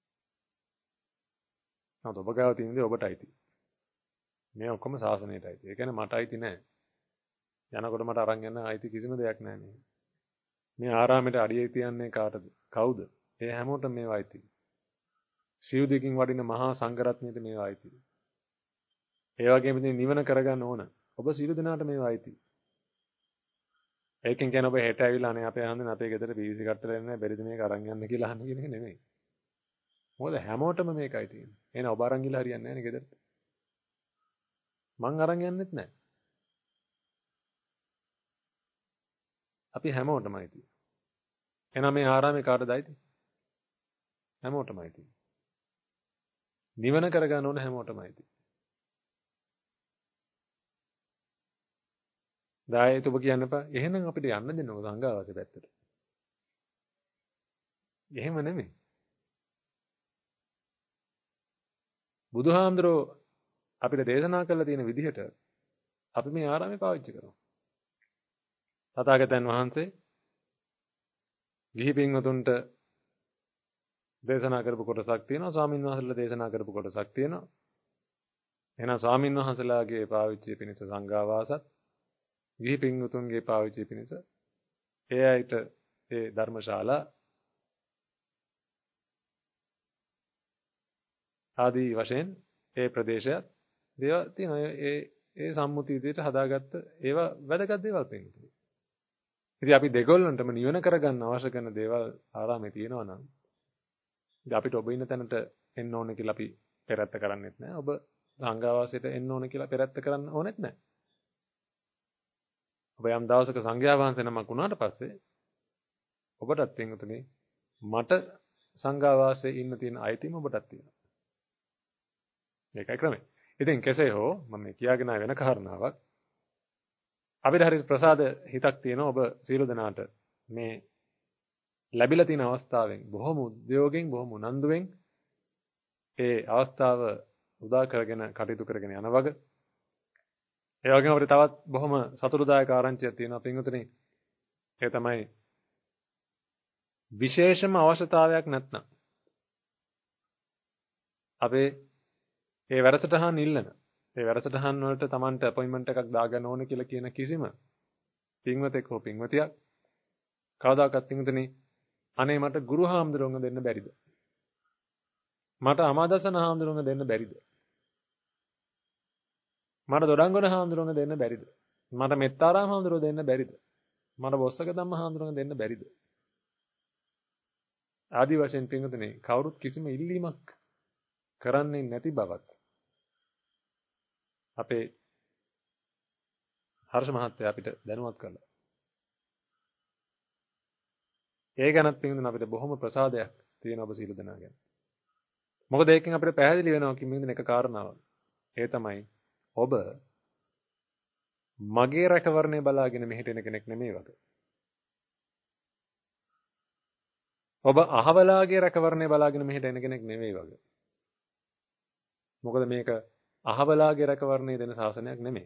නමුත් ඔබ ගාව තියෙන දේ ඔබට අයිති. මේ ඔක්කොම සාසනයට අයිති. ඒ කියන්නේ මට අයිති නෑ. යනකොට මට අරන් යන්න අයිති කිසිම දෙයක් නෑ මේ. මේ ආරාමෙට අඩිය තියන්නේ කාටද? කවුද? ඒ හැමෝටම මේවා අයිති. සිව් දෙකින් වඩින මහා සංඝරත්නයට මේවා අයිති. ඒ වගේම ඉතින් නිවන කරගන්න ඕන. ඔබ සියලු දෙනාට මේවා අයිති. ඒකෙන් කියන්නේ ඔබ හෙට ඇවිල්ලා අනේ අපේ හන්දේ අපේ ගෙදර පීසි කට්ටල එන්නේ බැරිද මේක අරන් යන්න කියලා අහන්න කියන එක නෙමෙයි. මොකද හැමෝටම මේකයි තියෙන්නේ. එහෙනම් ඔබ අරන් ගිහලා හරියන්නේ නැහැ නේ ගෙදරට. මං අරන් යන්නෙත් නැහැ. අපි හැමෝටම අයිති. එහෙනම් මේ ආරාමේ කාටද අයිති? හැමෝටම අයිති. නිවන කරගන්න ඕන හැමෝටම අයිති. දායයට ඔබ කියන්න එපා. එහෙනම් අපිට යන්න දෙන්න ඕන සංඝාවාසයේ පැත්තට. එහෙම නෙමෙයි. බුදුහාමුදුරෝ අපිට දේශනා කළා තියෙන විදිහට අපි මේ ආරාමේ පාවිච්චි කරනවා. තථාගතයන් වහන්සේ ගිහි පින්වතුන්ට දේශනා කරපු කොටසක් තියෙනවා. ස්වාමීන් වහන්සේලා දේශනා කරපු කොටසක් තියෙනවා. එහෙනම් ස්වාමීන් වහන්සේලාගේ පාවිච්චිය පිණිස සංඝාවාසත් ගිහි පින්වතුන්ගේ පාවිච්චිය පිණිස ඒ අයට ඒ ධර්මශාලා ආදී වශයෙන් ඒ ප්‍රදේශයත් දේවල් තියෙනවා. ඒ ඒ සම්මුති විදිහට හදාගත්ත ඒවා වැදගත් දේවල් තියෙනවා. ඉතින් අපි දෙගොල්ලන්ටම නිවන කරගන්න අවශ්‍ය කරන දේවල් ආරාමේ තියෙනවා නම් ඉතින් අපිට ඔබ ඉන්න තැනට එන්න ඕනේ කියලා අපි පෙරත්ත කරන්නේත් නැහැ. ඔබ සංඝාවාසයට එන්න ඕනේ කියලා පෙරත්ත කරන්න ඕනෙත් නැහැ. ඔබ යම් දවසක සංඝයා වහන්සේ නමක් වුණාට පස්සේ ඔබටත් පින්වතුනි මට සංඝාවාසයේ ඉන්න තියෙන අයිතියම ඔබටත් තියෙනවා. මේකයි ක්‍රමය. ඉතින් කෙසේ හෝ මම කියාගෙන වෙන කාරණාවක් අපිට හරි ප්‍රසාද හිතක් තියෙනවා ඔබ සියලු දෙනාට මේ ලැබිලා තියෙන අවස්ථාවෙන් බොහොම උද්‍යෝගයෙන් බොහොම උනන්දුවෙන් ඒ අවස්ථාව උදා කරගෙන කටයුතු කරගෙන යන වග ඒ වගේම අපිට තවත් බොහොම සතුටුදායක ආරංචියක් තියෙනවා පින්වතුනි. ඒ තමයි විශේෂම අවශ්‍යතාවයක් නැත්නම් අපේ ඒ වැඩසටහන් ඉල්ලන ඒ වැඩසටහන් වලට Tamanට අපොයින්ට්මන්ට් එකක් දාගන්න ඕනේ කියලා කියන කිසිම පින්වතෙක් හෝ පින්වතියක් කවදාකවත් පින්වතුනි අනේ මට ගුරු හාමුදුරුවන්ව දෙන්න බැරිද? මට අමාදසන හාමුදුරුවන්ව දෙන්න බැරිද? මට දොඩංගොඩ හාමුදුරුවන්ව දෙන්න බැරිද? මට මෙත්තාරාම හාමුදුරුවෝ දෙන්න බැරිද? මට බොස්සක ධම්ම හාමුදුරුවන්ව දෙන්න බැරිද? ආදි වශයෙන් පින්වතුනි කවුරුත් කිසිම ඉල්ලීමක් කරන්නේ නැති බවත් අපේ හර්ෂ මහත්තයා අපිට දැනුවත් කළා. ඒ ගැනත් පින්වතුනි අපිට බොහොම ප්‍රසාදයක් තියෙන ඔබ සීල දෙනා ගැන. මොකද ඒකෙන් අපිට පැහැදිලි වෙනවා කිමින්දින එක කාරණාවක්. ඒ තමයි ඔබ මගේ රැකවරණය බලාගෙන මෙහෙට එන කෙනෙක් නෙමෙයි වගේ. ඔබ අහවලාගේ රැකවරණය බලාගෙන මෙහෙට එන කෙනෙක් නෙමෙයි වගේ. මොකද මේක අහවලාගේ රැකවරණය දෙන ශාසනයක් නෙමෙයි.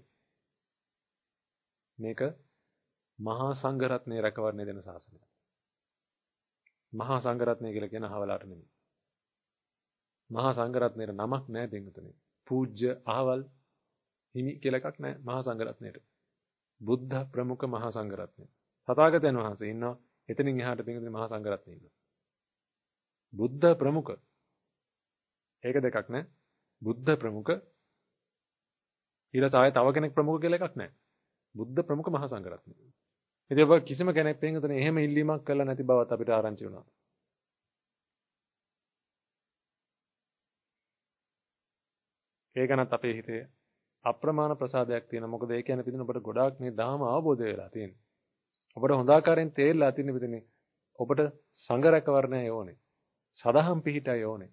මේක මහා සංඝරත්නයේ රැකවරණය දෙන ශාසනයක්. මහා සංඝරත්නය කියලා කියන අහවලාට නෙමෙයි. මහා සංඝරත්නයේ නමක් නැහැ දෙන්නතුනේ. පූජ්‍ය අහවල් හිමි කියලා එකක් නැහැ මහා සංඝරත්නයට. බුද්ධ ප්‍රමුඛ මහා සංඝරත්නය. තථාගතයන් වහන්සේ ඉන්නවා. එතනින් එහාට පින්වතුනි මහා සංඝරත්නය ඉන්නවා. බුද්ධ ප්‍රමුඛ. ඒක දෙකක් නෑ. බුද්ධ ප්‍රමුඛ ඊළඟ ආයෙ තව කෙනෙක් ප්‍රමුඛ කියලා එකක් නෑ. බුද්ධ ප්‍රමුඛ මහා සංඝරත්නය. ඉතින් ඔබ කිසිම කෙනෙක් පින්වතුනි එහෙම ඉල්ලීමක් කළා නැති බවත් අපිට ආරංචි වුණා. ඒ ගැනත් අපේ හිතේ අප්‍රමාණ ප්‍රසාදයක් තියෙනවා. මොකද ඒ කියන්නේ පිටින් ඔබට ගොඩාක් මේ ධර්ම අවබෝධ වෙලා තියෙනවා. ඔබට හොඳ ආකාරයෙන් තේරලා තියෙන පිටින් ඔබට සංඝ රැකවරණය ඕනේ. සදහම් පිහිටයි ඕනේ.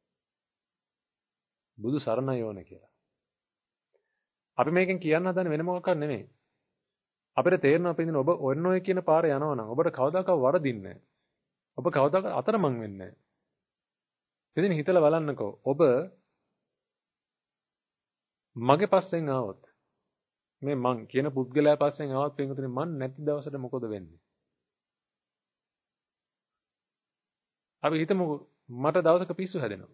බුදු සරණයි ඕනේ කියලා. අපි මේකෙන් කියන්න හදන්නේ වෙන මොකක්වත් නෙමෙයි. අපිට තේරෙනවා පිටින් ඔබ ඔන්න ඔය කියන පාරේ යනවා නම් ඔබට කවදාකවත් වරදින්නේ නැහැ. ඔබ කවදාකවත් අතරමං වෙන්නේ නැහැ. ඉතින් හිතලා බලන්නකෝ ඔබ මගේ පස්සෙන් ආවොත් මේ මං කියන පුද්ගලයා පස්සෙන් ආවත් පින්වතුනි මං නැති දවසට මොකද වෙන්නේ? අපි හිතමු මට දවසක පිස්සු හැදෙනවා.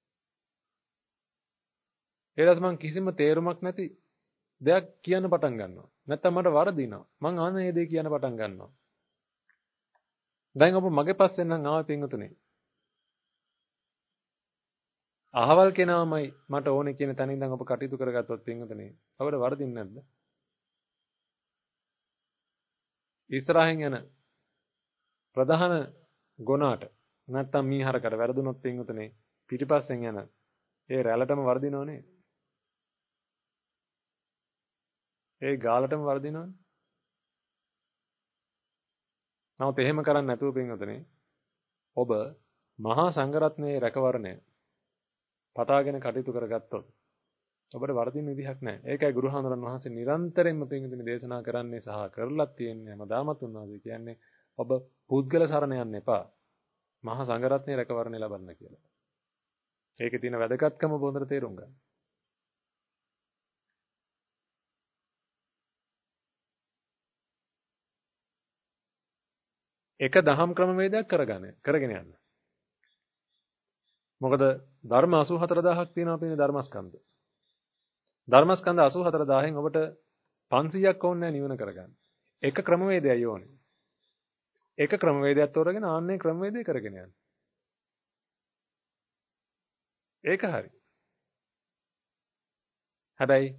ඒ දවස් මං කිසිම තේරුමක් නැති දෙයක් කියන්න පටන් ගන්නවා. නැත්තම් මට වරදිනවා. මං ආන්නේ මේ දේ කියන්න පටන් ගන්නවා. දැන් ඔබ මගේ පස්සෙන් නම් ආව පින්වතුනි. අහවල් කෙනාමයි මට ඕනේ කියන තැන ඉඳන් ඔබ කටයුතු කරගත්තොත් පින්වතුනි අපිට වරදින්නේ නැද්ද? ඉස්සරහින් යන ප්‍රධාන ගොනාට නැත්තම් මීහරකට වැරදුනොත් පින්වතුනි පිටිපස්සෙන් යන ඒ රැළටම වරදිනවනේ. ඒ ගාලටම වරදිනවනේ. නමුත් එහෙම කරන්නේ නැතුව පින්වතුනි ඔබ මහා සංඝරත්නයේ රැකවරණය පතාගෙන කටයුතු කරගත්තොත් ඔබට වරදින්න විදිහක් නැහැ. ඒකයි ගුරුහාමුදුරන් වහන්සේ නිරන්තරයෙන්ම පින්වතුනි දේශනා කරන්නේ සහ කරලත් තියෙන්නේ හැමදාමත් උන්වහන්සේ කියන්නේ ඔබ පුද්ගල සරණ යන්න එපා. මහා සංඝරත්නයේ රැකවරණය ලබන්න කියලා. ඒකේ තියෙන වැදගත්කම බොහොඳට තේරුම් ගන්න. එක දහම් ක්‍රමවේදයක් කරගන්න කරගෙන යන්න. මොකද ධර්ම අසූ හතර දහසක් තියෙනවා පින්නේ ධර්මස්කන්ධ. ධර්මස්කන්ධ අසූ හතර දහසෙන් ඔබට පන්සීයක් ඕනේ නැහැ නිවන කරගන්න. එක ක්‍රමවේදයයි ඕනේ. එක ක්‍රමවේදයක් තෝරගෙන ආන්නේ ක්‍රමවේදය කරගෙන යන්න. ඒක හරි. හැබැයි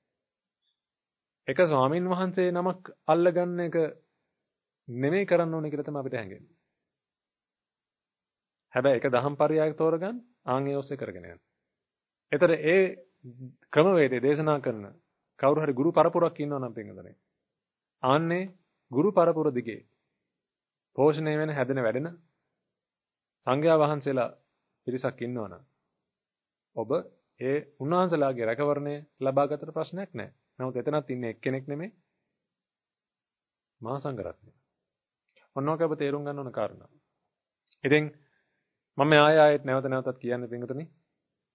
එක ස්වාමින් වහන්සේ නමක් අල්ලගන්න එක නෙමෙයි කරන්න ඕනේ කියලා තමයි අපිට හැංගෙන්නේ. හැබැයි එක දහම් පරයයක් තෝරගන්න ආන්ගේ ඔස්සේ කරගෙන යන්න. ඒතර ඒ ක්‍රමවේදය දේශනා කරන කවුරු හරි ගුරු පරපුරක් ඉන්නවා නම් පින්වතුනි. ආන්නේ ගුරු පරපුර දිගේ පෝෂණය වෙන හැදෙන වැඩෙන සංඝයා වහන්සේලා පිරිසක් ඉන්නවා නම් ඔබ ඒ උන්වහන්සේලාගේ රැකවරණය ලබා ගන්නට ප්‍රශ්නයක් නැහැ. නමුත් එතනත් ඉන්නේ එක්කෙනෙක් නෙමෙයි මහා සංඝරත්නය. ඔන්නෝක ඔබ තේරුම් ගන්න ඕන කාරණා. ඉතින් මම ආය ආයෙත් නැවත නැවතත් කියන්නේ පින්වතුනි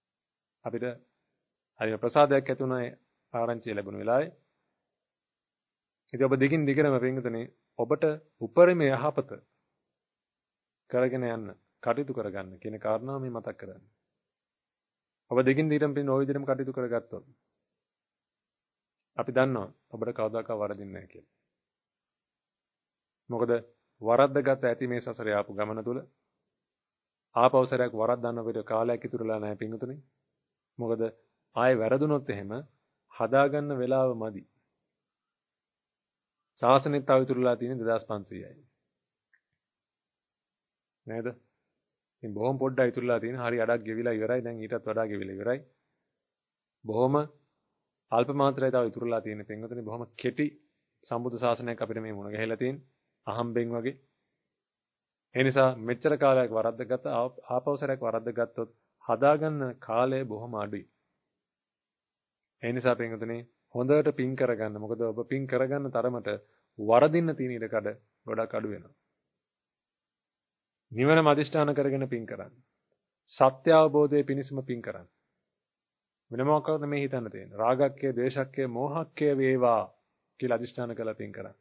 අපිට හරි ප්‍රසාදයක් ඇති වුණා ආරංචිය ලැබුණ වෙලාවේ. ඉතින් ඔබ දිගින් දිගටම පින්විතනේ ඔබට උපරිම යහපත කරගෙන යන්න කටයුතු කරගන්න කියන කාරණාව මේ මතක් කරගන්න. ඔබ දිගින් දිගටම පින් ওই විදිහටම කටයුතු කරගත්තොත් අපි දන්නවා ඔබට කවදාකවත් වරදින්නේ නැහැ කියලා. මොකද වරද්දගත ඇති මේ සසරේ ආපු ගමන තුල ආපෞසරයක් වරද්දන්න අපිට කාලයක් ඉතුරුලා නැහැ පින්විතනේ. මොකද ආයේ වැරදුනොත් එහෙම හදාගන්න වෙලාව මදි. ශාසනෙත් තව ඉතුරුලා තියෙන දෙදාස් පන්සීයයි. නේද? ඉතින් බොහොම පොඩ්ඩයි ඉතුරුලා තියෙන. හරි අඩක් ගෙවිලා ඉවරයි. දැන් ඊටත් වඩා ගෙවිලා ඉවරයි. බොහොම අල්ප මාත්‍රයි තව ඉතුරුලා තියෙන පින්වතුනි. බොහොම කෙටි සම්බුද්ධ ශාසනයක් අපිට මේ මුණ ගැහිලා තියෙන. අහම්බෙන් වගේ. ඒ නිසා මෙච්චර කාලයක් වරද්දගත්ත ආපෞසරයක් වරද්දගත්තොත් හදාගන්න කාලය බොහොම අඩුයි. ඒ නිසා පින්වතුනි හොඳට පින් කරගන්න. මොකද ඔබ පින් කරගන්න තරමට වරදින්න තියෙන ඉඩකඩ ගොඩක් අඩු වෙනවා. නිවනම අදිෂ්ඨාන කරගෙන පින් කරන්න. සත්‍ය අවබෝධයේ පිණිසම පින් කරන්න. වෙන මොකක්ද මේ හිතන්න තියෙන්නේ? රාගක්කය, ද්වේෂක්කය, මෝහක්කය වේවා කියලා අදිෂ්ඨාන කරලා පින් කරන්න.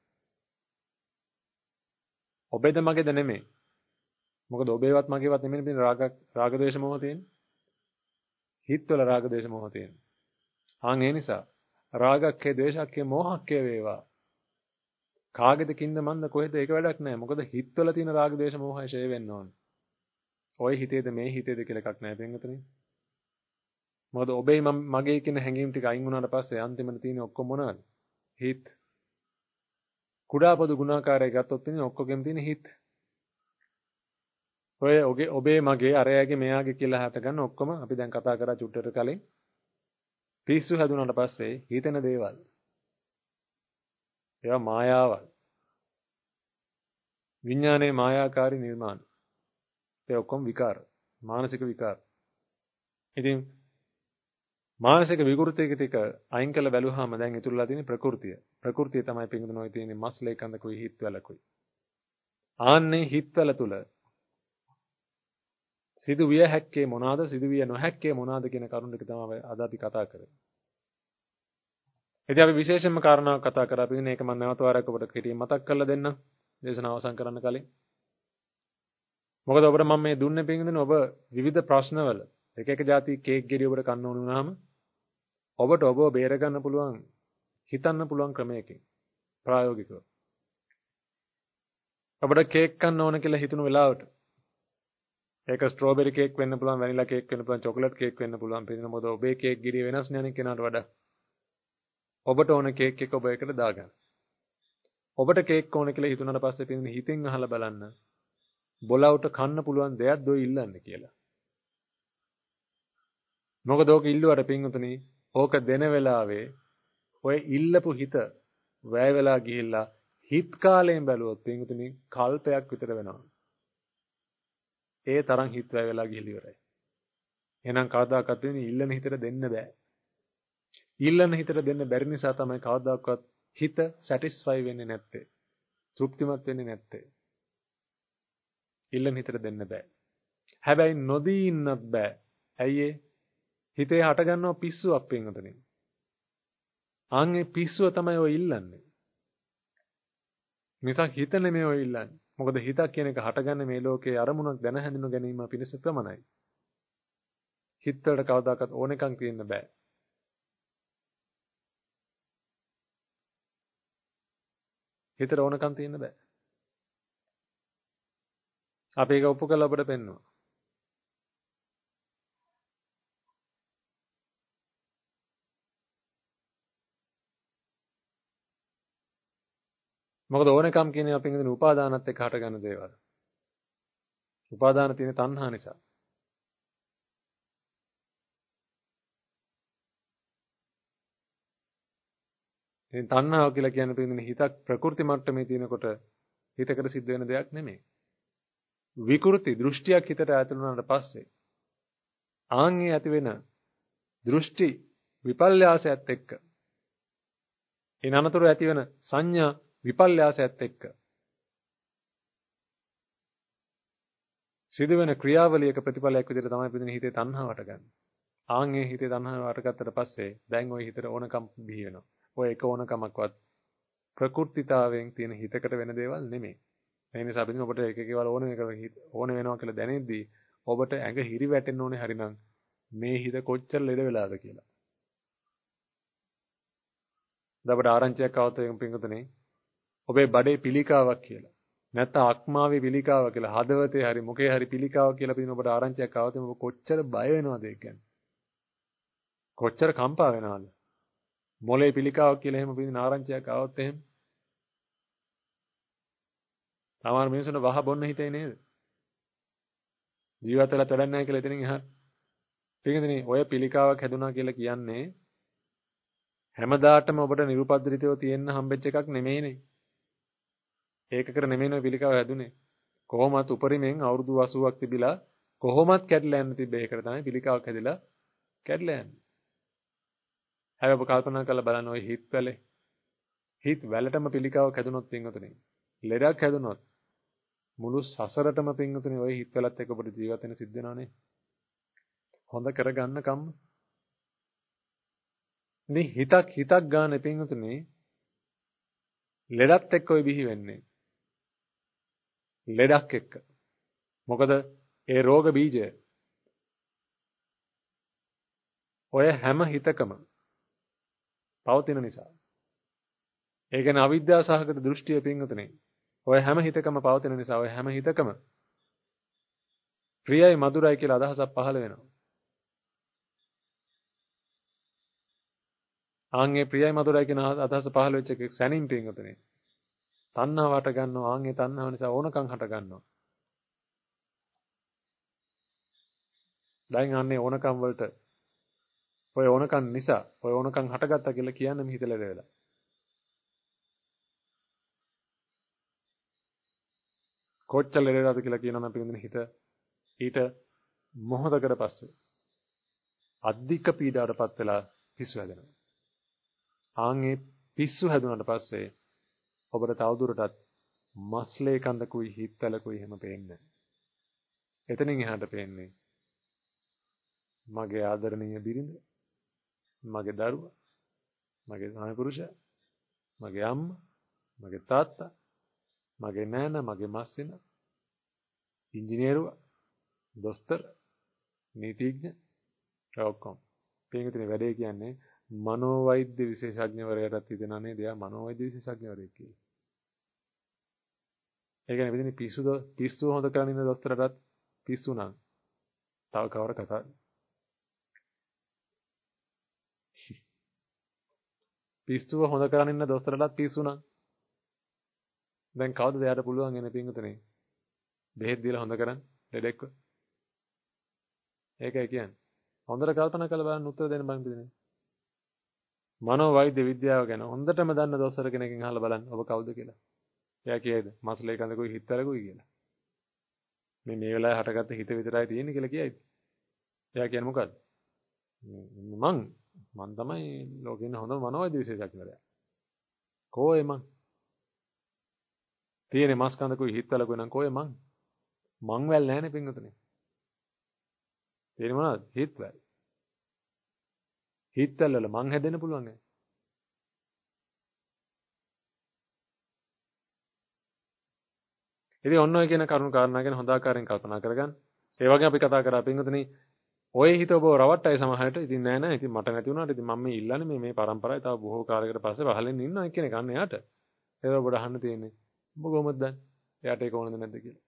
ඔබේද මගේද නෙමෙයි. මොකද ඔබේවත් මගේවත් නෙමෙයි පින් රාග රාග ද්වේෂ මොහ තියෙන්නේ. හිතවල රාග ද්වේෂ මොහ තියෙන්නේ. ආන් ඒ නිසා රාගක්කය, ද්වේෂක්කය, මෝහක්කය වේවා. කාගේද කින්ද මන්ද කොහෙද ඒක වැඩක් නැහැ. මොකද හිතවල තියෙන රාග ද්වේෂ මෝහය ෂේ වෙන්න ඕන. ඔය හිතේද මේ හිතේද කියලා එකක් නැහැ පින්වතුනි. මොකද ඔබේ මගේ කියන හැඟීම් ටික අයින් වුණාට පස්සේ අන්තිමට තියෙන ඔක්කොම මොනවද? හිත. කුඩා පොදු ගුණාකාරය ගත්තොත් තියෙන ඔක්කොගෙම තියෙන හිත. ඔය ඔගේ ඔබේ මගේ අරයාගේ මෙයාගේ කියලා හට ගන්න ඔක්කොම අපි දැන් කතා කරා චුට්ටට කලින් පිස්සු හැදුනාට පස්සේ හිතෙන දේවල්. ඒවා මායාවල්. විඥානයේ මායාකාරී නිර්මාණ. ඒ ඔක්කොම විකාර. මානසික විකාර. ඉතින් මානසික විකෘතියක ටික අයින් කළ බැලුවාම දැන් ඉතුරුලා තියෙන ප්‍රകൃතිය. ප්‍රകൃතිය තමයි පිඟුදුන ඔය තියෙන්නේ මස්ලේ කඳකුයි හිත්වලකුයි. ආන්නේ හිත්වල තුල සිදු විය හැක්කේ මොනවාද සිදු විය නොහැක්කේ මොනවාද කියන කරුණු ටික තමයි අද අපි කතා කරන්නේ. ඉතින් අපි විශේෂයෙන්ම කාරණාවක් කතා කරා පිළිගෙන ඒක මම නැවත වරක් ඔබට කෙටියෙන් මතක් කරලා දෙන්නම්. දේශනාව අවසන් කරන්න කලින්. මොකද ඔබට මම මේ දුන්නේ පිළිගෙන ඔබ විවිධ ප්‍රශ්නවල එක එක જાති කේක් ගෙඩි ඔබට කන්න ඕන වුණාම ඔබට ඔබව බේර ගන්න පුළුවන් හිතන්න පුළුවන් ක්‍රමයකින් ප්‍රායෝගිකව. ඔබට කේක් කන්න ඕන කියලා හිතුණු වෙලාවට ඒක ස්ට්‍රෝබෙරි කේක් වෙන්න පුළුවන්, වැනිලා කේක් වෙන්න පුළුවන්, චොකලට් කේක් වෙන්න පුළුවන්. පිළිගෙන මොකද ඔබේ කේක් ගෙඩිය වෙනස් නේ අනිත් කෙනාට වඩා. ඔබට ඕන කේක් එක ඔබ එකට දාගන්න. ඔබට කේක් ඕන කියලා හිතුණාට පස්සේ පිළිගෙන හිතෙන් අහලා බලන්න. බොලවට කන්න පුළුවන් දෙයක්ද ඔය ඉල්ලන්නේ කියලා. මොකද ඕක ඉල්ලුවට පින්වතුනි ඕක දෙන වෙලාවේ ඔය ඉල්ලපු හිත වැය වෙලා ගිහිල්ලා හිත කාලයෙන් බැලුවොත් පින්වතුනි කල්පයක් විතර වෙනවා. ඒ තරම් හිත වැය වෙලා ගිහිලි ඉවරයි. එහෙනම් කවදාකවත් වෙන්නේ ඉල්ලන හිතට දෙන්න බෑ. ඉල්ලන හිතට දෙන්න බැරි නිසා තමයි කවදාකවත් හිත සැටිස්ෆයි වෙන්නේ නැත්තේ. තෘප්තිමත් වෙන්නේ නැත්තේ. ඉල්ලන හිතට දෙන්න බෑ. හැබැයි නොදී ඉන්නත් බෑ. ඇයි ඒ? හිතේ හට ගන්නවා පිස්සුවක් පින්වතුනි. ආන්ගේ පිස්සුව තමයි ඔය ඉල්ලන්නේ. මිසක් හිත නෙමෙයි ඔය ඉල්ලන්නේ. මොකද හිතක් කියන එක හටගන්නේ මේ ලෝකයේ අරමුණක් දැන හැඳිනු ගැනීම පිණිස ප්‍රමණයි. හිත වලට කවදාකවත් ඕනෙකම් තියෙන්න බෑ. හිතට ඕනකම් තියෙන්න බෑ. අපි ඒක ඔප්පු කරලා ඔබට පෙන්වනවා. මොකද ඕනකම් කියන්නේ අපි ඉඳන් උපාදානත් එක්ක හටගන්න දේවල්. උපාදාන තියෙන තණ්හා නිසා. ඉතින් තණ්හාව කියලා කියන්නේ පිළිඳින හිතක් ප්‍රකෘති මට්ටමේ තියෙනකොට හිතකට සිද්ධ වෙන දෙයක් නෙමෙයි. විකෘති දෘෂ්ටියක් හිතට ඇතුළු වුණාට පස්සේ ආන්ගේ ඇති වෙන දෘෂ්ටි විපල්යාසයත් එක්ක එන අනතුරු ඇති වෙන සංඥා විපල්යාසයත් එක්ක සිදුවෙන ක්‍රියාවලියක ප්‍රතිඵලයක් විදිහට තමයි පිළිඳින හිතේ තණ්හාවට ගන්න. ආන්ගේ හිතේ තණ්හාව අරගත්තට පස්සේ දැන් ওই හිතට ඕනකම් බිහි වෙනවා. ඔය එක ඕනකමක්වත් ප්‍රකෘතිතාවයෙන් තියෙන හිතකට වෙන දේවල් නෙමෙයි. ඒ නිසා අපි ඔබට එක එකවල ඕන එක ඕන වෙනවා කියලා දැනෙද්දී ඔබට ඇඟ හිරි වැටෙන්න ඕනේ හරිනම් මේ හිත කොච්චර ලෙඩ වෙලාද කියලා. දබඩ ආරංචියක් આવත එක පිංගුතුනේ ඔබේ බඩේ පිළිකාවක් කියලා. නැත්නම් අක්මාවේ පිළිකාවක් කියලා හදවතේ හරි මොකේ හරි පිළිකාවක් කියලා පින්න ඔබට ආරංචියක් આવත ඔබ කොච්චර බය වෙනවද ඒ කියන්නේ. කොච්චර කම්පා වෙනවද? මොලේ පිළිකාවක් කියලා එහෙම පින්න ආරංචියක් આવත් එහෙම. සමහර මිනිස්සුන්ට වහ බොන්න හිතේ නේද? ජීවිත වල වැඩක් නැහැ කියලා එතනින් එහාට. පිටින්දනේ ඔය පිළිකාවක් හැදුනා කියලා කියන්නේ හැමදාටම ඔබට නිරුපද්‍රිතව තියෙන්න හම්බෙච්ච එකක් නෙමෙයිනේ. ඒකකට නෙමෙයි ඔය පිළිකාව හැදුනේ. කොහොමත් උපරිමෙන් අවුරුදු අසූවක් තිබිලා කොහොමත් කැඩලා යන්න තිබ්බ ඒකට තමයි පිළිකාවක් හැදිලා කැඩලා යන්නේ. හැබැයි ඔබ කල්පනා කරලා බලන්න ඔය හිත් වලේ හිත් වලටම පිළිකාවක් හැදුනොත් පින්වතුනි ලෙඩක් හැදුනොත් මුළු සසරටම පින්වතුනි ඔය හිත් වලත් එක්ක ඔබට ජීවත් වෙන්න සිද්ධ වෙනවනේ. හොඳ කරගන්න කම්ම. මේ හිතක් හිතක් ගන්න පින්වතුනි ලෙඩත් එක්ක ඔය බිහි වෙන්නේ. ලෙඩක් එක්ක. මොකද ඒ රෝග බීජය ඔය හැම හිතකම පවතින නිසා. ඒ කියන්නේ අවිද්‍යාව සහගත දෘෂ්ටිය පින්වතුනි. ඔය හැම හිතකම පවතින නිසා ඔය හැම හිතකම ප්‍රියයි මధుරයි කියලා අදහසක් පහළ වෙනවා. ආන්ගේ ප්‍රියයි මధుරයි කියන අදහස පහළ වෙච්ච එක සැනින් පින්වතුනි. තණ්හාව හට ගන්නවා. ආන්ගේ තණ්හාව නිසා ඕනකම් හට ගන්නවා. දැන් අන්නේ ඕනකම් වලට ඔය ඕනකම් නිසා ඔය ඕනකම් හටගත්තා කියලා කියන්නේ මේ හිතලද වෙලා. කොච්චර ලෙඩද කියලා කියනවා නම් පින්වතුනි හිත ඊට මොහොතකට පස්සේ අධික පීඩාවටපත් වෙලා පිස්සු හැදෙනවා. ආන්ගේ පිස්සු හැදුනට පස්සේ ඔබට තවදුරටත් මස්ලේ කන්දකුයි හිතලකුයි එහෙම පේන්නේ නැහැ. එතනින් එහාට පේන්නේ මගේ ආදරණීය බිරිඳ, මගේ දරුවා, මගේ ස්වාමි පුරුෂයා, මගේ අම්මා, මගේ තාත්තා, මගේ නෑනා, මගේ මස්සිනා, ඉංජිනේරුවා, දොස්තර, නීතිඥ ඔක්කොම. පින්විතනේ වැඩේ කියන්නේ මනෝවෛද්‍ය විශේෂඥවරයාටත් හිතෙනා නේද? එයා මනෝවෛද්‍ය විශේෂඥවරයෙක් කියලා. ඒ කියන්නේ පිටින් පිස්සුද පිස්සුව හොද කරගෙන ඉන්න දොස්තරටත් පිස්සු නම් තව කවර කතාවද? පිස්සුව හොද කරගෙන ඉන්න දොස්තරටත් පිස්සු නම් දැන් කවුද එයාට පුළුවන් එන්නේ පින්විතනේ? බෙහෙත් දීලා හොඳ කරන්න ලෙඩෙක්ව. ඒකයි කියන්නේ. හොඳට කල්පනා කරලා බලන්න උත්තර දෙන්න බං පිටිනේ. මනෝවෛද්‍ය විද්‍යාව ගැන හොඳටම දන්න දොස්තර කෙනකින් අහලා බලන්න ඔබ කවුද කියලා. එයා කියයිද මස්ලේ කඳකුයි හිතලකුයි කියලා. මේ මේ වෙලාවේ හටගත්ත හිත විතරයි තියෙන්නේ කියලා කියයිද? එයා කියන්නේ මොකද්ද? මං මං තමයි ලෝකේ ඉන්න හොඳම මනෝවෛද්‍ය විශේෂඥවරයා. කෝයේ මං? තියෙන්නේ මස් කඳකුයි හිතලකුයි නම් කෝයේ මං? මං වැල් නැහැනේ පින්වතුනේ. තේරෙනවද මොනවද? හිත වැල්. හිතවල වල මං හැදෙන්න පුළුවන් නේ. ඉතින් ඔන්න ඔය කියන කරුණු කාරණා ගැන හොඳ ආකාරයෙන් කල්පනා කරගන්න. ඒ වගේ අපි කතා කරා පින්වතුනි ඔය හිත ඔබ රවට්ටයි සමහරට. ඉතින් නෑ නෑ. ඉතින් මට නැති වුණාට ඉතින් මම මේ ඉල්ලන්නේ මේ මේ પરම්පරාවේ තව බොහෝ කාලයකට පස්සේ වහලෙන් ඉන්නවා කියන එක අන්න එයාට. ඒක ඔබට අහන්න තියෙන්නේ. ඔබ කොහොමද දන්නේ? එයාට ඒක ඕනද නැද්ද කියලා.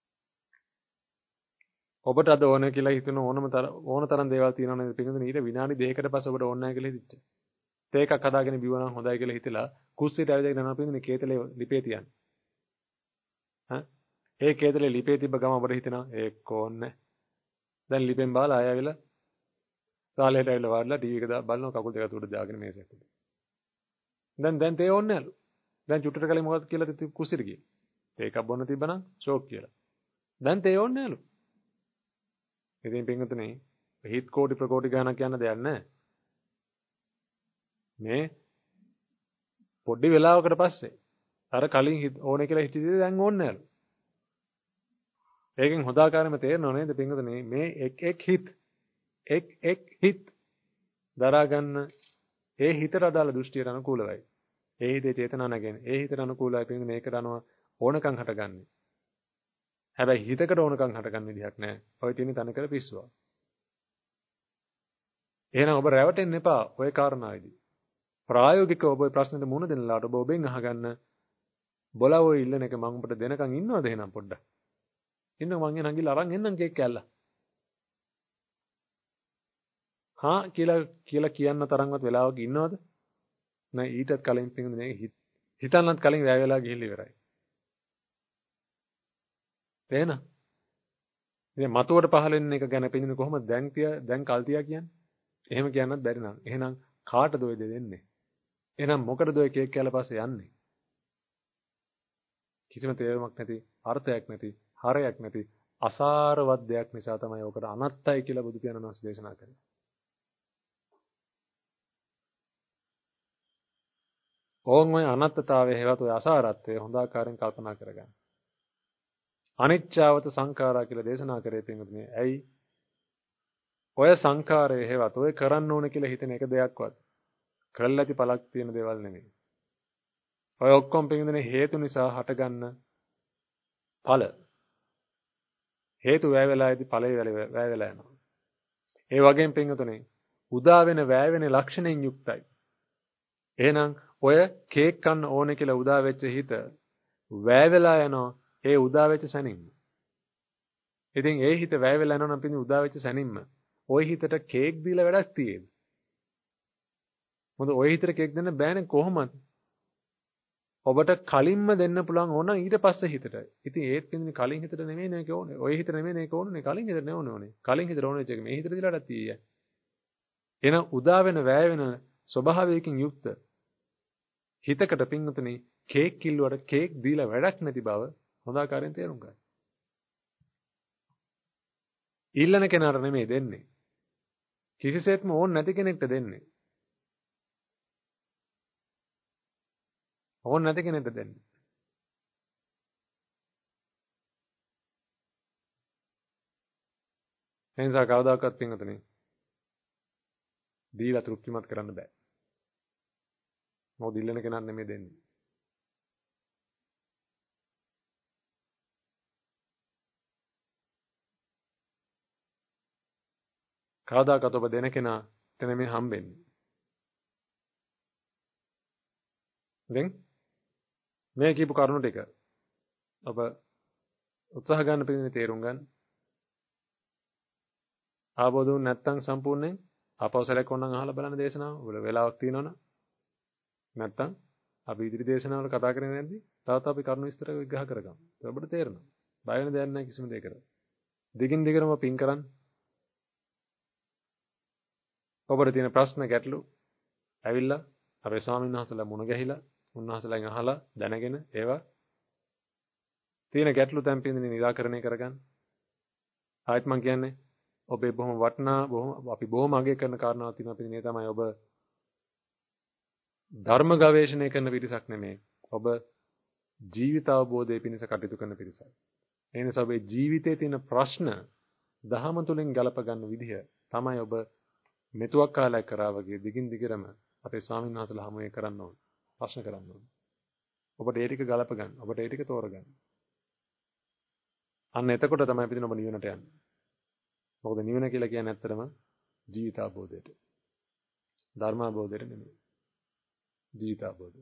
ඔබට අද ඕන කියලා හිතන ඕනම ඕන තරම් දේවල් තියෙනවා නේද පින්වතුනි? ඊට විනාඩි දෙකකට පස්සේ ඔබට ඕන නැහැ කියලා හිතෙච්ච. තේ එකක් හදාගෙන බිවනම් හොඳයි කියලා හිතලා කුස්සියට ඇවිදගෙන යනවා පින්වතුනි කේතලේ ලිපේ තියන්නේ. හා ඒ කේතලේ ලිපේ තිබ්බ ගම ඔබට හිතෙනවා ඒක ඕනේ. දැන් ලිපෙන් බාලා ආය ආවිලා සාලේට ඇවිල්ලා වාඩිලා ටීවී එක දා බලනවා කකුල් දෙක උඩ දාගෙන මේසෙත් උඩ. දැන් දැන් තේ ඕනේ නැලු. දැන් චුට්ටට කලින් මොකක්ද කියලා කුස්සියට ගියේ. තේ එකක් බොන්න තිබ්බනම් ෂෝක් කියලා. දැන් තේ ඕනේ නැලු. ඉතින් පින්වතුනි හිත කෝටි ප්‍රකෝටි ගණනක් යන දෙයක් නැහැ. මේ පොඩි වෙලාවකට පස්සේ අර කලින් ඕනේ කියලා හිතේ දැන් ඕනේ නැලු. ඒකෙන් හොදාකාරයෙන්ම තේරෙනව නේද පින්වතුනි මේ එක් එක් හිත එක් එක් හිත් දරා ගන්න ඒ හිතට අදාළ දෘෂ්ටියට අනුකූලවයි. ඒ හිතේ චේතනා නැගෙන ඒ හිතට අනුකූලයි පින්වතුනි මේකට අනුව ඕනකම් හටගන්නේ. හැබැයි හිතකට ඕනකම් හටගන්න විදිහක් නැහැ. ඔය තියෙන තනකර පිස්සුවක්. එහෙනම් ඔබ රැවටෙන්න එපා ඔය කාරණාවේදී. ප්‍රායෝගිකව ඔබ ඔය ප්‍රශ්නෙට මුහුණ දෙන්නලාට ඔබ ඔබෙන් අහගන්න බොලා ඔය ඉල්ලන එක මම ඔබට දෙනකන් ඉන්නවද එහෙනම් පොඩ්ඩක්. ඉන්න මං එන ගිහලා අරන් එන්නම් කේක් කෑල්ල. හා කියලා කියලා කියන්න තරම්වත් වෙලාවක ඉන්නවද? නෑ ඊටත් කලින් පින්නුනේ හිතන්නත් කලින් වැය වෙලා ගිහිල්ලා ඉවරයි. තේන? ඉතින් මතුවට පහල වෙන එක ගැන පින්නුනේ කොහොමද දැන් තියා දැන් කල් තියා කියන්නේ? එහෙම කියන්නත් බැරි නං. එහෙනම් කාටද ඔය දෙන්නේ? එහෙනම් මොකටද ඔය කේක් කෑල්ල පස්සේ යන්නේ? කිසිම තේරුමක් නැති, අර්ථයක් නැති, හරයක් නැති, අසාරවත් දෙයක් නිසා තමයි ඔකට අනත්තයි කියලා බුදු පියාණන් වහන්සේ දේශනා කරන්නේ. ඕන් ඔය අනත්තතාවය හේවත් ඔය අසාරත්වය හොඳ ආකාරයෙන් කල්පනා කරගන්න. අනිච්චවත සංඛාරා කියලා දේශනා කරේ පින්වතුනි. ඇයි? ඔය සංඛාරය හේවත් ඔය කරන්න ඕන කියලා හිතන එක දෙයක්වත් කරලා ඇති පළක් තියෙන දේවල් නෙමෙයි. ඔය ඔක්කොම පින්වතුනි හේතු නිසා හටගන්න ඵල. හේතු වැය වෙලාවේදී ඵලය වැය වෙලා යනවා. ඒ වගේම පින්වතුනි උදා වෙන වැය වෙන ලක්ෂණෙන් යුක්තයි. එහෙනම් ඔය කේක් කන්න ඕනේ කියලා උදා වෙච්ච හිත වැය වෙලා යනවා ඒ උදා වෙච්ච සැනින්ම. ඉතින් ඒ හිත වැය වෙලා යනවා නම් පිටින් උදා වෙච්ච සැනින්ම ওই හිතට කේක් දීලා වැඩක් තියෙන්නේ. මොකද ওই හිතට කේක් දෙන්න බෑනේ කොහොමද? ඔබට කලින්ම දෙන්න පුළුවන් ඕන ඊට පස්සේ හිතට. ඉතින් ඒත් පිටින් කලින් හිතට නෙමෙයි මේක ඕනේ. ওই හිතට නෙමෙයි මේක ඕනේ. කලින් හිතට නෙවෙයි ඕනේ. කලින් හිතට ඕනේ එක මේ හිතට දීලාට තියෙයි. එහෙනම් උදා වෙන වැය වෙන ස්වභාවයකින් යුක්ත හිතකට පින්වතුනි කේක් කිල්ලුවට කේක් දීලා වැඩක් නැති බව හොඳ ආකාරයෙන් තේරුම් ගන්න. ඊළන කෙනාට නෙමෙයි දෙන්නේ. කිසිසේත්ම ඕන නැති කෙනෙක්ට දෙන්නේ. ඕන නැති කෙනෙක්ට දෙන්නේ. එනිසා කවදාකවත් පින්වතුනි දීලා තෘප්තිමත් කරන්න බෑ. මොකද ඊළන කෙනාට නෙමෙයි දෙන්නේ. කවදාකවත් ඔබ දෙන කෙනා එතන මේ හම්බෙන්නේ. දැන් මේ කියපු කරුණු ටික ඔබ උත්සාහ ගන්න පිළිවෙල තේරුම් ගන්න. ආවෝද නැත්තම් සම්පූර්ණයෙන් ආපෞසලයක් ඕනනම් අහලා බලන්න දේශනාව. ඔබට වෙලාවක් තියෙනවනම් නැත්තම් අපි ඉදිරි දේශනාවල කතා කරන්නේ නැද්දි? තවත් අපි කරුණු විස්තර විග්‍රහ කරගමු. ඒක ඔබට තේරෙනවා. බය වෙන දෙයක් නැහැ කිසිම දෙයකට. දිගින් දිගටම පින් කරන්න. ඔබට තියෙන ප්‍රශ්න ගැටලු ඇවිල්ලා අපේ ස්වාමීන් වහන්සේලා මුණ ගැහිලා උන්වහන්සේලාගෙන් අහලා දැනගෙන ඒවා තියෙන ගැටලු තැන් පින්දින නිරාකරණය කරගන්න. ආයෙත් මම කියන්නේ ඔබේ බොහොම වටිනා බොහොම අපි බොහොම අගය කරන කාරණාවක් තියෙනවා පින්දිනේ තමයි ඔබ ධර්ම ගවේෂණය කරන පිරිසක් නෙමෙයි. ඔබ ජීවිත අවබෝධයේ පිණිස කටයුතු කරන පිරිසක්. ඒ නිසා ඔබේ ජීවිතයේ තියෙන ප්‍රශ්න දහම තුලින් ගලප ගන්න විදිහ තමයි ඔබ මෙතුවක් කාලයක් කරා වගේ දිගින් දිගටම අපේ ස්වාමීන් වහන්සේලා හමුවේ කරන්න ඕන. ප්‍රශ්න කරන්න ඕන. ඔබට ඒ ටික ගලප ගන්න. ඔබට ඒ ටික තෝරගන්න. අන්න එතකොට තමයි පිටින් ඔබ නිවනට යන්නේ. මොකද නිවන කියලා කියන්නේ ඇත්තටම ජීවිත අවබෝධයට. ධර්ම අවබෝධයට නෙමෙයි. ජීවිත අවබෝධය.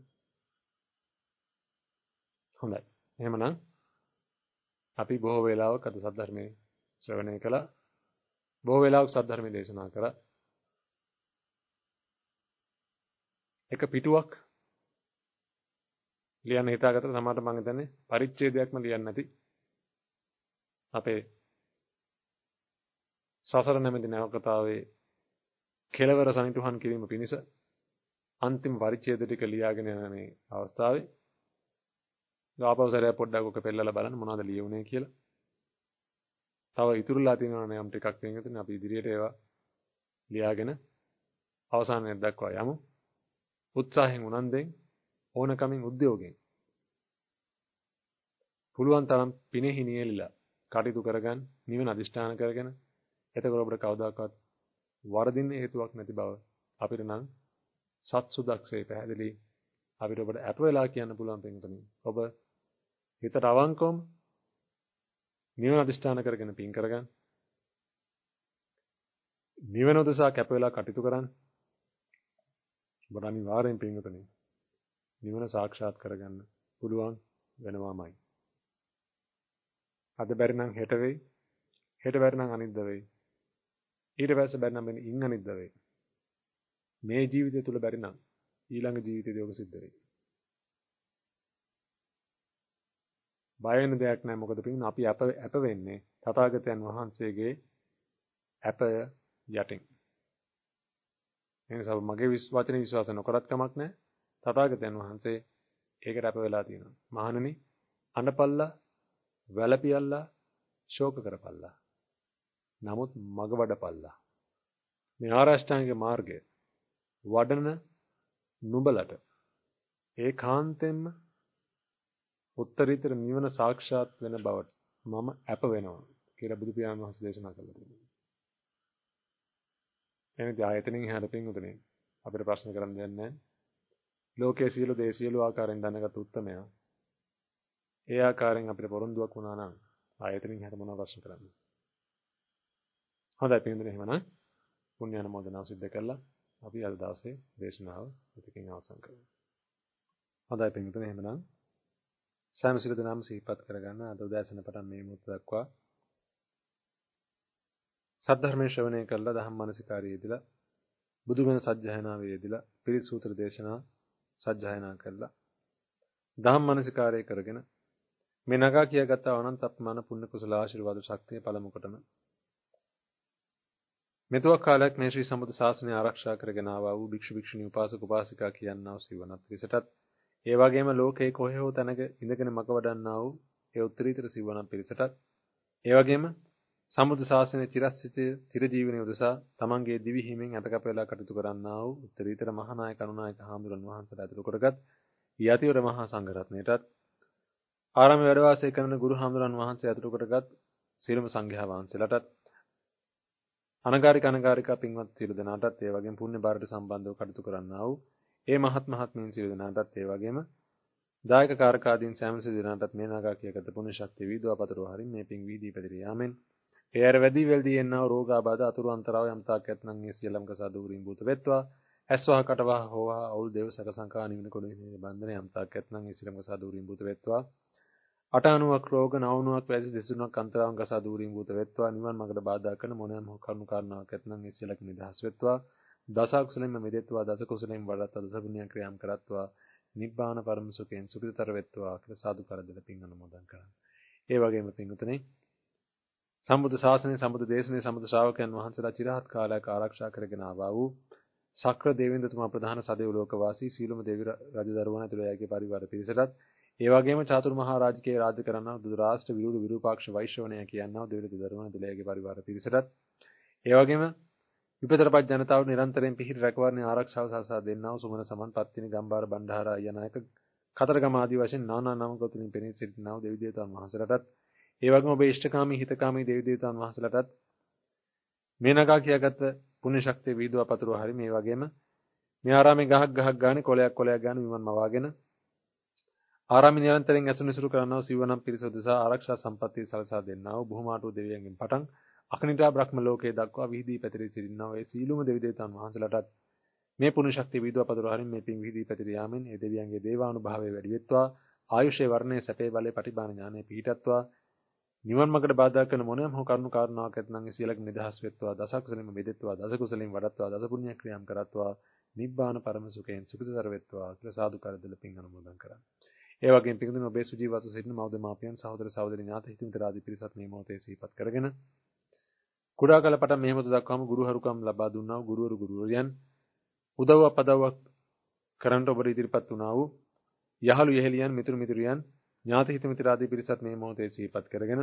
හොඳයි. එහෙමනම් අපි බොහෝ වේලාවක් අද සද්ධර්මයේ ශ්‍රවණය කළා. බොහෝ වේලාවක් සද්ධර්මයේ දේශනා කරා. එක පිටුවක් ලියන්න හිතාගත්ත සමහරට මම හිතන්නේ පරිච්ඡේදයක්ම ලියන්න නැති අපේ සසර නැමැති නවකතාවේ කෙලවර සනිටුහන් කිරීම පිණිස අන්තිම පරිච්ඡේද ටික ලියාගෙන යන මේ අවස්ථාවේ ගාපවසරය පොඩ්ඩක් ඔක පෙන්නලා බලන්න මොනවද ලියුනේ කියලා. තව ඉතුරුලා තියෙනවා නම් ටිකක් වෙනකන් අපි ඉදිරියට ඒවා ලියාගෙන අවසානයක් දක්වා යමු. උත්සාහයෙන් උනන්දුවෙන් ඕනකමින් උද්‍යෝගයෙන් පුළුවන් තරම් පිනෙහි නියැලිලා කටයුතු කරගන්න නිවන අදිෂ්ඨාන කරගෙන එතකොට ඔබට කවදාකවත් වරදින්න හේතුවක් නැති බව අපිට නම් සත්සුදක්සේ පැහැදිලි. අපිට ඔබට අප වෙලා කියන්න පුළුවන් පින්තුනි. ඔබ හිතට අවංකවම නිවන අධිෂ්ඨාන කරගෙන පින් කරගන්න. නිවන උදෙසා කැප වෙලා කටයුතු කරන්න. ඔබට අනිවාර්යෙන් පින්තුනි නිවන සාක්ෂාත් කරගන්න පුළුවන් වෙනවාමයි. අද බැරි නම් හෙට වෙයි. හෙට බැරි නම් අනිද්දා වෙයි. ඊට පස්සේ බැරි නම් ඉන් අනිද්දා වෙයි. මේ ජීවිතය තුල බැරි නම් ඊළඟ ජීවිතේදී ඔබ සිද්ධ වෙයි. බය වෙන දෙයක් නැහැ. මොකද පින්න අපි අප අප වෙන්නේ තථාගතයන් වහන්සේගේ අපය යටින්. එනිසා මගේ වචනේ විශ්වාස නොකරත් කමක් නැහැ. තථාගතයන් වහන්සේ ඒකට අප වෙලා තියෙනවා. මහණෙනි අඬපල්ලා, වැළපියල්ලා, ශෝක කරපල්ලා. නමුත් මග වඩපල්ලා. මේ ආරෂ්ඨාංගික මාර්ගය වඩන නුඹලට ඒකාන්තයෙන්ම උත්තරීතර නිවන සාක්ෂාත් වෙන බවට මම අප වෙනවා කියලා බුදු පියාණන් වහන්සේ දේශනා කළා තියෙනවා. එනිදි ආයතනින් එහාට පින්වතුනි අපිට ප්‍රශ්න කරන්න දෙයක් නැහැ. ලෝකයේ සියලු දේ සියලු ආකාරයෙන් දැනගත් උත්තමයා ඒ ආකාරයෙන් අපිට පොරොන්දුවක් වුණා නම් ආයතනින් එහාට මොනවද ප්‍රශ්න කරන්නේ? හොඳයි පින්වතුනි එහෙමනම් පුණ්‍ය අනුමෝදනාව සිද්ධ කළා. අපි අද දවසේ දේශනාව මෙතකින් අවසන් කරමු. හොඳයි පින්වතුනි එහෙමනම් සෑම සිළු දනම සිහිපත් කරගන්න අද උදෑසන පටන් මේ මොහොත දක්වා සද්ධර්මයේ ශ්‍රවණය කළා දහම් මානසිකාරයේ යෙදලා බුදු වෙන සජ්ජායනාවේ යෙදලා පිරිත් සූත්‍ර දේශනා සජ්ජායනා කළා දහම් මානසිකාරය කරගෙන මේ නගා කියාගත් අනන්ත අප්‍රමාණ පුණ්‍ය කුසල ආශිර්වාද ශක්තිය පළමු කොටම මෙතුවක් කාලයක් මේ ශ්‍රී සම්බුද්ධ ශාසනය ආරක්ෂා කරගෙන ආවා වූ භික්ෂු භික්ෂුණී උපාසක උපාසිකා කියනා සිවණත් පිරිසටත් ඒ වගේම ලෝකේ කොහේ හෝ තැනක ඉඳගෙන මක වඩන්නා වූ ඒ උත්තරීතර සිවණත් පිරිසටත් ඒ වගේම සම්බුද්ධ ශාසනයේ චිරස්ථිත චිරජීවනයේ උදෙසා තමන්ගේ දිවි හිමින් අටකප වෙලා කටයුතු කරන්නා වූ උත්තරීතර මහානායක අනුනායක හාමුදුරන් වහන්සේලා ඇතුළු කොටගත් යතිවර මහා සංඝ රත්නයටත් ආරාමයේ වැඩ වාසය කරන ගුරු හාමුදුරන් වහන්සේ ඇතුළු කොටගත් සියලුම සංඝයා වහන්සේලාටත් අනගාരിക අනගාരികා පින්වත් සියලු දෙනාටත් ඒ වගේම පුණ්‍ය භාරයට සම්බන්ධව කටයුතු කරන්නා වූ ඒ මහත් මහත්මීන් සියලු දෙනාටත් ඒ වගේම දායක කාරකාදීන් සෑම සියලු දෙනාටත් මේ නාගා කියගත පුණ්‍ය ශක්තිය වීදවා පතරෝ හරින් මේ පින් වීදී පැතිරී යාමෙන් ඒ අර වැඩි වෙල්දී එන්නා වූ රෝගාබාධ අතුරු අන්තරාව යම් තාක් ඇතනම් ඒ සියලම් කසා දුරින් භූත වෙත්වා ඇස්වහ කටවහ හෝවා අවුල් දේව සක සංකා නිවින කොට මේ බන්ධන යම් තාක් ඇතනම් ඒ සියලම් කසා දුරින් භූත වෙත්වා අටානුවක් රෝග නවනුවක් වැසි දෙසුණක් අන්තරාවන් කසා දුරින් භූත වෙත්වා නිවන් මාර්ගට බාධා කරන මොනෑම කරුණු කාරණාවක් ඇතනම් ඒ සියලක නිදහස් වෙත්වා දස කුසලෙන්ම මෙදෙත්වා දස කුසලෙන් වඩත්වා දස පුණ්‍ය ක්‍රියාම් කරත්වා නිබ්බාන පරම සුඛයෙන් සුඛිතතර වෙත්වා කියලා සාදු කරදෙල පින් අනුමෝදන් කරන්න. ඒ වගේම පින්තුනේ සම්බුද්ධ ශාසනයේ සම්බුද්ධ දේශනයේ සම්බුද්ධ ශ්‍රාවකයන් වහන්සේලා চিරහත් කාලයක් ආරක්ෂා කරගෙන ආවා වූ සක්‍ර දේවේන්ද්‍රතුමා ප්‍රධාන සදේව ලෝකවාසී සීලම දෙවි රජදරුවන් ඇතුළු අයගේ පරිවාර පිරිසටත් ඒ වගේම චාතුරු මහා රාජකීය රාජ්‍ය කරනා දුරාෂ්ට්‍ර විරුද්ධ විරූපාක්ෂ වෛශ්‍රවණය කියනවා දෙවි රජදරුවන් ඇතුළු අයගේ පරිවාර පිරිසටත් ඒ වගේම විපතරපත් ජනතාවට නිරන්තරයෙන් පිහිට රැකවරණයේ ආරක්ෂාව සලසා දෙන්නා වූ සුමන සමන් පත්තිනි ගම්බාර බණ්ඩාර අයනායක කතරගම ආදී වශයෙන් නානා නාම ගොතුලින් පෙනී සිටිනා වූ දෙවි දේවතාවුන් වහන්සේලාටත් ඒ වගේම ඔබේ ඉෂ්ඨකාමී හිතකාමී දෙවි දේවතාවුන් වහන්සේලාටත් මේ නගා කියාගත් පුණ්‍ය ශක්තිය වීදුවා පතුරවා හරි මේ වගේම මේ ආරාමේ ගහක් ගහක් ගානේ කොලයක් කොලයක් ගානේ විමන් මවාගෙන ආරාමේ නිරන්තරයෙන් ඇසුරු නිසුරු කරනා වූ සිවණම් පිරිස උදෙසා ආරක්ෂා සම්පත්තිය සලසා දෙන්නා වූ බුහුමාටු දෙවියන්ගෙන් පටන් අකනිටා බ්‍රහ්ම ලෝකයේ දක්වා විහිදී පැතිරී සිටිනා වූ ඒ සීලුම දෙවි දේවතාවුන් වහන්සේලාටත් මේ පුණ්‍ය ශක්තිය වීදුවා පතුරවා හරින් මේ පින් විහිදී පැතිරී යාමෙන් ඒ දෙවියන්ගේ දේවානුභාවය වැඩි වෙත්වා ආයුෂේ වර්ණයේ සැපේ බලේ පටිභාන ඥානෙ පිහිටත්වා නිවන් මාර්ගට බාධා කරන මොනෑම හෝ කරුණු කාරණාවක් ඇතනම් ඒ සියලක නිදහස් වෙත්වා දස කුසලෙන් මෙදෙත්වා දස කුසලෙන් වඩත්වා දස පුණ්‍ය ක්‍රියාම් කරත්වා නිබ්බාන පරම සුඛයෙන් සුඛිතතර වෙත්වා කියලා සාදු කරදෙල පින් අනුමෝදන් කරා. ඒ වගේම පින්දුන ඔබේ සුජීවත්ව සිටින මව්ද මාපියන් සහෝදර සහෝදරි ඥාති හිතමිතර ආදී පිරිසත් මේ මොහොතේ සිහිපත් කරගෙන කුඩා කල පටන් මේ මොහොත දක්වාම ගුරුහරුකම් ලබා දුන්නා වූ ගුරුවරු ගුරුවරියන් උදව්ව පදව්වක් කරන්නට ඔබට ඉදිරිපත් වුණා වූ යහළු යෙහෙලියන් මිතුරු මිතුරියන් ඥාති හිතමිතර ආදී පිරිසත් මේ මොහොතේ සිහිපත් කරගෙන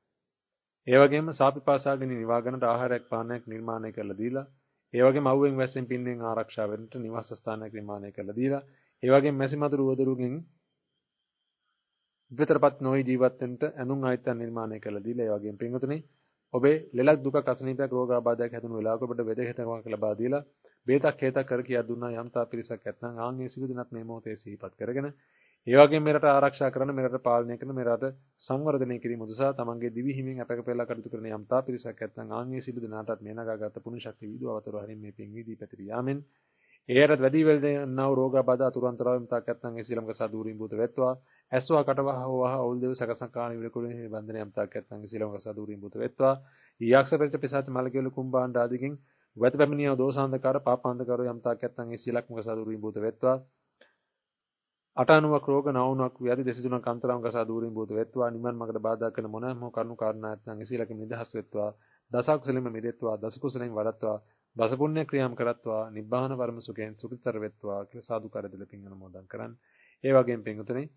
ඒ වගේම සාපිපාසාගෙන නිවා ගන්නට ආහාරයක් පානයක් නිර්මාණය කරලා දීලා ඒ වගේම අවුවෙන් වැස්සෙන් පින්නෙන් ආරක්ෂා වෙන්නට නිවාස ස්ථානයක් නිර්මාණය කරලා දීලා ඒ වගේම මැසි මදුරු වදුරුගෙන් විතරපත් නොයි ජීවත් වෙන්නට ඇඳුම් ආයතන නිර්මාණය කරලා දීලා ඒ වගේම පින්වතුනි ඔබේ ලෙලක් දුකක් අසනීපයක් රෝග ආබාධයක් හැදුණු වෙලාවක ඔබට වේදකහිතකමක් ලබා දීලා බේතක් හේතක් කර කියා දුන්නා යම් තා පිරිසක් ඇත්නම් ආන් ඒ සිළු දිනත් මේ මොහොතේ සිහිපත් කරගෙන ඒ වගේම මෙරට ආරක්ෂා කරන මෙරට පාලනය කරන මෙරට සංවර්ධනය කිරීම උදෙසා තමන්ගේ දිවි හිමින් අපක පෙරලා කටයුතු කරන යම් තා පිරිසක් ඇත්නම් ආන් ඒ සිළු දිනාටත් මේ නගාගත් පුණ්‍ය ශක්තිය විදුව අවතර හරින් මේ පින් විදී පැතිරී යාමෙන් ඒරත් වැඩි වෙලෙනා රෝග ආබාධ අතුරුන්තරාවෙන් තාක් ඇත්නම් ඒ සීලමක සාදූරින් බුත වෙත්වා ඇස්වා කටවහ වහ ඔවුල් දෙව සකසංකාණ විලකුලේ බන්ධන යම් තාක් ඇත්නම් ඒ සීලමක සාදූරින් බුත වෙත්වා යක්ෂ පෙරට පිසාච මලකෙල කුම්භාණ්ඩ ආදිකින් වත පැමිණියව දෝසාන්ධකාර පාපාන්ධකාර යම් තාක් ඇත්නම් ඒ සීලක්මක සාදූරින් බුත වෙත්වා අටානුවක් රෝග නවුණක් ව්‍යාධි දෙසිතුනක් අන්තරාංග සාදූරින් බුත වෙත්වා නිවන් මාර්ගට බාධා කරන මොනෑම කරුණු කාරණා ඇත්නම් ඒ සීලකෙ නිදහස් වෙත්වා දසකුසලෙම මිදෙත්වා දසකුසලෙන් වඩත්වා දස පුණ්‍ය ක්‍රියාම් කරත්වා නිබ්බාන පරම සුඛයෙන් සුඛිතර වෙත්වා කියලා සාදුකාරය දෙල පින් අනුමෝදන් කරන්. ඒ වගේම පින්තුනේ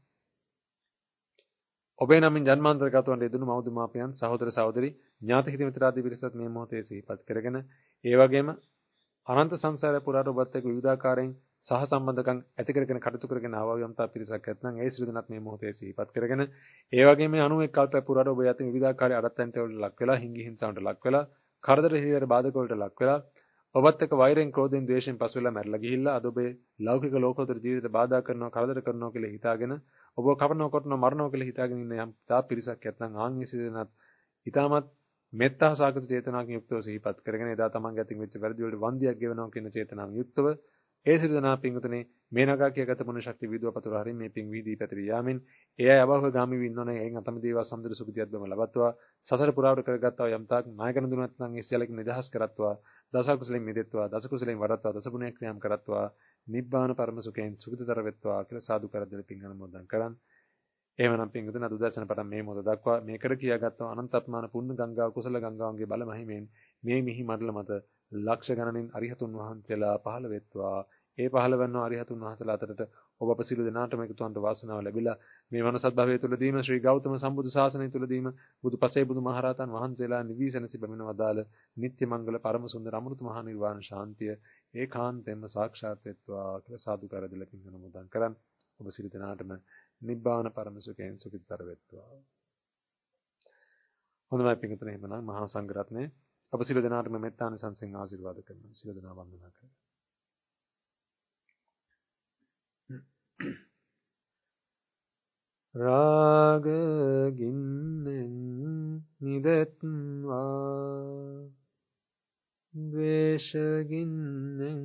ඔබේ නමින් ජන්මාන්තරගතවන්ට යෙදුණු මව්දු මාපියන් සහෝදර සහෝදරි ඥාති හිත මිත්‍රාදී පිරිසත් මේ මොහොතේ සිහිපත් කරගෙන ඒ වගේම අනන්ත සංසාරය පුරාට ඔබත් එක්ක විවිධාකාරයෙන් සහ සම්බන්ධකම් ඇති කරගෙන කටයුතු කරගෙන ආවා යම්තා පිරිසක් ඇත්නම් ඒ සිළු දිනත් මේ මොහොතේ සිහිපත් කරගෙන ඒ වගේම අනූ එක් කල්පයක් පුරාට ඔබ යතින් විවිධාකාරයේ අඩත්තන්ට වලට ලක් වෙලා හිඟි හිංසාවට ලක් වෙලා කරදර හිරියර බාධක වලට ලක් වෙලා ඔබත් එක්ක වෛරයෙන් ක්‍රෝධයෙන් ද්වේෂයෙන් පසු වෙලා මැරලා ගිහිල්ලා අද ඔබේ ලෞකික ලෝකෝත්තර ජීවිතයට බාධා කරනවා කරදර කරනවා කියලා හිතාගෙන ඔබ කපනවා කොටනවා මරනවා කියලා හිතාගෙන ඉන්න යම් තා පිරිසක් ඇත්නම් ආන් ඉසිදෙනත් ඊටමත් මෙත්තා සාගත චේතනාවකින් යුක්තව සිහිපත් කරගෙන එදා තමන්ගේ අතින් වෙච්ච වැරදි වලට වන්දියක් ගෙවනවා කියන චේතනාවෙන් යුක්තව ඒ සිරිදනා පින්තුනේ මේ නගා කියගත මොන ශක්තිය විදුව පතුර හරින් මේ පින් වීදී පැතිරී යාමෙන් ඒ අය අභව ගාමී වින්නෝනේ එයින් අතම දේවා සම්දුර සුගතියත් බම ලබත්වා සසර පුරාවට කරගත්තා යම් තාක් නායකන දුනත් නම් ඒ සියලකින් නිදහස් කරත්වා දස කුසලෙන් මිදෙත්වා දස කුසලෙන් වඩත්වා දස පුණ්‍ය ක්‍රියාම් කරත්වා නිබ්බාන පරම සුඛයෙන් සුගතිතර වෙත්වා කියලා සාදු කරදෙල පින් අනුමෝදන් කරන්. එහෙමනම් පින්තුනේ අද උදෑසන පටන් මේ මොහොත දක්වා මේ කර කියාගත්තා අනන්තත්මාන පුණ්‍ය ගංගාව කුසල ගංගාවන්ගේ බල මහිමෙන් මේ මිහි මඩල මත ලක්ෂ ගණනින් අරිහතුන් වහන්සේලා පහළ වෙත්වා. ඒ පහළ වන්නා අරිහතුන් වහන්සේලා අතරට ඔබ අප සිළු දෙනාටම එකතුවන්ට වාසනාව ලැබිලා මේ මනසත් භවයේ තුලදීම ශ්‍රී ගෞතම සම්බුදු ශාසනය තුලදීම බුදු පසේ බුදු මහරහතන් වහන්සේලා නිවිසනසි බැමින වදාළ නිත්‍ය මංගල පරම සුන්දර අමෘත මහා නිර්වාණ ශාන්තිය ඒකාන්තයෙන්ම සාක්ෂාත් වෙත්වා කියලා සාදුකාර දෙල පින් අනුමෝදන් කරන්. ඔබ සිළු දෙනාටම නිබ්බාන පරම සුඛයෙන් සුඛිතතර වෙත්වා. හොඳයි පින්තුනේ එහෙමනම් මහා සංඝරත්නය අප සිළු දෙනාටම මෙත්තාන සංසෙන් ආශිර්වාද කරනවා. සිළු දෙනා වන්දනා කරනවා. රාග ගින්නෙන් නිදෙත්වා ද්වේෂ ගින්නෙන්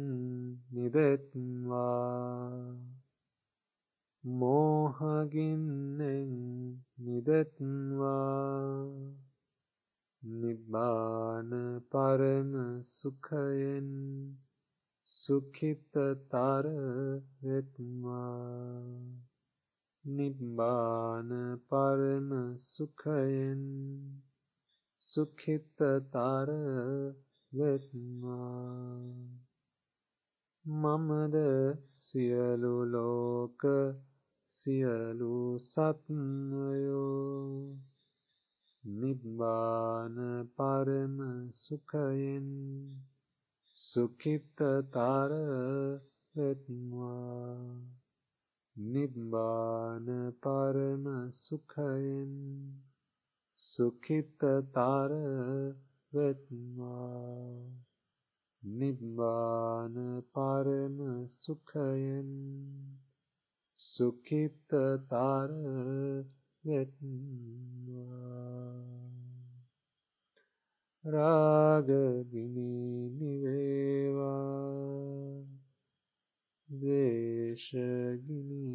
නිදෙත්වා මෝහ ගින්නෙන් නිදෙත්වා නිබ්බාන පරම සුඛයෙන් සුඛිතතර වෙත්වා නිබ්බාන පරම සුඛයෙන් සුඛිතතර වෙත්වා මමද සියලු ලෝක සියලු සත්වයෝ නිබ්බාන පරම සුඛයෙන් සුඛිතතර වෙත්වා නිබ්බාන පරම සුඛයෙන් සුඛිතතර වෙත්වා නිබ්බාන පරම සුඛයෙන් සුඛිතතර වෙත්වා රාග ගිනි නිවේවා ද්වේෂ ගිනි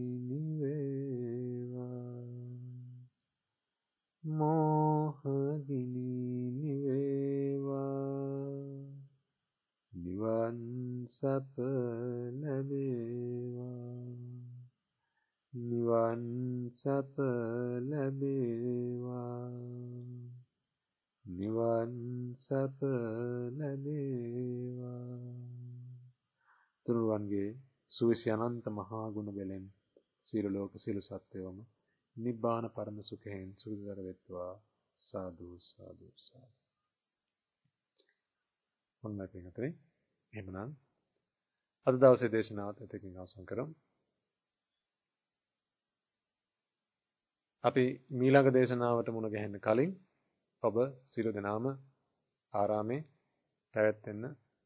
නිවේවා මෝහ ගිනි නිවේවා නිවන් සප ලැබේවා නිවන් සප ලැබේවා නිවන් සප ලැබේවා. තුනුරුවන්ගේ සුවිසි අනන්ත මහා ගුණ බැලෙන් සියලු ලෝක සියලු සත්වයෝම නිබ්බාන පරම සුඛයෙන් සුඛිතතර වෙත්වා. සාදු සාදු සාදු. මොනවාද කියන්නේ? එහෙමනම් අද දවසේ දේශනාවත් එතකින් අවසන් කරමු. අපි ඊළඟ දේශනාවට මුණ ගැහෙන්න කලින් ඔබ සියලු දෙනාම ආරාමේ පැවැත්වෙන්න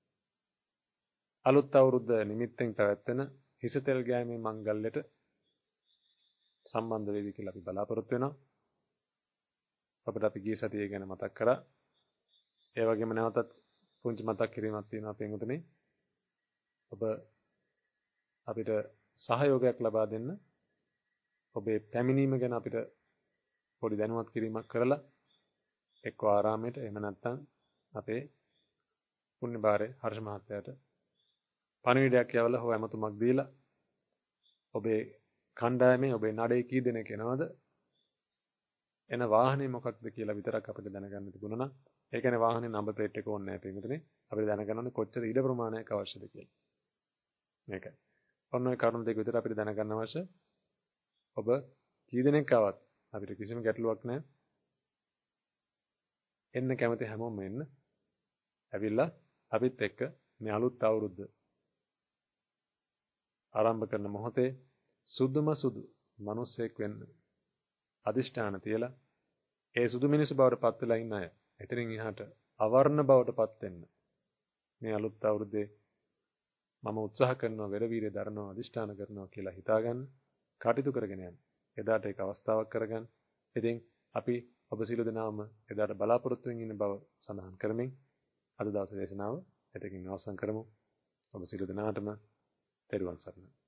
අලුත් අවුරුද්ද නිමිත්තෙන් පැවැත්වෙන හිසතෙල් ගෑමේ මංගල්‍යයට සම්බන්ධ වෙවි කියලා අපි බලාපොරොත්තු වෙනවා. අපිට අපි ගිය සතියේ ගැන මතක් කරා. ඒ වගේම නැවතත් පුංචි මතක් කිරීමක් තියෙනවා පින්වතුනි. ඔබ අපිට සහයෝගයක් ලබා දෙන්න. ඔබේ පැමිණීම ගැන අපිට පොඩි දැනුවත් කිරීමක් කරලා එක්ක ආරාමයට එහෙම නැත්නම් අපේ පුණ්‍ය භාරේ හර්ෂ මහත්තයාට පණිවිඩයක් යවලා හො ඇමතුමක් දීලා ඔබේ කණ්ඩායමේ ඔබේ නඩේ කී දෙනෙක් එනවද? එන වාහනේ මොකක්ද කියලා විතරක් අපිට දැනගන්න තිබුණා නම් ඒ කියන්නේ වාහනේ නම්බර් ප්ලේට් එක ඕනේ නැහැ පින්වතුනි. අපිට දැනගන්න ඕනේ කොච්චර ඉඩ ප්‍රමාණයක් අවශ්‍යද කියලා. මේකයි. ඔන්න ඔය කරුණු දෙක විතර අපිට දැනගන්න අවශ්‍ය. ඔබ කී දෙනෙක් ආවත් අපිට කිසිම ගැටලුවක් නැහැ. එන්න කැමති හැමෝම එන්න. ඇවිල්ලා අපිත් එක්ක මේ අලුත් අවුරුද්ද ආරම්භ කරන මොහොතේ සුදුම සුදු මිනිසෙක් වෙන්න අදිෂ්ඨාන තියලා ඒ සුදු මිනිසු බවට පත් වෙලා ඉන්න අය එතනින් එහාට අවර්ණ බවට පත් වෙන්න මේ අලුත් අවුරුද්දේ මම උත්සාහ කරනවා වෙර වීර්ය දරනවා අදිෂ්ඨාන කරනවා කියලා හිතාගන්න කටයුතු කරගෙන යන්න. එදාට ඒක අවස්ථාවක් කරගන්න. ඉතින් අපි ඔබ සියලු දෙනාම එදාට බලාපොරොත්තු වෙමින් ඉන්න බව සඳහන් කරමින් අද දවසේ දේශනාව එතකින් අවසන් කරමු. ඔබ සියලු දෙනාටම තෙරුවන් සරණයි.